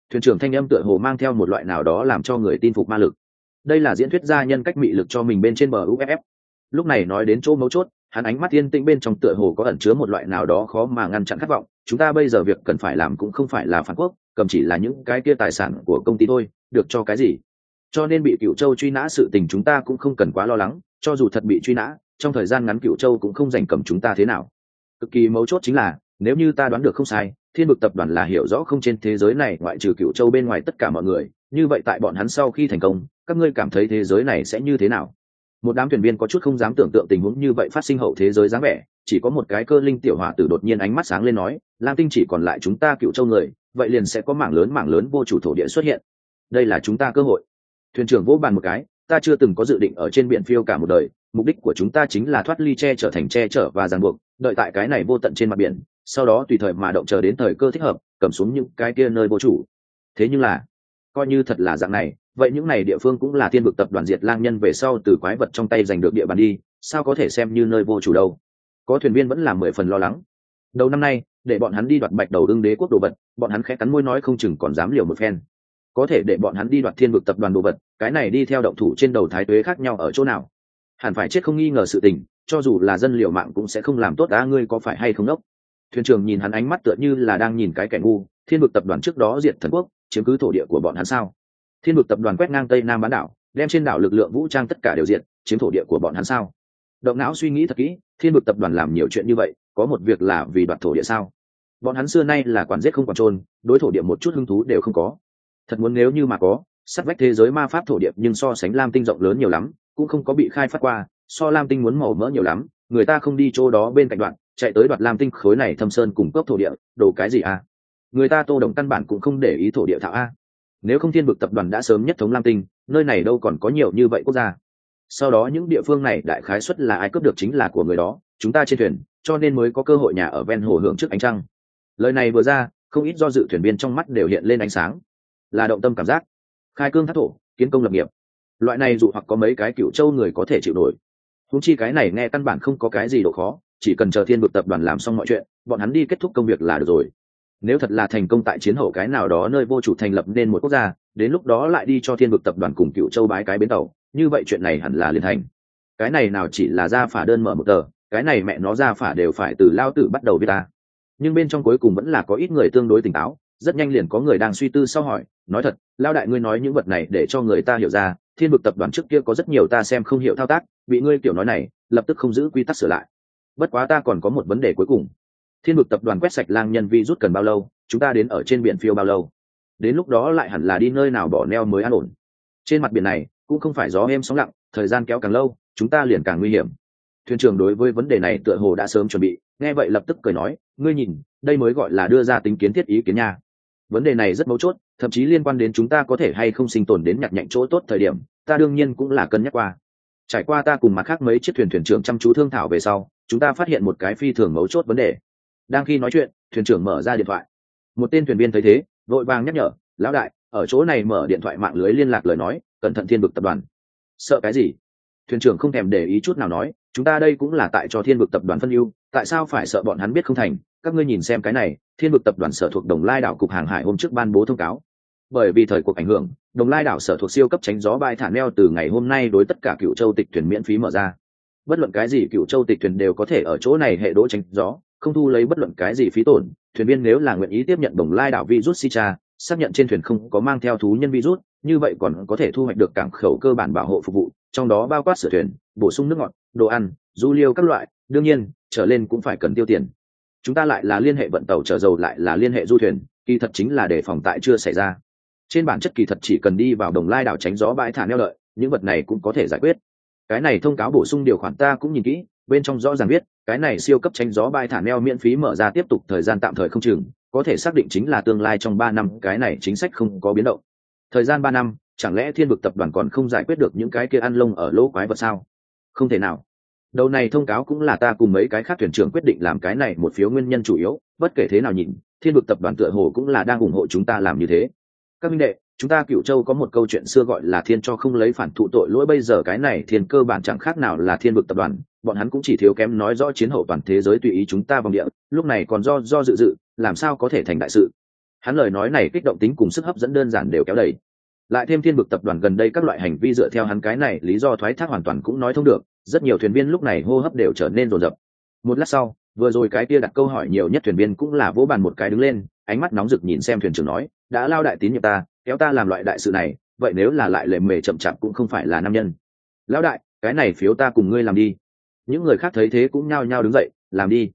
Thuyền trưởng thanh âm tựa hồ mang theo một loại nào đó làm cho người tin phục ma lực. Đây là diễn thuyết gia nhân cách mị lực cho mình bên trên bờ uff. Lúc này nói đến chỗ mấu chốt, hắn ánh mắt yên tĩnh bên trong tựa hồ có ẩn chứa một loại nào đó khó mà ngăn chặn khát vọng. Chúng ta bây giờ việc cần phải làm cũng không phải là phản quốc, cầm chỉ là những cái kia tài sản của công ty thôi, được cho cái gì. Cho nên bị Cửu Châu truy nã sự tình chúng ta cũng không cần quá lo lắng, cho dù thật bị truy nã, trong thời gian ngắn Cửu Châu cũng không giành cầm chúng ta thế nào. Cực kỳ mấu chốt chính là, nếu như ta đoán được không sai, Thiên Vực tập đoàn là hiểu rõ không trên thế giới này ngoại trừ Cửu Châu bên ngoài tất cả mọi người, như vậy tại bọn hắn sau khi thành công, các ngươi cảm thấy thế giới này sẽ như thế nào? Một đám thuyền viên có chút không dám tưởng tượng tình huống như vậy phát sinh hậu thế giới dáng vẻ, chỉ có một cái cơ linh tiểu hỏa tử đột nhiên ánh mắt sáng lên nói, Lam Tinh chỉ còn lại chúng ta Cửu Châu người, vậy liền sẽ có mảng lớn vô chủ thổ địa xuất hiện. Đây là chúng ta cơ hội. Thuyền trưởng vỗ bàn một cái, ta chưa từng có dự định ở trên biển phiêu cả một đời, mục đích của chúng ta chính là thoát ly che chở và ràng buộc, đợi tại cái này vô tận trên mặt biển, sau đó tùy thời mà động chờ đến thời cơ thích hợp, cầm xuống những cái kia nơi vô chủ. Thế nhưng là, coi như thật là dạng này, vậy những này địa phương cũng là Thiên Vực tập đoàn diệt lang nhân về sau từ quái vật trong tay giành được địa bàn đi, sao có thể xem như nơi vô chủ đâu? Có thuyền viên vẫn là 10 phần lo lắng. Đầu năm nay, để bọn hắn đi đoạt Bạch Đầu Ưng Đế quốc đồ vật, bọn hắn khẽ cắn môi nói không chừng còn dám liều một phen. Có thể để bọn hắn đi đoạt Thiên Vực tập đoàn đồ vật, cái này đi theo động thủ trên đầu thái tuế khác nhau ở chỗ nào? Hẳn phải chết không nghi ngờ sự tình, cho dù là dân liều mạng cũng sẽ không làm tốt. Ngươi có phải hay không đốc? Thuyền trưởng nhìn hắn ánh mắt tựa như là đang nhìn cái kẻ ngu. Thiên Vực tập đoàn trước đó diệt thần quốc, chiếm cứ thổ địa của bọn hắn sao? Thiên Vực tập đoàn quét ngang Tây Nam bán đảo, đem trên đảo lực lượng vũ trang tất cả đều diệt, chiếm thổ địa của bọn hắn sao? Động não suy nghĩ thật kỹ, Thiên Vực tập đoàn làm nhiều chuyện như vậy, có một việc là vì đoạt thổ địa sao? Bọn hắn xưa nay là quản giết không quản trôn, đối thổ địa một chút hứng thú đều không có. Thật muốn nếu như mà có, sát vách thế giới ma pháp thổ địa nhưng so sánh Lam Tinh rộng lớn nhiều lắm, cũng không có bị khai phát qua, so Lam Tinh muốn màu mỡ nhiều lắm, người ta không đi chỗ đó bên cạnh đoạn, chạy tới đoạt Lam Tinh khối này thâm sơn cùng cốc thổ địa, đồ cái gì à? Người ta Tô Đồng căn bản cũng không để ý thổ địa thạo a. Nếu không Thiên Vực tập đoàn đã sớm nhất thống Lam Tinh, nơi này đâu còn có nhiều như vậy quốc gia. Sau đó những địa phương này đại khái suất là ai cướp được chính là của người đó, chúng ta trên thuyền, cho nên mới có cơ hội nhà ở ven hồ hưởng trước ánh trăng. Lời này vừa ra, không ít do dự thuyền viên trong mắt đều hiện lên ánh sáng. Là động tâm cảm giác, khai cương thác thổ, kiến công lập nghiệp. Loại này dụ hoặc có mấy cái Cửu Châu người có thể chịu nổi. Huống chi cái này nghe căn bản không có cái gì độ khó, chỉ cần chờ Thiên Vực tập đoàn làm xong mọi chuyện, bọn hắn đi kết thúc công việc là được rồi. Nếu thật là thành công tại chiến hậu cái nào đó nơi vô chủ thành lập nên một quốc gia, đến lúc đó lại đi cho Thiên Vực tập đoàn cùng Cửu Châu bái cái bến tàu, như vậy chuyện này hẳn là liền thành. Cái này nào chỉ là ra phả đơn mở một tờ, cái này mẹ nó ra phả đều phải từ lao tử bắt đầu viết ta. Nhưng bên trong cuối cùng vẫn là có ít người tương đối tỉnh táo, rất nhanh liền có người đang suy tư sau hỏi, nói thật, lao đại ngươi nói những vật này để cho người ta hiểu ra, Thiên Vực tập đoàn trước kia có rất nhiều ta xem không hiểu thao tác, bị ngươi kiểu nói này, lập tức không giữ quy tắc sửa lại. Bất quá ta còn có một vấn đề cuối cùng. Thiên Vực tập đoàn quét sạch lang nhân vi rút cần bao lâu, chúng ta đến ở trên biển phiêu bao lâu? Đến lúc đó lại hẳn là đi nơi nào bỏ neo mới an ổn. Trên mặt biển này cũng không phải gió êm sóng lặng, thời gian kéo càng lâu, chúng ta liền càng nguy hiểm. Thuyền trưởng đối với vấn đề này tựa hồ đã sớm chuẩn bị, nghe vậy lập tức cười nói, ngươi nhìn, đây mới gọi là đưa ra tính kiến thiết ý kiến nha. Vấn đề này rất mấu chốt, thậm chí liên quan đến chúng ta có thể hay không sinh tồn đến nhặt nhạnh chỗ tốt thời điểm, ta đương nhiên cũng là cân nhắc qua. Trải qua ta cùng mặt khác mấy chiếc thuyền trưởng chăm chú thương thảo về sau, chúng ta phát hiện một cái phi thường mấu chốt vấn đề. Đang khi nói chuyện, thuyền trưởng mở ra điện thoại. Một tên thuyền viên thấy thế, vội vàng nhắc nhở, lão đại, ở chỗ này mở điện thoại mạng lưới liên lạc lời nói, cẩn thận Thiên Vực tập đoàn. Sợ cái gì? Thuyền trưởng không thèm để ý chút nào nói, chúng ta đây cũng là tại cho Thiên Vực tập đoàn phân ưu, tại sao phải sợ bọn hắn biết không thành? Các ngươi nhìn xem cái này, Thiên Vực tập đoàn sở thuộc Đồng Lai đảo cục hàng hải hôm trước ban bố thông cáo. Bởi vì thời cuộc ảnh hưởng, Đồng Lai đảo sở thuộc siêu cấp tránh gió bãi thả neo từ ngày hôm nay đối tất cả Cửu Châu tịch thuyền miễn phí mở ra. Bất luận cái gì Cửu Châu tịch thuyền đều có thể ở chỗ này hệ đỗ tránh gió, không thu lấy bất luận cái gì phí tổn. Thuyền viên nếu là nguyện ý tiếp nhận Đồng Lai đảo virus Sitra, xác nhận trên thuyền không có mang theo thú nhân virus, như vậy còn có thể thu hoạch được cảng khẩu cơ bản bảo hộ phục vụ, trong đó bao quát sửa thuyền, bổ sung nước ngọt, đồ ăn, du liêu các loại. Đương nhiên, trở lên cũng phải cần tiêu tiền. Chúng ta lại là liên hệ vận tàu chở dầu, lại là liên hệ du thuyền, kỳ thật chính là để phòng tại chưa xảy ra. Trên bản chất kỳ thật chỉ cần đi vào Đồng Lai đảo tránh gió bãi thả neo đợi, những vật này cũng có thể giải quyết. Cái này thông cáo bổ sung điều khoản ta cũng nhìn kỹ, bên trong rõ ràng viết, cái này siêu cấp tránh gió bãi thả neo miễn phí mở ra tiếp tục thời gian tạm thời không chừng, có thể xác định chính là tương lai trong 3 năm, cái này chính sách không có biến động. Thời gian 3 năm, chẳng lẽ Thiên Vực tập đoàn còn không giải quyết được những cái kia ăn lông ở lỗ quái vật sao? Không thể nào. Đầu này thông cáo cũng là ta cùng mấy cái khác thuyền trưởng quyết định làm cái này một phiếu nguyên nhân chủ yếu, bất kể thế nào nhìn, Thiên Vực tập đoàn tựa hồ cũng là đang ủng hộ chúng ta làm như thế. Các minh đệ, chúng ta Cửu Châu có một câu chuyện xưa gọi là thiên cho không lấy phản thụ tội lỗi, bây giờ cái này thiên cơ bản chẳng khác nào là Thiên Vực tập đoàn, bọn hắn cũng chỉ thiếu kém nói rõ chiến hậu toàn thế giới tùy ý chúng ta vòng địa, lúc này còn do dự, làm sao có thể thành đại sự. Hắn lời nói này kích động tính cùng sức hấp dẫn đơn giản đều kéo đầy, lại thêm thiên vực tập đoàn gần đây các loại hành vi dựa theo hắn cái này lý do thoái thác hoàn toàn cũng nói thông được, rất nhiều thuyền viên lúc này hô hấp đều trở nên rồn rập. Một lát sau, vừa rồi cái kia đặt câu hỏi nhiều nhất thuyền viên cũng là vỗ bàn một cái đứng lên, ánh mắt nóng rực nhìn xem thuyền trưởng nói, đã lao đại tín nhiệm ta, kéo ta làm loại đại sự này, vậy nếu là lại lề mề chậm chạp cũng không phải là nam nhân. Lão đại, cái này phiếu ta cùng ngươi làm đi. Những người khác thấy thế cũng nhao nhao đứng dậy, làm đi.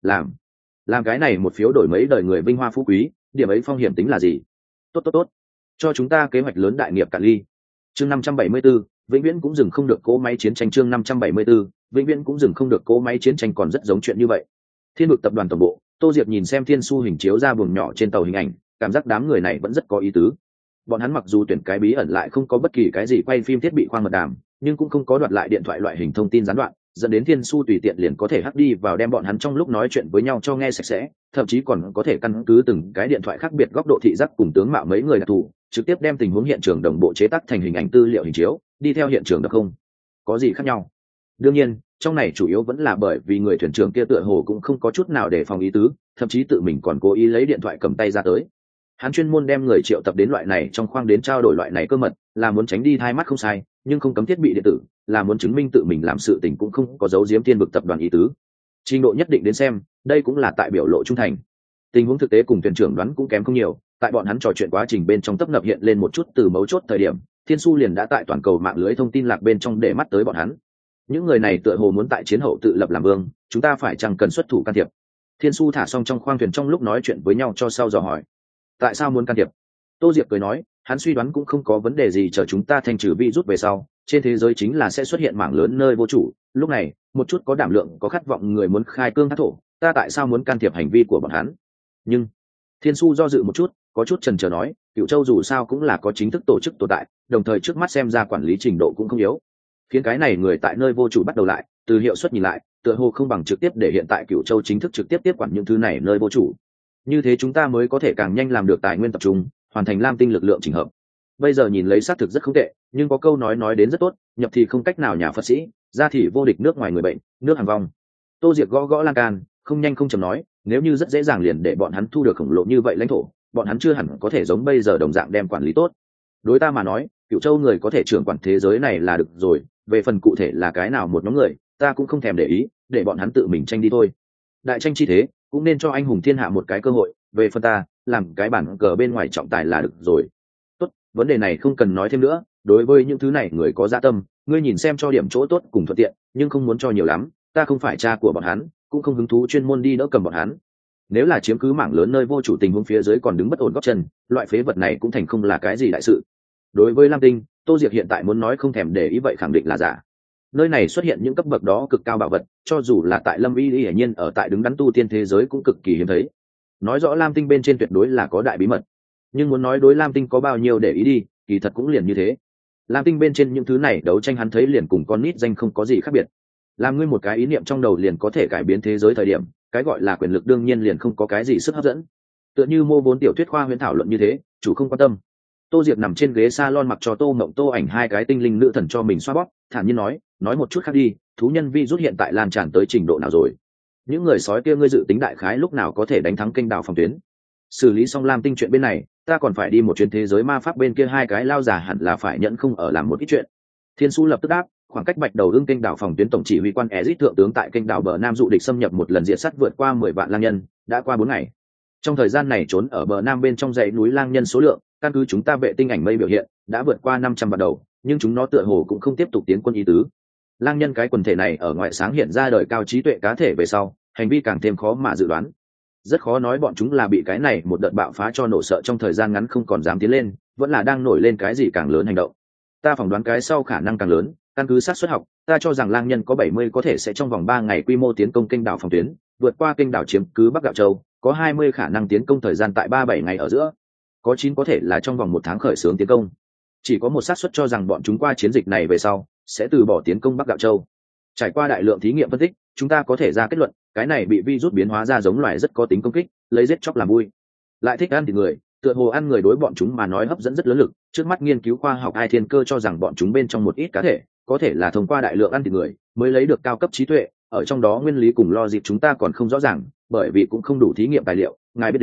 Làm cái này một phiếu đổi mấy đời người vinh hoa phú quý, điểm ấy phong hiểm tính là gì? Tốt, cho chúng ta kế hoạch lớn đại nghiệp cạn ly. Chương 574, vĩnh viễn cũng dừng không được cỗ máy chiến tranh. Chương 574, vĩnh viễn cũng dừng không được cỗ máy chiến tranh, còn rất giống chuyện như vậy. Thiên vực tập đoàn tổng bộ, Tô Diệp nhìn xem Thiên Su hình chiếu ra buồng nhỏ trên tàu hình ảnh, cảm giác đám người này vẫn rất có ý tứ. Bọn hắn mặc dù tuyển cái bí ẩn lại không có bất kỳ cái gì quay phim thiết bị khoang mật đàm, nhưng cũng không có đoạt lại điện thoại loại hình thông tin gián đoạn, dẫn đến Thiên Su tùy tiện liền có thể hack đi vào đem bọn hắn trong lúc nói chuyện với nhau cho nghe sạch sẽ, thậm chí còn có thể căn cứ từng cái điện thoại khác biệt góc độ thị giác cùng tướng mạo mấy người đặc thù, trực tiếp đem tình huống hiện trường đồng bộ chế tác thành hình ảnh tư liệu hình chiếu, đi theo hiện trường được không có gì khác nhau. Đương nhiên, trong này chủ yếu vẫn là bởi vì người thuyền trưởng kia tựa hồ cũng không có chút nào để phòng ý tứ, thậm chí tự mình còn cố ý lấy điện thoại cầm tay ra tới. Hắn chuyên môn đem người triệu tập đến loại này trong khoang đến trao đổi loại này cơ mật, là muốn tránh đi thai mắt không sai, nhưng không cấm thiết bị điện tử, là muốn chứng minh tự mình làm sự tình cũng không có giấu giếm thiên vực tập đoàn ý tứ. Trình độ nhất định đến xem, đây cũng là tại biểu lộ trung thành. Tình huống thực tế cùng thuyền trưởng đoán cũng kém không nhiều, tại bọn hắn trò chuyện quá trình bên trong tấp nập hiện lên một chút từ mấu chốt thời điểm, Thiên Su liền đã tại toàn cầu mạng lưới thông tin lạc bên trong để mắt tới bọn hắn. Những người này tựa hồ muốn tại chiến hậu tự lập làm vương, chúng ta phải chăng cần xuất thủ can thiệp? Thiên Su thả xong trong khoang thuyền trong lúc nói chuyện với nhau cho sau dò hỏi. Tại sao muốn can thiệp? Tô Diệp cười nói, hắn suy đoán cũng không có vấn đề gì, chờ chúng ta thanh trừ virus về sau, trên thế giới chính là sẽ xuất hiện mảng lớn nơi vô chủ, lúc này, một chút có đảm lượng, có khát vọng người muốn khai cương thác thổ, ta tại sao muốn can thiệp hành vi của bọn hắn? Nhưng Thiên Su do dự một chút, có chút chần chờ nói, Cửu Châu dù sao cũng là có chính thức tổ chức tồn tại, đồng thời trước mắt xem ra quản lý trình độ cũng không yếu, khiến cái này người tại nơi vô chủ bắt đầu lại, từ hiệu suất nhìn lại, tựa hồ không bằng trực tiếp để hiện tại Cửu Châu chính thức trực tiếp tiếp quản những thứ này nơi vô chủ. Như thế chúng ta mới có thể càng nhanh làm được tài nguyên tập trung, hoàn thành Lam Tinh lực lượng chỉnh hợp. Bây giờ nhìn lấy xác thực rất không tệ, nhưng có câu nói đến rất tốt, nhập thì không cách nào nhà Phật sĩ, ra thì vô địch nước ngoài người bệnh, nước hàng vong. Tô Diệp gõ gõ lan can, không nhanh không chậm nói, nếu như rất dễ dàng liền để bọn hắn thu được khổng lồ như vậy lãnh thổ, bọn hắn chưa hẳn có thể giống bây giờ đồng dạng đem quản lý tốt. Đối ta mà nói, Cửu Châu người có thể trưởng quản thế giới này là được rồi, về phần cụ thể là cái nào một nhóm người, ta cũng không thèm để ý, để bọn hắn tự mình tranh đi thôi. Đại tranh chi thế, cũng nên cho anh hùng thiên hạ một cái cơ hội, về phần ta, làm cái bản cờ bên ngoài trọng tài là được rồi. Tốt, vấn đề này không cần nói thêm nữa, đối với những thứ này người có dạ tâm, ngươi nhìn xem cho điểm chỗ tốt cùng thuận tiện, nhưng không muốn cho nhiều lắm, ta không phải cha của bọn hắn, cũng không hứng thú chuyên môn đi đỡ cầm bọn hắn. Nếu là chiếm cứ mảng lớn nơi vô chủ tình huống phía dưới còn đứng bất ổn gót chân, loại phế vật này cũng thành không là cái gì đại sự. Đối với Lam Tinh, Tô Diệp hiện tại muốn nói không thèm để ý vậy khẳng định là giả. Nơi này xuất hiện những cấp bậc đó cực cao bảo vật, cho dù là tại Lâm Y hiển nhiên ở tại đứng đắn tu tiên thế giới cũng cực kỳ hiếm thấy. Nói rõ Lam Tinh bên trên tuyệt đối là có đại bí mật, nhưng muốn nói đối Lam Tinh có bao nhiêu để ý đi, kỳ thật cũng liền như thế. Lam Tinh bên trên những thứ này đấu tranh hắn thấy liền cùng con nít danh không có gì khác biệt. Làm ngươi một cái ý niệm trong đầu liền có thể cải biến thế giới thời điểm, cái gọi là quyền lực đương nhiên liền không có cái gì sức hấp dẫn. Tựa như mô vốn tiểu thuyết khoa huyễn thảo luận như thế, chủ không quan tâm. Tô Diệp nằm trên ghế salon mặc cho Tô Mộng Tô ảnh hai cái tinh linh nữ thần cho mình xoa bóp, thản nhiên nói một chút khác đi, thú nhân vi rút hiện tại lan tràn tới trình độ nào rồi? Những người sói kia ngươi dự tính đại khái lúc nào có thể đánh thắng kênh đảo phòng tuyến? Xử lý xong Lam Tinh chuyện bên này, ta còn phải đi một chuyến thế giới ma pháp bên kia, hai cái lao già hẳn là phải nhận không ở làm một ít chuyện. Thiên Su lập tức đáp, khoảng cách Bạch Đầu Ưng kênh đảo phòng tuyến tổng chỉ huy quan Ezic thượng tướng tại kênh đảo bờ Nam dụ địch xâm nhập một lần diệt sát vượt qua 10 vạn lang nhân, đã qua 4 ngày. Trong thời gian này trốn ở bờ Nam bên trong dãy núi lang nhân số lượng, căn cứ chúng ta vệ tinh ảnh mây biểu hiện, đã vượt qua 500 vạn đầu, nhưng chúng nó tựa hồ cũng không tiếp tục tiến quân ý tứ. Lang nhân cái quần thể này ở ngoại sáng hiện ra đời cao trí tuệ cá thể về sau, hành vi càng thêm khó mà dự đoán. Rất khó nói bọn chúng là bị cái này một đợt bạo phá cho nổ sợ trong thời gian ngắn không còn dám tiến lên, vẫn là đang nổi lên cái gì càng lớn hành động. Ta phỏng đoán cái sau khả năng càng lớn, căn cứ xác suất học, ta cho rằng lang nhân có 70 có thể sẽ trong vòng 3 ngày quy mô tiến công kênh đảo phòng tuyến, vượt qua kênh đảo chiếm cứ Bắc Gạo Châu, có 20 khả năng tiến công thời gian tại 3-7 ngày ở giữa, có 9 có thể là trong vòng 1 tháng khởi xướng tiến công. Chỉ có một xác suất cho rằng bọn chúng qua chiến dịch này về sau sẽ từ bỏ tiến công Bắc Gạo Châu. Trải qua đại lượng thí nghiệm phân tích, chúng ta có thể ra kết luận, cái này bị virus biến hóa ra giống loài rất có tính công kích, lấy giết chóc làm vui, lại thích ăn thịt người, tựa hồ ăn người đối bọn chúng mà nói hấp dẫn rất lớn lực. Trước mắt nghiên cứu khoa học Ai Thiên Cơ cho rằng bọn chúng bên trong một ít cá thể có thể là thông qua đại lượng ăn thịt người mới lấy được cao cấp trí tuệ, ở trong đó nguyên lý cùng logic chúng ta còn không rõ ràng, bởi vì cũng không đủ thí nghiệm tài liệu. Ngài biết đến,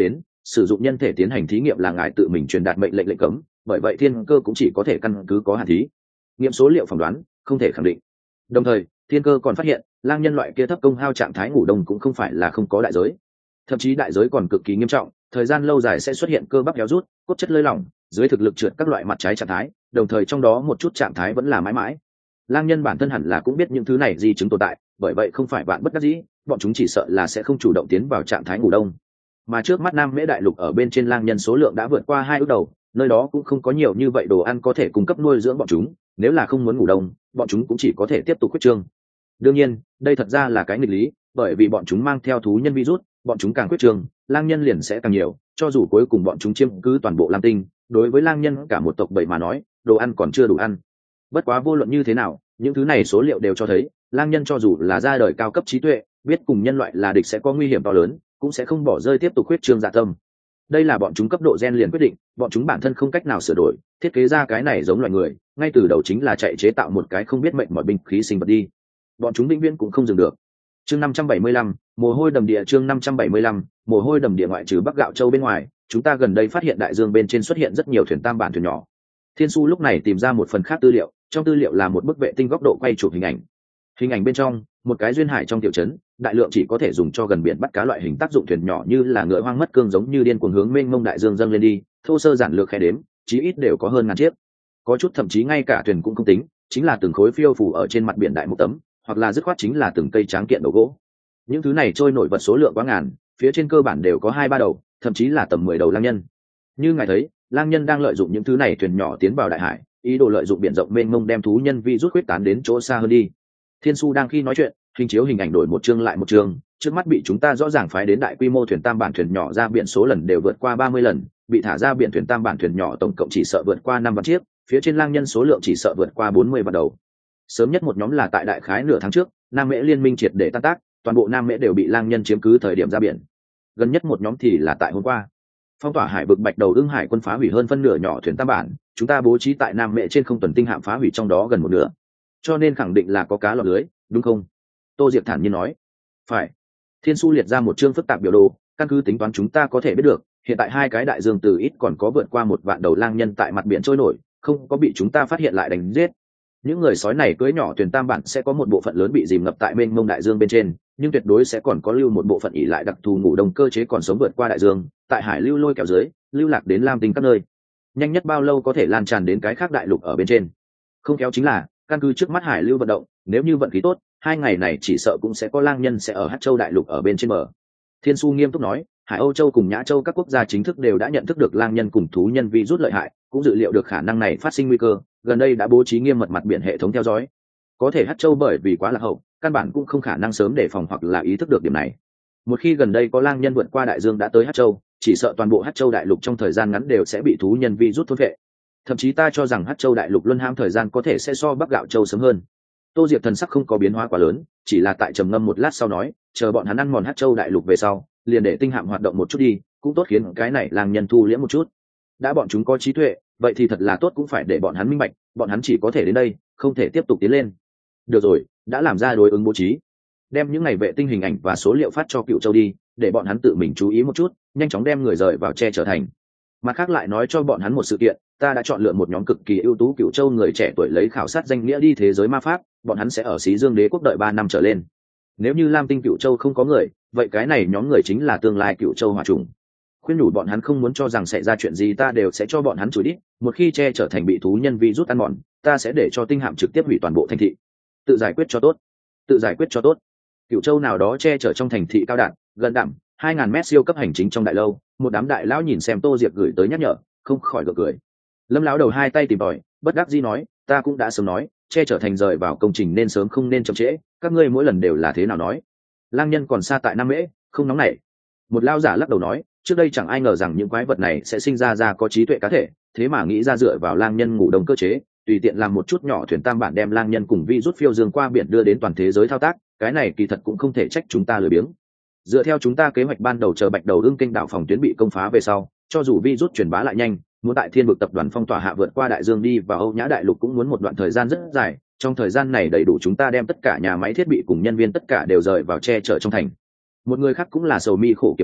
sử dụng nhân thể tiến hành thí nghiệm là ngài tự mình truyền đạt mệnh lệnh lệnh cấm, bởi vậy thiên cơ cũng chỉ có thể căn cứ có hạn thí nghiệm số liệu phỏng đoán, không thể khẳng định. Đồng thời thiên cơ còn phát hiện lang nhân loại kia thấp công hao trạng thái ngủ đông cũng không phải là không có đại giới, thậm chí đại giới còn cực kỳ nghiêm trọng, thời gian lâu dài sẽ xuất hiện cơ bắp héo rút, cốt chất lơi lỏng, dưới thực lực trượt các loại mặt trái trạng thái, đồng thời trong đó một chút trạng thái vẫn là mãi mãi. Lang nhân bản thân hẳn là cũng biết những thứ này di chứng tồn tại, bởi vậy không phải bạn bất đắc dĩ, bọn chúng chỉ sợ là sẽ không chủ động tiến vào trạng thái ngủ đông. Mà trước mắt Nam Mễ đại lục ở bên trên lang nhân số lượng đã vượt qua 2 ước đầu, nơi đó cũng không có nhiều như vậy đồ ăn có thể cung cấp nuôi dưỡng bọn chúng, nếu là không muốn ngủ đông, bọn chúng cũng chỉ có thể tiếp tục khuyết trương. Đương nhiên, đây thật ra là cái nghịch lý, bởi vì bọn chúng mang theo thú nhân virus, bọn chúng càng khuyết trương, lang nhân liền sẽ càng nhiều, cho dù cuối cùng bọn chúng chiếm cứ toàn bộ Lam Tinh, đối với lang nhân cả một tộc bầy mà nói, đồ ăn còn chưa đủ ăn. Bất quá vô luận như thế nào, những thứ này số liệu đều cho thấy, lang nhân cho dù là ra đời cao cấp trí tuệ, biết cùng nhân loại là địch sẽ có nguy hiểm to lớn, cũng sẽ không bỏ rơi tiếp tục khuyết trương dạ tâm. Đây là bọn chúng cấp độ gen liền quyết định, bọn chúng bản thân không cách nào sửa đổi, thiết kế ra cái này giống loài người, ngay từ đầu chính là chạy chế tạo một cái không biết mệnh mọi binh khí sinh vật đi. Bọn chúng vĩnh viễn cũng không dừng được. Chương 575, mồ hôi đầm địa. Chương 575, mồ hôi đầm địa. Ngoại trừ Bắc Gạo Châu bên ngoài, chúng ta gần đây phát hiện đại dương bên trên xuất hiện rất nhiều thuyền tam bản thuyền nhỏ. Thiên Su lúc này tìm ra một phần khác tư liệu, trong tư liệu là một bức vệ tinh góc độ quay chụp hình ảnh. Hình ảnh bên trong, một cái duyên hải trong tiểu trấn, đại lượng chỉ có thể dùng cho gần biển bắt cá loại hình tác dụng thuyền nhỏ như là ngựa hoang mất cương giống như điên cuồng hướng mênh mông đại dương dâng lên đi, thô sơ giản lược khe đếm, chí ít đều có hơn ngàn chiếc. Có chút thậm chí ngay cả thuyền cũng không tính, chính là từng khối phiêu phù ở trên mặt biển đại một tấm, hoặc là dứt khoát chính là từng cây tráng kiện đầu gỗ. Những thứ này trôi nổi vật số lượng quá ngàn, phía trên cơ bản đều có 2-3 đầu, thậm chí là tầm 10 đầu lang nhân. Như ngài thấy, lang nhân đang lợi dụng những thứ này thuyền nhỏ tiến vào đại hải, ý đồ lợi dụng biển rộng mênh mông đem thú nhân vi rút quyết tán đến chỗ xa hơn đi. Thiên Su đang khi nói chuyện, hình chiếu hình ảnh đổi một chương lại một chương, trước mắt bị chúng ta rõ ràng phái đến đại quy mô thuyền tam bản thuyền nhỏ ra biển số lần đều vượt qua 30 lần, bị thả ra biển thuyền tam bản thuyền nhỏ tổng cộng chỉ sợ vượt qua 5 vạn chiếc, phía trên lang nhân số lượng chỉ sợ vượt qua 40 vạn đầu. Sớm nhất một nhóm là tại đại khái nửa tháng trước, Nam Mễ liên minh triệt để tan tác, toàn bộ Nam Mễ đều bị lang nhân chiếm cứ thời điểm ra biển. Gần nhất một nhóm thì là tại hôm qua. Phong tỏa hải vực Bạch Đầu Ưng hải quân phá hủy hơn phân nửa nhỏ thuyền tam bản, chúng ta bố trí tại Nam Mễ trên không tuần tinh hạm phá hủy trong đó gần một nửa. Cho nên khẳng định là có cá lọt lưới, đúng không? Tô Diệp thản nhiên nói. Phải. Thiên Su liệt ra một chương phức tạp biểu đồ, căn cứ tính toán chúng ta có thể biết được, hiện tại hai cái đại dương từ ít còn có vượt qua 1 vạn đầu lang nhân tại mặt biển trôi nổi, không có bị chúng ta phát hiện lại đánh giết. Những người sói này cưỡi nhỏ thuyền tam bản sẽ có một bộ phận lớn bị dìm ngập tại mênh mông đại dương bên trên, nhưng tuyệt đối sẽ còn có lưu một bộ phận ỉ lại đặc thù ngủ đông cơ chế còn sống vượt qua đại dương, tại hải lưu lôi kéo dưới, lưu lạc đến Lam Tinh các nơi. Nhanh nhất bao lâu có thể lan tràn đến cái khác đại lục ở bên trên? Không kéo chính là, căn cứ trước mắt hải lưu vận động, nếu như vận khí tốt, 2 ngày này chỉ sợ cũng sẽ có lang nhân sẽ ở Hắc Châu đại lục ở bên trên bờ. Thiên Su nghiêm túc nói, Hải Âu Châu cùng Nhã Châu các quốc gia chính thức đều đã nhận thức được lang nhân cùng thú nhân vi rút lợi hại, cũng dự liệu được khả năng này phát sinh nguy cơ, gần đây đã bố trí nghiêm mật mặt biển hệ thống theo dõi. Có thể Hắc Châu bởi vì quá lạc hậu, căn bản cũng không khả năng sớm đề phòng hoặc là ý thức được điểm này. Một khi gần đây có lang nhân vượt qua đại dương đã tới Hắc Châu, chỉ sợ toàn bộ Hắc Châu đại lục trong thời gian ngắn đều sẽ bị thú nhân vi rút thôn phệ. Thậm chí ta cho rằng Hắc Châu đại lục luân hãm thời gian có thể sẽ so Bắc Gạo Châu sớm hơn. Tô Diệp thần sắc không có biến hóa quá lớn, chỉ là tại trầm ngâm một lát sau nói, chờ bọn hắn ăn mòn Hắc Châu đại lục về sau, liền để tinh hạm hoạt động một chút đi, cũng tốt khiến cái này lang nhân thu liễm một chút. Đã bọn chúng có trí tuệ, vậy thì thật là tốt, cũng phải để bọn hắn minh bạch, bọn hắn chỉ có thể đến đây, không thể tiếp tục tiến lên. Được rồi, đã làm ra đối ứng bố trí, đem những ngày vệ tinh hình ảnh và số liệu phát cho Cựu Châu đi, để bọn hắn tự mình chú ý một chút, nhanh chóng đem người rời vào che trở thành. Mặt khác lại nói cho bọn hắn một sự kiện, ta đã chọn lựa một nhóm cực kỳ ưu tú Cựu Châu người trẻ tuổi lấy khảo sát danh nghĩa đi thế giới ma pháp, bọn hắn sẽ ở Xí Dương Đế quốc đợi 3 năm trở lên. Nếu như Lam Tinh Cựu Châu không có người, vậy cái này nhóm người chính là tương lai Cựu Châu hỏa trùng. Khuyên nhủ bọn hắn không muốn cho rằng xảy ra chuyện gì ta đều sẽ cho bọn hắn chửi đít, một khi che trở thành bị thú nhân vi rút ăn mòn, ta sẽ để cho tinh hạm trực tiếp hủy toàn bộ thành thị. Tự giải quyết cho tốt, tự giải quyết cho tốt. Cựu Châu nào đó che chở trong thành thị cao đẳng, gần đẳng, 2000 mét siêu cấp hành chính trong đại lâu, một đám đại lão nhìn xem Tô Diệp gửi tới nhắc nhở, không khỏi gượng cười. Lâm lão đầu hai tay tìm tòi, bất đắc dĩ nói, ta cũng đã sớm nói, che chở thành rời vào công trình nên sớm không nên chậm trễ, các ngươi mỗi lần đều là thế nào nói. Lang nhân còn xa tại Nam Mễ, không nóng nảy. Một lão giả lắc đầu nói, trước đây chẳng ai ngờ rằng những quái vật này sẽ sinh ra có trí tuệ cá thể, thế mà nghĩ ra dựa vào lang nhân ngủ đông cơ chế, tùy tiện làm một chút nhỏ thuyền tam bản đem lang nhân cùng vi rút phiêu dương qua biển đưa đến toàn thế giới thao tác, cái này kỳ thật cũng không thể trách chúng ta lười biếng. Dựa theo chúng ta kế hoạch ban đầu, chờ Bạch Đầu Ưng kênh đảo phòng tuyến bị công phá về sau, cho dù vi rút truyền bá lại nhanh, muốn tại Thiên Vực tập đoàn phong tỏa hạ vượt qua đại dương đi và Âu Nhã đại lục cũng muốn một đoạn thời gian rất dài, trong thời gian này đầy đủ chúng ta đem tất cả nhà máy thiết bị cùng nhân viên tất cả đều rời vào che chở trong thành. Một người khác cũng là sầu mi khổ kiểm nói,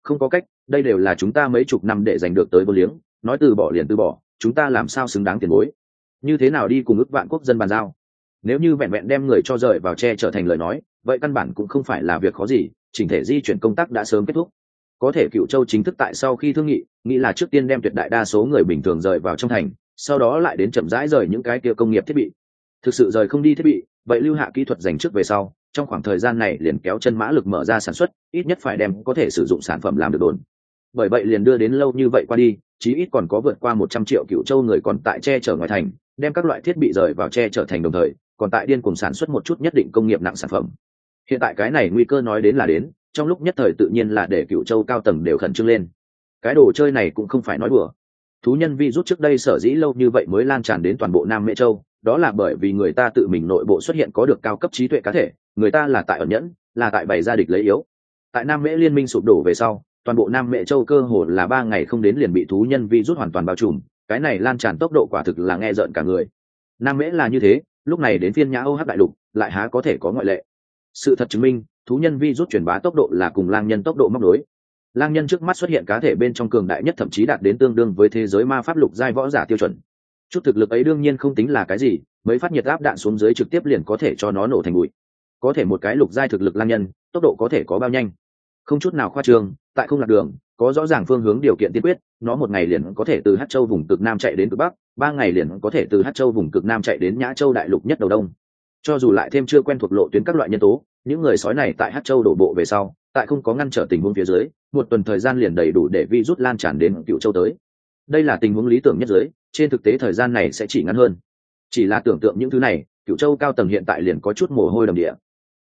Không có cách, đây đều là chúng ta mấy chục năm để giành được tới vô liếng, nói từ bỏ liền từ bỏ, chúng ta làm sao xứng đáng tiền bối? Như thế nào đi cùng ức vạn quốc dân bàn giao? Nếu như vẹn vẹn đem người cho rời vào tre trở thành lời nói, vậy căn bản cũng không phải là việc khó gì, chỉnh thể di chuyển công tác đã sớm kết thúc. Có thể Cựu Châu chính thức tại sau khi thương nghị, nghĩ là trước tiên đem tuyệt đại đa số người bình thường rời vào trong thành, sau đó lại đến chậm rãi rời những cái kia công nghiệp thiết bị. Thực sự rời không đi thiết bị, vậy lưu hạ kỹ thuật dành trước về sau, trong khoảng thời gian này liền kéo chân mã lực mở ra sản xuất, ít nhất phải đem có thể sử dụng sản phẩm làm được đồn. Bởi vậy liền đưa đến lâu như vậy qua đi, chí ít còn có vượt qua 100 triệu Cựu Châu người còn tại che chở ngoài thành, đem các loại thiết bị rời vào che chở thành đồng thời, còn tại điên cuồng sản xuất một chút nhất định công nghiệp nặng sản phẩm. Hiện tại cái này nguy cơ nói đến là đến, trong lúc nhất thời tự nhiên là để Cựu Châu cao tầng đều khẩn trương lên. Cái đồ chơi này cũng không phải nói đùa. Thú nhân virus trước đây sở dĩ lâu như vậy mới lan tràn đến toàn bộ Nam Mễ Châu, đó là bởi vì người ta tự mình nội bộ xuất hiện có được cao cấp trí tuệ cá thể, người ta là tại ẩn nhẫn, là tại bày ra địch lấy yếu. Tại Nam Mễ liên minh sụp đổ về sau, toàn bộ Nam Mễ Châu cơ hồ là 3 ngày không đến liền bị thú nhân virus hoàn toàn bao trùm, cái này lan tràn tốc độ quả thực là nghe rợn cả người. Nam Mễ là như thế, lúc này đến phiên Nhã Âu Hắc đại lục, lại há có thể có ngoại lệ. Sự thật chứng minh, thú nhân virus truyền bá tốc độ là cùng lang nhân tốc độ móc đối. Lang nhân trước mắt xuất hiện cá thể bên trong cường đại nhất, thậm chí đạt đến tương đương với thế giới ma pháp lục giai võ giả tiêu chuẩn. Chút thực lực ấy đương nhiên không tính là cái gì, mấy phát nhiệt áp đạn xuống dưới trực tiếp liền có thể cho nó nổ thành bụi. Có thể một cái lục giai thực lực lang nhân, tốc độ có thể có bao nhanh? Không chút nào khoa trương, tại không lạc đường, có rõ ràng phương hướng điều kiện tiên quyết, nó một ngày liền có thể từ Hắc Châu vùng cực Nam chạy đến cực Bắc, 3 ngày liền có thể từ Hắc Châu vùng cực Nam chạy đến Nhã Châu đại lục nhất đầu đông. Cho dù lại thêm chưa quen thuộc lộ tuyến các loại nhân tố, những người sói này tại Hắc Châu đổ bộ về sau, tại không có ngăn trở tình huống phía dưới, một tuần thời gian liền đầy đủ để virus lan tràn đến Cựu Châu tới. Đây là tình huống lý tưởng nhất dưới, trên thực tế thời gian này sẽ chỉ ngắn hơn. Chỉ là tưởng tượng những thứ này, Cựu Châu cao tầng hiện tại liền có chút mồ hôi đầm địa.